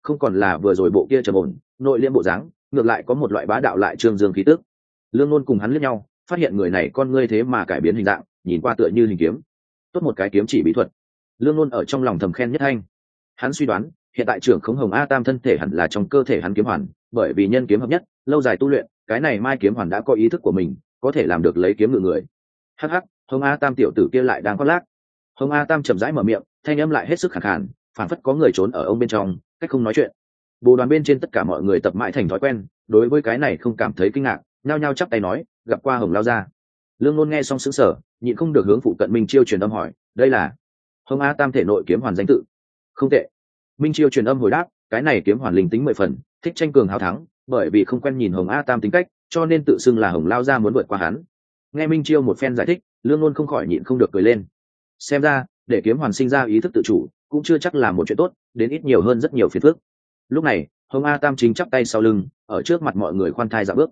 không còn là vừa rồi bộ kia trầm ổn nội liêm bộ dáng, ngược lại có một loại bá đạo lại trương dương khí tức. Lương Nôn cùng hắn liếc nhau, phát hiện người này con ngươi thế mà cải biến hình dạng, nhìn qua tựa như hình kiếm. Tốt một cái kiếm chỉ bí thuật. Lương Nôn ở trong lòng thầm khen nhất thanh. Hắn suy đoán, hiện tại trưởng khống Hồng A Tam thân thể hẳn là trong cơ thể hắn kiếm hoàn, bởi vì nhân kiếm hợp nhất, lâu dài tu luyện, cái này mai kiếm hoàn đã có ý thức của mình, có thể làm được lấy kiếm ngự người. Hắc hắc, Hồng A Tam tiểu tử kia lại đang khoác lác. Hồng A Tam chậm rãi mở miệng, thanh âm lại hết sức khàn khàn, phảng phất có người trốn ở ông bên trong, cách không nói chuyện. Bồ đoàn bên trên tất cả mọi người tập mãi thành thói quen, đối với cái này không cảm thấy kinh ngạc, nhao nhao chắp tay nói, gặp qua Hồng lao gia. Lương Nôn nghe xong sững sờ, nhịn không được hướng phụ cận Minh Chiêu truyền âm hỏi, đây là Hồng A Tam thể nội kiếm hoàn danh tự. Không tệ. Minh Chiêu truyền âm hồi đáp, cái này kiếm hoàn linh tính 10 phần, thích tranh cường hào thắng, bởi vì không quen nhìn Hồng A Tam tính cách, cho nên tự xưng là Hồng lao gia muốn vượt qua hắn. Nghe Minh Chiêu một phen giải thích, Lương Nôn không khỏi nhịn không được cười lên. Xem ra, để kiếm hoàn sinh ra ý thức tự chủ, cũng chưa chắc là một chuyện tốt, đến ít nhiều hơn rất nhiều phiền phức. Lúc này, Hồng A Tam chính chắp tay sau lưng, ở trước mặt mọi người khoan thai dạo bước.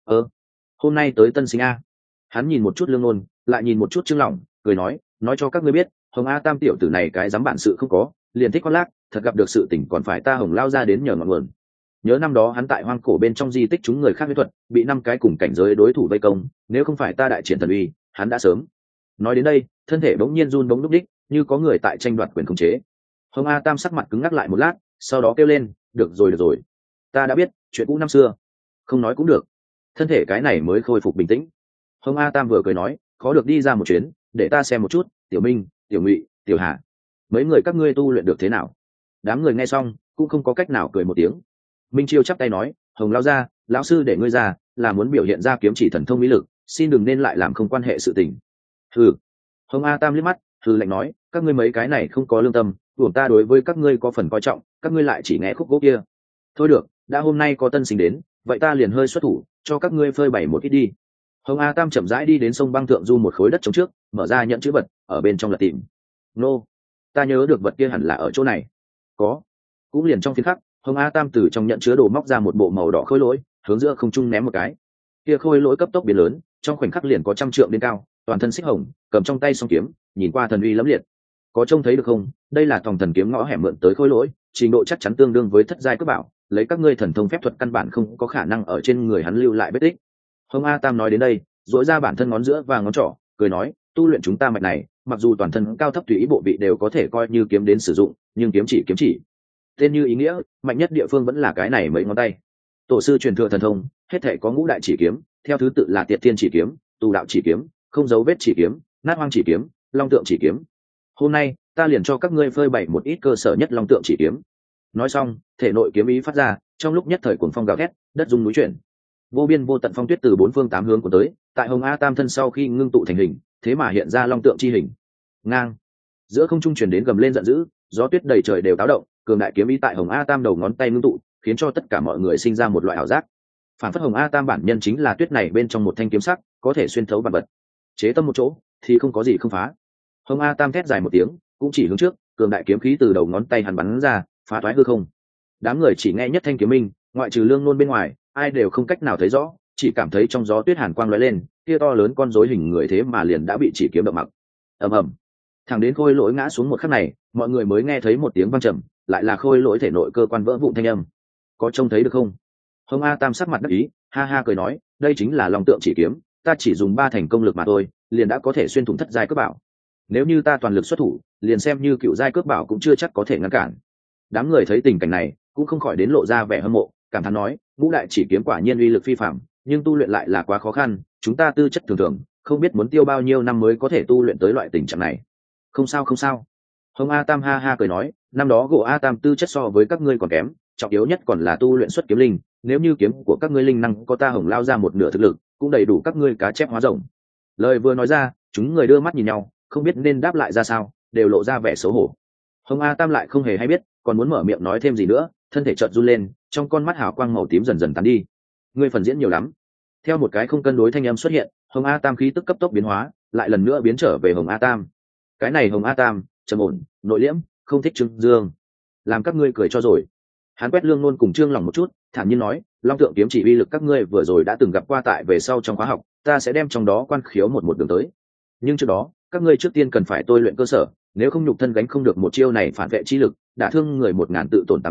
Hôm nay tới tân sinh A. Hắn nhìn một chút Lương Nôn, lại nhìn một chút Trương Lỏng, cười nói cho các ngươi biết, Hồng A Tam tiểu tử này cái dám bản sự không có, liền thích khoác lác, thật gặp được sự tình còn phải ta Hồng lao ra đến nhờ ngọn nguồn. Nhớ năm đó hắn tại hoang cổ bên trong di tích chúng người khác huyết thuật, bị 5 cái cùng cảnh giới đối thủ vây công, nếu không phải ta đại triển thần uy, hắn đã sớm. Nói đến đây, thân thể bỗng nhiên run bỗng lúc đích, như có người tại tranh đoạt quyền khống chế. Hồng A Tam sắc mặt cứng ngắc lại một lát, sau đó kêu lên, được rồi, ta đã biết, chuyện cũ năm xưa, không nói cũng được. Thân thể cái này mới khôi phục bình tĩnh. Hồng A Tam vừa cười nói, khó được đi ra một chuyến, để ta xem một chút, Tiểu Minh, Tiểu Ngụy, Tiểu Hà, mấy người các ngươi tu luyện được thế nào? Đám người nghe xong cũng không có cách nào cười một tiếng. Minh Chiêu chắp tay nói, Hồng lao ra, lão sư để ngươi ra là muốn biểu hiện ra kiếm chỉ thần thông mỹ lực, xin đừng nên lại làm không quan hệ sự tình. Hừ. Hồng A Tam liếc mắt, hừ lạnh nói, các ngươi mấy cái này không có lương tâm, uổng ta đối với các ngươi có phần coi trọng, các ngươi lại chỉ nghe khúc gỗ kia. Thôi được, đã hôm nay có tân sinh đến, vậy ta liền hơi xuất thủ, cho các ngươi phơi bày một ít đi. Hồng A Tam chậm rãi đi đến sông băng thượng du một khối đất trống trước, mở ra nhẫn chữ vật, ở bên trong là tìm. Nô, ta nhớ được vật kia hẳn là ở chỗ này. Có. Cũng liền trong phiên khắc, Hồng A Tam từ trong nhẫn chứa đồ móc ra một bộ màu đỏ khối lỗi, hướng giữa không trung ném một cái. Kia khối lỗi cấp tốc biến lớn, trong khoảnh khắc liền có 100 trượng đến cao, toàn thân xích hồng, cầm trong tay song kiếm, nhìn qua thần uy lẫm liệt. Có trông thấy được không? Đây là Tòng Thần kiếm ngõ hẻm mượn tới khối lỗi, trình độ chắc chắn tương đương với thất giai cấp bảo, lấy các ngươi thần thông phép thuật căn bản không có khả năng ở trên người hắn lưu lại vết tích. Hồng A Tam nói đến đây, duỗi ra bản thân ngón giữa và ngón trỏ, cười nói, tu luyện chúng ta mạch này, mặc dù toàn thân cao thấp tùy ý bộ vị đều có thể coi như kiếm đến sử dụng, nhưng kiếm chỉ tên như ý nghĩa, mạnh nhất địa phương vẫn là cái này mấy ngón tay. Tổ sư truyền thừa thần thông, hết thể có ngũ đại chỉ kiếm, theo thứ tự là Tiệt Thiên chỉ kiếm, Tu đạo chỉ kiếm, Không dấu vết chỉ kiếm, Nát hoang chỉ kiếm, Long tượng chỉ kiếm. Hôm nay, ta liền cho các ngươi phơi bày một ít cơ sở nhất Long tượng chỉ kiếm. Nói xong, thể nội kiếm ý phát ra, trong lúc nhất thời cuồng phong gào thét, đất rung núi chuyển. Vô biên vô tận phong tuyết từ 4 phương 8 hướng của tới, tại Hồng A Tam thân sau khi ngưng tụ thành hình, thế mà hiện ra long tượng chi hình. Ngang. Giữa không trung truyền đến gầm lên giận dữ, gió tuyết đầy trời đều táo động, cường đại kiếm ý tại Hồng A Tam đầu ngón tay ngưng tụ, khiến cho tất cả mọi người sinh ra một loại ảo giác. Phản phất Hồng A Tam bản nhân chính là tuyết này bên trong một thanh kiếm sắc, có thể xuyên thấu vạn vật. Chế tâm một chỗ, thì không có gì không phá. Hồng A Tam thét dài một tiếng, cũng chỉ hướng trước, cường đại kiếm khí từ đầu ngón tay hắn bắn ra, phá toái hư không. Đám người chỉ nghe nhất thanh kiếm minh, ngoại trừ Lương Nôn bên ngoài, ai đều không cách nào thấy rõ, chỉ cảm thấy trong gió tuyết hàn quang lóe lên, kia to lớn con rối hình người thế mà liền đã bị chỉ kiếm động mặc. Ầm ầm. Thẳng đến khôi lỗi ngã xuống một khắc này, mọi người mới nghe thấy một tiếng vang trầm, lại là khôi lỗi thể nội cơ quan vỡ vụn thanh âm. Có trông thấy được không? Hồng A Tam sắc mặt đắc ý, ha ha cười nói, đây chính là long tượng chỉ kiếm, ta chỉ dùng 3 thành công lực mà thôi, liền đã có thể xuyên thủng thất giai cướp bảo. Nếu như ta toàn lực xuất thủ, liền xem như cựu giai cướp bảo cũng chưa chắc có thể ngăn cản. Đám người thấy tình cảnh này, cũng không khỏi đến lộ ra vẻ hâm mộ, cảm thán nói, ngũ đại chỉ kiếm quả nhiên uy lực phi phàm, nhưng tu luyện lại là quá khó khăn, chúng ta tư chất thường thường, không biết muốn tiêu bao nhiêu năm mới có thể tu luyện tới loại tình trạng này. Không sao. Hồng A Tam ha ha cười nói, năm đó gỗ A Tam tư chất so với các ngươi còn kém, trọng yếu nhất còn là tu luyện xuất kiếm linh, nếu như kiếm của các ngươi linh năng có ta Hồng lao ra một nửa thực lực, cũng đầy đủ các ngươi cá chép hóa rồng. Lời vừa nói ra, chúng người đưa mắt nhìn nhau, không biết nên đáp lại ra sao, đều lộ ra vẻ xấu hổ. Hồng A Tam lại không hề hay biết, còn muốn mở miệng nói thêm gì nữa, thân thể chợt run lên, trong con mắt hào quang màu tím dần dần tán đi. Ngươi phần diễn nhiều lắm. Theo một cái không cân đối thanh âm xuất hiện, Hồng A Tam khí tức cấp tốc biến hóa, lại lần nữa biến trở về Hồng A Tam. Cái này Hồng A Tam, trầm ổn, nội liễm, không thích trưng dương, làm các ngươi cười cho rồi. Hắn quét Lương Nôn cùng Trương Lòng một chút, thản nhiên nói, Long tượng kiếm chỉ uy lực các ngươi vừa rồi đã từng gặp qua tại về sau trong khóa học, ta sẽ đem trong đó quan khiếu một đường tới. Nhưng trước đó, các ngươi trước tiên cần phải tôi luyện cơ sở, nếu không nhục thân gánh không được một chiêu này phản vệ chi lực, đả thương người 1000 tự tổn 800,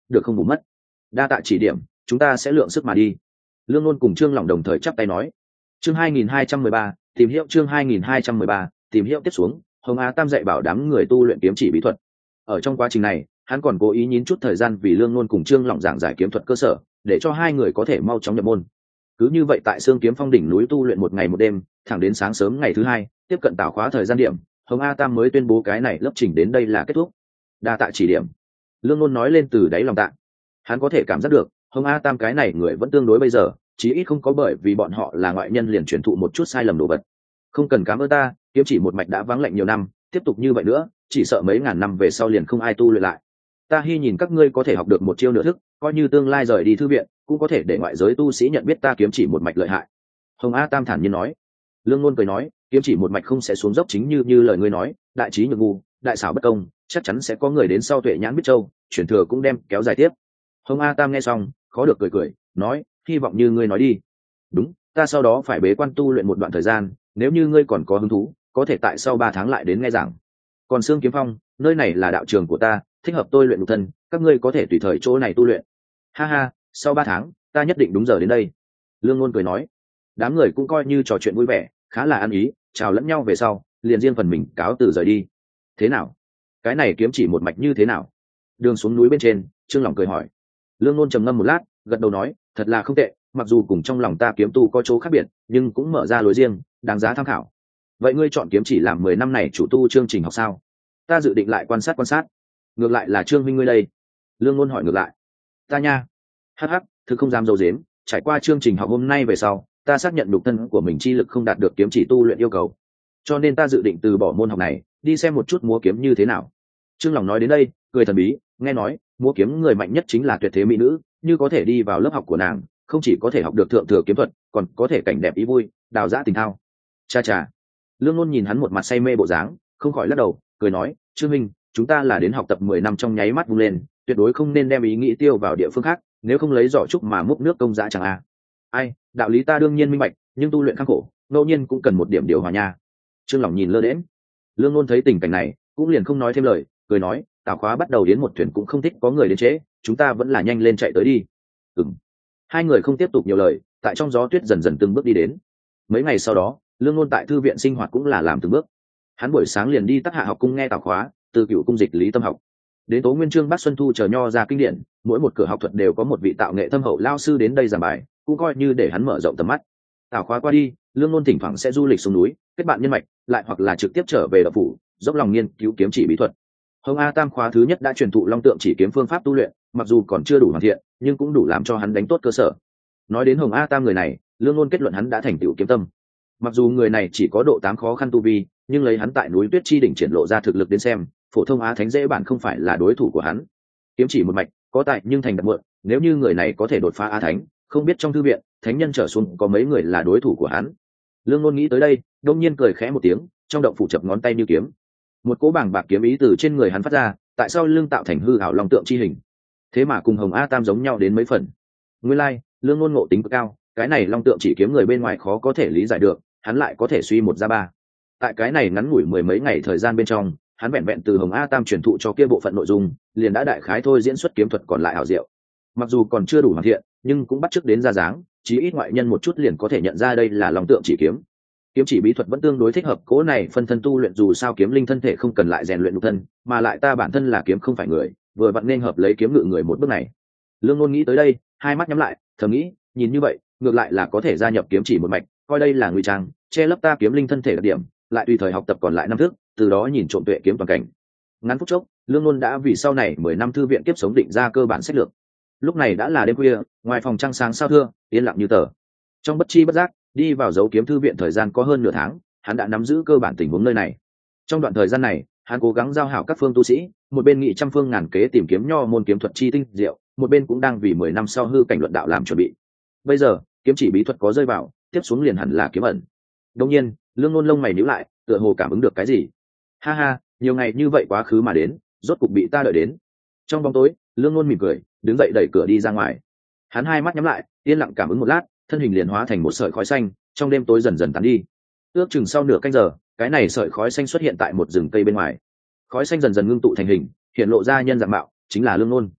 được không bù mất. Đa tạ chỉ điểm, chúng ta sẽ lượng sức mà đi. Lương Nôn cùng Trương Lỏng đồng thời chắp tay nói. Chương 2213, tìm hiểu. Chương 2213, tìm hiểu tiếp xuống. Hồng Á Tam dạy bảo đám người tu luyện kiếm chỉ bí thuật. Ở trong quá trình này, hắn còn cố ý nhín chút thời gian vì Lương Nôn cùng Trương Lỏng giảng giải kiếm thuật cơ sở, để cho hai người có thể mau chóng nhập môn. Cứ như vậy tại Sương Kiếm Phong đỉnh núi tu luyện một ngày một đêm, thẳng đến sáng sớm ngày thứ hai, tiếp cận tảo khóa thời gian điểm, Hồng A Tam mới tuyên bố cái này lớp trình đến đây là kết thúc. Đa tạ chỉ điểm. Lương Nôn nói lên từ đáy lòng tạ. Hắn có thể cảm giác được, Hồng A Tam cái này người vẫn tương đối bây giờ, chí ít không có bởi vì bọn họ là ngoại nhân liền truyền thụ một chút sai lầm đồ vật. Không cần cảm ơn ta, kiếm chỉ một mạch đã vắng lạnh nhiều năm, tiếp tục như vậy nữa, chỉ sợ mấy ngàn năm về sau liền không ai tu luyện lại. Ta hy nhìn các ngươi có thể học được một chiêu nửa thức, coi như tương lai rời đi thư viện, cũng có thể để ngoại giới tu sĩ nhận biết ta kiếm chỉ một mạch lợi hại. Hồng A Tam thản nhiên nói. Lương Nôn cười nói, kiếm chỉ một mạch không sẽ xuống dốc, chính như lời ngươi nói, đại trí nhược ngu, đại xảo bất công, chắc chắn sẽ có người đến sau tuệ nhãn biết châu, chuyển thừa cũng đem kéo dài tiếp. Hồng A Tam nghe xong, khó được cười, nói, hy vọng như ngươi nói đi. Đúng, ta sau đó phải bế quan tu luyện một đoạn thời gian, nếu như ngươi còn có hứng thú, có thể tại sau 3 tháng lại đến nghe giảng. Còn Sương Kiếm Phong, nơi này là đạo trường của ta, thích hợp tôi luyện nhục thân, các ngươi có thể tùy thời chỗ này tu luyện. Ha ha, sau 3 tháng, ta nhất định đúng giờ đến đây. Lương Nôn cười nói. Đám người cũng coi như trò chuyện vui vẻ, khá là ăn ý, chào lẫn nhau về sau, liền riêng phần mình cáo từ rời đi. Thế nào? Cái này kiếm chỉ một mạch như thế nào? Đường xuống núi bên trên, Trương Lỏng cười hỏi. Lương Nôn trầm ngâm một lát, gật đầu nói, thật là không tệ, mặc dù cùng trong lòng ta kiếm tu có chỗ khác biệt, nhưng cũng mở ra lối riêng, đáng giá tham khảo. Vậy ngươi chọn kiếm chỉ làm 10 năm này chủ tu chương trình học sao? Ta dự định lại quan sát. Ngược lại là Trương huynh ngươi đây. Lương Nôn hỏi ngược lại. Ta nha. Hắc hắc, thực không dám dâu dếm, trải qua chương trình học hôm nay về sau, ta xác nhận nhục thân của mình chi lực không đạt được kiếm chỉ tu luyện yêu cầu, cho nên ta dự định từ bỏ môn học này, đi xem một chút múa kiếm như thế nào. Trương Lòng nói đến đây, cười thần bí, nghe nói múa kiếm người mạnh nhất chính là tuyệt thế mỹ nữ, như có thể đi vào lớp học của nàng, không chỉ có thể học được thượng thừa kiếm thuật, còn có thể cảnh đẹp ý vui, đào dã tình thao. Cha cha. Lương Nôn nhìn hắn một mặt say mê bộ dáng, không khỏi lắc đầu, cười nói, Trương minh, chúng ta là đến học tập 10 năm trong nháy mắt vung lên, tuyệt đối không nên đem ý nghĩ tiêu vào địa phương khác, nếu không lấy giỏ trúc mà múc nước công dã chẳng a. Ai, đạo lý ta đương nhiên minh bạch, nhưng tu luyện khắc khổ, ngẫu nhiên cũng cần một điểm điều hòa nha. Trương Lòng nhìn lơ đễnh. Lương Nôn thấy tình cảnh này, cũng liền không nói thêm lời, cười nói, tảo khóa bắt đầu đến một thuyền cũng không thích có người đến trễ, chúng ta vẫn là nhanh lên chạy tới đi. Hai người không tiếp tục nhiều lời, tại trong gió tuyết dần dần từng bước đi đến. Mấy ngày sau đó, Lương Nôn tại thư viện sinh hoạt cũng là làm từng bước. Hắn buổi sáng liền đi Tắc Hạ học cung nghe tảo khóa, từ Cựu cung dịch Lý Tâm học đến Tố Nguyên Chương Bắc Xuân Thu chờ nho ra kinh điển, mỗi một cửa học thuật đều có một vị tạo nghệ thâm hậu lao sư đến đây giảng bài, cũng coi như để hắn mở rộng tầm mắt. Tảo khóa qua đi, Lương Nôn thỉnh thoảng sẽ du lịch xuống núi, kết bạn nhân mạch, lại hoặc là trực tiếp trở về đậu phủ, dốc lòng nghiên cứu kiếm chỉ bí thuật. Hồng A Tam khóa thứ nhất đã truyền thụ Long Tượng chỉ kiếm phương pháp tu luyện, mặc dù còn chưa đủ hoàn thiện, nhưng cũng đủ làm cho hắn đánh tốt cơ sở. Nói đến Hồng A Tam người này, Lương Nôn kết luận hắn đã thành tựu kiếm tâm. Mặc dù người này chỉ có độ 8 khó khăn tu vi, nhưng lấy hắn tại núi Tuyết Chi đỉnh triển lộ ra thực lực đến xem, phổ thông Á Thánh dễ bản không phải là đối thủ của hắn. Kiếm chỉ một mạch, có tại nhưng thành đặc mượn, nếu như người này có thể đột phá Á Thánh, không biết trong thư viện, thánh nhân trở xuống có mấy người là đối thủ của hắn. Lương Nôn nghĩ tới đây, đông nhiên cười khẽ một tiếng, trong động phủ chập ngón tay như kiếm. Một cỗ bảng bạc kiếm ý từ trên người hắn phát ra, tại sao lưng tạo thành hư ảo long tượng chi hình. Thế mà cùng Hồng A Tam giống nhau đến mấy phần. Nguyên lai, Lương Nôn ngộ tính cực cao, cái này long tượng chỉ kiếm người bên ngoài khó có thể lý giải được, hắn lại có thể suy một ra ba. Tại cái này ngắn ngủi 10 mấy ngày thời gian bên trong, hắn vẹn vẹn từ Hồng A Tam truyền thụ cho kia bộ phận nội dung, liền đã đại khái thôi diễn xuất kiếm thuật còn lại ảo diệu. Mặc dù còn chưa đủ hoàn thiện, nhưng cũng bắt chước đến ra dáng, chí ít ngoại nhân một chút liền có thể nhận ra đây là long tượng chỉ kiếm. Kiếm chỉ bí thuật vẫn tương đối thích hợp cố này phân thân tu luyện, dù sao kiếm linh thân thể không cần lại rèn luyện nhục thân, mà lại ta bản thân là kiếm không phải người, vừa vặn nên hợp lấy kiếm ngự người một bước này. Lương Nôn nghĩ tới đây, hai mắt nhắm lại, thầm nghĩ, nhìn như vậy, ngược lại là có thể gia nhập kiếm chỉ một mạch, coi đây là ngụy trang, che lấp ta kiếm linh thân thể đặc điểm, lại tùy thời học tập còn lại năm thức, từ đó nhìn trộm tuệ kiếm toàn cảnh. Ngắn phút chốc, Lương Nôn đã vì sau này 10 năm thư viện kiếp sống định ra cơ bản sách lược. Lúc này đã là đêm khuya, ngoài phòng trăng sáng sao thưa, yên lặng như tờ. Trong bất chi bất giác, đi vào dấu kiếm thư viện thời gian có hơn nửa tháng, hắn đã nắm giữ cơ bản tình huống nơi này. Trong đoạn thời gian này, hắn cố gắng giao hảo các phương tu sĩ, một bên nghị trăm phương ngàn kế tìm kiếm nho môn kiếm thuật chi tinh diệu, một bên cũng đang vì 10 năm sau hư cảnh luận đạo làm chuẩn bị. Bây giờ, kiếm chỉ bí thuật có rơi vào, tiếp xuống liền hẳn là kiếm ẩn. Đương nhiên, Lương Nôn lông mày nhíu lại, tựa hồ cảm ứng được cái gì. Ha ha, nhiều ngày như vậy quá khứ mà đến, rốt cục bị ta đợi đến. Trong bóng tối, Lương Nôn mỉm cười, đứng dậy đẩy cửa đi ra ngoài. Hắn hai mắt nhắm lại, yên lặng cảm ứng một lát, thân hình liền hóa thành một sợi khói xanh, trong đêm tối dần dần tán đi. Ước chừng sau nửa canh giờ, cái này sợi khói xanh xuất hiện tại một rừng cây bên ngoài. Khói xanh dần dần ngưng tụ thành hình, hiện lộ ra nhân dạng mạo, chính là Lương Nôn.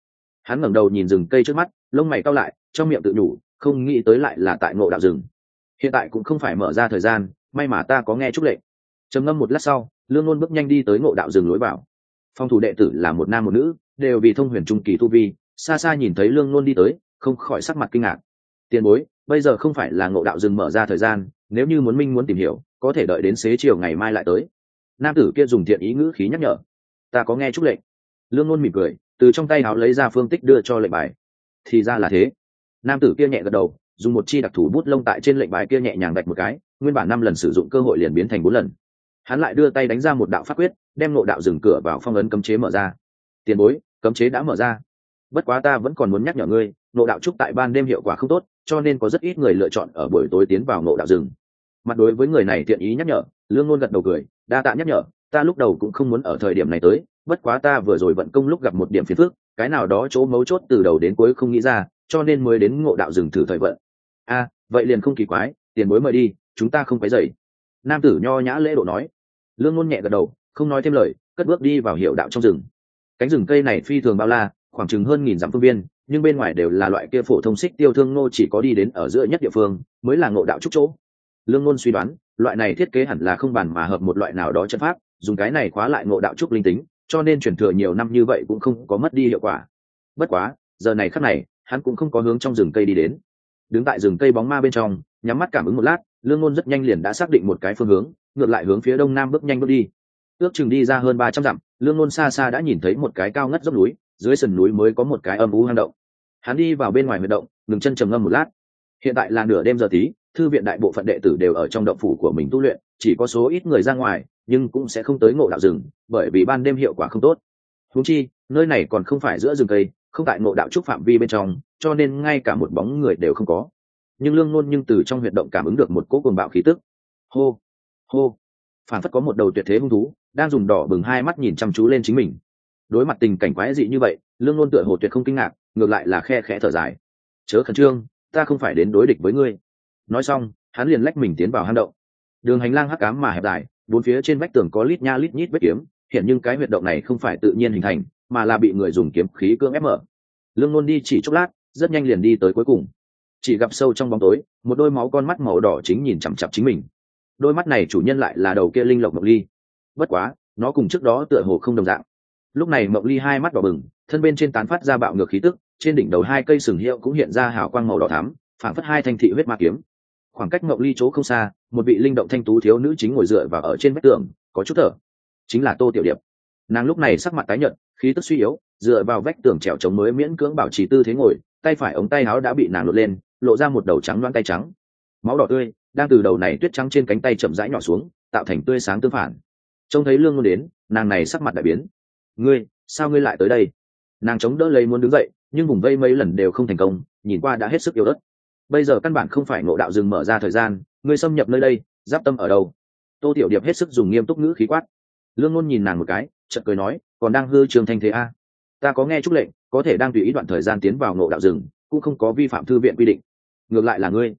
Hắn ngẩng đầu nhìn rừng cây trước mắt, lông mày cau lại, trong miệng tự nhủ, không nghĩ tới lại là tại ngộ đạo rừng. Hiện tại cũng không phải mở ra thời gian, may mà ta có nghe chúc lệnh. Trầm ngâm một lát sau, Lương Nôn bước nhanh đi tới ngộ đạo rừng lối vào. Phong thủ đệ tử là một nam một nữ, đều vì thông huyền trung kỳ tu vi, xa xa nhìn thấy Lương Nôn đi tới, không khỏi sắc mặt kinh ngạc. Tiền bối, bây giờ không phải là ngộ đạo rừng mở ra thời gian, nếu như muốn tìm hiểu, có thể đợi đến xế chiều ngày mai lại tới. Nam tử kia dùng thiện ý ngữ khí nhắc nhở. Ta có nghe chúc lệnh. Lương Nôn mỉm cười, từ trong tay áo lấy ra phương tích đưa cho lệnh bài. Thì ra là thế. Nam tử kia nhẹ gật đầu, dùng một chi đặc thủ bút lông tại trên lệnh bài kia nhẹ nhàng đạch một cái, nguyên bản 5 lần sử dụng cơ hội liền biến thành 4 lần. Hắn lại đưa tay đánh ra một đạo pháp quyết, đem ngộ đạo dừng cửa vào phong ấn cấm chế mở ra. Tiền bối, cấm chế đã mở ra. Bất quá ta vẫn còn muốn nhắc nhở ngươi, ngộ đạo trúc tại ban đêm hiệu quả không tốt, cho nên có rất ít người lựa chọn ở buổi tối tiến vào ngộ đạo rừng. Mặt đối với người này thiện ý nhắc nhở, Lương Nôn gật đầu cười, đa tạ nhắc nhở, ta lúc đầu cũng không muốn ở thời điểm này tới, bất quá ta vừa rồi vận công lúc gặp một điểm phiền phức, cái nào đó chỗ mấu chốt từ đầu đến cuối không nghĩ ra, cho nên mới đến ngộ đạo rừng thử thời vận. A, vậy liền không kỳ quái, tiền bối mời đi, chúng ta không quấy rầy. Nam tử nho nhã lễ độ nói. Lương Nôn nhẹ gật đầu, không nói thêm lời, cất bước đi vào hiệu đạo trong rừng. Cánh rừng cây này phi thường bao la, khoảng chừng hơn 1000 dặm phương viên, nhưng bên ngoài đều là loại kia phổ thông xích tiêu thương nô, chỉ có đi đến ở giữa nhất địa phương mới là ngộ đạo trúc chỗ. Lương Nôn suy đoán, loại này thiết kế hẳn là không bàn mà hợp một loại nào đó trận pháp, dùng cái này khóa lại ngộ đạo trúc linh tính, cho nên truyền thừa nhiều năm như vậy cũng không có mất đi hiệu quả. Bất quá, giờ này khắc này, hắn cũng không có hướng trong rừng cây đi đến. Đứng tại rừng cây bóng ma bên trong, nhắm mắt cảm ứng một lát, Lương Nôn rất nhanh liền đã xác định một cái phương hướng, ngược lại hướng phía đông nam bước nhanh bước đi. Ước chừng đi ra hơn 300 dặm, Lương Nôn xa xa đã nhìn thấy một cái cao ngất dốc núi, dưới sườn núi mới có một cái âm u hang động. Hắn đi vào bên ngoài huyệt động, ngừng chân trầm ngâm một lát. Hiện tại là nửa đêm giờ tí, thư viện đại bộ phận đệ tử đều ở trong động phủ của mình tu luyện, chỉ có số ít người ra ngoài, nhưng cũng sẽ không tới ngộ đạo rừng, bởi vì ban đêm hiệu quả không tốt. Huống chi, nơi này còn không phải giữa rừng cây, không tại ngộ đạo trúc phạm vi bên trong, cho nên ngay cả một bóng người đều không có. Nhưng Lương Nôn từ trong huyệt động cảm ứng được một cỗ cuồng bạo khí tức. Hô, hô, phản phất có một đầu tuyệt thế hung thú đang dùng đỏ bừng hai mắt nhìn chăm chú lên chính mình. Đối mặt tình cảnh quái dị như vậy, Lương Nôn tựa hồ tuyệt không kinh ngạc, ngược lại là khe khẽ thở dài. Chớ khẩn trương, ta không phải đến đối địch với ngươi. Nói xong, hắn liền lách mình tiến vào hang động. Đường hành lang hắc ám mà hẹp dài, bốn phía trên vách tường có lít nha lít nhít vết kiếm, hiện nhưng cái huyệt động này không phải tự nhiên hình thành, mà là bị người dùng kiếm khí cưỡng ép mở. Lương Nôn đi chỉ chốc lát, rất nhanh liền đi tới cuối cùng. Chỉ gặp sâu trong bóng tối, một đôi máu con mắt màu đỏ chính nhìn chằm chằm chính mình. Đôi mắt này chủ nhân lại là đầu kia linh lộc Mộng Ly. Bất quá, nó cùng trước đó tựa hồ không đồng dạng. Lúc này Mộng Ly hai mắt đỏ bừng, thân bên trên tán phát ra bạo ngược khí tức, trên đỉnh đầu hai cây sừng hiệu cũng hiện ra hào quang màu đỏ thắm, phảng phất hai thanh thị huyết ma kiếm. Khoảng cách Mộng Ly chỗ không xa, một vị linh động thanh tú thiếu nữ chính ngồi dựa vào ở trên vách tường, có chút thở. Chính là Tô Tiểu Điệp. Nàng lúc này sắc mặt tái nhợt, khí tức suy yếu, dựa vào vách tường trèo chống mới miễn cưỡng bảo trì tư thế ngồi, tay phải ống tay áo đã bị nàng lột lên, lộ ra một đầu trắng loáng tay trắng. Máu đỏ tươi đang từ đầu này tuyết trắng trên cánh tay chậm rãi nhỏ xuống, tạo thành tươi sáng tương phản. Trông thấy Lương Nôn đến, nàng này sắc mặt đại biến. Ngươi, sao ngươi lại tới đây? Nàng chống đỡ lấy muốn đứng dậy, nhưng vùng vây mấy lần đều không thành công, nhìn qua đã hết sức yếu ớt. Bây giờ căn bản không phải ngộ đạo rừng mở ra thời gian, ngươi xâm nhập nơi đây, giáp tâm ở đâu? Tô Tiểu Điệp hết sức dùng nghiêm túc ngữ khí quát. Lương Nôn nhìn nàng một cái, chợt cười nói, còn đang hư trường thanh thế a? Ta có nghe chúc lệnh, có thể đang tùy ý đoạn thời gian tiến vào ngộ đạo rừng, cũng không có vi phạm thư viện quy định. Ngược lại là ngươi,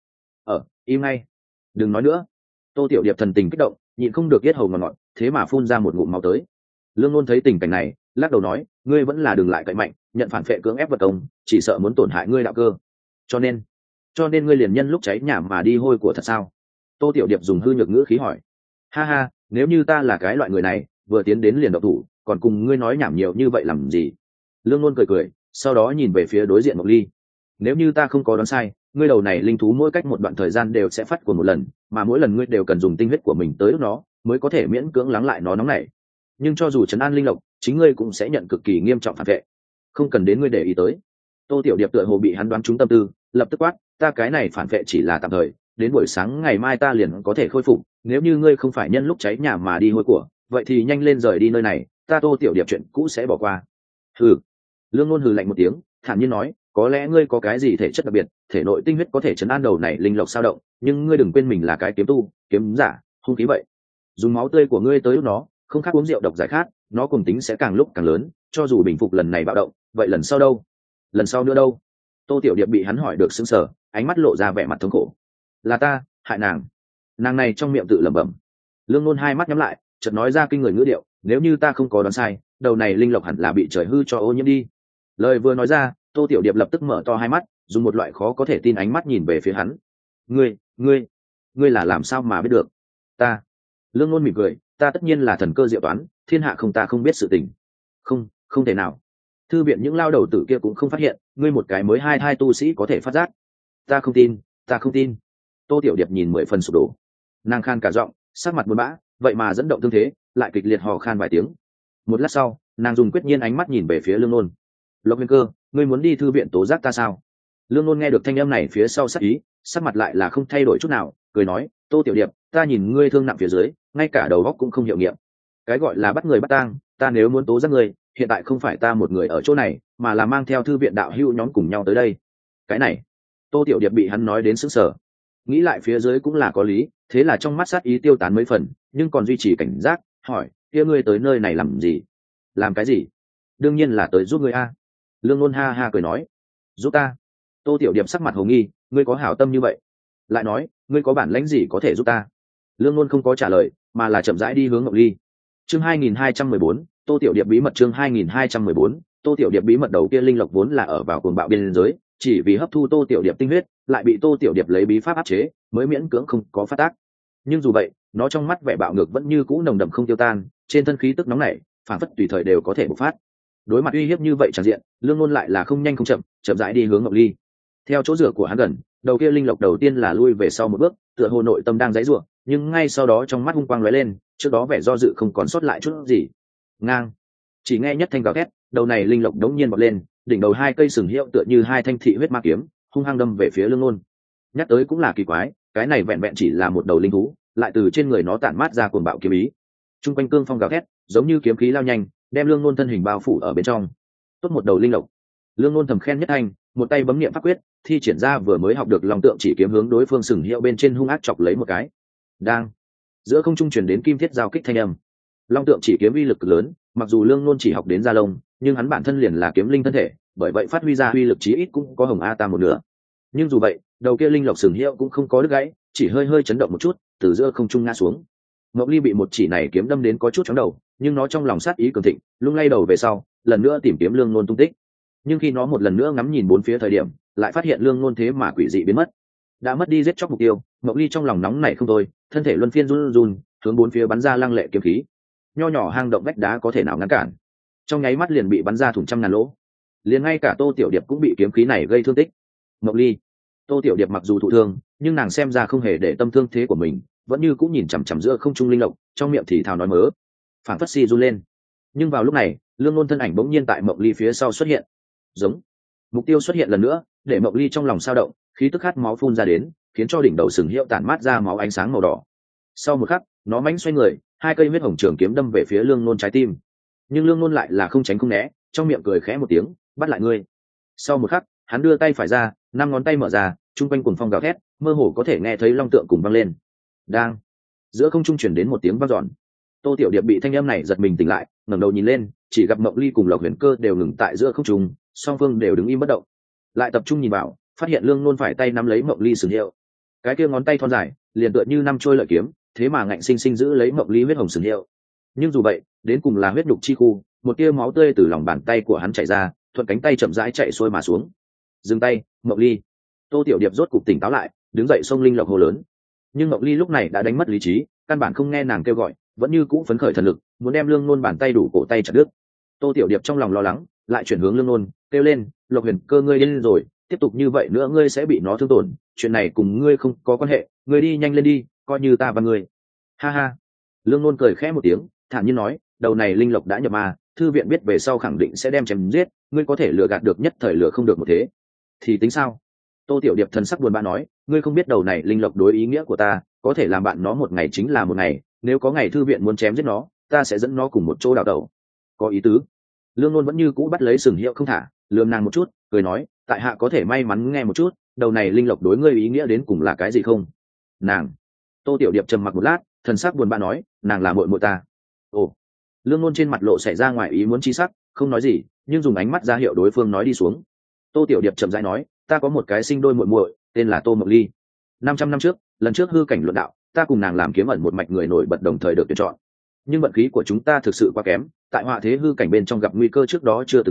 im ngay, đừng nói nữa. Tô Tiểu Điệp thần tình kích động, nhịn không được yết hầu ngọt ngọt, thế mà phun ra một ngụm máu tới. Lương Nôn thấy tình cảnh này, lắc đầu nói, ngươi vẫn là đừng lại cậy mạnh, nhận phản phệ cưỡng ép vật công, chỉ sợ muốn tổn hại ngươi đạo cơ. Cho nên ngươi liền nhân lúc cháy nhà mà đi hôi của thật sao? Tô Tiểu Điệp dùng hư nhược ngữ khí hỏi. Ha ha, nếu như ta là cái loại người này, vừa tiến đến liền động thủ, còn cùng ngươi nói nhảm nhiều như vậy làm gì? Lương Nôn cười cười, sau đó nhìn về phía đối diện Mộc Ly. Nếu như ta không có đoán sai, ngươi đầu này linh thú mỗi cách một đoạn thời gian đều sẽ phát cuồng một lần, mà mỗi lần ngươi đều cần dùng tinh huyết của mình tới lúc nó mới có thể miễn cưỡng lắng lại nó nóng nảy. Nhưng cho dù trấn an linh lộc, chính ngươi cũng sẽ nhận cực kỳ nghiêm trọng phản vệ. Không cần đến ngươi để ý tới. Tô Tiểu Điệp tựa hồ bị hắn đoán trúng tâm tư, lập tức quát, ta cái này phản vệ chỉ là tạm thời, đến buổi sáng ngày mai ta liền có thể khôi phục. Nếu như ngươi không phải nhân lúc cháy nhà mà đi hôi của, vậy thì nhanh lên rời đi nơi này, ta Tô Tiểu Điệp chuyện cũ sẽ bỏ qua. Hừ. Lương Nôn hừ lạnh một tiếng, thản nhiên nói, có lẽ ngươi có cái gì thể chất đặc biệt, thể nội tinh huyết có thể chấn an đầu này linh lộc sao động, nhưng ngươi đừng quên mình là cái kiếm tu, kiếm giả, hung khí vậy. Dùng máu tươi của ngươi tới lúc nó, không khác uống rượu độc giải khát, nó cùng tính sẽ càng lúc càng lớn, cho dù bình phục lần này bạo động, vậy lần sau đâu? Lần sau nữa đâu? Tô Tiểu Điệp bị hắn hỏi được sững sờ, ánh mắt lộ ra vẻ mặt thống khổ. Là ta hại nàng. Nàng này trong miệng tự lẩm bẩm. Lương Nôn hai mắt nhắm lại, chợt nói ra kinh người ngữ điệu, nếu như ta không có đoán sai, đầu này linh lộc hẳn là bị trời hư cho ô nhiễm đi. Lời vừa nói ra, Tô Tiểu Điệp lập tức mở to hai mắt, dùng một loại khó có thể tin ánh mắt nhìn về phía hắn. Ngươi là làm sao mà biết được? Ta. Lương Nôn mỉm cười, ta tất nhiên là thần cơ diệu toán, thiên hạ không ta không biết sự tình. Không thể nào. Thư viện những lao đầu tử kia cũng không phát hiện, ngươi một cái mới hai tu sĩ có thể phát giác. Ta không tin. Tô Tiểu Điệp nhìn 10 phần sụp đổ. Nàng khan cả giọng, sắc mặt buồn bã, vậy mà dẫn động thương thế, lại kịch liệt hò khan vài tiếng. Một lát sau, nàng dùng quyết nhiên ánh mắt nhìn về phía Lương Nôn. Lộc Huyền Cơ, ngươi muốn đi thư viện tố giác ta sao? Lương Nôn nghe được thanh âm này phía sau sắc ý, sắc mặt lại là không thay đổi chút nào, cười nói, Tô Tiểu Điệp, ta nhìn ngươi thương nặng phía dưới, ngay cả đầu óc cũng không hiệu nghiệm. Cái gọi là bắt người bắt tang, ta nếu muốn tố giác ngươi, hiện tại không phải ta một người ở chỗ này, mà là mang theo thư viện đạo hữu nhóm cùng nhau tới đây. Cái này, Tô Tiểu Điệp bị hắn nói đến sững sờ. Nghĩ lại phía dưới cũng là có lý, thế là trong mắt sát ý tiêu tán mấy phần, nhưng còn duy trì cảnh giác, hỏi, kia ngươi tới nơi này làm gì? Làm cái gì? Đương nhiên là tới giúp ngươi a. Lương Nôn ha ha cười nói, giúp ta? Tô Tiểu Điệp sắc mặt hồ nghi, ngươi có hảo tâm như vậy? Lại nói, ngươi có bản lãnh gì có thể giúp ta? Lương Nôn không có trả lời, mà là chậm rãi đi hướng Ngọc Ly. Chương 2214, Tô Tiểu Điệp bí mật. Chương 2214, Tô Tiểu Điệp bí mật. Đầu kia linh lộc vốn là ở vào cuồng bạo biên giới, chỉ vì hấp thu Tô Tiểu Điệp tinh huyết, lại bị Tô Tiểu Điệp lấy bí pháp áp chế, mới miễn cưỡng không có phát tác. Nhưng dù vậy, nó trong mắt vẻ bạo ngược vẫn như cũ nồng đậm không tiêu tan, trên thân khí tức nóng nảy, phản phất tùy thời đều có thể bộc phát. Đối mặt uy hiếp như vậy tràn diện, Lương Nôn lại là không nhanh không chậm, chậm rãi đi hướng Ngọc Ly. Theo chỗ rửa của hắn gần, đầu kia linh lộc đầu tiên là lui về sau một bước, tựa hồ nội tâm đang giãy giụa, nhưng ngay sau đó trong mắt hung quang lóe lên, trước đó vẻ do dự không còn sót lại chút gì. Ngang. Chỉ nghe nhất thanh gào thét, đầu này linh lộc đống nhiên bật lên, đỉnh đầu hai cây sừng hiệu tựa như hai thanh thị huyết ma kiếm, hung hăng đâm về phía Lương Nôn. Nhắc tới cũng là kỳ quái, cái này vẹn vẹn chỉ là một đầu linh thú, lại từ trên người nó tản mát ra cuồng bạo kiếm ý. Trung quanh cương phong gào thét, giống như kiếm khí lao nhanh, đem Lương Nôn thân hình bao phủ ở bên trong. Tốt một đầu linh lộc. Lương Nôn thầm khen nhất thanh, một tay bấm niệm pháp quyết, thi triển ra vừa mới học được long tượng chỉ kiếm hướng đối phương sừng hiệu bên trên hung ác chọc lấy một cái. Đang. Giữa không trung truyền đến kim thiết giao kích thanh âm. Long tượng chỉ kiếm uy lực cực lớn, mặc dù Lương Nôn chỉ học đến gia lông, nhưng hắn bản thân liền là kiếm linh thân thể, bởi vậy phát huy ra uy lực chí ít cũng có hồng a tam một nửa. Nhưng dù vậy, đầu kia linh lộc sừng hiệu cũng không có đứt gãy, chỉ hơi hơi chấn động một chút, từ giữa không trung ngã xuống. Ngọc Ly bị một chỉ này kiếm đâm đến có chút chóng đầu, nhưng nó trong lòng sát ý cường thịnh, lung lay đầu về sau, lần nữa tìm kiếm Lương Nôn tung tích. Nhưng khi nó một lần nữa ngắm nhìn bốn phía thời điểm, lại phát hiện Lương Nôn thế mà quỷ dị biến mất. Đã mất đi giết chóc mục tiêu, Ngọc Ly trong lòng nóng nảy không thôi, thân thể luân phiên run run, hướng bốn phía bắn ra lăng lệ kiếm khí. Nho nhỏ hang động vách đá có thể nào ngăn cản? Trong nháy mắt liền bị bắn ra thủng trăm ngàn lỗ. Liền ngay cả Tô Tiểu Điệp cũng bị kiếm khí này gây thương tích. Ngọc Ly, Tô Tiểu Điệp mặc dù thụ thương, nhưng nàng xem ra không hề để tâm thương thế của mình, vẫn như cũng nhìn chằm chằm giữa không trung linh lộc, trong miệng thì thào nói mớ, phảng phất si run lên. Nhưng vào lúc này, Lương Nôn thân ảnh bỗng nhiên tại Mộng Ly phía sau xuất hiện. Giống. Mục tiêu xuất hiện lần nữa, để Mộng Ly trong lòng sao động, khí tức khát máu phun ra đến, khiến cho đỉnh đầu sừng hiệu tản mát ra máu ánh sáng màu đỏ. Sau một khắc, nó mãnh xoay người, hai cây huyết hồng trường kiếm đâm về phía Lương Nôn trái tim. Nhưng Lương Nôn lại là không tránh không né, trong miệng cười khẽ một tiếng, bắt lại ngươi. Sau một khắc, hắn đưa tay phải ra, năm ngón tay mở ra, trung quanh cuồng phong gào thét, mơ hồ có thể nghe thấy long tượng cùng vang lên. Đang. Giữa không trung truyền đến một tiếng vang dọn. Tô Tiểu Điệp bị thanh âm này giật mình tỉnh lại, ngẩng đầu nhìn lên, chỉ gặp Mộng Ly cùng Lộc Huyền Cơ đều ngừng tại giữa không trung, song phương đều đứng im bất động. Lại tập trung nhìn vào, phát hiện Lương Nôn phải tay nắm lấy Mộng Ly sừng hiệu. Cái kia ngón tay thon dài, liền tựa như năm trôi lợi kiếm, thế mà ngạnh sinh sinh giữ lấy Mộng Ly huyết hồng sừng hiệu. Nhưng dù vậy, đến cùng là huyết đục chi khu, một tia máu tươi từ lòng bàn tay của hắn chảy ra, thuận cánh tay chậm rãi chạy xuôi mà xuống. Dừng tay, Mộng Ly. Tô Tiểu Điệp rốt cục tỉnh táo lại, đứng dậy xông linh lộc hô lớn. Nhưng Mộng Ly lúc này đã đánh mất lý trí, căn bản không nghe nàng kêu gọi, vẫn như cũ phấn khởi thần lực, muốn đem Lương Nôn bàn tay đủ cổ tay chặt đứt. Tô Tiểu Điệp trong lòng lo lắng, lại chuyển hướng Lương Nôn, kêu lên, Lộc Huyền Cơ ngươi điên rồi, tiếp tục như vậy nữa ngươi sẽ bị nó thương tổn, chuyện này cùng ngươi không có quan hệ, ngươi đi nhanh lên đi, coi như ta và ngươi. Ha ha. Lương Nôn cười khẽ một tiếng, thản nhiên nói, đầu này linh lộc đã nhập ma, thư viện biết về sau khẳng định sẽ đem chém giết, ngươi có thể lừa gạt được nhất thời lừa không được một thế. Thì tính sao? Tô Tiểu Điệp thần sắc buồn bã nói, ngươi không biết đầu này linh lộc đối ý nghĩa của ta, có thể làm bạn nó một ngày chính là một ngày, nếu có ngày thư viện muốn chém giết nó, ta sẽ dẫn nó cùng một chỗ đào tẩu. Có ý tứ. Lương Nôn vẫn như cũ bắt lấy sừng hiệu không thả, lườm nàng một chút, cười nói, tại hạ có thể may mắn nghe một chút, đầu này linh lộc đối ngươi ý nghĩa đến cùng là cái gì không? Nàng. Tô Tiểu Điệp trầm mặc một lát, thần sắc buồn bã nói, nàng là muội muội ta. Ồ. Lương Nôn trên mặt lộ xảy ra ngoài ý muốn chi sắc, không nói gì, nhưng dùng ánh mắt ra hiệu đối phương nói đi xuống. Tô Tiểu Điệp chậm rãi nói, ta có một cái sinh đôi muội muội, tên là Tô Mộng Ly. 500 năm trước, lần trước hư cảnh luận đạo, ta cùng nàng làm kiếm ẩn một mạch người nổi bật đồng thời được tuyển chọn. Nhưng vận khí của chúng ta thực sự quá kém, tại họa thế hư cảnh bên trong gặp nguy cơ trước đó chưa từng có,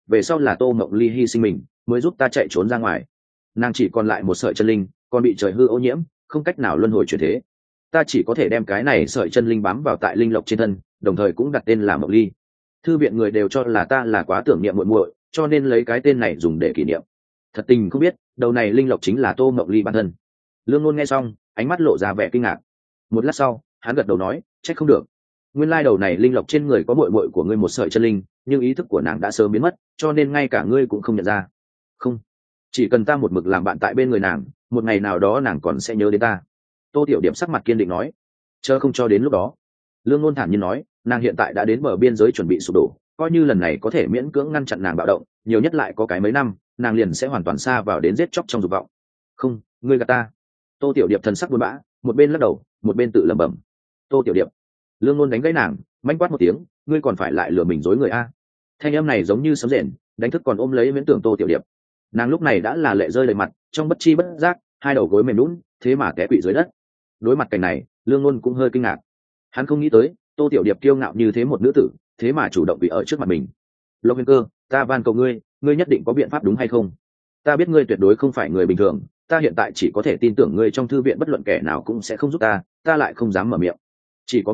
về sau là Tô Mộng Ly hy sinh mình mới giúp ta chạy trốn ra ngoài. Nàng chỉ còn lại một sợi chân linh, còn bị trời hư ô nhiễm, không cách nào luân hồi chuyển thế. Ta chỉ có thể đem cái này sợi chân linh bám vào tại linh lộc trên thân, đồng thời cũng đặt tên là Mộng Ly. Thư viện người đều cho là ta là quá tưởng niệm muội muội, cho nên lấy cái tên này dùng để kỷ niệm. Thật tình không biết, đầu này linh lộc chính là Tô Mộng Ly bản thân. Lương Nôn nghe xong, ánh mắt lộ ra vẻ kinh ngạc. Một lát sau, hắn gật đầu nói, trách không được. Nguyên lai đầu này linh lộc trên người có muội muội của ngươi một sợi chân linh, nhưng ý thức của nàng đã sớm biến mất, cho nên ngay cả ngươi cũng không nhận ra. Không, chỉ cần ta một mực làm bạn tại bên người nàng, một ngày nào đó nàng còn sẽ nhớ đến ta. Tô Tiểu Điệp sắc mặt kiên định nói. Chờ không cho đến lúc đó. Lương Nôn thản nhiên nói, nàng hiện tại đã đến bờ biên giới chuẩn bị sụp đổ, coi như lần này có thể miễn cưỡng ngăn chặn nàng bạo động, nhiều nhất lại có cái mấy năm, nàng liền sẽ hoàn toàn xa vào đến giết chóc trong dục vọng. Không, ngươi gạt ta. Tô Tiểu Điệp thần sắc buồn bã, một bên lắc đầu, một bên tự lẩm bẩm. Tô Tiểu Điệp. Lương Nôn đánh gãy nàng, manh quát một tiếng, ngươi còn phải lại lừa mình dối người a. Thanh âm này giống như sấm rền, đánh thức còn ôm lấy miễn tưởng Tô Tiểu Điệp. Nàng lúc này đã là lệ rơi đầy mặt, trong bất chi bất giác, hai đầu gối mềm lún, thế mà té quỵ dưới đất. Đối mặt cảnh này, Lương Nôn cũng hơi kinh ngạc. Hắn không nghĩ tới, Tô Tiểu Điệp kiêu ngạo như thế một nữ tử, thế mà chủ động bị ở trước mặt mình. Lộc Huyền Cơ, ta van cầu ngươi, ngươi nhất định có biện pháp đúng hay không? Ta biết ngươi tuyệt đối không phải người bình thường, ta hiện tại chỉ có thể tin tưởng ngươi trong thư viện bất luận kẻ nào cũng sẽ không giúp ta lại không dám mở miệng. Chỉ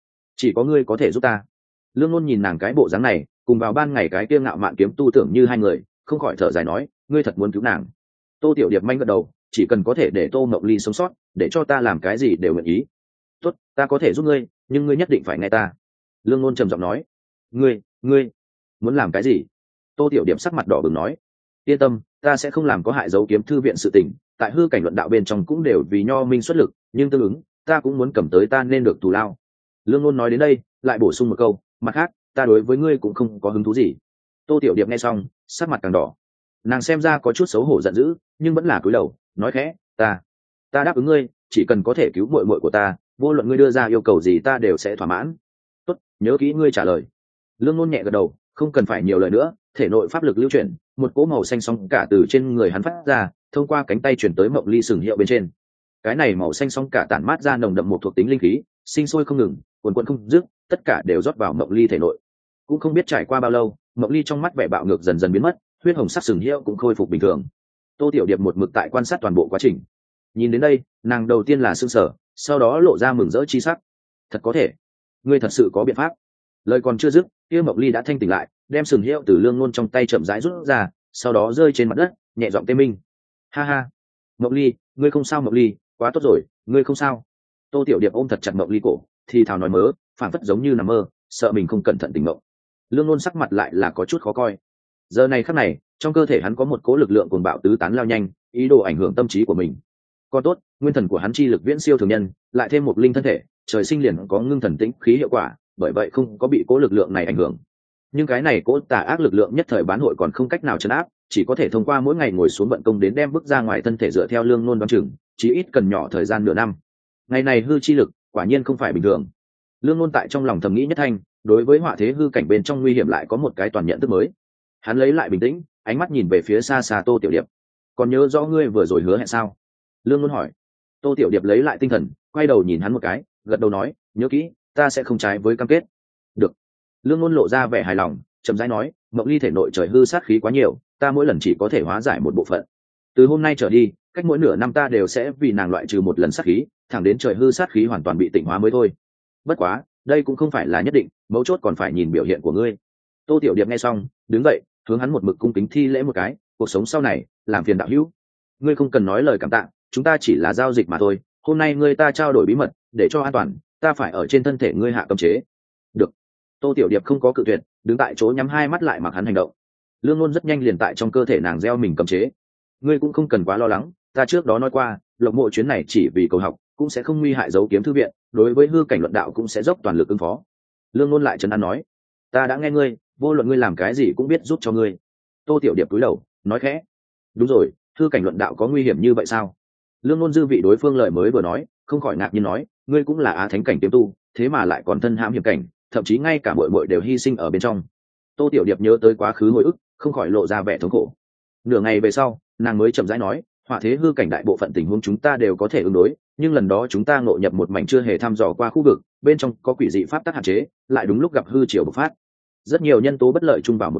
có ngươi có thể giúp ta. Lương Nôn nhìn nàng cái bộ dáng này, cùng vào ban ngày cái kia ngạo mạn kiếm tu tưởng như hai người, không khỏi thở dài nói, ngươi thật muốn cứu nàng. Tô Tiểu Điệp manh gật đầu, chỉ cần có thể để Tô Mộng Ly sống sót, để cho ta làm cái gì đều nguyện ý. Tốt, ta có thể giúp ngươi, nhưng ngươi nhất định phải nghe ta. Lương Nôn trầm giọng nói. Ngươi muốn làm cái gì? Tô Tiểu Điệp sắc mặt đỏ bừng nói. Yên tâm, ta sẽ không làm có hại dấu kiếm thư viện sự tình, tại hư cảnh luận đạo bên trong cũng đều vì nho minh xuất lực, nhưng tương ứng ta cũng muốn cầm tới ta nên được thù lao. Lương Nôn nói đến đây, lại bổ sung một câu, mặt khác, ta đối với ngươi cũng không có hứng thú gì. Tô Tiểu Điệp nghe xong, sắc mặt càng đỏ. Nàng xem ra có chút xấu hổ giận dữ, nhưng vẫn là cúi đầu, nói khẽ, ta đáp ứng ngươi, chỉ cần có thể cứu muội muội của ta, vô luận ngươi đưa ra yêu cầu gì ta đều sẽ thỏa mãn. Tốt, nhớ kỹ ngươi trả lời. Lương Nôn nhẹ gật đầu, không cần phải nhiều lời nữa, thể nội pháp lực lưu chuyển, một cỗ màu xanh sóng cả từ trên người hắn phát ra, thông qua cánh tay chuyển tới Mộng Ly sừng hiệu bên trên. Cái này màu xanh sóng cả tản mát ra nồng đậm một thuộc tính linh khí, sinh sôi không ngừng, cuồn cuộn không dứt, tất cả đều rót vào Mộng Ly thể nội. Cũng không biết trải qua bao lâu, Mộng Ly trong mắt vẻ bạo ngược dần dần biến mất, huyết hồng sắc sừng hiệu cũng khôi phục bình thường. Tô Tiểu Điệp một mực tại quan sát toàn bộ quá trình. Nhìn đến đây, nàng đầu tiên là sửng sở, sau đó lộ ra mừng rỡ chi sắc. Thật có thể, ngươi thật sự có biện pháp. Lời còn chưa dứt, kia Mộng Ly đã thanh tỉnh lại, đem sừng hiệu từ Lương Nôn trong tay chậm rãi rút ra, sau đó rơi trên mặt đất, nhẹ giọng tê minh. Ha ha, Mộng Ly, ngươi không sao. Mộng Ly, quá tốt rồi, ngươi không sao. Tô Tiểu Điệp ôm thật chặt Mộng Ly cổ, thì thào nói mớ, phảng phất giống như nằm mơ, sợ mình không cẩn thận tỉnh mộng. Lương Nôn sắc mặt lại là có chút khó coi. Giờ này khắc này, trong cơ thể hắn có một cỗ lực lượng cuồng bạo tứ tán lao nhanh, ý đồ ảnh hưởng tâm trí của mình. Còn tốt, nguyên thần của hắn chi lực viễn siêu thường nhân, lại thêm một linh thân thể, trời sinh liền có ngưng thần tĩnh khí hiệu quả, bởi vậy không có bị cỗ lực lượng này ảnh hưởng. Nhưng cái này cỗ tà ác lực lượng nhất thời bán hội còn không cách nào trấn áp, chỉ có thể thông qua mỗi ngày ngồi xuống vận công đến đem bước ra ngoài thân thể dựa theo Lương Nôn đoán chừng, chí ít cần nhỏ thời gian nửa năm. Ngày này hư chi lực, quả nhiên không phải bình thường. Lương Nôn tại trong lòng thầm nghĩ nhất thanh, đối với họa thế hư cảnh bên trong nguy hiểm lại có một cái toàn nhận thức mới. Hắn lấy lại bình tĩnh, ánh mắt nhìn về phía xa xa Tô Tiểu Điệp. Còn nhớ rõ ngươi vừa rồi hứa hẹn sao? Lương Nôn hỏi. Tô Tiểu Điệp lấy lại tinh thần, quay đầu nhìn hắn một cái, gật đầu nói, nhớ kỹ, ta sẽ không trái với cam kết. Được. Lương Nôn lộ ra vẻ hài lòng, chậm rãi nói, Mộng Ly thể nội trời hư sát khí quá nhiều, ta mỗi lần chỉ có thể hóa giải một bộ phận. Từ hôm nay trở đi, cách mỗi nửa năm ta đều sẽ vì nàng loại trừ một lần sát khí, thẳng đến trời hư sát khí hoàn toàn bị tịnh hóa mới thôi. Bất quá, đây cũng không phải là nhất định, mấu chốt còn phải nhìn biểu hiện của ngươi. Tô Tiểu Điệp nghe xong, đứng dậy, hướng hắn một mực cung kính thi lễ một cái, cuộc sống sau này, làm phiền đạo hữu. Ngươi không cần nói lời cảm tạ, chúng ta chỉ là giao dịch mà thôi, hôm nay ngươi ta trao đổi bí mật, để cho an toàn, ta phải ở trên thân thể ngươi hạ cấm chế. Được. Tô Tiểu Điệp không có cự tuyệt, đứng tại chỗ nhắm hai mắt lại mặc hắn hành động. Lương Nôn rất nhanh liền tại trong cơ thể nàng gieo mình cấm chế. Ngươi cũng không cần quá lo lắng, ta trước đó nói qua, Lộc Mộ chuyến này chỉ vì cầu học, cũng sẽ không nguy hại dấu kiếm thư viện, đối với hư cảnh luận đạo cũng sẽ dốc toàn lực ứng phó. Lương Nôn lại trấn an nói, ta đã nghe ngươi, vô luận ngươi làm cái gì cũng biết giúp cho ngươi. Tô Tiểu Điệp cúi đầu, nói khẽ, đúng rồi, hư cảnh luận đạo có nguy hiểm như vậy sao? Lương Nôn dư vị đối phương lời mới vừa nói, không khỏi ngạc nhiên nói, ngươi cũng là á thánh cảnh kiếm tu, thế mà lại còn thân hãm hiểm cảnh, thậm chí ngay cả muội muội đều hy sinh ở bên trong. Tô Tiểu Điệp nhớ tới quá khứ hồi ức, không khỏi lộ ra vẻ thống khổ. Nửa ngày về sau, nàng mới chậm rãi nói, họa thế hư cảnh đại bộ phận tình huống chúng ta đều có thể ứng đối, nhưng lần đó chúng ta ngộ nhập một mảnh chưa hề thăm dò qua khu vực, bên trong có quỷ dị pháp tắc hạn chế, lại đúng lúc gặp hư triều bộc phát, rất nhiều nhân tố bất lợi chung vào một chỗ,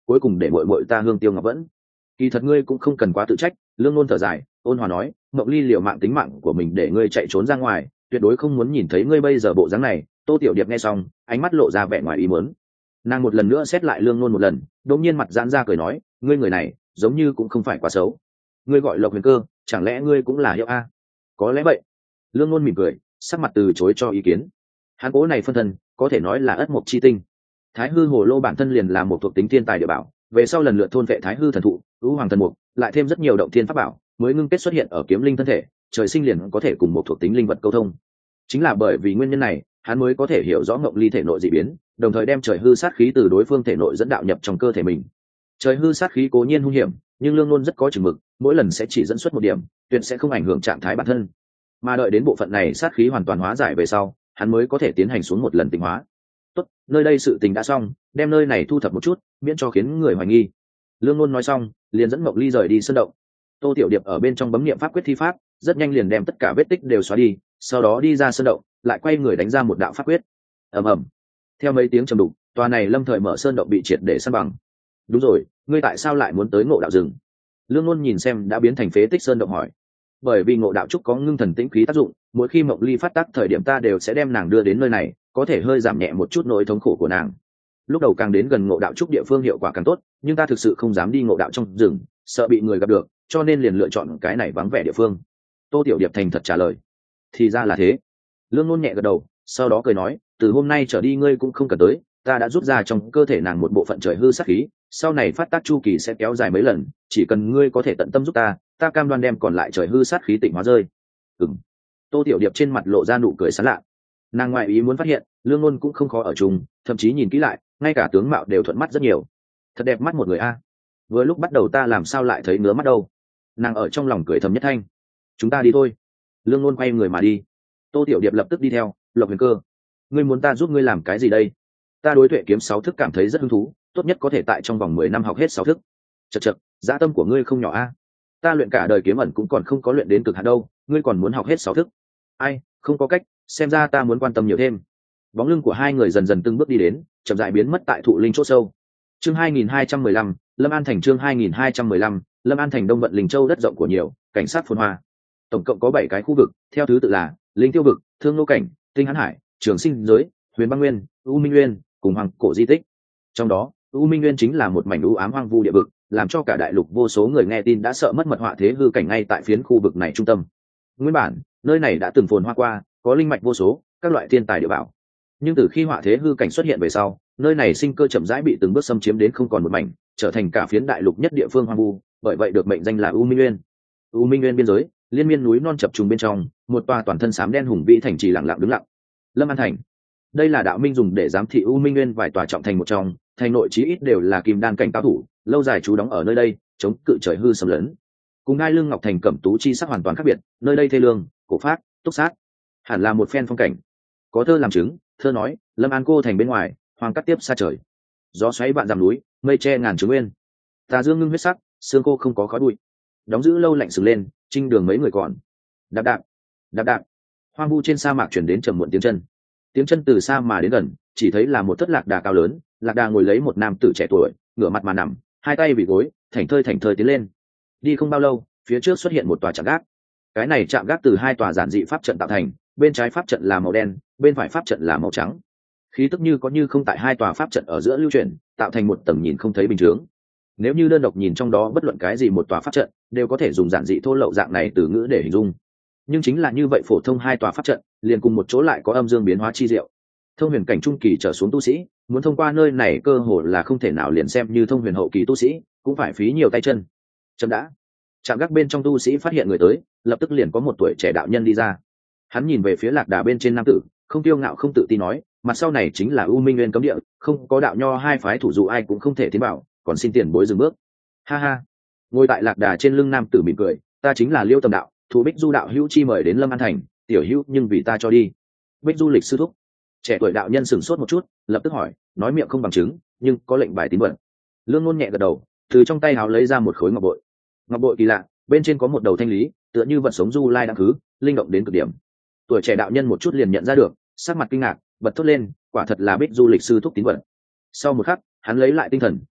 cuối cùng để muội muội ta hương tiêu ngọc vẫn. Kỳ thật ngươi cũng không cần quá tự trách. Lương Nôn thở dài, ôn hòa nói, Mộng Ly liều mạng tính mạng của mình để ngươi chạy trốn ra ngoài, tuyệt đối không muốn nhìn thấy ngươi bây giờ bộ dáng này. Tô Tiểu Điệp nghe xong, ánh mắt lộ ra vẻ ngoài ý muốn. Nàng một lần nữa xét lại Lương Nôn một lần, đột nhiên mặt giãn ra cười nói, ngươi người này giống như cũng không phải quá xấu. Ngươi gọi Lộc Huyền Cơ, chẳng lẽ ngươi cũng là hiệu a? Có lẽ vậy. Lương Nôn mỉm cười, sắc mặt từ chối cho ý kiến. Hắn cố này phân thân có thể nói là ất mộc chi tinh. Thái hư hồ lô bản thân liền là một thuộc tính thiên tài địa bảo, về sau lần lượt thôn vệ thái hư thần thụ, ưu hoàng thần mục, lại thêm rất nhiều động thiên pháp bảo, mới ngưng kết xuất hiện ở kiếm linh thân thể, trời sinh liền có thể cùng một thuộc tính linh vật câu thông. Chính là bởi vì nguyên nhân này, hắn mới có thể hiểu rõ Ngộng Ly thể nội dị biến, đồng thời đem trời hư sát khí từ đối phương thể nội dẫn đạo nhập trong cơ thể mình. Trời hư sát khí cố nhiên hung hiểm, nhưng Lương Nôn rất có chừng mực, mỗi lần sẽ chỉ dẫn xuất một điểm, tuyệt sẽ không ảnh hưởng trạng thái bản thân. Mà đợi đến bộ phận này sát khí hoàn toàn hóa giải về sau, hắn mới có thể tiến hành xuống một lần tịnh hóa. Tốt, nơi đây sự tình đã xong, đem nơi này thu thập một chút, miễn cho khiến người hoài nghi. Lương Nôn nói xong, liền dẫn Ngộng Ly rời đi sơn động. Tô Tiểu Điệp ở bên trong bấm niệm pháp quyết thi pháp, rất nhanh liền đem tất cả vết tích đều xóa đi, sau đó đi ra sơn động, lại quay người đánh ra một đạo pháp quyết. Ầm ầm. Theo mấy tiếng trầm đục, tòa này lâm thời mở sơn động bị triệt để san bằng. Đúng rồi, ngươi tại sao lại muốn tới Ngộ Đạo rừng? Lương Nôn nhìn xem đã biến thành phế tích sơn động hỏi. Bởi vì Ngộ Đạo trúc có ngưng thần tĩnh khí tác dụng, mỗi khi Mộng Ly phát tác thời điểm ta đều sẽ đem nàng đưa đến nơi này, có thể hơi giảm nhẹ một chút nỗi thống khổ của nàng. Lúc đầu càng đến gần Ngộ Đạo trúc địa phương hiệu quả càng tốt, nhưng ta thực sự không dám đi Ngộ Đạo trong rừng, sợ bị người gặp được, cho nên liền lựa chọn cái này vắng vẻ địa phương. Tô Tiểu Điệp thành thật trả lời. Thì ra là thế. Lương Nôn nhẹ gật đầu, sau đó cười nói, từ hôm nay trở đi ngươi cũng không cần tới, ta đã rút ra trong cơ thể nàng một bộ phận trời hư sát khí, sau này phát tác chu kỳ sẽ kéo dài mấy lần, chỉ cần ngươi có thể tận tâm giúp ta, ta cam đoan đem còn lại trời hư sát khí tịnh hóa rơi. Ừm. Tô Tiểu Điệp trên mặt lộ ra nụ cười sán lạ. Nàng ngoại ý muốn phát hiện, Lương Nôn cũng không khó ở chung, thậm chí nhìn kỹ lại, ngay cả tướng mạo đều thuận mắt rất nhiều. Thật đẹp mắt một người a. Vừa lúc bắt đầu ta làm sao lại thấy ngứa mắt đâu. Nàng ở trong lòng cười thầm nhất thanh. Chúng ta đi thôi. Lương Nôn quay người mà đi. Tô Tiểu Điệp lập tức đi theo. Lộc Huyền Cơ, ngươi muốn ta giúp ngươi làm cái gì đây? Ta đối Tuệ kiếm 6 thức cảm thấy rất hứng thú, tốt nhất có thể tại trong vòng 10 năm học hết 6 thức. Chậc chậc, dã tâm của ngươi không nhỏ a. Ta luyện cả đời kiếm ẩn cũng còn không có luyện đến cực hạn đâu, ngươi còn muốn học hết 6 thức. Ai, không có cách, xem ra ta muốn quan tâm nhiều thêm. Bóng lưng của hai người dần dần từng bước đi đến, chậm rãi biến mất tại thụ linh chỗ sâu. Chương 2215, Lâm An thành. Chương 2215, Lâm An thành. Đông Vận Linh Châu đất rộng của nhiều, cảnh sát phồn hoa. Tổng cộng có 7 cái khu vực, theo thứ tự là Linh Tiêu vực, Thương Nô cảnh, Tinh Hán hải, Trường Sinh giới, Huyền Băng nguyên, U Minh nguyên, cùng Hoàng cổ di tích. Trong đó, U Minh nguyên chính là một mảnh u ám hoang vu địa vực, làm cho cả đại lục vô số người nghe tin đã sợ mất mật họa thế hư cảnh ngay tại phiến khu vực này trung tâm. Nguyên bản, nơi này đã từng phồn hoa qua, có linh mạch vô số, các loại thiên tài địa bảo. Nhưng từ khi họa thế hư cảnh xuất hiện về sau, nơi này sinh cơ chậm rãi bị từng bước xâm chiếm đến không còn một mảnh, trở thành cả phiến đại lục nhất địa phương hoang vu, bởi vậy được mệnh danh là U Minh nguyên. U Minh nguyên biên giới, liên miên núi non chập trùng bên trong, một tòa toàn thân xám đen hùng vĩ thành trì lặng lặng đứng lặng. Lâm An thành. Đây là đạo minh dùng để giám thị U Minh nguyên vài tòa trọng thành một trong, thành nội chí ít đều là kim đan cảnh cao thủ, lâu dài trú đóng ở nơi đây, chống cự trời hư xâm lấn. Cùng Ngai Lương Ngọc thành cẩm tú chi sắc hoàn toàn khác biệt, nơi đây thê lương, cổ phát, túc sát, hẳn là một phen phong cảnh. Có thơ làm chứng, thơ nói, Lâm An cô thành bên ngoài, hoàng cắt tiếp xa trời. Gió xoáy vạn dặm núi, mây che ngàn trướng nguyên. Tà dương ngưng huyết sắc, xương cô không có khói bụi. Đóng giữ lâu lạnh sừng lên, trinh đường mấy người còn. Đạp đạp, đạp đạp. Hoang vu trên sa mạc chuyển đến trầm muộn tiếng chân. Tiếng chân từ xa mà đến gần, chỉ thấy là một thất lạc đà cao lớn, lạc đà ngồi lấy một nam tử trẻ tuổi, ngửa mặt mà nằm, hai tay bị gối, thảnh thơi tiến lên. Đi không bao lâu, phía trước xuất hiện một tòa trạm gác. Cái này trạm gác từ hai tòa giản dị pháp trận tạo thành, bên trái pháp trận là màu đen, bên phải pháp trận là màu trắng. Khí tức như có như không tại hai tòa pháp trận ở giữa lưu chuyển, tạo thành một tầng nhìn không thấy bình thường. Nếu như đơn độc nhìn trong đó bất luận cái gì một tòa pháp trận, đều có thể dùng giản dị thô lậu dạng này từ ngữ để hình dung. Nhưng chính là như vậy, phổ thông hai tòa pháp trận liền cùng một chỗ lại có âm dương biến hóa chi diệu. Thông huyền cảnh trung kỳ trở xuống tu sĩ muốn thông qua nơi này cơ hồ là không thể nào, liền xem như thông huyền hậu kỳ tu sĩ cũng phải phí nhiều tay chân. Chậm đã. Trạm gác bên trong tu sĩ phát hiện người tới, lập tức liền có một tuổi trẻ đạo nhân đi ra. Hắn nhìn về phía lạc đà bên trên nam tử, không kiêu ngạo không tự tin nói, mặt sau này chính là U Minh nguyên cấm địa, không có đạo nho hai phái thủ dụ ai cũng không thể tiến vào, còn xin tiền bối dừng bước. Ha ha. Ngồi tại lạc đà trên lưng nam tử mỉm cười, ta chính là Liêu Tầm đạo, thủ Bích Du đạo hữu chi mời đến Lâm An thành, tiểu hữu nhưng vì ta cho đi. Bích Du lịch sư thúc. Trẻ tuổi đạo nhân sửng sốt một chút, lập tức hỏi, nói miệng không bằng chứng, nhưng có lệnh bài tín vật. Lương Nôn nhẹ gật đầu, từ trong tay háo lấy ra một khối ngọc bội. Ngọc bội kỳ lạ, bên trên có một đầu thanh lý, tựa như vật sống du lai đang khứ, linh động đến cực điểm. Tuổi trẻ đạo nhân một chút liền nhận ra được, sắc mặt kinh ngạc, bật thốt lên, quả thật là Bích Du lịch sư thúc tín vật. Sau một khắc, hắn lấy lại tinh thần,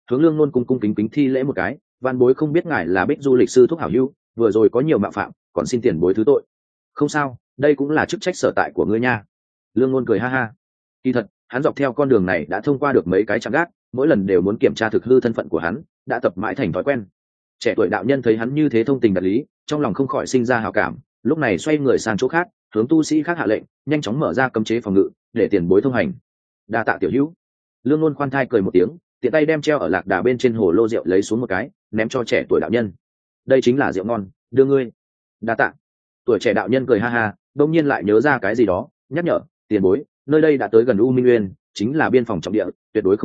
hướng Lương Nôn cung cung kính kính thi lễ một cái, van bối không biết ngài là Bích Du lịch sư thúc hảo hữu, vừa rồi có nhiều mạo phạm, còn xin tiền bối thứ tội. Không sao, đây cũng là chức trách sở tại của ngươi nha. Lương Nôn cười ha ha. Kỳ thật, hắn dọc theo con đường này đã thông qua được mấy cái trạm gác, mỗi lần đều muốn kiểm tra thực hư thân phận của hắn, đã tập mãi thành thói quen. Trẻ tuổi đạo nhân thấy hắn như thế thông tình đạt lý, trong lòng không khỏi sinh ra hảo cảm, lúc này xoay người sang chỗ khác, hướng tu sĩ khác hạ lệnh, nhanh chóng mở ra cấm chế phòng ngự, để tiền bối thông hành. Đa tạ tiểu hữu. Lương Nôn khoan thai cười một tiếng, tiện tay đem treo ở lạc đà bên trên hồ lô rượu lấy xuống một cái, ném cho trẻ tuổi đạo nhân. Đây chính là rượu ngon, đưa ngươi. Đa tạ. Tuổi trẻ đạo nhân cười ha ha, đông nhiên lại nhớ ra cái gì đó, nhắc nhở, tiền bối, nơi đây đã tới gần U Minh Nguyên, chính là biên phòng trọng địa, tuyệt đối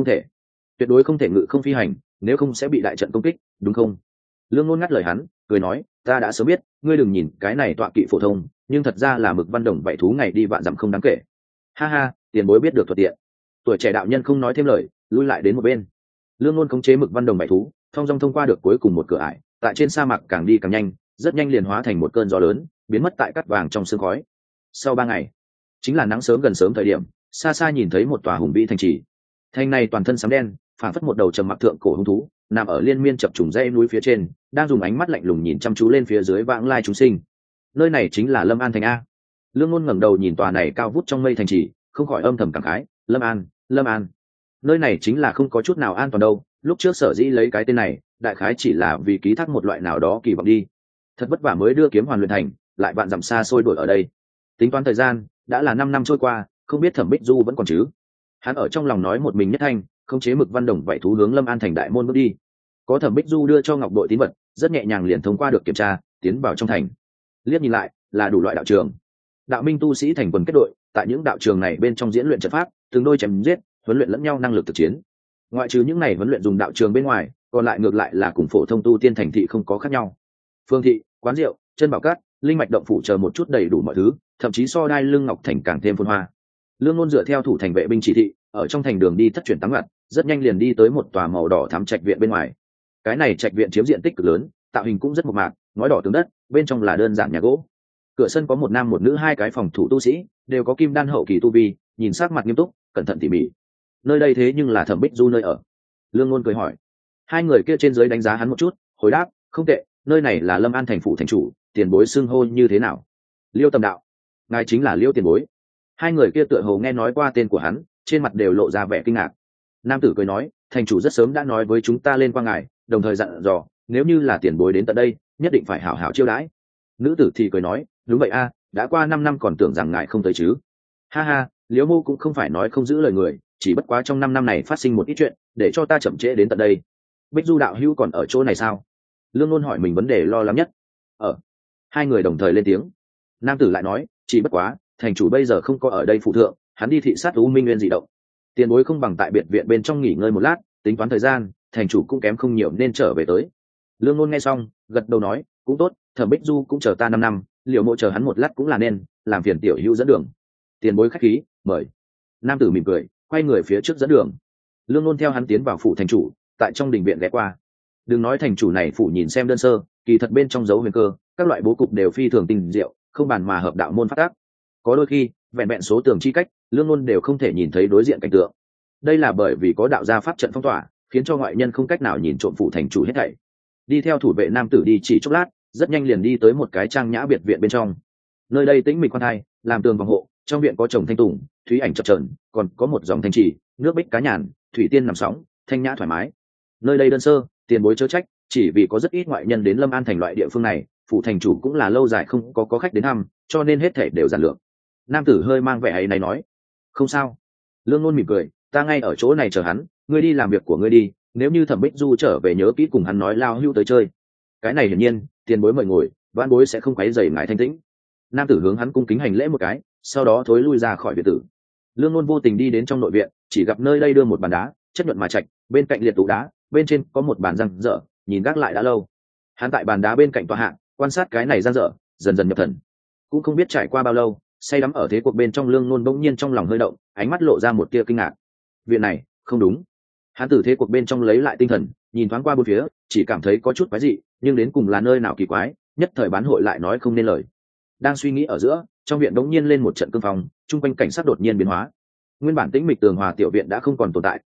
không thể ngự không phi hành, nếu không sẽ bị đại trận công kích, đúng không? Lương Nôn ngắt lời hắn, cười nói, ta đã sớm biết, ngươi đừng nhìn cái này tọa kỵ phổ thông, nhưng thật ra là Mực Văn Đồng bảy thú ngày đi vạn dặm không đáng kể. Ha ha, tiền bối biết được thuận tiện. Tuổi trẻ đạo nhân không nói thêm lời, lui lại đến một bên. Lương Nôn khống chế Mực Văn Đồng bảy thú, thông dong thông qua được cuối cùng một cửa ải, tại trên sa mạc càng đi càng nhanh, rất nhanh liền hóa thành một cơn gió lớn, biến mất tại cát vàng trong sương khói. Sau 3 ngày, chính là nắng sớm gần sớm thời điểm, xa xa nhìn thấy một tòa hùng vĩ thành trì. Thành này toàn thân sám đen, phản phất một đầu trầm mặc thượng cổ hung thú, nằm ở liên miên chập trùng dãy núi phía trên, đang dùng ánh mắt lạnh lùng nhìn chăm chú lên phía dưới vãng lai chúng sinh. Nơi này chính là Lâm An thành a. Lương Nôn ngẩng đầu nhìn tòa này cao vút trong mây thành trì, không khỏi âm thầm cảm khái, Lâm An, Lâm An. Nơi này chính là không có chút nào an toàn đâu, lúc trước sở dĩ lấy cái tên này, đại khái chỉ là vì ký thác một loại nào đó kỳ vọng đi. Thật vất vả mới đưa kiếm hoàn luyện thành, lại vạn dặm xa xôi đuổi ở đây. Tính toán thời gian, đã là 5 năm trôi qua, không biết Thẩm Bích Du vẫn còn chứ. Hắn ở trong lòng nói một mình nhất thanh, khống chế Mực Văn Đồng vậy thú hướng Lâm An thành đại môn bước đi. Có Thẩm Bích Du đưa cho ngọc bội tín vật, rất nhẹ nhàng liền thông qua được kiểm tra, tiến vào trong thành. Liếc nhìn lại, là đủ loại đạo trường. Đạo minh tu sĩ thành quần kết đội, tại những đạo trường này bên trong diễn luyện trận pháp, từng đôi chém giết, huấn luyện lẫn nhau năng lực thực chiến. Ngoại trừ những này huấn luyện dùng đạo trường bên ngoài, còn lại ngược lại là cùng phổ thông tu tiên thành thị không có khác nhau. Phương thị, quán rượu, chân bảo cát, linh mạch động phủ chờ một chút đầy đủ mọi thứ, thậm chí so đai lưng ngọc thành càng thêm phồn hoa. Lương Nôn dựa theo thủ thành vệ binh chỉ thị, ở trong thành đường đi thất chuyển tán loạn, rất nhanh liền đi tới một tòa màu đỏ thắm trạch viện bên ngoài. Cái này trạch viện chiếm diện tích cực lớn, tạo hình cũng rất mộc mạc, ngói đỏ tường đất, bên trong là đơn giản nhà gỗ. Cửa sân có một nam một nữ hai cái phòng thủ tu sĩ, đều có kim đan hậu kỳ tu vi, nhìn sắc mặt nghiêm túc, cẩn thận tỉ mỉ. Nơi đây thế nhưng là Thẩm Bích Du nơi ở. Lương Nôn cười hỏi. Hai người kia trên dưới đánh giá hắn một chút, hồi đáp, không tệ, nơi này là Lâm An thành phủ thành chủ, tiền bối xưng hô như thế nào? Liêu Tầm Đạo. Ngài chính là Liêu tiền bối. Hai người kia tựa hồ nghe nói qua tên của hắn, trên mặt đều lộ ra vẻ kinh ngạc. Nam tử cười nói, thành chủ rất sớm đã nói với chúng ta lên qua ngài, đồng thời dặn dò, nếu như là tiền bối đến tận đây, nhất định phải hảo hảo chiêu đãi. Nữ tử thì cười nói, đúng vậy a, đã qua 5 năm còn tưởng rằng ngài không tới chứ. Ha ha, Liễu Mô cũng không phải nói không giữ lời người, chỉ bất quá trong 5 năm này phát sinh một ít chuyện, để cho ta chậm trễ đến tận đây. Bích Du đạo hữu còn ở chỗ này sao? Lương Nôn hỏi mình vấn đề lo lắng nhất. Hai người đồng thời lên tiếng. Nam tử lại nói, chỉ bất quá, thành chủ bây giờ không có ở đây phụ thượng, hắn đi thị sát U Minh Nguyên dị động. Tiền bối không bằng tại biệt viện bên trong nghỉ ngơi một lát, tính toán thời gian, thành chủ cũng kém không nhiều nên trở về tới. Lương Nôn nghe xong, gật đầu nói, cũng tốt, Thẩm Bích Du cũng chờ ta 5 năm, Liễu Mộ chờ hắn một lát cũng là nên, làm phiền tiểu hữu dẫn đường. Tiền bối khách khí, mời. Nam tử mỉm cười, quay người phía trước dẫn đường. Lương Nôn theo hắn tiến vào phủ thành chủ, tại trong đình viện ghé qua. Đừng nói thành chủ này phủ nhìn xem đơn sơ, kỳ thật bên trong dấu huyền cơ, các loại bố cục đều phi thường tinh diệu, không bàn mà hợp đạo môn phát tác. Có đôi khi, vẹn vẹn số tường chi cách, Lương Nôn đều không thể nhìn thấy đối diện cảnh tượng. Đây là bởi vì có đạo gia pháp trận phong tỏa, khiến cho ngoại nhân không cách nào nhìn trộm phủ thành chủ hết thảy. Đi theo thủ vệ nam tử đi chỉ chốc lát, rất nhanh liền đi tới một cái trang nhã biệt viện bên trong. Nơi đây tĩnh mịch khoan thai, làm tường phòng hộ, trong viện có trồng thanh tùng, thúy ảnh chập chờn, còn có một dòng thanh trì, nước bích cá nhàn, thủy tiên nằm sóng, thanh nhã thoải mái. Nơi đây đơn sơ, tiền bối chớ trách, chỉ vì có rất ít ngoại nhân đến Lâm An thành loại địa phương này, phủ thành chủ cũng là lâu dài không có khách đến thăm, cho nên hết thảy đều giản lược. Nam tử hơi mang vẻ ấy này nói, không sao. Lương Nôn mỉm cười, ta ngay ở chỗ này chờ hắn, ngươi đi làm việc của ngươi đi, nếu như Thẩm Bích Du trở về nhớ kỹ cùng hắn nói lao hưu tới chơi. Cái này hiển nhiên, tiền bối mời ngồi, vãn bối sẽ không quấy rầy ngài thanh tĩnh. Nam tử hướng hắn cung kính hành lễ một cái, sau đó thối lui ra khỏi biệt tử. Lương Nôn vô tình đi đến trong nội viện, chỉ gặp nơi đây đưa một bàn đá, chất nhuận mà trạch, bên cạnh liệt tủ đá, bên trên có một bàn răng dở, nhìn gác lại đã lâu. Hắn tại bàn đá bên cạnh tòa hạ, quan sát cái này răng dở, dần dần nhập thần. Cũng không biết trải qua bao lâu, say đắm ở thế cuộc bên trong Lương Nôn bỗng nhiên trong lòng hơi động, ánh mắt lộ ra một tia kinh ngạc. Viện này, không đúng. Hắn từ thế cuộc bên trong lấy lại tinh thần, nhìn thoáng qua bốn phía, chỉ cảm thấy có chút quái dị, nhưng đến cùng là nơi nào kỳ quái, nhất thời bán hội lại nói không nên lời. Đang suy nghĩ ở giữa, trong viện đống nhiên lên một trận cương phong, chung quanh cảnh sát đột nhiên biến hóa. Nguyên bản tĩnh mịch tường hòa tiểu viện đã không còn tồn tại,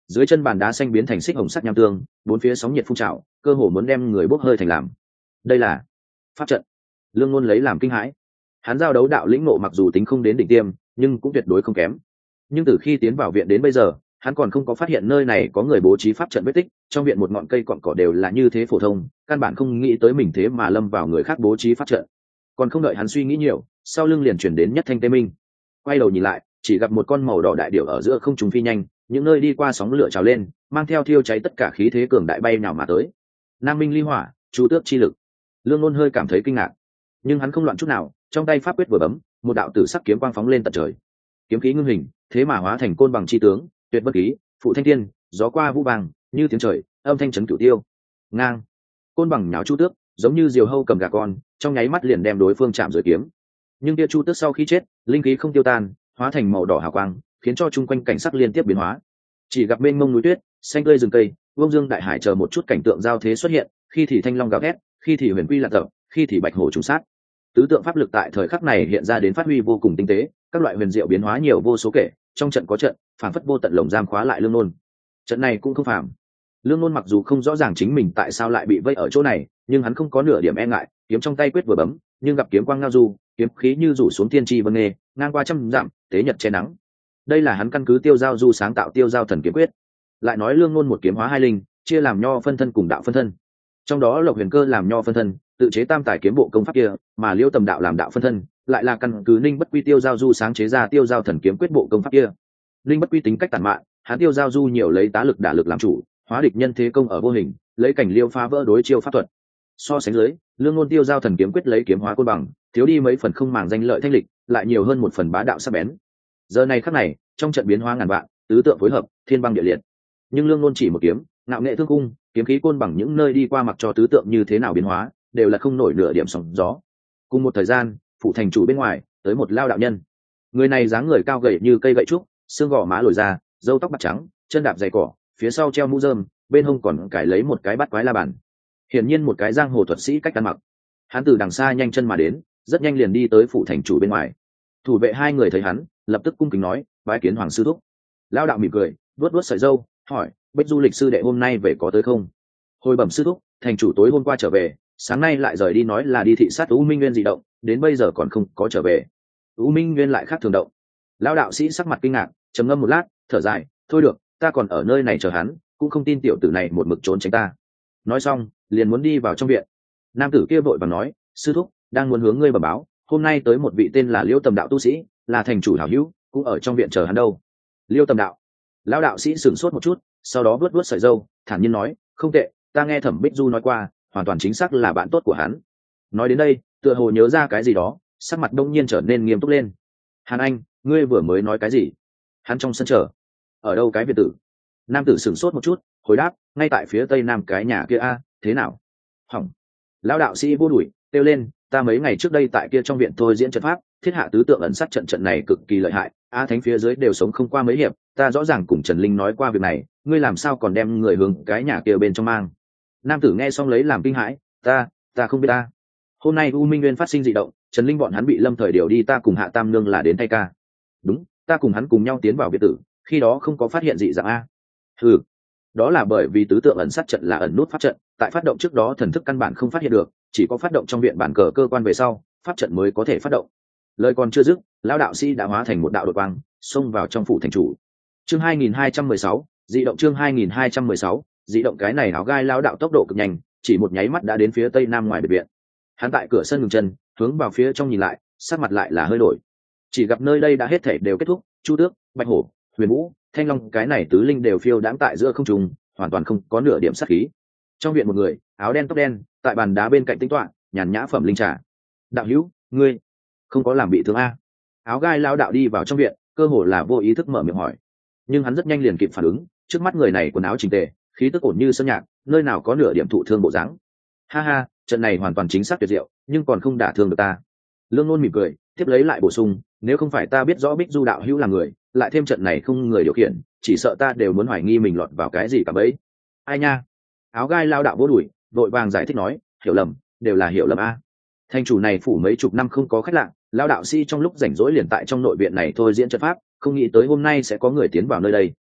dưới chân bàn đá xanh biến thành xích hồng sắc nham tương, bốn phía sóng nhiệt phun trào, cơ hồ muốn đem người bốc hơi thành làm. Đây là pháp trận. Lương Ngôn lấy làm kinh hãi. Hắn giao đấu đạo lĩnh ngộ mặc dù tính không đến đỉnh tiêm, nhưng cũng tuyệt đối không kém. Nhưng từ khi tiến vào viện đến bây giờ, hắn còn không có phát hiện nơi này có người bố trí pháp trận vết tích. Trong viện một ngọn cây cọn cỏ đều là như thế phổ thông, căn bản không nghĩ tới mình thế mà lâm vào người khác bố trí pháp trận. Còn không đợi hắn suy nghĩ nhiều, sau lưng liền chuyển đến nhất thanh tê minh. Quay đầu nhìn lại, chỉ gặp một con màu đỏ đại điểu ở giữa không trung phi nhanh, những nơi đi qua sóng lửa trào lên, mang theo thiêu cháy tất cả khí thế cường đại bay nào mà tới. Nam minh ly hỏa, chu tước chi lực. Lương Ngôn hơi cảm thấy kinh ngạc, nhưng hắn không loạn chút nào, trong tay pháp quyết vừa bấm, một đạo tử sắc kiếm quang phóng lên tận trời. Kiếm khí ngưng hình, thế mà hóa thành côn bằng chi tướng, tuyệt bất khí, phụ thanh thiên, gió qua vũ vàng, như tiếng trời, âm thanh chấn cửu tiêu. Ngang, côn bằng nháo chu tước, giống như diều hâu cầm gà con, trong nháy mắt liền đem đối phương chạm dưới kiếm. Nhưng kia chu tước sau khi chết, linh khí không tiêu tan, hóa thành màu đỏ hào quang, khiến cho chung quanh cảnh sắc liên tiếp biến hóa. Chỉ gặp bên mông núi tuyết, xanh tươi rừng cây, vương dương đại hải chờ một chút cảnh tượng giao thế xuất hiện, khi thì thanh long gào thét, khi thì huyền quy lạc tập, khi thì bạch hổ trùng sát. Tứ tượng pháp lực tại thời khắc này hiện ra đến phát huy vô cùng tinh tế, các loại huyền diệu biến hóa nhiều vô số kể, trong trận có trận, phản phất vô tận lồng giam khóa lại Lương Nôn. Trận này cũng không phàm. Lương Nôn mặc dù không rõ ràng chính mình tại sao lại bị vây ở chỗ này, nhưng hắn không có nửa điểm e ngại, kiếm trong tay quyết vừa bấm, nhưng gặp kiếm quang ngao du, kiếm khí như rủ xuống thiên tri vân nghê, ngang qua trăm dặm, tế nhật che nắng. Đây là hắn căn cứ tiêu giao du sáng tạo tiêu giao thần kiếm quyết. Lại nói Lương Nôn một kiếm hóa hai linh, chia làm nho phân thân cùng đạo phân thân. Trong đó Lộc Huyền Cơ làm nho phân thân, tự chế tam tài kiếm bộ công pháp kia, mà Liêu Tầm Đạo làm đạo phân thân, lại là căn cứ Ninh Bất Quy tiêu giao du sáng chế ra tiêu giao thần kiếm quyết bộ công pháp kia. Ninh Bất Quy tính cách tàn mạn, hắn tiêu giao du nhiều lấy tá lực đả lực làm chủ, hóa địch nhân thế công ở vô hình, lấy cảnh liêu phá vỡ đối chiêu pháp thuật. So sánh dưới, Lương Ngôn tiêu giao thần kiếm quyết lấy kiếm hóa côn bằng, thiếu đi mấy phần không màng danh lợi thanh lịch, lại nhiều hơn một phần bá đạo sắc bén. Giờ này khắc này, trong trận biến hóa ngàn vạn, tứ tượng phối hợp, thiên băng địa liệt. Nhưng Lương Ngôn chỉ một kiếm, ngạo nghệ thương cung, kiếm khí côn bằng những nơi đi qua mặc cho tứ tượng như thế nào biến hóa, đều là không nổi nửa điểm sóng gió. Cùng một thời gian, phụ thành chủ bên ngoài tới một lao đạo nhân. Người này dáng người cao gầy như cây gậy trúc, xương gò má lồi ra, râu tóc bạc trắng, chân đạp giày cỏ, phía sau treo mũ rơm, bên hông còn cài lấy một cái bát quái la bàn. Hiển nhiên một cái giang hồ thuật sĩ cách ăn mặc. Hắn từ đằng xa nhanh chân mà đến, rất nhanh liền đi tới phụ thành chủ bên ngoài. Thủ vệ hai người thấy hắn, lập tức cung kính nói, bái kiến hoàng sư thúc. Lao đạo mỉm cười, vuốt vuốt sợi râu, hỏi, Bích Du lịch sư đệ hôm nay về có tới không? Hồi bẩm sư thúc, thành chủ tối hôm qua trở về, sáng nay lại rời đi nói là đi thị sát U Minh Nguyên dị động, đến bây giờ còn không có trở về. U Minh Nguyên lại khác thường động. Lão đạo sĩ sắc mặt kinh ngạc, trầm ngâm một lát, thở dài, thôi được, ta còn ở nơi này chờ hắn, cũng không tin tiểu tử này một mực trốn tránh ta. Nói xong, liền muốn đi vào trong viện. Nam tử kia vội vàng nói, sư thúc, đang muốn hướng ngươi bẩm báo, hôm nay tới một vị tên là Liêu Tầm Đạo tu sĩ, là thành chủ hảo hữu, cũng ở trong viện chờ hắn đâu. Liêu Tầm Đạo. Lão đạo sĩ sửng sốt một chút, sau đó vuốt vuốt sợi râu, thản nhiên nói, không tệ, ta nghe Thẩm Bích Du nói qua, hoàn toàn chính xác là bạn tốt của hắn. Nói đến đây, tựa hồ nhớ ra cái gì đó, sắc mặt đông nhiên trở nên nghiêm túc lên. Hàn Anh, ngươi vừa mới nói cái gì? Hắn trong sân chờ. Ở đâu cái biệt tử? Nam tử sửng sốt một chút, hồi đáp, ngay tại phía tây nam cái nhà kia a, thế nào? Hỏng. Lão đạo sĩ vô đuổi, kêu lên, ta mấy ngày trước đây tại kia trong viện thôi diễn trận pháp, thiết hạ tứ tượng ẩn sát trận này cực kỳ lợi hại, a thánh phía dưới đều sống không qua mấy hiệp, ta rõ ràng cùng Trần Linh nói qua việc này, ngươi làm sao còn đem người hướng cái nhà kia bên trong mang? Nam tử nghe xong lấy làm kinh hãi, ta không biết ta. Hôm nay U Minh Nguyên phát sinh dị động, Trần Linh bọn hắn bị lâm thời điều đi, ta cùng Hạ Tam Nương là đến thay ca. Đúng, ta cùng hắn cùng nhau tiến vào biệt tử, khi đó không có phát hiện dị dạng a. Ừ, đó là bởi vì tứ tượng ẩn sát trận là ẩn nút pháp trận, tại phát động trước đó thần thức căn bản không phát hiện được, chỉ có phát động trong viện bản cờ cơ quan về sau, pháp trận mới có thể phát động. Lời còn chưa dứt, lão đạo sĩ đã hóa thành một đạo đột quang, xông vào trong phủ thành chủ. Chương 2216, dị động chương 2216, dị động. Cái này áo gai lão đạo tốc độ cực nhanh, chỉ một nháy mắt đã đến phía tây nam ngoài biệt viện. Hắn tại cửa sân ngừng chân, hướng vào phía trong nhìn lại, sắc mặt lại là hơi đổi. Chỉ gặp nơi đây đã hết thảy đều kết thúc, Chu Tước, Bạch Hổ, Huyền Vũ, Thanh Long cái này tứ linh đều phiêu đãng tại giữa không trung, hoàn toàn không có nửa điểm sát khí. Trong viện một người, áo đen tóc đen, tại bàn đá bên cạnh tĩnh tọa, nhàn nhã phẩm linh trà. Đạo hữu, ngươi không có làm bị thương a? Áo gai lão đạo đi vào trong viện, cơ hồ là vô ý thức mở miệng hỏi. Nhưng hắn rất nhanh liền kịp phản ứng, trước mắt người này quần áo chỉnh tề, khí tức ổn như sơn nhạc, nơi nào có nửa điểm thụ thương bộ dáng. Ha ha, trận này hoàn toàn chính xác tuyệt diệu, nhưng còn không đả thương được ta. Lương Nôn mỉm cười, tiếp lấy lại bổ sung, nếu không phải ta biết rõ Bích Du đạo hữu là người, lại thêm trận này không người điều khiển, chỉ sợ ta đều muốn hoài nghi mình lọt vào cái gì cả bấy. Ai nha? Áo gai lao đạo vô đuổi, vội vàng giải thích nói, hiểu lầm, đều là hiểu lầm a. Thành chủ này phủ mấy chục năm không có khách lạ, lao đạo sĩ trong lúc rảnh rỗi liền tại trong nội viện này thôi diễn trận pháp, không nghĩ tới hôm nay sẽ có người tiến vào nơi đây.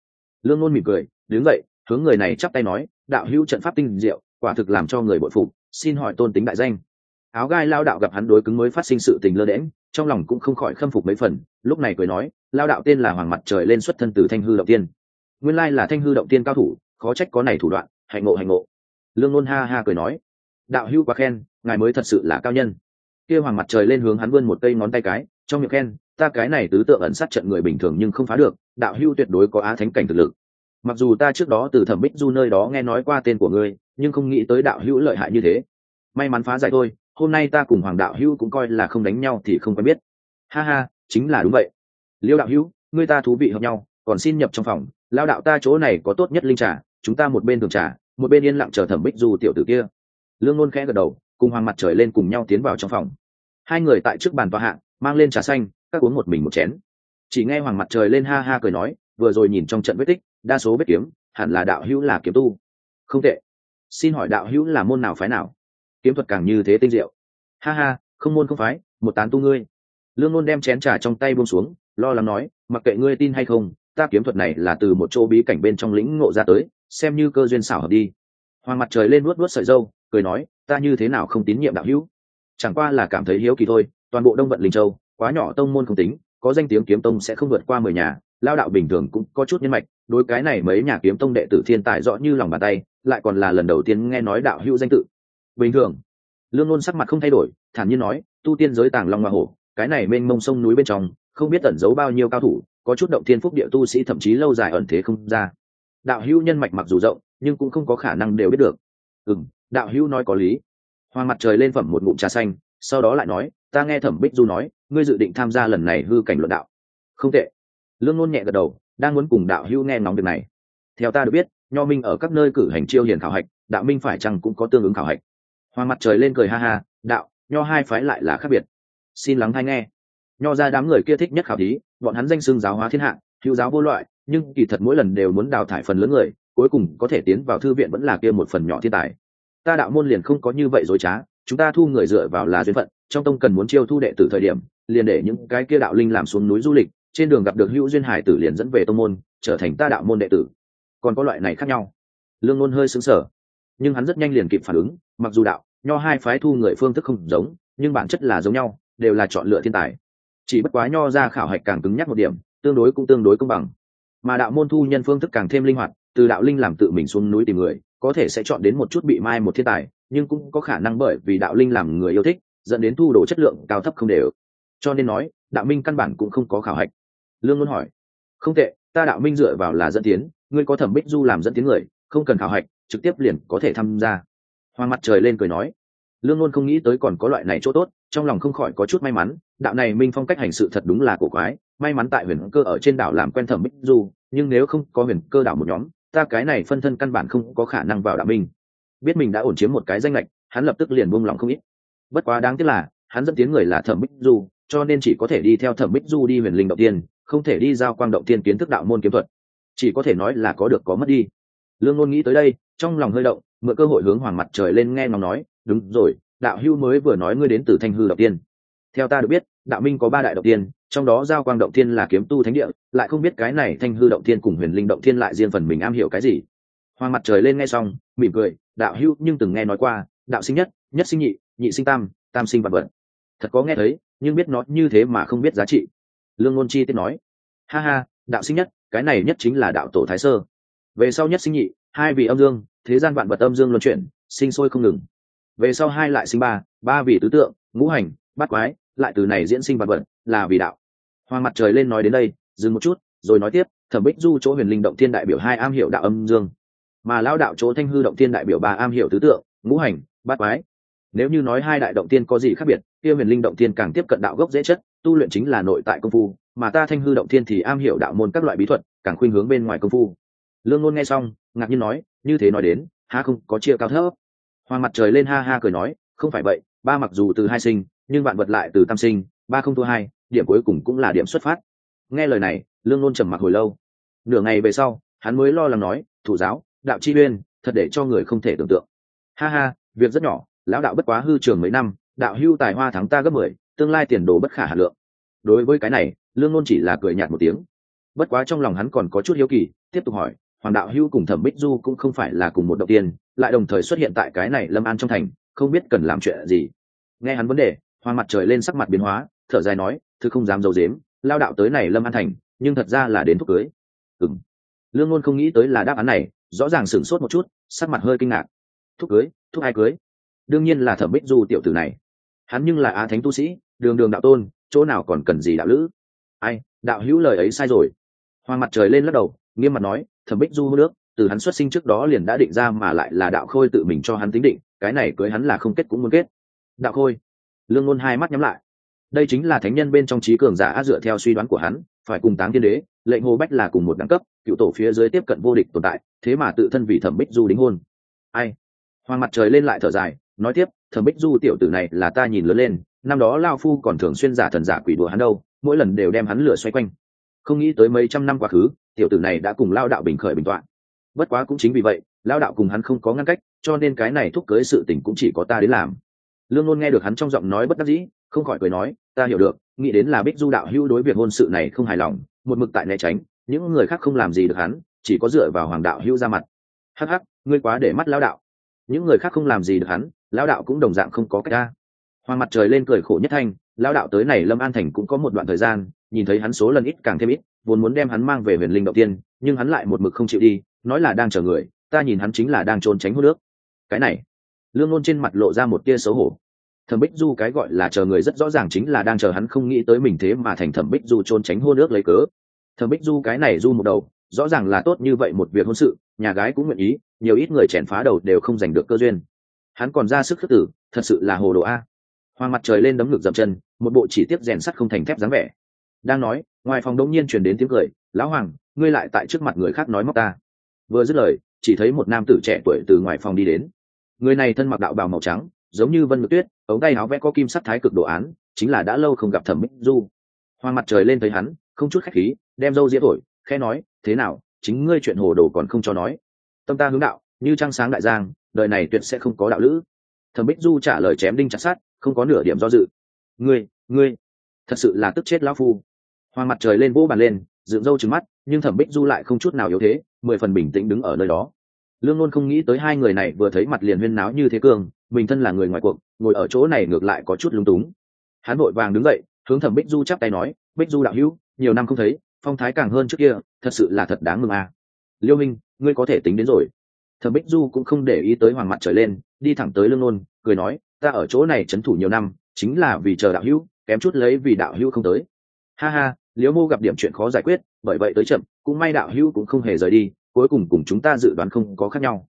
Lương Nôn mỉm cười đứng dậy hướng người này chắp tay nói, đạo hữu trận pháp tinh diệu, quả thực làm cho người bội phục, xin hỏi tôn tính đại danh. Áo gai lao đạo gặp hắn đối cứng mới phát sinh sự tình lơ đễnh, trong lòng cũng không khỏi khâm phục mấy phần, lúc này cười nói, lao đạo tên là Hoàng Mặt Trời lên, xuất thân từ Thanh Hư Động Tiên. Nguyên lai là Thanh Hư Động Tiên cao thủ, khó trách có này thủ đoạn, hạnh ngộ hạnh ngộ. Lương Nôn ha ha cười nói, đạo hữu quá khen, ngài mới thật sự là cao nhân. Kia Hoàng Mặt Trời lên hướng hắn vươn một cây ngón tay cái, trong miệng khen, ta cái này tứ tượng ẩn sát trận người bình thường nhưng không phá được, đạo hữu tuyệt đối có á thánh cảnh thực lực. Mặc dù ta trước đó từ Thẩm Bích Du nơi đó nghe nói qua tên của ngươi, nhưng không nghĩ tới đạo hữu lợi hại như thế. May mắn phá giải thôi, hôm nay ta cùng Hoàng đạo hữu cũng coi là không đánh nhau thì không quen biết. Ha ha, chính là đúng vậy. Liêu đạo hữu, ngươi ta thú vị hợp nhau, còn xin nhập trong phòng, lao đạo ta chỗ này có tốt nhất linh trà, chúng ta một bên thường trà, một bên yên lặng chờ Thẩm Bích Du tiểu tử kia. Lương Nôn khẽ gật đầu, cùng Hoàng Mặt Trời lên cùng nhau tiến vào trong phòng. Hai người tại trước bàn tọa hạ, mang lên trà xanh, các uống một mình một chén. Chỉ nghe Hoàng Mặt Trời lên ha ha cười nói, vừa rồi nhìn trong trận vết tích, đa số vết kiếm, hẳn là đạo hữu là kiếm tu. Không tệ. Xin hỏi đạo hữu là môn nào phái nào? Kiếm thuật càng như thế tinh diệu. Ha ha, không môn không phái, một tán tu ngươi. Lương Nôn đem chén trà trong tay buông xuống, lo lắng nói, mặc kệ ngươi tin hay không, ta kiếm thuật này là từ một chỗ bí cảnh bên trong lĩnh ngộ ra tới, xem như cơ duyên xảo hợp đi. Hoàng Mặt Trời lên nuốt nuốt sợi râu, cười nói, ta như thế nào không tín nhiệm đạo hữu? Chẳng qua là cảm thấy hiếu kỳ thôi, toàn bộ Đông Vận Linh Châu, quá nhỏ tông môn không tính, có danh tiếng kiếm tông sẽ không vượt qua 10 nhà, lao đạo bình thường cũng có chút nhân mạch, đối cái này mấy nhà kiếm tông đệ tử thiên tài rõ như lòng bàn tay, lại còn là lần đầu tiên nghe nói đạo hữu danh tự. Bình thường. Lương Nôn sắc mặt không thay đổi, thản nhiên nói, tu tiên giới tàng long hoa hổ, cái này mênh mông sông núi bên trong, không biết ẩn giấu bao nhiêu cao thủ, có chút động thiên phúc địa tu sĩ thậm chí lâu dài ẩn thế không ra. Đạo hữu nhân mạch mặc dù rộng, nhưng cũng không có khả năng đều biết được. Đạo hữu nói có lý. Hoàng Mặt Trời lên phẩm một ngụm trà xanh, sau đó lại nói, ta nghe Thẩm Bích Du nói, ngươi dự định tham gia lần này hư cảnh luận đạo. Không tệ. Lương Nôn nhẹ gật đầu, đang muốn cùng đạo hữu nghe ngóng việc này. Theo ta được biết, nho minh ở các nơi cử hành chiêu hiền khảo hạch, đạo minh phải chăng cũng có tương ứng khảo hạch? Hoàng Mặt Trời lên cười ha ha, đạo, nho hai phái lại là khác biệt. Xin lắng hay nghe. Nho ra đám người kia thích nhất khảo thí, bọn hắn danh xưng giáo hóa thiên hạ, hữu giáo vô loại, nhưng kỳ thật mỗi lần đều muốn đào thải phần lớn người, cuối cùng có thể tiến vào thư viện vẫn là kia một phần nhỏ thiên tài. Ta đạo môn liền không có như vậy dối trá, chúng ta thu người dựa vào là duyên phận, trong tông cần muốn chiêu thu đệ tử thời điểm, liền để những cái kia đạo linh làm xuống núi du lịch, trên đường gặp được hữu duyên hải tử liền dẫn về tông môn, trở thành ta đạo môn đệ tử. Còn có loại này khác nhau. Lương Nôn hơi sững sờ, nhưng hắn rất nhanh liền kịp phản ứng, mặc dù đạo nho hai phái thu người phương thức không giống, nhưng bản chất là giống nhau, đều là chọn lựa thiên tài. Chỉ bất quá nho ra khảo hạch càng cứng nhắc một điểm, tương đối công bằng, mà đạo môn thu nhân phương thức càng thêm linh hoạt, từ đạo linh làm tự mình xuống núi tìm người, có thể sẽ chọn đến một chút bị mai một thiên tài, nhưng cũng có khả năng bởi vì đạo linh làm người yêu thích, dẫn đến thu đồ chất lượng cao thấp không đều. Cho nên nói, đạo minh căn bản cũng không có khảo hạch. Lương Nôn hỏi, không tệ, ta đạo minh dựa vào là dẫn tiến, ngươi có Thẩm Bích Du làm dẫn tiến người, không cần khảo hạch, trực tiếp liền có thể tham gia. Hoàng Mặt Trời lên cười nói. Lương Nôn không nghĩ tới còn có loại này chỗ tốt, trong lòng không khỏi có chút may mắn, đạo này minh phong cách hành sự thật đúng là cổ quái, may mắn tại Huyền Cơ ở trên đảo làm quen Thẩm Bích Du, nhưng nếu không có Huyền Cơ đảo một nhóm, ta cái này phân thân căn bản không có khả năng vào đạo minh. Biết mình đã ổn chiếm một cái danh lệch, hắn lập tức liền buông lòng không ít. Bất quá đáng tiếc là, hắn dẫn tiến người là Thẩm Bích Du, cho nên chỉ có thể đi theo Thẩm Bích Du đi Huyền Linh Động Tiên, không thể đi giao quang động tiên kiến thức đạo môn kiếm thuật, chỉ có thể nói là có được có mất đi. Lương Nôn nghĩ tới đây, trong lòng hơi động, mượn cơ hội hướng Hoàng Mặt Trời lên nghe ngóng nói, đúng rồi, đạo hữu mới vừa nói ngươi đến từ Thanh Hư Động Tiên. Theo ta được biết, đạo minh có 3 đại động tiên, trong đó giao quang động tiên là kiếm tu thánh địa, lại không biết cái này Thanh Hư Động Tiên cùng Huyền Linh Động Tiên lại riêng phần mình am hiểu cái gì. Hoàng Mặt Trời lên nghe xong, mỉm cười, đạo hữu nhưng từng nghe nói qua, đạo sinh nhất, nhất sinh nhị, nhị sinh tam, tam sinh vạn vật. Thật có nghe thấy, nhưng biết nó như thế mà không biết giá trị. Lương Nôn chi tiết nói, ha ha, đạo sinh nhất, cái này nhất chính là đạo tổ Thái Sơ. Về sau nhất sinh nhị, 2 vị âm dương, thế gian vạn vật âm dương luân chuyển, sinh sôi không ngừng. Về sau 2 lại sinh 3 vị tứ tượng, ngũ hành, bát quái, lại từ này diễn sinh vạn vật, là vì đạo. Hoàng Mặt Trời lên nói đến đây, dừng một chút, rồi nói tiếp, Thẩm Bích Du chỗ Huyền Linh Động Thiên đại biểu 2 am hiểu đạo âm dương, mà lão đạo chỗ Thanh Hư Động Thiên đại biểu 3 am hiểu tứ tượng, ngũ hành, bát quái. Nếu như nói 2 đại động tiên có gì khác biệt, kia Huyền Linh Động Thiên càng tiếp cận đạo gốc dễ chất, tu luyện chính là nội tại công phu, mà ta Thanh Hư Động Thiên thì am hiểu đạo môn các loại bí thuật, càng khuynh hướng bên ngoài công phu. Lương Nôn nghe xong, ngạc nhiên nói, như thế nói đến, há không có chia cao thấp? Hoàng Mặt Trời lên ha ha cười nói, không phải vậy, 3 mặc dù từ 2 sinh, nhưng vạn vật lại từ tam sinh, 3 không thua 2, điểm cuối cùng cũng là điểm xuất phát. Nghe lời này, Lương Nôn trầm mặc hồi lâu. Nửa ngày về sau, hắn mới lo lắng nói, thủ giáo, đạo chi uyên, thật để cho người không thể tưởng tượng. Ha ha, việc rất nhỏ, lão đạo bất quá hư trường mấy năm, đạo hưu tài hoa thắng ta gấp 10, tương lai tiền đồ bất khả hà lượng. Đối với cái này, Lương Nôn chỉ là cười nhạt một tiếng. Bất quá trong lòng hắn còn có chút hiếu kỳ, tiếp tục hỏi, hoàng đạo hữu cùng Thẩm Bích Du cũng không phải là cùng một động tiên, lại đồng thời xuất hiện tại cái này Lâm An trong thành, không biết cần làm chuyện gì. Nghe hắn vấn đề, Hoàng mặt trời lên sắc mặt biến hóa, thở dài nói, thứ không dám dầu dếm, lao đạo tới này Lâm An thành, nhưng thật ra là đến thúc cưới. Lương Ngôn không nghĩ tới là đáp án này, rõ ràng sửng sốt một chút, sắc mặt hơi kinh ngạc. Thúc cưới? Thúc ai cưới? Đương nhiên là Thẩm Bích Du tiểu tử này. Hắn nhưng là á thánh tu sĩ, đường đường đạo tôn, chỗ nào còn cần gì đạo lữ? Ai, đạo hữu lời ấy sai rồi. Hoàng mặt trời lên lắc đầu, nghiêm mặt nói, Thẩm Bích Du hôn nước, từ hắn xuất sinh trước đó liền đã định ra, mà lại là đạo khôi tự mình cho hắn tính định, cái này cưới hắn là không kết cũng muốn kết. Đạo khôi? Lương Ngôn hai mắt nhắm lại. Đây chính là thánh nhân bên trong trí cường giả, dựa theo suy đoán của hắn, phải cùng Táng Thiên Đế, Lệnh Hồ Bách là cùng một đẳng cấp, cựu tổ phía dưới tiếp cận vô địch tồn tại, thế mà tự thân vì Thẩm Bích Du đính hôn. Ai? Hoàng mặt trời lên lại thở dài, nói tiếp, Thẩm Bích Du tiểu tử này là ta nhìn lớn lên, năm đó lao phu còn thường xuyên giả thần giả quỷ đùa hắn đâu, mỗi lần đều đem hắn lửa xoay quanh. Không nghĩ tới mấy trăm năm quá khứ, tiểu tử này đã cùng lao đạo bình khởi bình toạn. Bất quá cũng chính vì vậy, lao đạo cùng hắn không có ngăn cách, cho nên cái này thúc cưới sự tình cũng chỉ có ta đến làm. Lương Ngôn nghe được hắn trong giọng nói bất đắc dĩ, không khỏi cười nói, ta hiểu được, nghĩ đến là Bích Du đạo hữu đối việc hôn sự này không hài lòng, một mực tại né tránh, những người khác không làm gì được hắn, chỉ có dựa vào Hoàng đạo hữu ra mặt. Hắc hắc, ngươi quá để mắt lão đạo. Những người khác không làm gì được hắn, lão đạo cũng đồng dạng không có cách ra. Hoàng mặt trời lên cười khổ nhất thanh, lão đạo tới này Lâm An thành cũng có một đoạn thời gian, nhìn thấy hắn số lần ít càng thêm ít, vốn muốn đem hắn mang về Huyền Linh động tiên, nhưng hắn lại một mực không chịu đi, nói là đang chờ người, ta nhìn hắn chính là đang trốn tránh hôn nước. Cái này, Lương Ngôn trên mặt lộ ra một tia xấu hổ. Thẩm Bích Du cái gọi là chờ người rất rõ ràng chính là đang chờ hắn, không nghĩ tới mình thế mà thành Thẩm Bích Du trốn tránh hôn ước lấy cớ. Thẩm Bích Du cái này du một đầu, rõ ràng là tốt như vậy một việc hôn sự, nhà gái cũng nguyện ý, nhiều ít người chèn phá đầu đều không giành được cơ duyên. Hắn còn ra sức khước tử, thật sự là hồ đồ a. Hoàng mặt trời lên đấm ngực dậm chân, một bộ chỉ tiếp rèn sắt không thành thép dáng vẻ. Đang nói, ngoài phòng đống nhiên truyền đến tiếng cười, lão Hoàng, ngươi lại tại trước mặt người khác nói móc ta. Vừa dứt lời, chỉ thấy một nam tử trẻ tuổi từ ngoài phòng đi đến. Người này thân mặc đạo bào màu trắng, giống như vân ngự tuyết, ống tay áo vẽ có kim sắc thái cực đồ án, chính là đã lâu không gặp Thẩm Bích Du. Hoàng mặt trời lên thấy hắn, không chút khách khí, đem râu ria thổi, khẽ nói, thế nào, chính ngươi chuyện hồ đồ còn không cho nói. Tâm ta hướng đạo, như trăng sáng đại giang, đời này tuyệt sẽ không có đạo lữ. Thẩm Bích Du trả lời chém đinh chặt sắt, không có nửa điểm do dự. Ngươi, thật sự là tức chết lão phu. Hoàng mặt trời lên vỗ bàn lên, dựng râu trừng mắt, nhưng Thẩm Bích Du lại không chút nào yếu thế, 10 phần bình tĩnh đứng ở nơi đó. Lương Ngôn không nghĩ tới hai người này vừa thấy mặt liền huyên náo như thế cường, mình thân là người ngoài cuộc, ngồi ở chỗ này ngược lại có chút lung túng. Hắn vội vàng đứng dậy, hướng Thẩm Bích Du chắp tay nói, Bích Du đạo hữu, nhiều năm không thấy, phong thái càng hơn trước kia, thật sự là thật đáng mừng à. Liêu Minh, ngươi có thể tính đến rồi. Thẩm Bích Du cũng không để ý tới Hoàng mặt trời lên, đi thẳng tới Lương Ngôn, cười nói, ta ở chỗ này trấn thủ nhiều năm, chính là vì chờ đạo hữu, kém chút lấy vì đạo hữu không tới. Ha ha, Liễu Mô gặp điểm chuyện khó giải quyết, bởi vậy tới chậm, cũng may đạo hữu cũng không hề rời đi, cuối cùng cùng chúng ta dự đoán không có khác nhau.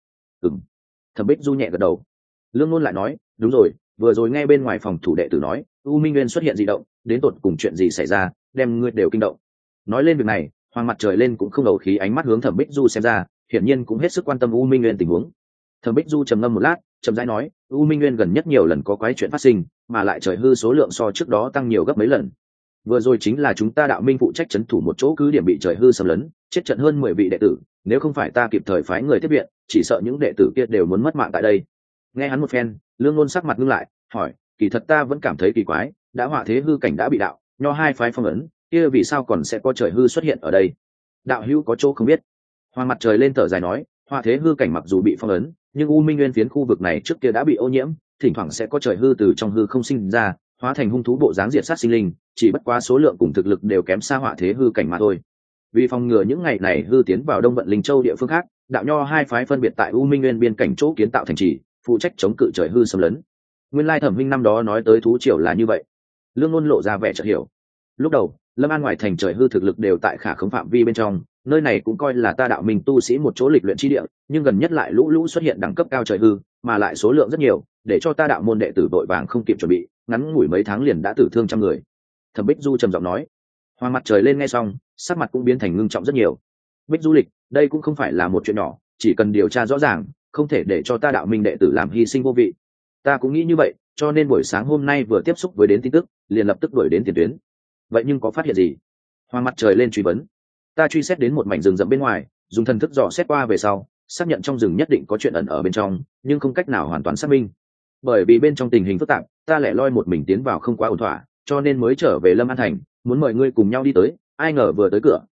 Thẩm Bích Du nhẹ gật đầu. Lương Ngôn lại nói, đúng rồi, vừa rồi nghe bên ngoài phòng thủ đệ tử nói, U Minh Nguyên xuất hiện dị động, đến tột cùng chuyện gì xảy ra, đem ngươi đều kinh động. Nói lên việc này, Hoàng mặt trời lên cũng không đầu khí, ánh mắt hướng Thẩm Bích Du xem ra, hiển nhiên cũng hết sức quan tâm U Minh Nguyên tình huống. Thẩm Bích Du trầm ngâm một lát, chậm rãi nói, U Minh Nguyên gần nhất nhiều lần có quái chuyện phát sinh, mà lại trời hư số lượng so trước đó tăng nhiều gấp mấy lần. Vừa rồi chính là chúng ta đạo minh phụ trách trấn thủ một chỗ cứ điểm bị trời hư xâm lấn, chết trận hơn 10 vị đệ tử, nếu không phải ta kịp thời phái người tiếp viện, chỉ sợ những đệ tử kia đều muốn mất mạng tại đây. Nghe hắn một phen, Lương Ngôn sắc mặt ngưng lại, hỏi, kỳ thật ta vẫn cảm thấy kỳ quái, đã họa thế hư cảnh đã bị đạo nho hai phái phong ấn, kia vì sao còn sẽ có trời hư xuất hiện ở đây? Đạo hữu có chỗ không biết. Hoàng mặt trời lên thở dài nói, họa thế hư cảnh mặc dù bị phong ấn, nhưng U Minh Nguyên phiến khu vực này trước kia đã bị ô nhiễm, thỉnh thoảng sẽ có trời hư từ trong hư không sinh ra, hóa thành hung thú bộ dáng diệt sát sinh linh, chỉ bất quá số lượng cùng thực lực đều kém xa họa thế hư cảnh mà thôi. Vì phòng ngừa những ngày này hư tiến vào Đông Vận Linh Châu địa phương khác, đạo nho hai phái phân biệt tại U Minh Nguyên biên cảnh chỗ kiến tạo thành trì, phụ trách chống cự trời hư xâm lấn. Nguyên lai Thẩm Minh năm đó nói tới thú triều là như vậy. Lương Ngôn lộ ra vẻ chợt hiểu. Lúc đầu, Lâm An ngoài thành trời hư thực lực đều tại khả khống phạm vi bên trong, nơi này cũng coi là ta đạo minh tu sĩ một chỗ lịch luyện chi địa, nhưng gần nhất lại lũ xuất hiện đẳng cấp cao trời hư, mà lại số lượng rất nhiều, để cho ta đạo môn đệ tử vội vàng không kịp chuẩn bị, ngắn ngủi mấy tháng liền đã tử thương trăm người. Thẩm Bích Du trầm giọng nói. Hoàng mặt trời lên nghe xong, sắc mặt cũng biến thành ngưng trọng rất nhiều. Bích Du lịch, đây cũng không phải là một chuyện nhỏ, chỉ cần điều tra rõ ràng, không thể để cho ta đạo minh đệ tử làm hy sinh vô vị. Ta cũng nghĩ như vậy, cho nên buổi sáng hôm nay vừa tiếp xúc với đến tin tức, liền lập tức đuổi đến tiền tuyến. Vậy nhưng có phát hiện gì? Hoàng mặt trời lên truy vấn. Ta truy xét đến một mảnh rừng rậm bên ngoài, dùng thần thức dò xét qua về sau, xác nhận trong rừng nhất định có chuyện ẩn ở bên trong, nhưng không cách nào hoàn toàn xác minh. Bởi vì bên trong tình hình phức tạp, ta lẻ loi một mình tiến vào không quá ổn thỏa, cho nên mới trở về Lâm An thành, muốn mời ngươi cùng nhau đi tới, ai ngờ vừa tới cửa,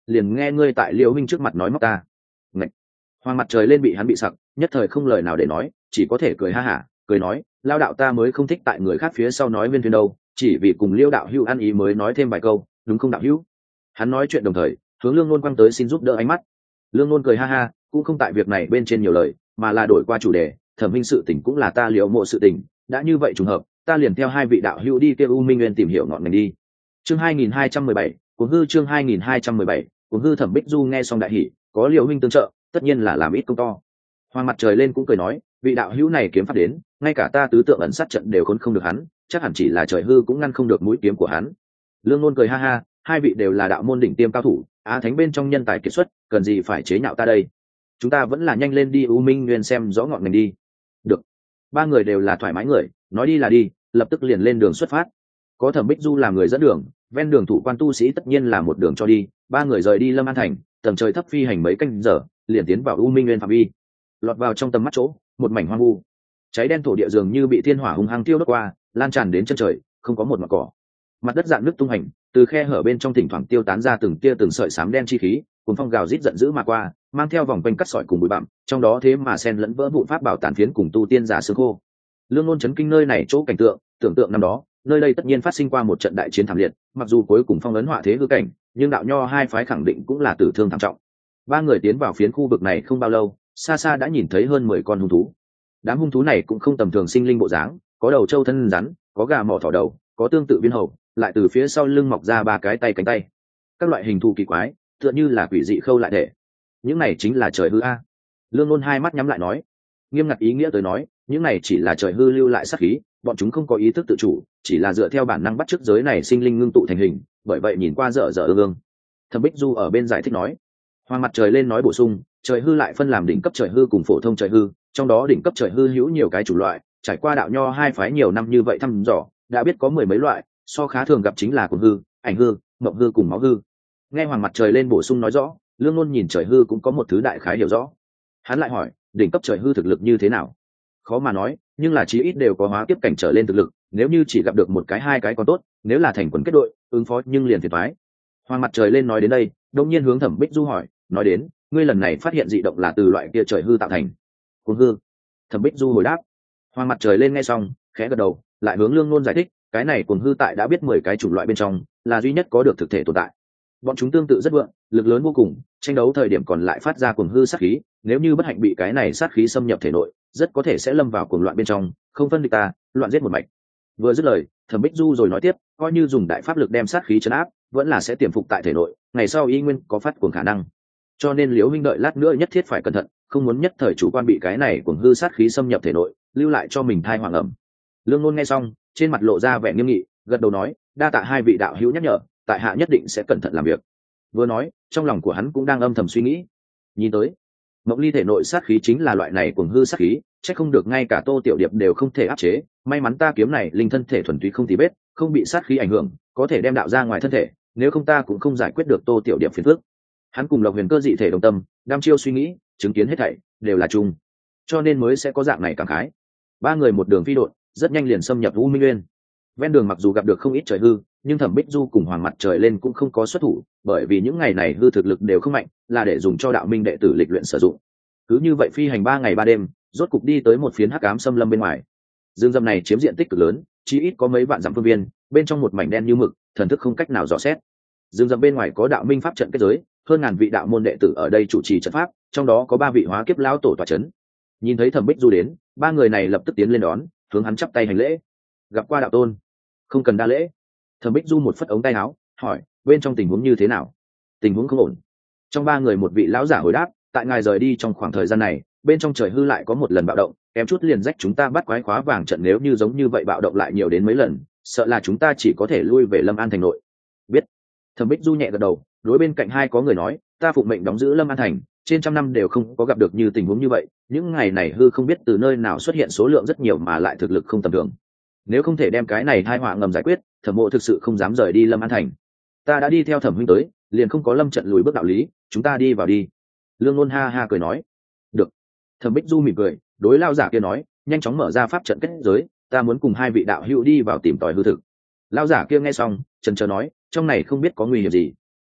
liền nghe ngươi tại liễu huynh trước mặt nói móc ta. Ngậy! Hoàng mặt trời lên bị hắn bị sặc, nhất thời không lời nào để nói, chỉ có thể cười ha hả, cười nói, lao đạo ta mới không thích tại người khác phía sau nói viên thuyền đâu, chỉ vì cùng liêu đạo hữu ăn ý mới nói thêm vài câu, đúng không đạo hữu? Hắn nói chuyện đồng thời hướng Lương Nôn quăng tới xin giúp đỡ ánh mắt. Lương Nôn cười ha ha, cũng không tại việc này bên trên nhiều lời, mà là đổi qua chủ đề, Thẩm huynh sự tình cũng là ta Liễu mộ sự tình, đã như vậy trùng hợp, ta liền theo hai vị đạo hữu đi kêu U Minh Nguyên tìm hiểu ngọn ngành đi. Chương 2217, Cuồng hư chương 2217, Cuồng hư. Thẩm Bích Du nghe xong đại hỉ, có Liễu huynh tương trợ, tất nhiên là làm ít công to. Hoàng mặt trời lên cũng cười nói, vị đạo hữu này kiếm pháp đến, ngay cả ta tứ tượng ẩn sát trận đều khốn không được hắn, chắc hẳn chỉ là trời hư cũng ngăn không được mũi kiếm của hắn. Lương Nôn cười ha ha, hai vị đều là đạo môn đỉnh tiêm cao thủ, á thánh bên trong nhân tài kiệt xuất, cần gì phải chế nhạo ta đây? Chúng ta vẫn là nhanh lên đi U Minh Nguyên xem rõ ngọn ngành đi. Được. Ba người đều là thoải mái người, nói đi là đi, lập tức liền lên đường xuất phát. Có Thẩm Bích Du làm người dẫn đường, ven đường thủ quan tu sĩ tất nhiên là một đường cho đi. Ba người rời đi Lâm An Thành, tầng trời thấp phi hành mấy canh giờ, liền tiến vào U Minh Nguyên phạm vi. Lọt vào trong tầm mắt chỗ, một mảnh hoang vu. Cháy đen thổ địa dường như bị thiên hỏa hung hăng tiêu đốt qua, lan tràn đến chân trời, không có một mảng cỏ. Mặt đất rạn nước tung hành, từ khe hở bên trong thỉnh thoảng tiêu tán ra từng tia từng sợi xám đen chi khí, cuốn phong gào rít giận dữ mà qua, mang theo vòng quanh cắt sỏi cùng bụi bặm, trong đó thế mà xen lẫn vỡ vụn pháp bảo tàn phiến cùng tu tiên giả xương khô. Lương Nôn chấn kinh nơi này chỗ cảnh tượng, tưởng tượng năm đó, nơi đây tất nhiên phát sinh qua một trận đại chiến thảm liệt, mặc dù cuối cùng phong ấn họa thế hư cảnh, nhưng đạo nho hai phái khẳng định cũng là tử thương thảm trọng. Ba người tiến vào phiến khu vực này không bao lâu, xa xa đã nhìn thấy hơn 10 con hung thú. Đám hung thú này cũng không tầm thường sinh linh bộ dáng, có đầu trâu thân rắn, có gà mỏ thỏ đầu, có tương tự viên hầu, lại từ phía sau lưng mọc ra ba cái tay cánh tay. Các loại hình thù kỳ quái, tựa như là quỷ dị khâu lại thể. Những này chính là trời hư a. Lương Nôn hai mắt nhắm lại nói, nghiêm ngặt ý nghĩa tới nói, những này chỉ là trời hư lưu lại sát khí, bọn chúng không có ý thức tự chủ, chỉ là dựa theo bản năng bắt chước giới này sinh linh ngưng tụ thành hình, bởi vậy nhìn qua dở dở ương. Thẩm Bích Du ở bên giải thích nói, Hoàng mặt trời lên nói bổ sung, trời hư lại phân làm đỉnh cấp trời hư cùng phổ thông trời hư, trong đó đỉnh cấp trời hư hữu nhiều cái chủng loại, trải qua đạo nho hai phái nhiều năm như vậy thăm dò, đã biết có 10 mấy loại, so khá thường gặp chính là cuồng hư, ảnh hư, mộng hư cùng máu hư. Nghe Hoàng mặt trời lên bổ sung nói rõ, Lương Nôn nhìn trời hư cũng có một thứ đại khái hiểu rõ. Hắn lại hỏi, đỉnh cấp trời hư thực lực như thế nào? Khó mà nói, nhưng là chí ít đều có hóa kiếp cảnh trở lên thực lực, nếu như chỉ gặp được một cái hai cái còn tốt, nếu là thành quần kết đội, ứng phó nhưng liền phiền toái. Hoàng mặt trời lên nói đến đây, đột nhiên hướng Thẩm Bích Du hỏi, nói đến, ngươi lần này phát hiện dị động là từ loại kia trời hư tạo thành. Cuồng hư. Thẩm Bích Du hồi đáp. Hoàng mặt trời lên nghe xong, khẽ gật đầu, lại hướng Lương Nôn giải thích, cái này cuồng hư tại đã biết 10 cái chủng loại bên trong, là duy nhất có được thực thể tồn tại. Bọn chúng tương tự rất vượng, lực lớn vô cùng, tranh đấu thời điểm còn lại phát ra cuồng hư sát khí, nếu như bất hạnh bị cái này sát khí xâm nhập thể nội, rất có thể sẽ lâm vào cuồng loạn bên trong, không phân địch ta, loạn giết một mạch. Vừa dứt lời, Thẩm Bích Du rồi nói tiếp, coi như dùng đại pháp lực đem sát khí trấn áp, vẫn là sẽ tiềm phục tại thể nội, ngày sau y nguyên có phát cuồng khả năng. Cho nên Liễu huynh đợi lát nữa nhất thiết phải cẩn thận, không muốn nhất thời chủ quan bị cái này cuồng hư sát khí xâm nhập thể nội, lưu lại cho mình thai hoàng ẩm. Lương Nôn nghe xong, trên mặt lộ ra vẻ nghiêm nghị, gật đầu nói, đa tạ hai vị đạo hữu nhắc nhở, tại hạ nhất định sẽ cẩn thận làm việc. Vừa nói, trong lòng của hắn cũng đang âm thầm suy nghĩ. Nhìn tới, Mộng Ly thể nội sát khí chính là loại này cuồng hư sát khí, chắc không được ngay cả Tô Tiểu Điệp đều không thể áp chế, may mắn ta kiếm này linh thân thể thuần túy không tí vết, không bị sát khí ảnh hưởng, có thể đem đạo ra ngoài thân thể, nếu không ta cũng không giải quyết được Tô Tiểu Điệp phiền phức. Hắn cùng Lộc Huyền Cơ dị thể đồng tâm, đam chiêu suy nghĩ, chứng kiến hết thảy đều là chung, cho nên mới sẽ có dạng này cảm khái. Ba người một đường phi độn, rất nhanh liền xâm nhập U Minh Nguyên. Ven đường mặc dù gặp được không ít trời hư, nhưng Thẩm Bích Du cùng Hoàng mặt trời lên cũng không có xuất thủ, bởi vì những ngày này hư thực lực đều không mạnh, là để dùng cho đạo minh đệ tử lịch luyện sử dụng. Cứ như vậy phi hành 3 ngày 3 đêm, rốt cục đi tới một phiến hắc ám xâm lâm bên ngoài. Dương dâm này chiếm diện tích cực lớn, chỉ ít có mấy vạn dặm phương viên, bên trong một mảnh đen như mực, thần thức không cách nào dò xét. Dương dâm bên ngoài có đạo minh pháp trận kết giới, hơn ngàn vị đạo môn đệ tử ở đây chủ trì trận pháp, trong đó có 3 vị hóa kiếp lão tổ tọa chấn. Nhìn thấy Thẩm Bích Du đến, 3 người này lập tức tiến lên đón, hướng hắn chắp tay hành lễ. Gặp qua đạo tôn. Không cần đa lễ. Thẩm Bích Du một phất ống tay áo, hỏi, bên trong tình huống như thế nào? Tình huống không ổn. Trong 3 người một vị lão giả hồi đáp, tại ngài rời đi trong khoảng thời gian này, bên trong trời hư lại có một lần bạo động, kém chút liền rách chúng ta bắt quái khóa vàng trận, nếu như giống như vậy bạo động lại nhiều đến mấy lần, sợ là chúng ta chỉ có thể lui về Lâm An thành nội. Biết. Thẩm Bích Du nhẹ gật đầu, đối bên cạnh hai có người nói, ta phụng mệnh đóng giữ Lâm An thành, trên trăm năm đều không có gặp được như tình huống như vậy, những ngày này hư không biết từ nơi nào xuất hiện số lượng rất nhiều mà lại thực lực không tầm thường. Nếu không thể đem cái này tai họa ngầm giải quyết, Thẩm mộ thực sự không dám rời đi Lâm An thành. Ta đã đi theo Thẩm huynh tới, liền không có lâm trận lùi bước đạo lý, chúng ta đi vào đi. Lương Nôn ha ha cười nói, được. Thẩm Bích Du mỉm cười, đối lao giả kia nói, nhanh chóng mở ra pháp trận kết giới, ta muốn cùng hai vị đạo hữu đi vào tìm tòi hư thực. Lao giả kia nghe xong, chần chờ nói, trong này không biết có nguy hiểm gì.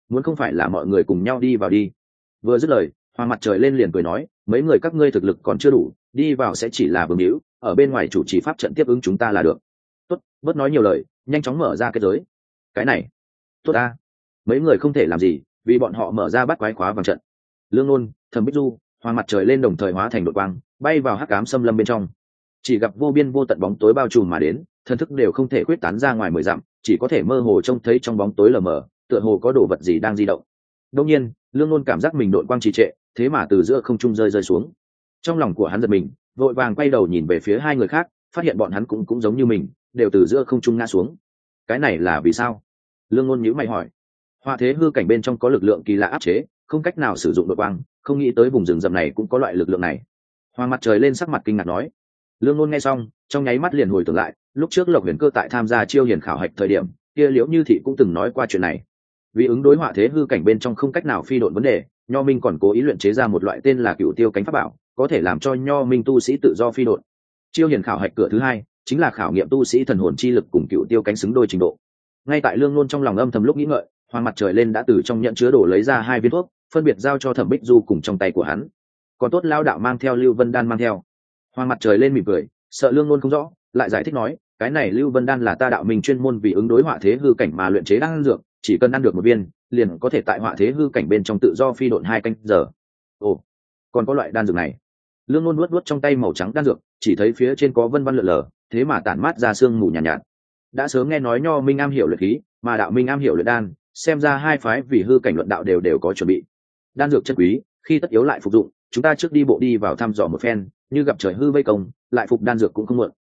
muốn không phải là mọi người cùng nhau đi vào đi. Vừa dứt lời, Hoàng mặt trời lên liền cười nói, mấy người các ngươi thực lực còn chưa đủ, đi vào sẽ chỉ là vương hữu, ở bên ngoài chủ trì pháp trận tiếp ứng chúng ta là được. Tốt, bớt nói nhiều lời, nhanh chóng mở ra kết giới. Cái này tốt ta. Mấy người không thể làm gì, vì bọn họ mở ra bắt quái khóa vàng trận. Lương Nôn, Thẩm Bích Du, Hoàng mặt trời lên đồng thời hóa thành đội quang, bay vào hắc ám xâm lâm bên trong. Chỉ gặp vô biên vô tận bóng tối bao trùm mà đến, thần thức đều không thể khuyết tán ra ngoài 10 dặm, chỉ có thể mơ hồ trông thấy trong bóng tối lờ mờ, tựa hồ có đồ vật gì đang di động. Đương nhiên, Lương Nôn cảm giác mình đội quang trì trệ, thế mà từ giữa không trung rơi xuống. Trong lòng của hắn giật mình, vội vàng quay đầu nhìn về phía hai người khác, phát hiện bọn hắn cũng giống như mình, đều từ giữa không trung ngã xuống. Cái này là vì sao? Lương Nôn nhíu mày hỏi. Họa thế hư cảnh bên trong có lực lượng kỳ lạ áp chế, không cách nào sử dụng đội quang, không nghĩ tới vùng rừng rậm này cũng có loại lực lượng này. Hoàng mặt trời lên sắc mặt kinh ngạc nói. Lương Nôn nghe xong, trong nháy mắt liền hồi tưởng lại, lúc trước Lộc Huyền Cơ tại tham gia chiêu hiền khảo hạch thời điểm, kia Liễu Như Thị cũng từng nói qua chuyện này. Vì ứng đối họa thế hư cảnh bên trong không cách nào phi độn vấn đề, Nho Minh còn cố ý luyện chế ra một loại tên là Cửu Tiêu cánh pháp bảo, có thể làm cho Nho Minh tu sĩ tự do phi độn. Chiêu hiền khảo hạch cửa thứ hai chính là khảo nghiệm tu sĩ thần hồn chi lực cùng Cửu Tiêu cánh xứng đôi trình độ. Ngay tại Lương Nôn trong lòng âm thầm lúc nghĩ ngợi, Hoàng mặt trời lên đã từ trong nhận chứa đồ lấy ra 2 viên thuốc, phân biệt giao cho Thẩm Bích Du cùng trong tay của hắn. Còn tốt lão đạo mang theo Lưu Vân Đan mang theo. Hoàng mặt trời lên mỉm cười, sợ Lương Nôn không rõ, lại giải thích nói, cái này Lưu Vân Đan là ta đạo mình chuyên môn vì ứng đối họa thế hư cảnh mà luyện chế đan dược, chỉ cần ăn được 1 viên, liền có thể tại họa thế hư cảnh bên trong tự do phi độn 2 canh giờ. Ồ, còn có loại đan dược này. Lương Nôn nuốt trong tay màu trắng đan dược, chỉ thấy phía trên có vân vân lượn lờ, thế mà tản mát ra sương mù nhàn nhạt. Đã sớm nghe nói Nho Minh am hiểu luyện khí, mà đạo Minh am hiểu luyện đan, xem ra hai phái vì hư cảnh luận đạo đều có chuẩn bị. Đan dược chân quý, khi tất yếu lại phục dụng, chúng ta trước đi bộ đi vào thăm dò một phen, như gặp trời hư vây công, lại phục đan dược cũng không muộn.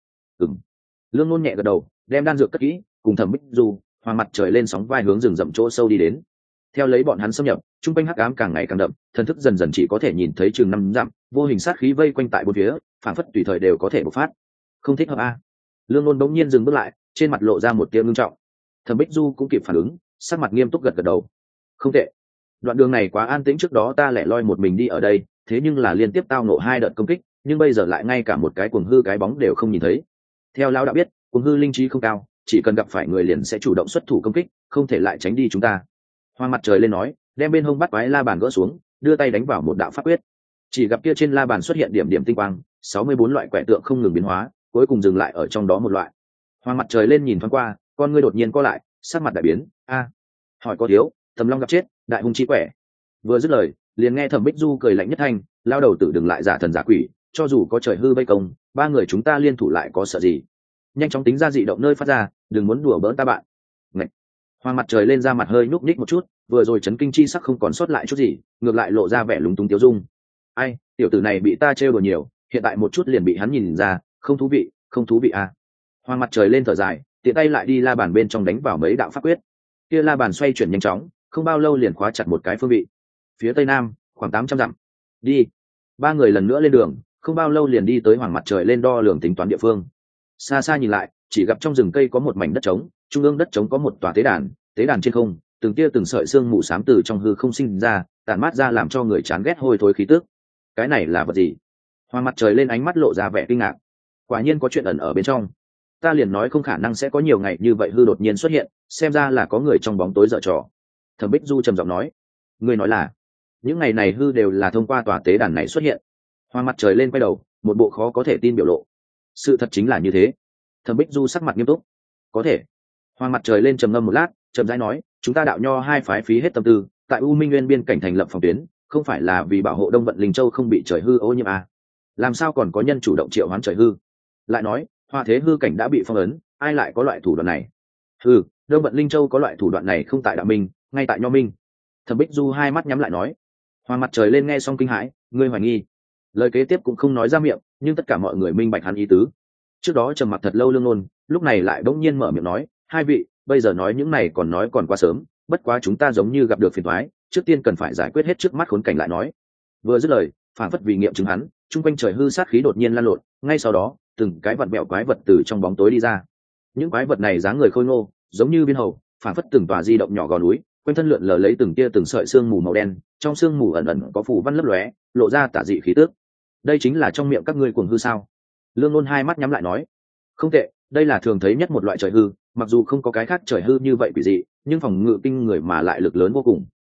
Lương Nôn nhẹ gật đầu, đem đan dược cất kỹ, cùng Thẩm Bích Du, Hoàng mặt trời lên sóng vai hướng rừng rậm chỗ sâu đi đến. Theo lấy bọn hắn xâm nhập, trung quanh hắc ám càng ngày càng đậm, thần thức dần dần chỉ có thể nhìn thấy chừng 5 dặm, vô hình sát khí vây quanh tại bốn phía, phản phất tùy thời đều có thể bộc phát. Không thích hợp a. Lương Nôn bỗng nhiên dừng bước lại, trên mặt lộ ra một tia ngưng trọng. Thẩm Bích Du cũng kịp phản ứng, sắc mặt nghiêm túc gật đầu. Không tệ. Đoạn đường này quá an tĩnh, trước đó ta lẻ loi một mình đi ở đây, thế nhưng là liên tiếp tao ngộ 2 đợt công kích, nhưng bây giờ lại ngay cả một cái cuồng hư cái bóng đều không nhìn thấy. Theo lão đã biết, cuồng hư linh trí không cao, chỉ cần gặp phải người liền sẽ chủ động xuất thủ công kích, không thể lại tránh đi chúng ta. Hoa mặt trời lên nói, đem bên hông bắt quái la bàn gỡ xuống, đưa tay đánh vào một đạo pháp quyết. Chỉ gặp kia trên la bàn xuất hiện điểm điểm tinh quang, 64 loại quẻ tượng không ngừng biến hóa, cuối cùng dừng lại ở trong đó một loại. Hoa mặt trời lên nhìn thoáng qua, con ngươi đột nhiên co lại, sắc mặt đại biến. A, hỏi có thiếu, Tầm Long gặp chết, đại hung chi quẻ. Vừa dứt lời, liền nghe Thẩm Bích Du cười lạnh nhất thanh, lao đầu tử đừng lại giả thần giả quỷ, cho dù có trời hư vây công, 3 người chúng ta liên thủ lại có sợ gì? Nhanh chóng tính ra dị động nơi phát ra, đừng muốn đùa bỡn ta bạn. Ngậy. Hoàng mặt trời lên ra mặt hơi nhúc nhích một chút, vừa rồi chấn kinh chi sắc không còn sót lại chút gì, ngược lại lộ ra vẻ lúng túng tiêu dung. Ai, tiểu tử này bị ta trêu đùa nhiều, hiện tại một chút liền bị hắn nhìn ra, không thú vị à? Hoàng mặt trời lên thở dài, tiện tay lại đi la bàn bên trong đánh vào mấy đạo pháp quyết. Kia la bàn xoay chuyển nhanh chóng, không bao lâu liền khóa chặt một cái phương vị. Phía tây nam, khoảng 800 dặm. Đi. 3 người lần nữa lên đường, không bao lâu liền đi tới Hoàng mặt trời lên đo lường tính toán địa phương. Xa xa nhìn lại, chỉ gặp trong rừng cây có một mảnh đất trống, trung ương đất trống có một tòa tế đàn trên không, từng tia từng sợi xương mù xám từ trong hư không sinh ra, tản mát ra làm cho người chán ghét hôi thối khí tức. Cái này là vật gì? Hoàng mặt trời lên ánh mắt lộ ra vẻ kinh ngạc. Quả nhiên có chuyện ẩn ở bên trong. Ta liền nói không khả năng sẽ có nhiều ngày như vậy hư đột nhiên xuất hiện, xem ra là có người trong bóng tối giở trò. Thẩm Bích Du trầm giọng nói. Ngươi nói là những ngày này hư đều là thông qua tòa tế đàn này xuất hiện? Hoàng mặt trời lên quay đầu, một bộ khó có thể tin biểu lộ. Sự thật chính là như thế. Thẩm Bích Du sắc mặt nghiêm túc. Có thể. Hoàng mặt trời lên trầm ngâm một lát, chậm rãi nói, chúng ta đạo nho hai phái phí hết tâm tư, tại U Minh Nguyên biên cảnh thành lập phòng tuyến, không phải là vì bảo hộ Đông Vận Linh Châu không bị trời hư ô nhiễm à? Làm sao còn có nhân chủ động triệu hoán trời hư? Lại nói, họa thế hư cảnh đã bị phong ấn, ai lại có loại thủ đoạn này? Hừ, Đông Vận Linh Châu có loại thủ đoạn này không tại đạo minh, ngay tại nho minh. Thẩm Bích Du hai mắt nhắm lại nói. Hoàng mặt trời lên nghe xong kinh hãi, ngươi hoài nghi. Lời kế tiếp cũng không nói ra miệng, nhưng tất cả mọi người minh bạch hắn ý tứ. Trước đó trầm mặc thật lâu Lương Nôn, lúc này lại bỗng nhiên mở miệng nói, hai vị, bây giờ nói những này còn quá sớm, bất quá chúng ta giống như gặp được phiền toái, trước tiên cần phải giải quyết hết trước mắt khốn cảnh lại nói. Vừa dứt lời, phản phất vì nghiệm chứng hắn, chung quanh trời hư sát khí đột nhiên lan lộn, ngay sau đó, từng cái vật mẹo quái vật từ trong bóng tối đi ra. Những quái vật này dáng người khôi ngô, giống như viên hầu, phản phất từng tòa di động nhỏ gò núi, quanh thân lượn lờ lấy từng tia từng sợi xương mù màu đen, trong xương mù ẩn ẩn có phù văn lấp lóe, lộ ra tà dị khí tức. Đây chính là trong miệng các ngươi cuồng hư sao? Lương Nôn hai mắt nhắm lại nói, không tệ, đây là thường thấy nhất một loại trời hư, mặc dù không có cái khác trời hư như vậy quỷ dị, nhưng phòng ngự kinh người mà lại lực lớn vô cùng,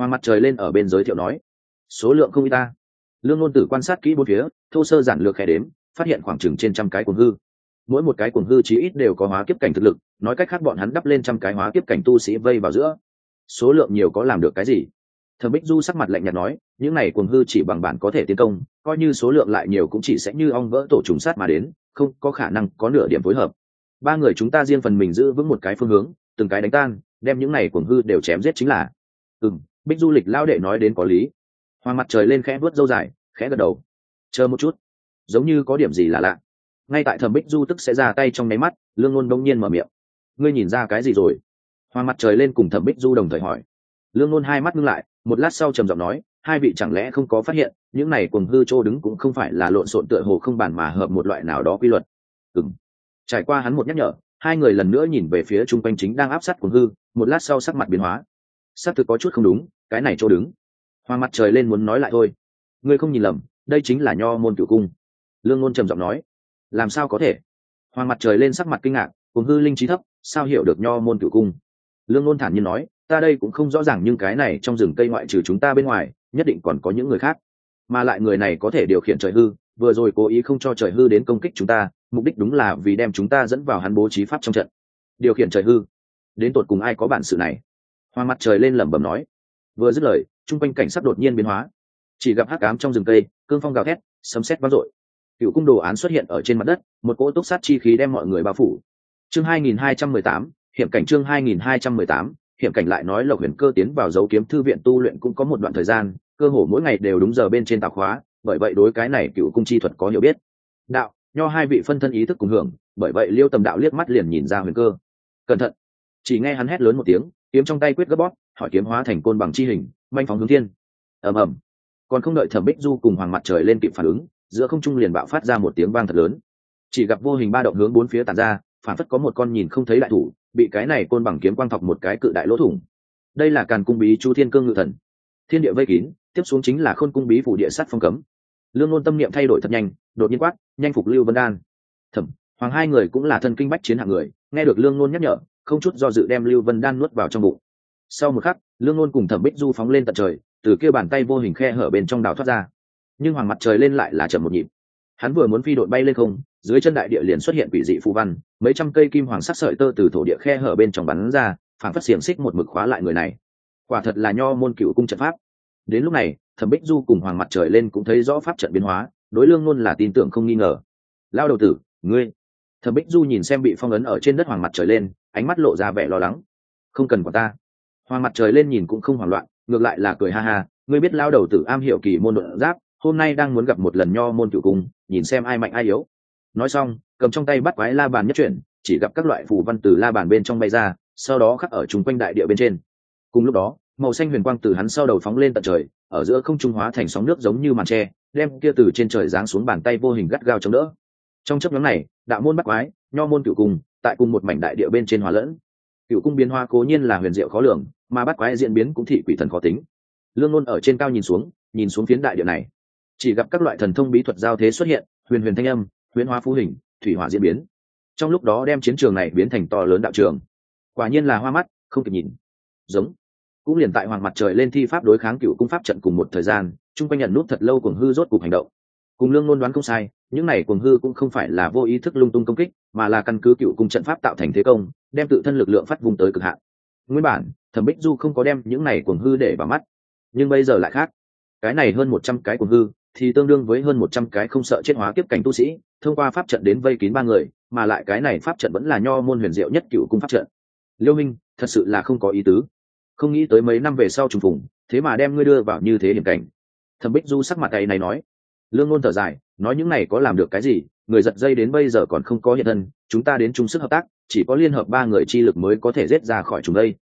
Hoàng mặt trời lên ở bên giới thiệu nói. Số lượng không ít ta. Lương Nôn Tử quan sát kỹ bốn phía, thô sơ giản lược khẽ đếm, phát hiện khoảng chừng trên trăm cái cuồng hư. Mỗi một cái cuồng hư chí ít đều có hóa kiếp cảnh thực lực, nói cách khác bọn hắn đắp lên trăm cái hóa kiếp cảnh tu sĩ vây vào giữa. Số lượng nhiều có làm được cái gì? Thẩm Bích Du sắc mặt lạnh nhạt nói, những này cuồng hư chỉ bằng bản có thể tiến công, coi như số lượng lại nhiều cũng chỉ sẽ như ong vỡ tổ trùng sát mà đến, không có khả năng có nửa điểm phối hợp. Ba người chúng ta riêng phần mình giữ vững một cái phương hướng, từng cái đánh tan, đem những này cuồng hư đều chém giết chính là. Bích Du lịch lao đệ nói đến có lý. Hoàng mặt trời lên khẽ vuốt râu dài, khẽ gật đầu. Chờ một chút, giống như có điểm gì là lạ. Ngay tại Thẩm Bích Du tức sẽ ra tay trong nháy mắt, Lương Nôn đông nhiên mở miệng. Ngươi nhìn ra cái gì rồi? Hoàng mặt trời lên cùng Thẩm Bích Du đồng thời hỏi. Lương Nôn hai mắt ngưng lại, một lát sau trầm giọng nói, hai vị chẳng lẽ không có phát hiện, những này cuồng hư trô đứng cũng không phải là lộn xộn tựa hồ không bàn mà hợp một loại nào đó quy luật. Trải qua hắn một nhắc nhở, hai người lần nữa nhìn về phía trung quanh chính đang áp sát cuồng hư, một lát sau sắc mặt biến hóa. Sắc thực có chút không đúng, cái này chỗ đứng. Hoàng mặt trời lên muốn nói lại thôi. Ngươi không nhìn lầm, đây chính là Nho môn Cửu cung. Lương Nôn trầm giọng nói. Làm sao có thể? Hoàng mặt trời lên sắc mặt kinh ngạc, cuồng hư linh trí thấp, sao hiểu được Nho môn Cửu cung? Lương Nôn thản nhiên nói, ta đây cũng không rõ ràng nhưng cái này trong rừng cây ngoại trừ chúng ta bên ngoài, nhất định còn có những người khác. Mà lại người này có thể điều khiển trời hư, vừa rồi cố ý không cho trời hư đến công kích chúng ta, mục đích đúng là vì đem chúng ta dẫn vào hắn bố trí pháp trong trận. Điều khiển trời hư, đến tột cùng ai có bản sự này? Hoàng mặt trời lên lẩm bẩm nói. Vừa dứt lời, trung quanh cảnh sắc đột nhiên biến hóa, chỉ gặp hắc ám trong rừng cây, cương phong gào thét, sấm sét vang dội. Cựu cung đồ án xuất hiện ở trên mặt đất, một cỗ túc sát chi khí đem mọi người bao phủ. Chương 2218, hiểm cảnh. Chương 2218, hiểm cảnh. Lại nói Lộc Huyền Cơ tiến vào dấu kiếm thư viện tu luyện cũng có một đoạn thời gian, cơ hồ mỗi ngày đều đúng giờ bên trên tạp khóa, bởi vậy đối cái này cựu cung chi thuật có hiểu biết. Đạo, Nho hai vị phân thân ý thức cùng hưởng, bởi vậy Liêu Tầm Đạo liếc mắt liền nhìn ra Huyền Cơ. Cẩn thận! Chỉ nghe hắn hét lớn một tiếng, kiếm trong tay quyết gấp bóp, hỏi kiếm hóa thành côn bằng chi hình, manh phóng hướng thiên. Ầm ầm! Còn không đợi Thẩm Bích Du cùng Hoàng mặt trời lên kịp phản ứng, giữa không trung liền bạo phát ra một tiếng vang thật lớn. Chỉ gặp vô hình ba động hướng bốn phía tản ra, phản phất có một con nhìn không thấy đại thủ, bị cái này côn bằng kiếm quang thọc một cái cự đại lỗ thủng. Đây là Càn cung bí Chu Thiên Cương Ngự Thần. Thiên địa vây kín, tiếp xuống chính là Khôn cung bí phủ địa sắt phong cấm. Lương Nôn tâm niệm thay đổi thật nhanh, đột nhiên quát, nhanh phục Lưu Vân Đan. Thẩm, Hoàng hai người cũng là thân kinh bách chiến hạng người, nghe được Lương Nôn nhắc nhở, không chút do dự đem Lưu Vân Đan nuốt vào trong bụng. Sau một khắc, Lương Nôn cùng Thẩm Bích Du phóng lên tận trời, từ kia bàn tay vô hình khe hở bên trong đào thoát ra. Nhưng Hoàng mặt trời lên lại là chậm một nhịp. Hắn vừa muốn phi đội bay lên không, dưới chân đại địa liền xuất hiện quỷ dị phù văn, mấy trăm cây kim hoàng sắc sợi tơ từ thổ địa khe hở bên trong bắn ra, phản phất xiềng xích một mực khóa lại người này. Quả thật là Nho môn Cửu cung trận pháp. Đến lúc này, Thẩm Bích Du cùng Hoàng mặt trời lên cũng thấy rõ pháp trận biến hóa, đối Lương Nôn là tin tưởng không nghi ngờ. Lao đầu tử, ngươi! Thẩm Bích Du nhìn xem bị phong ấn ở trên đất Hoàng mặt trời lên, ánh mắt lộ ra vẻ lo lắng. Không cần quản ta. Hoàng mặt trời lên nhìn cũng không hoảng loạn, ngược lại là cười ha ha, ngươi biết lao đầu tử am hiểu kỳ môn độn giáp, hôm nay đang muốn gặp một lần Nho môn Cửu cung, nhìn xem ai mạnh ai yếu. Nói xong, cầm trong tay bắt quái la bàn nhất chuyển, chỉ gặp các loại phù văn từ la bàn bên trong bay ra, sau đó khắc ở chung quanh đại địa bên trên. Cùng lúc đó, màu xanh huyền quang từ hắn sau đầu phóng lên tận trời, ở giữa không trung hóa thành sóng nước giống như màn tre, đem kia từ trên trời giáng xuống bàn tay vô hình gắt gao chống đỡ. Trong chớp nhoáng này, đạo môn bắt quái, Nho môn Cửu cung, tại cùng một mảnh đại địa bên trên hòa lẫn. Cửu cung biến hóa cố nhiên là huyền diệu khó lường, mà bắt quái diễn biến cũng thị quỷ thần khó tính. Lương Nôn ở trên cao nhìn xuống phiến đại địa này, chỉ gặp các loại thần thông bí thuật giao thế xuất hiện, huyền huyền thanh âm, huyền hóa phú hình, thủy hỏa diễn biến. Trong lúc đó đem chiến trường này biến thành to lớn đạo trường. Quả nhiên là hoa mắt, không kịp nhìn. Giống. Cũng liền tại Hoàng mặt trời lên thi pháp đối kháng Cửu cung pháp trận cùng một thời gian, trung quanh nhận nút thật lâu cuồng hư rốt cục hành động. Cùng Lương Nôn đoán không sai, những này cuồng hư cũng không phải là vô ý thức lung tung công kích, mà là căn cứ Cửu cung trận pháp tạo thành thế công, đem tự thân lực lượng phát vùng tới cực hạn. Nguyên bản, Thẩm Bích Du không có đem những này cuồng hư để vào mắt, nhưng bây giờ lại khác. Cái này hơn 100 cái cuồng hư thì tương đương với hơn 100 cái không sợ chết hóa kiếp cảnh tu sĩ, thông qua pháp trận đến vây kín ba người, mà lại cái này pháp trận vẫn là Nho môn huyền diệu nhất Cửu cung pháp trận. Liêu Minh, thật sự là không có ý tứ. Không nghĩ tới mấy năm về sau trùng phùng, thế mà đem ngươi đưa vào như thế hiểm cảnh. Thẩm Bích Du sắc mặt tay này nói. Lương Nôn thở dài, nói những này có làm được cái gì, người giật dây đến bây giờ còn không có hiện thân, chúng ta đến chung sức hợp tác, chỉ có liên hợp ba người chi lực mới có thể giết ra khỏi chúng đây.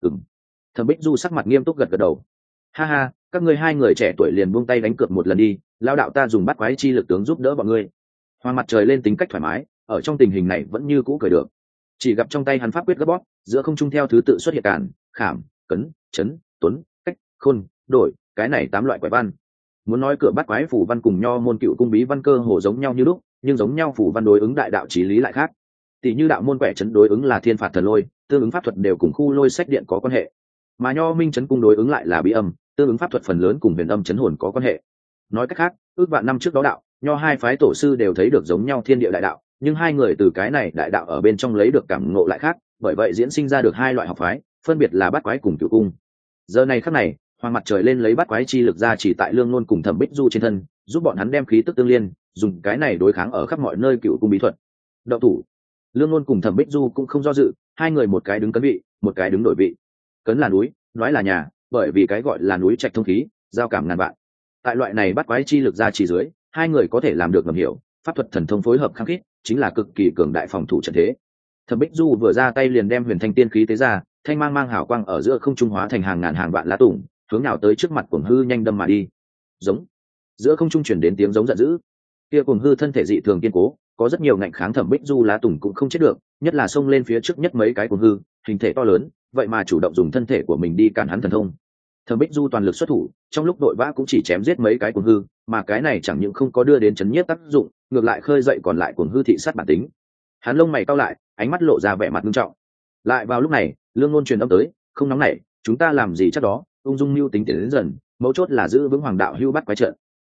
Thẩm Bích Du sắc mặt nghiêm túc gật gật đầu. Ha ha, các ngươi hai người trẻ tuổi liền buông tay đánh cược một lần đi, lao đạo ta dùng bắt quái chi lực tướng giúp đỡ bọn ngươi. Hoàng mặt trời lên tính cách thoải mái, ở trong tình hình này vẫn như cũ cười được. Chỉ gặp trong tay hắn pháp quyết gấp bóp, giữa không trung theo thứ tự xuất hiện cản, khảm, cấn, chấn, tuấn, cách, khôn, đổi, cái này 8 loại quái văn. Muốn nói cửa bắt quái phủ văn cùng Nho môn Cửu cung bí văn cơ hồ giống nhau như lúc, nhưng giống nhau phủ văn đối ứng đại đạo chí lý lại khác. Tỷ như đạo môn quẻ chấn đối ứng là thiên phạt thần lôi, tương ứng pháp thuật đều cùng khu lôi sách điện có quan hệ. mà nho minh chấn cung đối ứng lại là bí âm, tương ứng pháp thuật phần lớn cùng huyền âm chấn hồn có quan hệ. Nói cách khác, ước vạn năm trước đó đạo nho hai phái tổ sư đều thấy được giống nhau thiên địa đại đạo, nhưng hai người từ cái này đại đạo ở bên trong lấy được cảm ngộ lại khác, bởi vậy diễn sinh ra được hai loại học phái, phân biệt là bát quái cùng cửu cung. Giờ này khắc này, hoàng mặt trời lên lấy bát quái chi lực ra chỉ tại Lương Nôn cùng Thẩm Bích Du trên thân, giúp bọn hắn đem khí tức tương liên, dùng cái này đối kháng ở khắp mọi nơi cửu cung bí thuật. Động thủ. Lương Nôn cùng Thẩm Bích Du cũng không do dự, hai người một cái đứng cấn vị, một cái đứng đổi vị. Cấn là núi, nói là nhà, bởi vì cái gọi là núi trạch thông khí, giao cảm ngàn vạn. Tại loại này bát quái chi lực ra chỉ dưới, hai người có thể làm được ngầm hiểu, pháp thuật thần thông phối hợp khăng khít, chính là cực kỳ cường đại phòng thủ trận thế. Thẩm Bích Du vừa ra tay liền đem huyền thanh tiên khí tế ra, thanh mang mang hào quang ở giữa không trung hóa thành hàng ngàn hàng vạn lá tùng, hướng nào tới trước mặt Cuồng Hư nhanh đâm mà đi. Giống. Giữa không trung truyền đến tiếng giống giận dữ. Kia Cuồng Hư thân thể dị thường kiên cố, có rất nhiều ngạnh kháng Thẩm Bích Du lá tùng cũng không chết được, nhất là xông lên phía trước nhất mấy cái Cuồng Hư, hình thể to lớn, vậy mà chủ động dùng thân thể của mình đi cản hắn thần thông. Thẩm Bích Du toàn lực xuất thủ, trong lúc đội vã cũng chỉ chém giết mấy cái Cuồng Hư, mà cái này chẳng những không có đưa đến chấn nhiếp tác dụng, ngược lại khơi dậy còn lại Cuồng Hư thị sát bản tính. Hắn lông mày cau lại, ánh mắt lộ ra vẻ mặt nghiêm trọng. Lại vào lúc này, Lương Nôn truyền âm tới, không nóng nảy, chúng ta làm gì chắc đó, ung dung mưu tính tiến đến dần, mấu chốt là giữ vững hoàng đạo hưu bắt quái trận.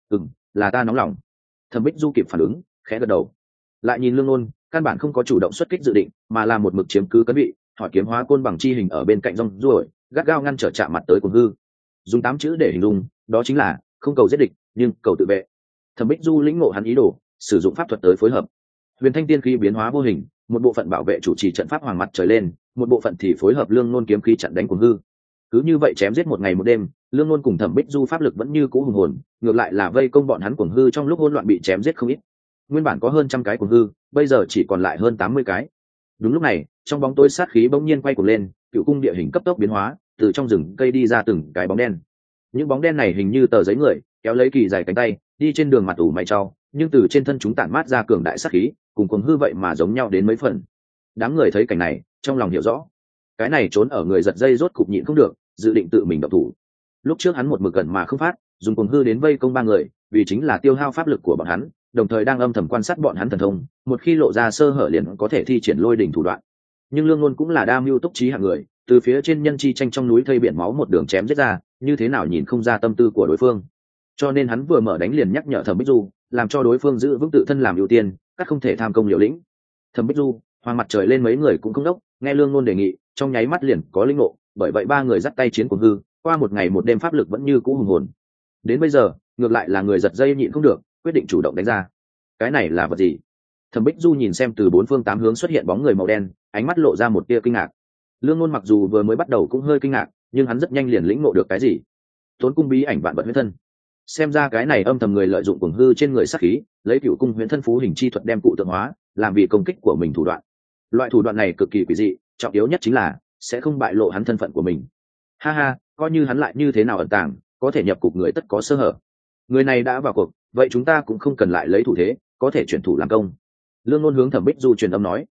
Là ta nóng lòng. Thẩm Bích Du kịp phản ứng, khẽ gật đầu. Lại nhìn Lương Nôn, căn bản không có chủ động xuất kích dự định, mà là một mực chiếm cứ cấn vị, hỏi kiếm hóa côn bằng chi hình ở bên cạnh rong ruổi, gắt gao ngăn trở chạm mặt tới Cuồng Hư. Dùng 8 chữ để hình dung, đó chính là không cầu giết địch, nhưng cầu tự vệ. Thẩm Bích Du lĩnh ngộ hắn ý đồ, sử dụng pháp thuật tới phối hợp. Huyền thanh tiên khí biến hóa vô hình, một bộ phận bảo vệ chủ trì trận pháp hoàng mặt trời lên, một bộ phận thì phối hợp Lương Nôn kiếm khí chặn đánh Cuồng Hư. Cứ như vậy chém giết một ngày một đêm, Lương Nôn cùng Thẩm Bích Du pháp lực vẫn như cũ hùng hồn, ngược lại là vây công bọn hắn Cuồng Hư trong lúc hỗn loạn bị chém giết không ít. Nguyên bản có hơn 100 cái Cuồng Hư, bây giờ chỉ còn lại hơn 80 cái. Đúng lúc này, trong bóng tối sát khí bỗng nhiên quay cuồng lên, cựu cung địa hình cấp tốc biến hóa, từ trong rừng cây đi ra từng cái bóng đen. Những bóng đen này hình như tờ giấy người, kéo lấy kỳ dài cánh tay, đi trên đường mặt ủ mày trao, nhưng từ trên thân chúng tản mát ra cường đại sát khí, cùng Cuồng Hư vậy mà giống nhau đến mấy phần. Đám người thấy cảnh này, trong lòng hiểu rõ, cái này trốn ở người giật dây rốt cục nhịn không được, dự định tự mình động thủ. Lúc trước hắn một mực gần mà không phát, dùng Cuồng Hư đến vây công 3 người, vì chính là tiêu hao pháp lực của bọn hắn, đồng thời đang âm thầm quan sát bọn hắn thần thông, một khi lộ ra sơ hở liền có thể thi triển lôi đỉnh thủ đoạn. Nhưng Lương Nôn cũng là đa mưu túc trí hạng người, từ phía trên nhân chi tranh trong núi thây biển máu một đường chém giết ra, như thế nào nhìn không ra tâm tư của đối phương. Cho nên hắn vừa mở đánh liền nhắc nhở Thẩm Bích Du, làm cho đối phương giữ vững tự thân làm ưu tiên, các không thể tham công liều lĩnh. Thẩm Bích Du, hoàng mặt trời lên mấy người cũng không đốc, nghe Lương Nôn đề nghị, trong nháy mắt liền có linh ngộ, bởi vậy 3 người dắt tay chiến Cuồng Hư, qua một ngày một đêm pháp lực vẫn như cũ hùng hồn. Đến bây giờ, ngược lại là người giật dây nhịn không được, quyết định chủ động đánh ra. Cái này là vật gì? Thẩm Bích Du nhìn xem từ 4 phương 8 hướng xuất hiện bóng người màu đen, ánh mắt lộ ra một tia kinh ngạc. Lương Nôn mặc dù vừa mới bắt đầu cũng hơi kinh ngạc, nhưng hắn rất nhanh liền lĩnh ngộ được cái gì. Tốn cung bí ảnh vạn vật huyễn thân. Xem ra cái này âm thầm người lợi dụng Cuồng Hư trên người sát khí, lấy cửu cung huyễn thân phú hình chi thuật đem cụ tượng hóa, làm vì công kích của mình thủ đoạn. Loại thủ đoạn này cực kỳ quỷ dị, trọng yếu nhất chính là sẽ không bại lộ hắn thân phận của mình. Ha ha, coi như hắn lại như thế nào ẩn tàng, có thể nhập cục người tất có sơ hở. Người này đã vào cuộc, vậy chúng ta cũng không cần lại lấy thủ thế, có thể chuyển thủ làm công. Lương Nôn hướng Thẩm Bích Du truyền âm nói.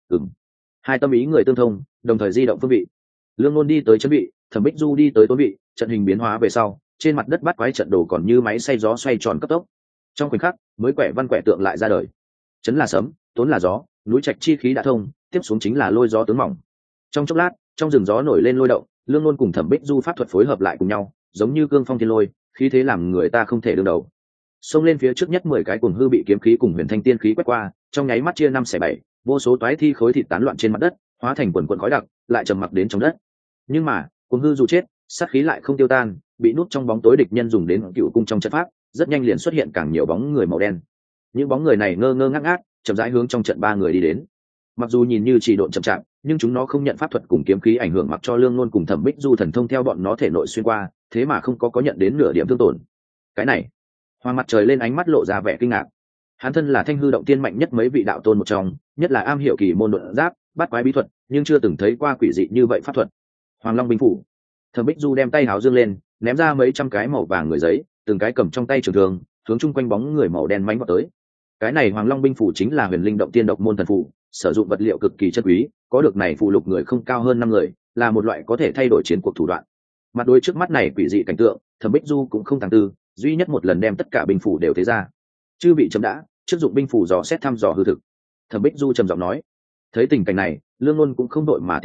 Hai tâm ý người tương thông, đồng thời di động phương vị. Lương Nôn đi tới chân vị, Thẩm Bích Du đi tới tối vị, trận hình biến hóa về sau, trên mặt đất bắt quái trận đồ còn như máy xay gió xoay tròn cấp tốc. Trong khoảnh khắc, mới quẻ văn quẻ tượng lại ra đời. Chấn là sấm, tốn là gió, núi trạch chi khí đã thông, tiếp xuống chính là lôi gió tướng mỏng. Trong chốc lát, trong rừng gió nổi lên lôi động, Lương Nôn cùng Thẩm Bích Du pháp thuật phối hợp lại cùng nhau, giống như cương phong thiên lôi, khí thế làm người ta không thể đương đầu. Xông lên phía trước nhất 10 cái Cuồng Hư bị kiếm khí cùng huyền thanh tiên khí quét qua, trong nháy mắt chia 5 xẻ 7, vô số toái thi khối thịt tán loạn trên mặt đất, hóa thành quần quần khói đặc, lại trầm mặc đến trong đất. Nhưng mà, Cuồng Hư dù chết, sát khí lại không tiêu tan, bị nút trong bóng tối địch nhân dùng đến cựu cung trong trận pháp, rất nhanh liền xuất hiện càng nhiều bóng người màu đen. Những bóng người này ngơ ngơ ngác ngác, chậm rãi hướng trong trận 3 người đi đến. Mặc dù nhìn như chỉ độn chậm chạp, nhưng chúng nó không nhận pháp thuật cùng kiếm khí ảnh hưởng, mặc cho Lương Nôn cùng Thẩm Bích Du thần thông theo bọn nó thể nội xuyên qua, thế mà không có nhận đến nửa điểm thương tổn. Cái này, Hoàng mặt trời lên ánh mắt lộ ra vẻ kinh ngạc. Hắn thân là Thanh hư động tiên mạnh nhất mấy vị đạo tôn một trong, nhất là am hiểu kỳ môn độn giáp, bát quái bí thuật, nhưng chưa từng thấy qua quỷ dị như vậy pháp thuật. Hoàng Long binh phủ. Thẩm Bích Du đem tay háo dương lên, ném ra mấy trăm cái màu vàng người giấy, từng cái cầm trong tay trường thương, hướng chung quanh bóng người màu đen mãnh vào tới. Cái này Hoàng Long binh phủ chính là huyền linh động tiên độc môn thần phủ, sử dụng vật liệu cực kỳ chất quý, có được này phụ lục người không cao hơn 5 người, là một loại có thể thay đổi chiến cuộc thủ đoạn. Mặt đối trước mắt này quỷ dị cảnh tượng, Thẩm Bích Du cũng không thằng tư, duy nhất một lần đem tất cả binh phủ đều thế ra. Chư bị chấm đã, trước dụng binh phủ dò xét thăm dò hư thực. Thẩm Bích Du trầm giọng nói. Thấy tình cảnh này, Lương Nôn cũng không đội mà tiến công,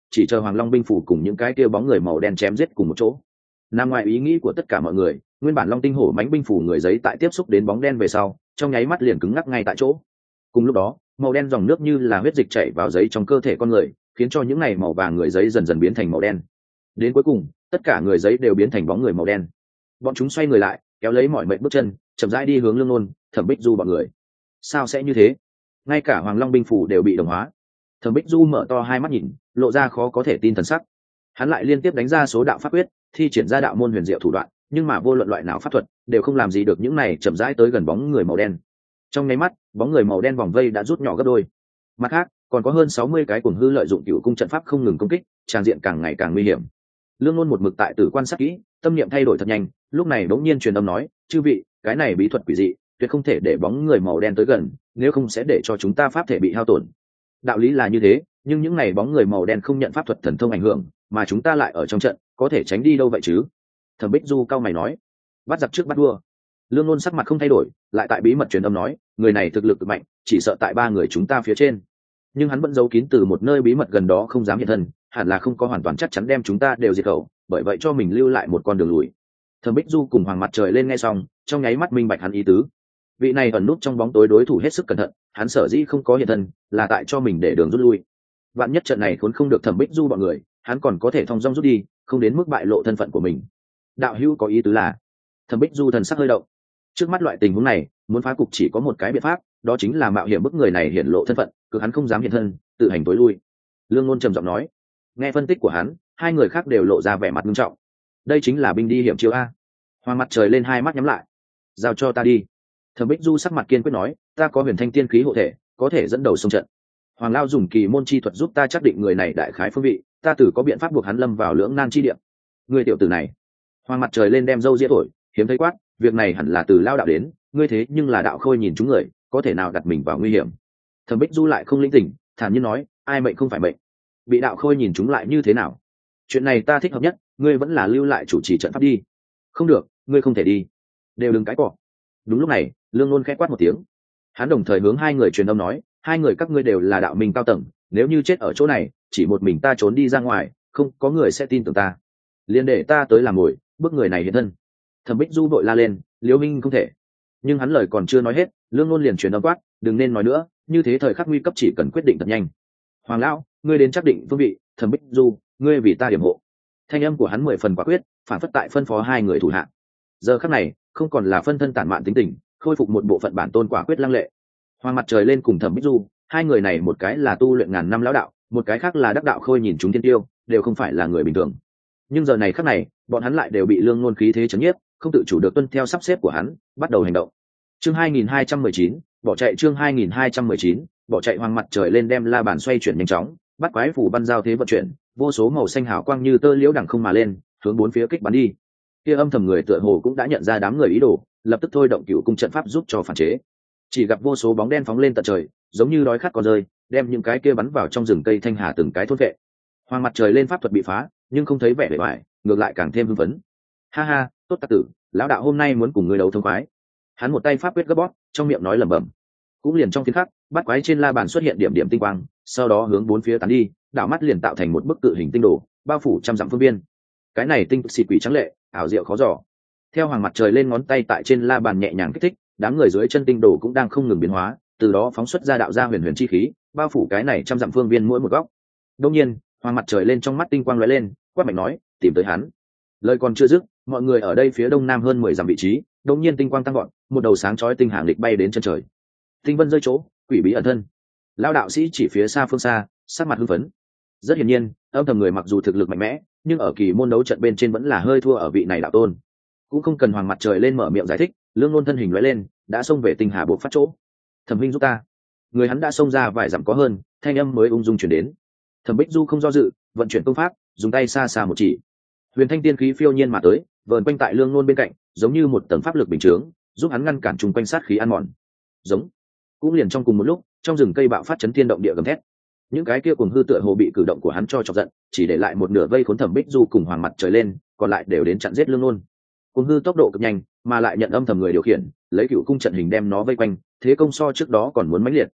chỉ chờ Hoàng Long binh phủ cùng những cái kia bóng người màu đen chém giết cùng một chỗ. Nằm ngoài ý nghĩ của tất cả mọi người, nguyên bản Long Tinh Hổ mãnh binh phủ người giấy tại tiếp xúc đến bóng đen về sau, trong nháy mắt liền cứng ngắc ngay tại chỗ. Cùng lúc đó, màu đen dòng nước như là huyết dịch chảy vào giấy trong cơ thể con người, khiến cho những này màu vàng người giấy dần dần biến thành màu đen. Đến cuối cùng, tất cả người giấy đều biến thành bóng người màu đen. Bọn chúng xoay người lại, kéo lấy mọi mệnh bước chân, chậm rãi đi hướng Lương Nôn, Thẩm Bích Du bọn người. Sao sẽ như thế? Ngay cả Hoàng Long binh phủ đều bị đồng hóa. Thẩm Bích Du mở to hai mắt nhìn, lộ ra khó có thể tin thần sắc. Hắn lại liên tiếp đánh ra số đạo pháp quyết, thi triển ra đạo môn huyền diệu thủ đoạn, nhưng mà vô luận loại nào pháp thuật đều không làm gì được những này chậm rãi tới gần bóng người màu đen. Trong nháy mắt, bóng người màu đen vòng vây đã rút nhỏ gấp đôi. Mặt khác, còn có hơn 60 cái cuồng hư lợi dụng cựu cung trận pháp không ngừng công kích, tràng diện càng ngày càng nguy hiểm. Lương Nôn một mực tại tử quan sát kỹ, tâm niệm thay đổi thật nhanh, lúc này đống nhiên truyền âm nói, chư vị, cái này bí thuật quỷ dị, tuyệt không thể để bóng người màu đen tới gần, nếu không sẽ để cho chúng ta pháp thể bị hao tổn. Đạo lý là như thế, nhưng những này bóng người màu đen không nhận pháp thuật thần thông ảnh hưởng, mà chúng ta lại ở trong trận, có thể tránh đi đâu vậy chứ? Thẩm Bích Du cao mày nói, bắt giặc trước bắt vua. Lương Nôn sắc mặt không thay đổi, lại tại bí mật truyền âm nói, người này thực lực cực mạnh, chỉ sợ tại ba người chúng ta phía trên. Nhưng hắn vẫn giấu kín từ một nơi bí mật gần đó không dám hiện thân, hẳn là không có hoàn toàn chắc chắn đem chúng ta đều diệt khẩu, bởi vậy cho mình lưu lại một con đường lùi. Thẩm Bích Du cùng Hoàng Mặt Trời lên nghe xong, trong nháy mắt minh bạch hắn ý tứ. Vị này ẩn nút trong bóng tối đối thủ hết sức cẩn thận, hắn sở dĩ không có hiện thân, là tại cho mình để đường rút lui. Vạn nhất trận này khốn không được Thẩm Bích Du bọn người, hắn còn có thể thong dong rút đi, không đến mức bại lộ thân phận của mình. Đạo hữu có ý tứ là? Thẩm Bích Du thần sắc hơi động. Trước mắt loại tình huống này, muốn phá cục chỉ có một cái biện pháp, đó chính là mạo hiểm bức người này hiển lộ thân phận, cứ hắn không dám hiện thân, tự hành tối lui. Lương Nôn trầm giọng nói. Nghe phân tích của hắn, hai người khác đều lộ ra vẻ mặt nghiêm trọng. Đây chính là binh đi hiểm chiêu a. Hoàng Mặt Trời lên hai mắt nhắm lại. Giao cho ta đi. Thẩm Bích Du sắc mặt kiên quyết nói, ta có huyền thanh tiên khí hộ thể, có thể dẫn đầu xông trận. Hoàng Lao dùng kỳ môn chi thuật giúp ta xác định người này đại khái phương vị, ta tử có biện pháp buộc hắn lâm vào lưỡng nan chi địa. Người tiểu tử này. Hoàng Mặt Trời lên đem râu ria thổi, hiếm thấy quát, việc này hẳn là từ Lao đạo đến, ngươi thế nhưng là đạo khôi nhìn chúng người, có thể nào đặt mình vào nguy hiểm. Thẩm Bích Du lại không linh tỉnh, thản nhiên nói, ai mệnh không phải mệnh, bị đạo khôi nhìn chúng lại như thế nào? Chuyện này ta thích hợp nhất, ngươi vẫn là lưu lại chủ trì trận pháp đi. Không được, ngươi không thể đi. Đều đừng cãi cọ. Đúng lúc này, Lương Nôn khẽ quát một tiếng. Hắn đồng thời hướng hai người truyền âm nói, hai người các ngươi đều là đạo minh cao tầng, nếu như chết ở chỗ này, chỉ một mình ta trốn đi ra ngoài, không có người sẽ tin tưởng ta. Liên để ta tới làm mồi, bước người này hiện thân. Thẩm Bích Du vội la lên, Liễu Minh không thể. Nhưng hắn lời còn chưa nói hết, Lương Nôn liền truyền âm quát, đừng nên nói nữa, như thế thời khắc nguy cấp chỉ cần quyết định thật nhanh. Hoàng lão, ngươi đến xác định phương vị, Thẩm Bích Du, ngươi vì ta điểm hộ. Thanh âm của hắn 10 phần quả quyết, phản phất tại phân phó hai người thủ hạ. Giờ khắc này, không còn là phân thân tản mạn tính tình, khôi phục một bộ phận bản tôn quả quyết lăng lệ. Hoàng Mặt Trời lên cùng Thẩm Bích Du, hai người này một cái là tu luyện ngàn năm lão đạo, một cái khác là đắc đạo khôi nhìn chúng thiên tiêu, đều không phải là người bình thường. Nhưng giờ này khắc này, bọn hắn lại đều bị Lương Nôn khí thế chấn nhiếp, không tự chủ được tuân theo sắp xếp của hắn, bắt đầu hành động. Chương 2219, bỏ chạy. Chương 2219, bỏ chạy. Hoàng Mặt Trời lên đem la bàn xoay chuyển nhanh chóng, bắt quái phủ văn giao thế vận chuyển, vô số màu xanh hào quang như tơ liễu đằng không mà lên, hướng bốn phía kích bắn đi. Kia âm thầm người tựa hồ cũng đã nhận ra đám người ý đồ, lập tức thôi động cựu cung trận pháp giúp cho phản chế. Chỉ gặp vô số bóng đen phóng lên tận trời, giống như đói khát con rơi, đem những cái kia bắn vào trong rừng cây thanh hà từng cái thôn vệ. Hoàng Mặt Trời lên pháp thuật bị phá, nhưng không thấy vẻ bề ngoài, ngược lại càng thêm hưng phấn. Ha ha, tốt tặc tử, lão đạo hôm nay muốn cùng ngươi đấu thông khoái. Hắn một tay pháp quyết gấp bóp, trong miệng nói lẩm bẩm. Cũng liền trong phiến khắc, bắt quái trên la bàn xuất hiện điểm điểm tinh quang, sau đó hướng bốn phía tán đi, đảo mắt liền tạo thành một bức cự hình tinh đồ, bao phủ trăm dặm phương biên. Cái này tinh xì quỷ trắng lệ, ảo diệu khó dò. Theo Hoàng Mặt Trời lên ngón tay tại trên la bàn nhẹ nhàng kích thích, đám người dưới chân tinh đồ cũng đang không ngừng biến hóa, từ đó phóng xuất ra đạo gia huyền huyền chi khí, bao phủ cái này trăm dặm phương biên mỗi một góc. Đương nhiên, Hoàng Mặt Trời lên trong mắt tinh quang lóe lên, quát mạnh nói, tìm tới hắn. Lời còn chưa dứt, mọi người ở đây phía đông nam hơn 10 dặm vị trí, đột nhiên tinh quang tăng gọn, một đầu sáng chói tinh hàng lịch bay đến chân trời. Tinh vân rơi chỗ, quỷ bí ẩn thân. Lão đạo sĩ chỉ phía xa phương xa, sắc mặt hưng phấn. Rất hiển nhiên, âm thầm người mặc dù thực lực mạnh mẽ, nhưng ở kỳ môn đấu trận bên trên vẫn là hơi thua ở vị này đạo tôn. Cũng không cần Hoàng Mặt Trời lên mở miệng giải thích, Lương Nôn thân hình lóe lên, đã xông về tinh hà bộ phát chỗ. Thẩm huynh giúp ta. Người hắn đã xông ra vài dặm có hơn, thanh âm mới ung dung truyền đến. Thẩm Bích Du không do dự, vận chuyển công pháp, dùng tay xa xa một chỉ. Huyền thanh tiên khí phiêu nhiên mà tới, vờn quanh tại Lương Nôn bên cạnh, giống như một tầng pháp lực bình chướng, giúp hắn ngăn cản trùng quanh sát khí ăn mòn. Giống. Cũng liền trong cùng một lúc, trong rừng cây bạo phát chấn thiên động địa gầm thét. Những cái kia cuồng hư tựa hồ bị cử động của hắn cho chọc giận, chỉ để lại một nửa vây khốn Thẩm Bích Du cùng Hoàng Mặt Trời lên, còn lại đều đến chặn giết Lương Nôn. Cuồng hư tốc độ cực nhanh, mà lại nhận âm thầm người điều khiển, lấy cựu cung trận hình đem nó vây quanh, thế công so trước đó còn muốn mãnh liệt.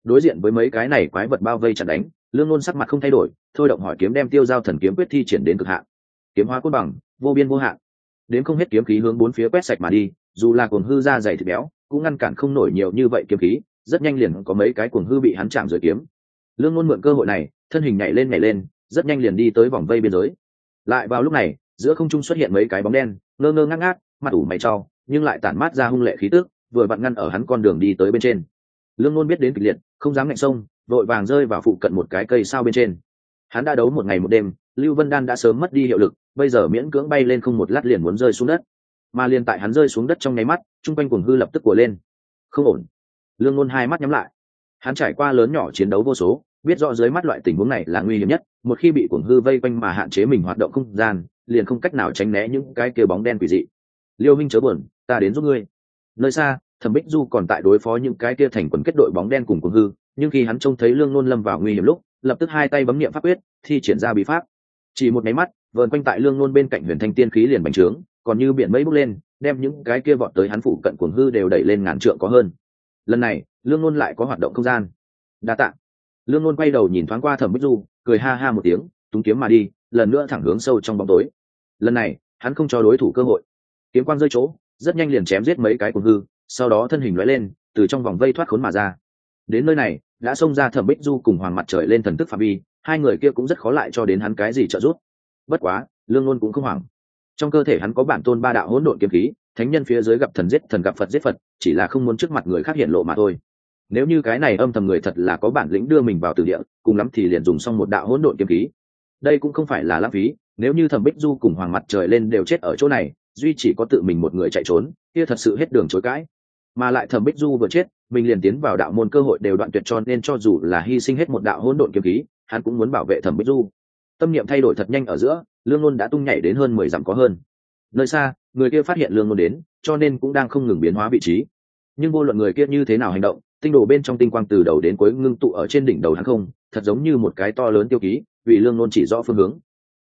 Đối diện với mấy cái này quái vật bao vây chặn đánh, Lương Nôn sắc mặt không thay đổi, thôi động hỏi kiếm đem tiêu giao thần kiếm quyết thi triển đến cực hạn. Kiếm hóa côn bằng, vô biên vô hạn. Đến không hết kiếm khí hướng bốn phía quét sạch mà đi, dù là cuồng hư da dày thịt béo, cũng ngăn cản không nổi nhiều như vậy kiếm khí, rất nhanh liền có mấy cái cuồng hư bị hắn chạm dưới kiếm. Lương Nôn mượn cơ hội này, thân hình nhảy lên, rất nhanh liền đi tới vòng vây biên giới. Lại vào lúc này, giữa không trung xuất hiện mấy cái bóng đen, ngơ ngơ ngác ngác, mặt ủ mày trao, nhưng lại tản mát ra hung lệ khí tức, vừa vặn ngăn ở hắn con đường đi tới bên trên. Lương Nôn biết đến kịch liệt, không dám ngạnh sông, vội vàng rơi vào phụ cận một cái cây sao bên trên. Hắn đã đấu một ngày một đêm, Lưu Vân Đan đã sớm mất đi hiệu lực, bây giờ miễn cưỡng bay lên không một lát liền muốn rơi xuống đất. Mà liền tại hắn rơi xuống đất trong nháy mắt, trung quanh cuồng hư lập tức của lên. Không ổn. Lương Nôn hai mắt nhắm lại. Hắn trải qua lớn nhỏ chiến đấu vô số, biết rõ dưới mắt loại tình huống này là nguy hiểm nhất, một khi bị cuồng hư vây quanh mà hạn chế mình hoạt động không gian, liền không cách nào tránh né những cái kia bóng đen quỷ dị. Liêu huynh chớ buồn, ta đến giúp ngươi. Nơi xa, Thẩm Bích Du còn tại đối phó những cái kia thành quần kết đội bóng đen cùng cuồng hư, nhưng khi hắn trông thấy Lương Nôn lâm vào nguy hiểm lúc, lập tức hai tay bấm niệm pháp quyết, thi triển ra bí pháp. Chỉ một máy mắt, vờn quanh tại Lương Nôn bên cạnh huyền thanh tiên khí liền bành trướng, còn như biển mây bốc lên, đem những cái kia vọt tới hắn phụ cận cuồng hư đều đẩy lên ngàn trượng có hơn. Lần này, Lương Nôn lại có hoạt động không gian. Đa tạ. Lương Nôn quay đầu nhìn thoáng qua Thẩm Bích Du, cười ha ha một tiếng, túng kiếm mà đi, lần nữa thẳng hướng sâu trong bóng tối. Lần này, hắn không cho đối thủ cơ hội. Kiếm quang rơi chỗ, rất nhanh liền chém giết mấy cái cuồng hư, sau đó thân hình lóe lên, từ trong vòng vây thoát khốn mà ra. Đến nơi này, đã xông ra Thẩm Bích Du cùng Hoàng Mặt Trời lên thần thức phạm vi, hai người kia cũng rất khó lại cho đến hắn cái gì trợ giúp. Bất quá, Lương Nôn cũng không hoảng. Trong cơ thể hắn có bản tôn ba đạo hỗn độn kiếm khí, thánh nhân phía dưới gặp thần giết thần, gặp Phật giết Phật, chỉ là không muốn trước mặt người khác hiện lộ mà thôi. Nếu như cái này âm thầm người thật là có bản lĩnh đưa mình vào tử địa, cùng lắm thì liền dùng xong một đạo hỗn độn kiếm khí. Đây cũng không phải là lãng phí, nếu như Thẩm Bích Du cùng Hoàng Mặt Trời lên đều chết ở chỗ này, duy chỉ có tự mình một người chạy trốn, kia thật sự hết đường chối cãi. Mà lại Thẩm Bích Du vừa chết, mình liền tiến vào đạo môn cơ hội đều đoạn tuyệt, cho nên cho dù là hy sinh hết một đạo hỗn độn kiếm khí, hắn cũng muốn bảo vệ Thẩm Bích Du. Tâm niệm thay đổi thật nhanh ở giữa, Lương Nôn đã tung nhảy đến hơn 10 dặm có hơn. Nơi xa, người kia phát hiện Lương Nôn đến, cho nên cũng đang không ngừng biến hóa vị trí. Nhưng vô luận người kia như thế nào hành động, tinh đồ bên trong tinh quang từ đầu đến cuối ngưng tụ ở trên đỉnh đầu hắn không, thật giống như một cái to lớn tiêu ký, vì Lương Nôn chỉ rõ phương hướng.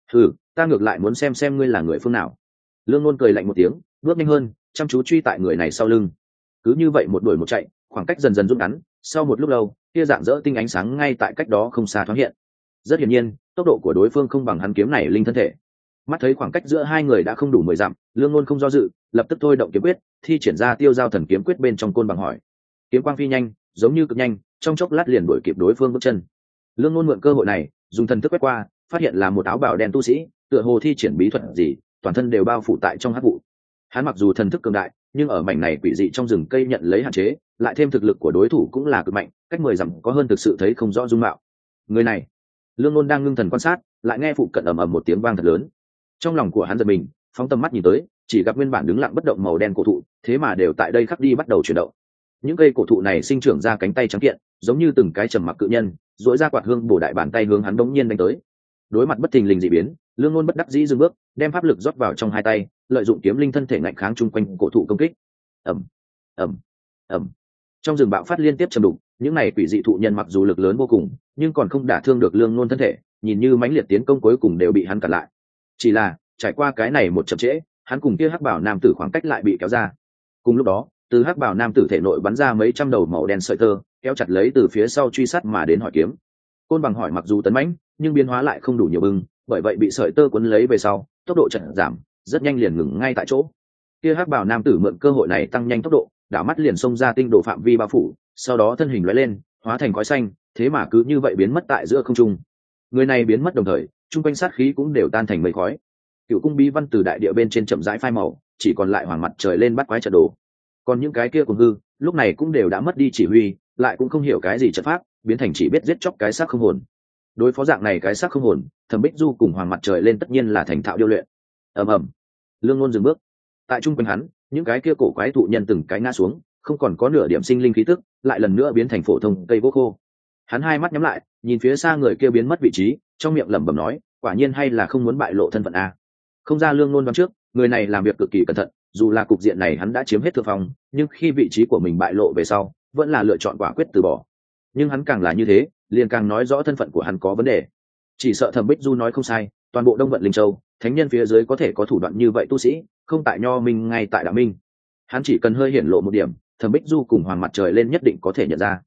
Ta ngược lại muốn xem ngươi là người phương nào. Lương Nôn cười lạnh một tiếng, bước nhanh hơn, chăm chú truy tại người này sau lưng. Cứ như vậy một đuổi một chạy, khoảng cách dần dần rút ngắn, sau một lúc lâu, kia dạng dỡ tinh ánh sáng ngay tại cách đó không xa thoáng hiện. Rất hiển nhiên, tốc độ của đối phương không bằng hắn kiếm này linh thân thể. Mắt thấy khoảng cách giữa hai người đã không đủ 10 dặm, Lương Nôn không do dự, lập tức thôi động kiếm quyết, thi triển ra tiêu giao thần kiếm quyết bên trong côn bằng hỏi. Kiếm quang phi nhanh, giống như cực nhanh, trong chốc lát liền đuổi kịp đối phương bước chân. Lương Nôn mượn cơ hội này, dùng thần thức quét qua, phát hiện là một áo bào đen tu sĩ, tựa hồ thi triển bí thuật gì, toàn thân đều bao phủ tại trong hắc vụ. Hắn mặc dù thần thức cường đại, nhưng ở mảnh này quỷ dị trong rừng cây nhận lấy hạn chế, lại thêm thực lực của đối thủ cũng là cực mạnh, cách 10 dặm có hơn thực sự thấy không rõ dung mạo. Người này, Lương Nôn đang ngưng thần quan sát, lại nghe phụ cận ầm ầm một tiếng vang thật lớn. Trong lòng của hắn giật mình, phóng tầm mắt nhìn tới, chỉ gặp nguyên bản đứng lặng bất động màu đen cổ thụ, thế mà đều tại đây khắc đi bắt đầu chuyển động. Những cây cổ thụ này sinh trưởng ra cánh tay trắng kiện, giống như từng cái trầm mặc cự nhân, duỗi ra quạt hương bổ đại bàn tay hướng hắn đống nhiên đánh tới. Đối mặt bất thình lình dị biến, Lương Nôn bất đắc dĩ dừng bước, đem pháp lực rót vào trong hai tay, lợi dụng kiếm linh thân thể ngạnh kháng chung quanh cổ thụ công kích. Ầm, ầm, ầm. Trong rừng bạo phát liên tiếp trầm đục, những này quỷ dị thụ nhân mặc dù lực lớn vô cùng, nhưng còn không đả thương được Lương Nôn thân thể, nhìn như mãnh liệt tiến công cuối cùng đều bị hắn cản lại. Chỉ là, trải qua cái này một chậm trễ, hắn cùng kia hắc bảo nam tử khoảng cách lại bị kéo ra. Cùng lúc đó, từ hắc bảo nam tử thể nội bắn ra mấy trăm đầu màu đen sợi tơ, kéo chặt lấy từ phía sau truy sát mà đến hỏi kiếm. Côn bằng hỏi mặc dù tấn mãnh, nhưng biến hóa lại không đủ nhiều bưng, bởi vậy bị sợi tơ cuốn lấy về sau, tốc độ chậm giảm, rất nhanh liền ngừng ngay tại chỗ. Kia hắc bảo nam tử mượn cơ hội này tăng nhanh tốc độ, đảo mắt liền xông ra tinh độ phạm vi bao phủ, sau đó thân hình lóe lên, hóa thành khói xanh, thế mà cứ như vậy biến mất tại giữa không trung. Người này biến mất đồng thời, trung quanh sát khí cũng đều tan thành mây khói. Cựu cung bí văn từ đại địa bên trên chậm rãi phai màu, chỉ còn lại Hoàng Mặt Trời lên bắt quái trận đồ. Còn những cái kia cùng hư, lúc này cũng đều đã mất đi chỉ huy, lại cũng không hiểu cái gì trận pháp, biến thành chỉ biết giết chóc cái xác không hồn. Đối phó dạng này cái xác không hồn, Thẩm Bích Du cùng Hoàng Mặt Trời lên tất nhiên là thành thạo điêu luyện. Ầm ầm. Lương Nôn dừng bước. Tại trung quanh hắn, những cái kia cổ quái thụ nhân từng cái ngã xuống, không còn có nửa điểm sinh linh khí tức, lại lần nữa biến thành phổ thông cây gỗ khô. Hắn hai mắt nhắm lại, nhìn phía xa người kia biến mất vị trí, trong miệng lẩm bẩm nói, quả nhiên hay là không muốn bại lộ thân phận a. Không ra Lương Nôn đoán trước, người này làm việc cực kỳ cẩn thận, dù là cục diện này hắn đã chiếm hết thượng phong, nhưng khi vị trí của mình bại lộ về sau, vẫn là lựa chọn quả quyết từ bỏ. Nhưng hắn càng là như thế, liền càng nói rõ thân phận của hắn có vấn đề. Chỉ sợ Thẩm Bích Du nói không sai, toàn bộ Đông Vận Linh Châu, thánh nhân phía dưới có thể có thủ đoạn như vậy tu sĩ, không tại Nho Minh ngay tại Đạo Minh. Hắn chỉ cần hơi hiển lộ một điểm, Thẩm Bích Du cùng Hoàng Mặt Trời lên nhất định có thể nhận ra.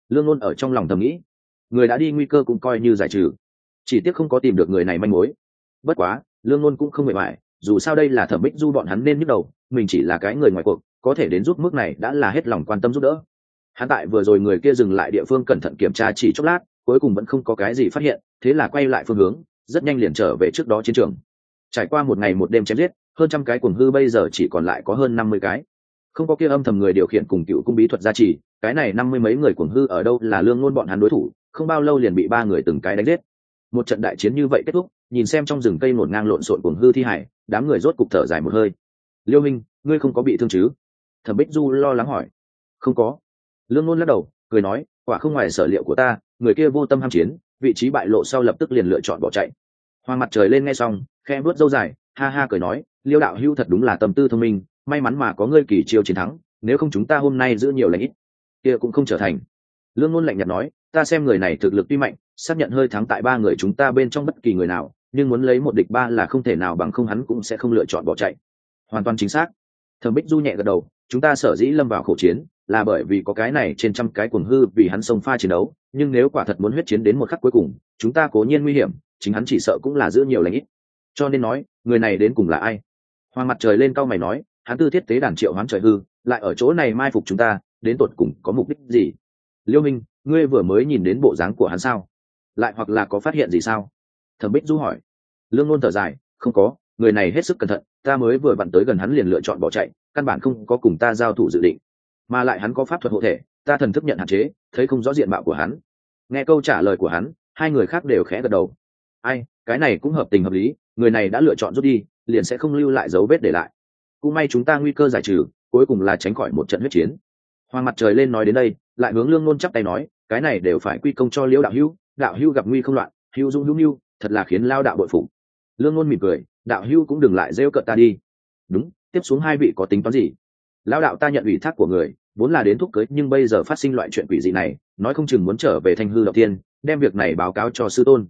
Lương Nôn ở trong lòng thầm nghĩ, người đã đi nguy cơ cũng coi như giải trừ, chỉ tiếc không có tìm được người này manh mối. Bất quá Lương Nôn cũng không mệt mỏi, dù sao đây là Thẩm Bích Du bọn hắn nên nhức đầu, mình chỉ là cái người ngoài cuộc, có thể đến giúp mức này đã là hết lòng quan tâm giúp đỡ. Hắn tại vừa rồi người kia dừng lại địa phương cẩn thận kiểm tra chỉ chốc lát, cuối cùng vẫn không có cái gì phát hiện, thế là quay lại phương hướng, rất nhanh liền trở về trước đó chiến trường. Trải qua một ngày một đêm chém giết, hơn trăm cái cuồng hư bây giờ chỉ còn lại có hơn 50 cái. Không có kia âm thầm người điều khiển cùng cựu cung bí thuật gia trì, cái này 50 mấy người cuồng hư ở đâu là Lương Nôn bọn hắn đối thủ, không bao lâu liền bị ba người từng cái đánh giết. Một trận đại chiến như vậy kết thúc, nhìn xem trong rừng cây ngổn ngang lộn xộn cuồng hư thi hải, đám người rốt cục thở dài một hơi. Liêu Minh, ngươi không có bị thương chứ? Thẩm Bích Du lo lắng hỏi. Không có. Lương Nôn lắc đầu, cười nói, quả không ngoài sở liệu của ta, người kia vô tâm ham chiến, vị trí bại lộ sau lập tức liền lựa chọn bỏ chạy. Hoàng Mặt Trời lên nghe xong, khẽ vuốt râu dài, ha ha cười nói, Liêu đạo hữu thật đúng là tâm tư thông minh, may mắn mà có ngươi kỳ chiêu chiến thắng, nếu không chúng ta hôm nay giữ nhiều lãnh ít, kia cũng không trở thành. Lương Nôn lạnh nhạt nói, ta xem người này thực lực tuy mạnh, xác nhận hơi thắng tại ba người chúng ta bên trong bất kỳ người nào, nhưng muốn lấy một địch ba là không thể nào, bằng không hắn cũng sẽ không lựa chọn bỏ chạy. Hoàn toàn chính xác. Thẩm Bích Du nhẹ gật đầu, chúng ta sở dĩ lâm vào khổ chiến là bởi vì có cái này trên trăm cái cuồng hư vì hắn xông pha chiến đấu, nhưng nếu quả thật muốn huyết chiến đến một khắc cuối cùng, chúng ta cố nhiên nguy hiểm, chính hắn chỉ sợ cũng là giữ nhiều lãnh ít. Cho nên nói, người này đến cùng là ai? Hoàng Mặt Trời lên cau mày nói, hắn tư thiết tế đàn triệu hoán trời hư, lại ở chỗ này mai phục chúng ta, đến tột cùng có mục đích gì? Liêu Minh, ngươi vừa mới nhìn đến bộ dáng của hắn sao? Lại hoặc là có phát hiện gì sao? Thẩm Bích Du hỏi. Lương Nôn thở dài, không có, người này hết sức cẩn thận, ta mới vừa vặn tới gần hắn liền lựa chọn bỏ chạy, căn bản không có cùng ta giao thủ dự định, mà lại hắn có pháp thuật hộ thể, ta thần thức nhận hạn chế, thấy không rõ diện mạo của hắn. Nghe câu trả lời của hắn, hai người khác đều khẽ gật đầu. Ai, cái này cũng hợp tình hợp lý, người này đã lựa chọn rút đi, liền sẽ không lưu lại dấu vết để lại. Cũng may chúng ta nguy cơ giải trừ, cuối cùng là tránh khỏi một trận huyết chiến. Hoàng Mặt Trời lên nói đến đây, lại hướng Lương Nôn chắp tay nói, cái này đều phải quy công cho Liễu đạo hữu gặp nguy không loạn, hữu dung hữu nhu, thật là khiến lao đạo bội phục. Lương Nôn mỉm cười, đạo hữu cũng đừng lại rêu cợt ta đi. Đúng, tiếp xuống hai vị có tính toán gì? Lão đạo ta nhận ủy thác của người, vốn là đến thúc cưới, nhưng bây giờ phát sinh loại chuyện quỷ dị này, nói không chừng muốn trở về Thanh Hư Động Tiên, đem việc này báo cáo cho sư tôn.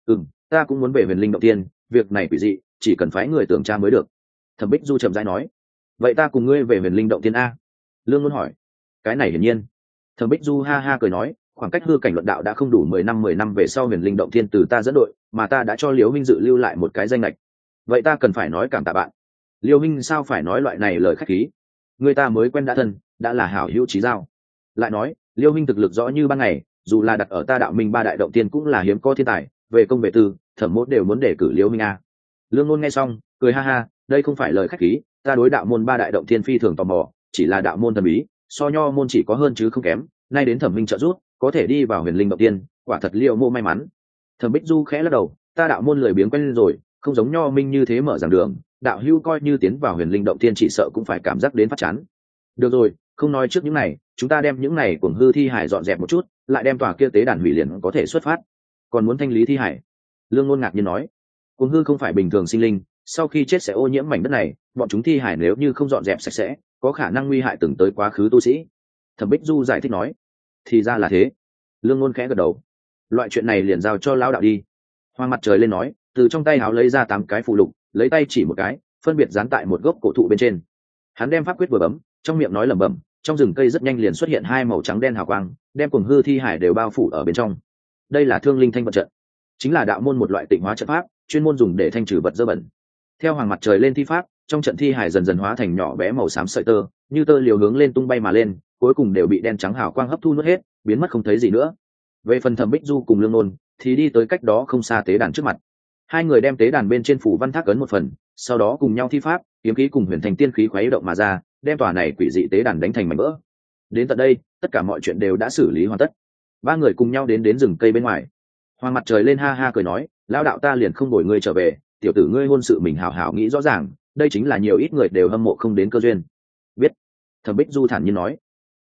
Ta cũng muốn về Huyền Linh Động Tiên, việc này quỷ dị, chỉ cần phái người tưởng tra mới được. Thẩm Bích Du chậm rãi nói. Vậy ta cùng ngươi về Huyền Linh Động Tiên a? Lương Nôn hỏi. Cái này hiển nhiên. Thẩm Bích Du ha ha cười nói, khoảng cách hư cảnh luận đạo đã không đủ 10 năm về sau Huyền Linh Động Thiên từ ta dẫn đội, mà ta đã cho Liễu Minh dự lưu lại một cái danh lệch. Vậy ta cần phải nói cảm tạ bạn. Liễu Minh sao phải nói loại này lời khách khí? Người ta mới quen đã thân, đã là hảo hữu chí giao. Lại nói, Liễu Minh thực lực rõ như ban ngày, dù là đặt ở ta Đạo Minh ba đại động tiên cũng là hiếm có thiên tài, về công về tư, Thẩm Mỗ đều muốn đề cử Liễu Minh a. Lương Nôn nghe xong, cười ha ha, đây không phải lời khách khí, ta đối đạo môn ba đại động tiên phi thường tò mò, chỉ là đạo môn thần bí, so nho môn chỉ có hơn chứ không kém, nay đến Thẩm Minh trợ giúp, có thể đi vào Huyền Linh Động Tiên, quả thật Liễu Mộ may mắn. Thẩm Bích Du khẽ lắc đầu, ta đạo môn lười biếng quen rồi, không giống nho minh như thế mở giảng đường, đạo hữu coi như tiến vào Huyền Linh Động Tiên chỉ sợ cũng phải cảm giác đến phát chán. Được rồi, không nói trước những này, chúng ta đem những này cuồng hư thi hải dọn dẹp một chút, lại đem tòa kia tế đàn hủy liền có thể xuất phát. Còn muốn thanh lý thi hải? Lương Nôn ngạc nhiên nói. Cuồng hư không phải bình thường sinh linh, sau khi chết sẽ ô nhiễm mảnh đất này, bọn chúng thi hải nếu như không dọn dẹp sạch sẽ, có khả năng nguy hại từng tới quá khứ tu sĩ. Thẩm Bích Du giải thích nói. Thì ra là thế. Lương Nôn khẽ gật đầu. Loại chuyện này liền giao cho lão đạo đi. Hoàng Mặt Trời lên nói, từ trong tay áo lấy ra 8 cái phù lục, lấy tay chỉ một cái, phân biệt dán tại một gốc cổ thụ bên trên. Hắn đem pháp quyết vừa bấm, trong miệng nói lẩm bẩm, trong rừng cây rất nhanh liền xuất hiện hai màu trắng đen hào quang, đem cuồng hư thi hải đều bao phủ ở bên trong. Đây là Thương Linh Thanh Vật trận, chính là đạo môn một loại tịnh hóa trận pháp, chuyên môn dùng để thanh trừ vật dơ bẩn. Theo Hoàng Mặt Trời lên thi pháp, trong trận thi hải dần dần hóa thành nhỏ bé màu xám sợi tơ, như tơ liều hướng lên tung bay mà lên, cuối cùng đều bị đen trắng hào quang hấp thu nuốt hết, biến mất không thấy gì nữa. Về phần Thẩm Bích Du cùng Lương Nôn thì đi tới cách đó không xa tế đàn trước mặt. Hai người đem tế đàn bên trên phủ văn thác ấn một phần, sau đó cùng nhau thi pháp, kiếm khí cùng huyền thành tiên khí khuấy động mà ra, đem tòa này quỷ dị tế đàn đánh thành mảnh vỡ. Đến tận đây, tất cả mọi chuyện đều đã xử lý hoàn tất. Ba người cùng nhau đến rừng cây bên ngoài. Hoàng Mặt Trời lên ha ha cười nói, lão đạo ta liền không đổi ngươi trở về, tiểu tử ngươi hôn sự mình hảo hảo nghĩ rõ ràng, đây chính là nhiều ít người đều hâm mộ không đến cơ duyên. Biết. Thẩm Bích Du thản nhiên nói.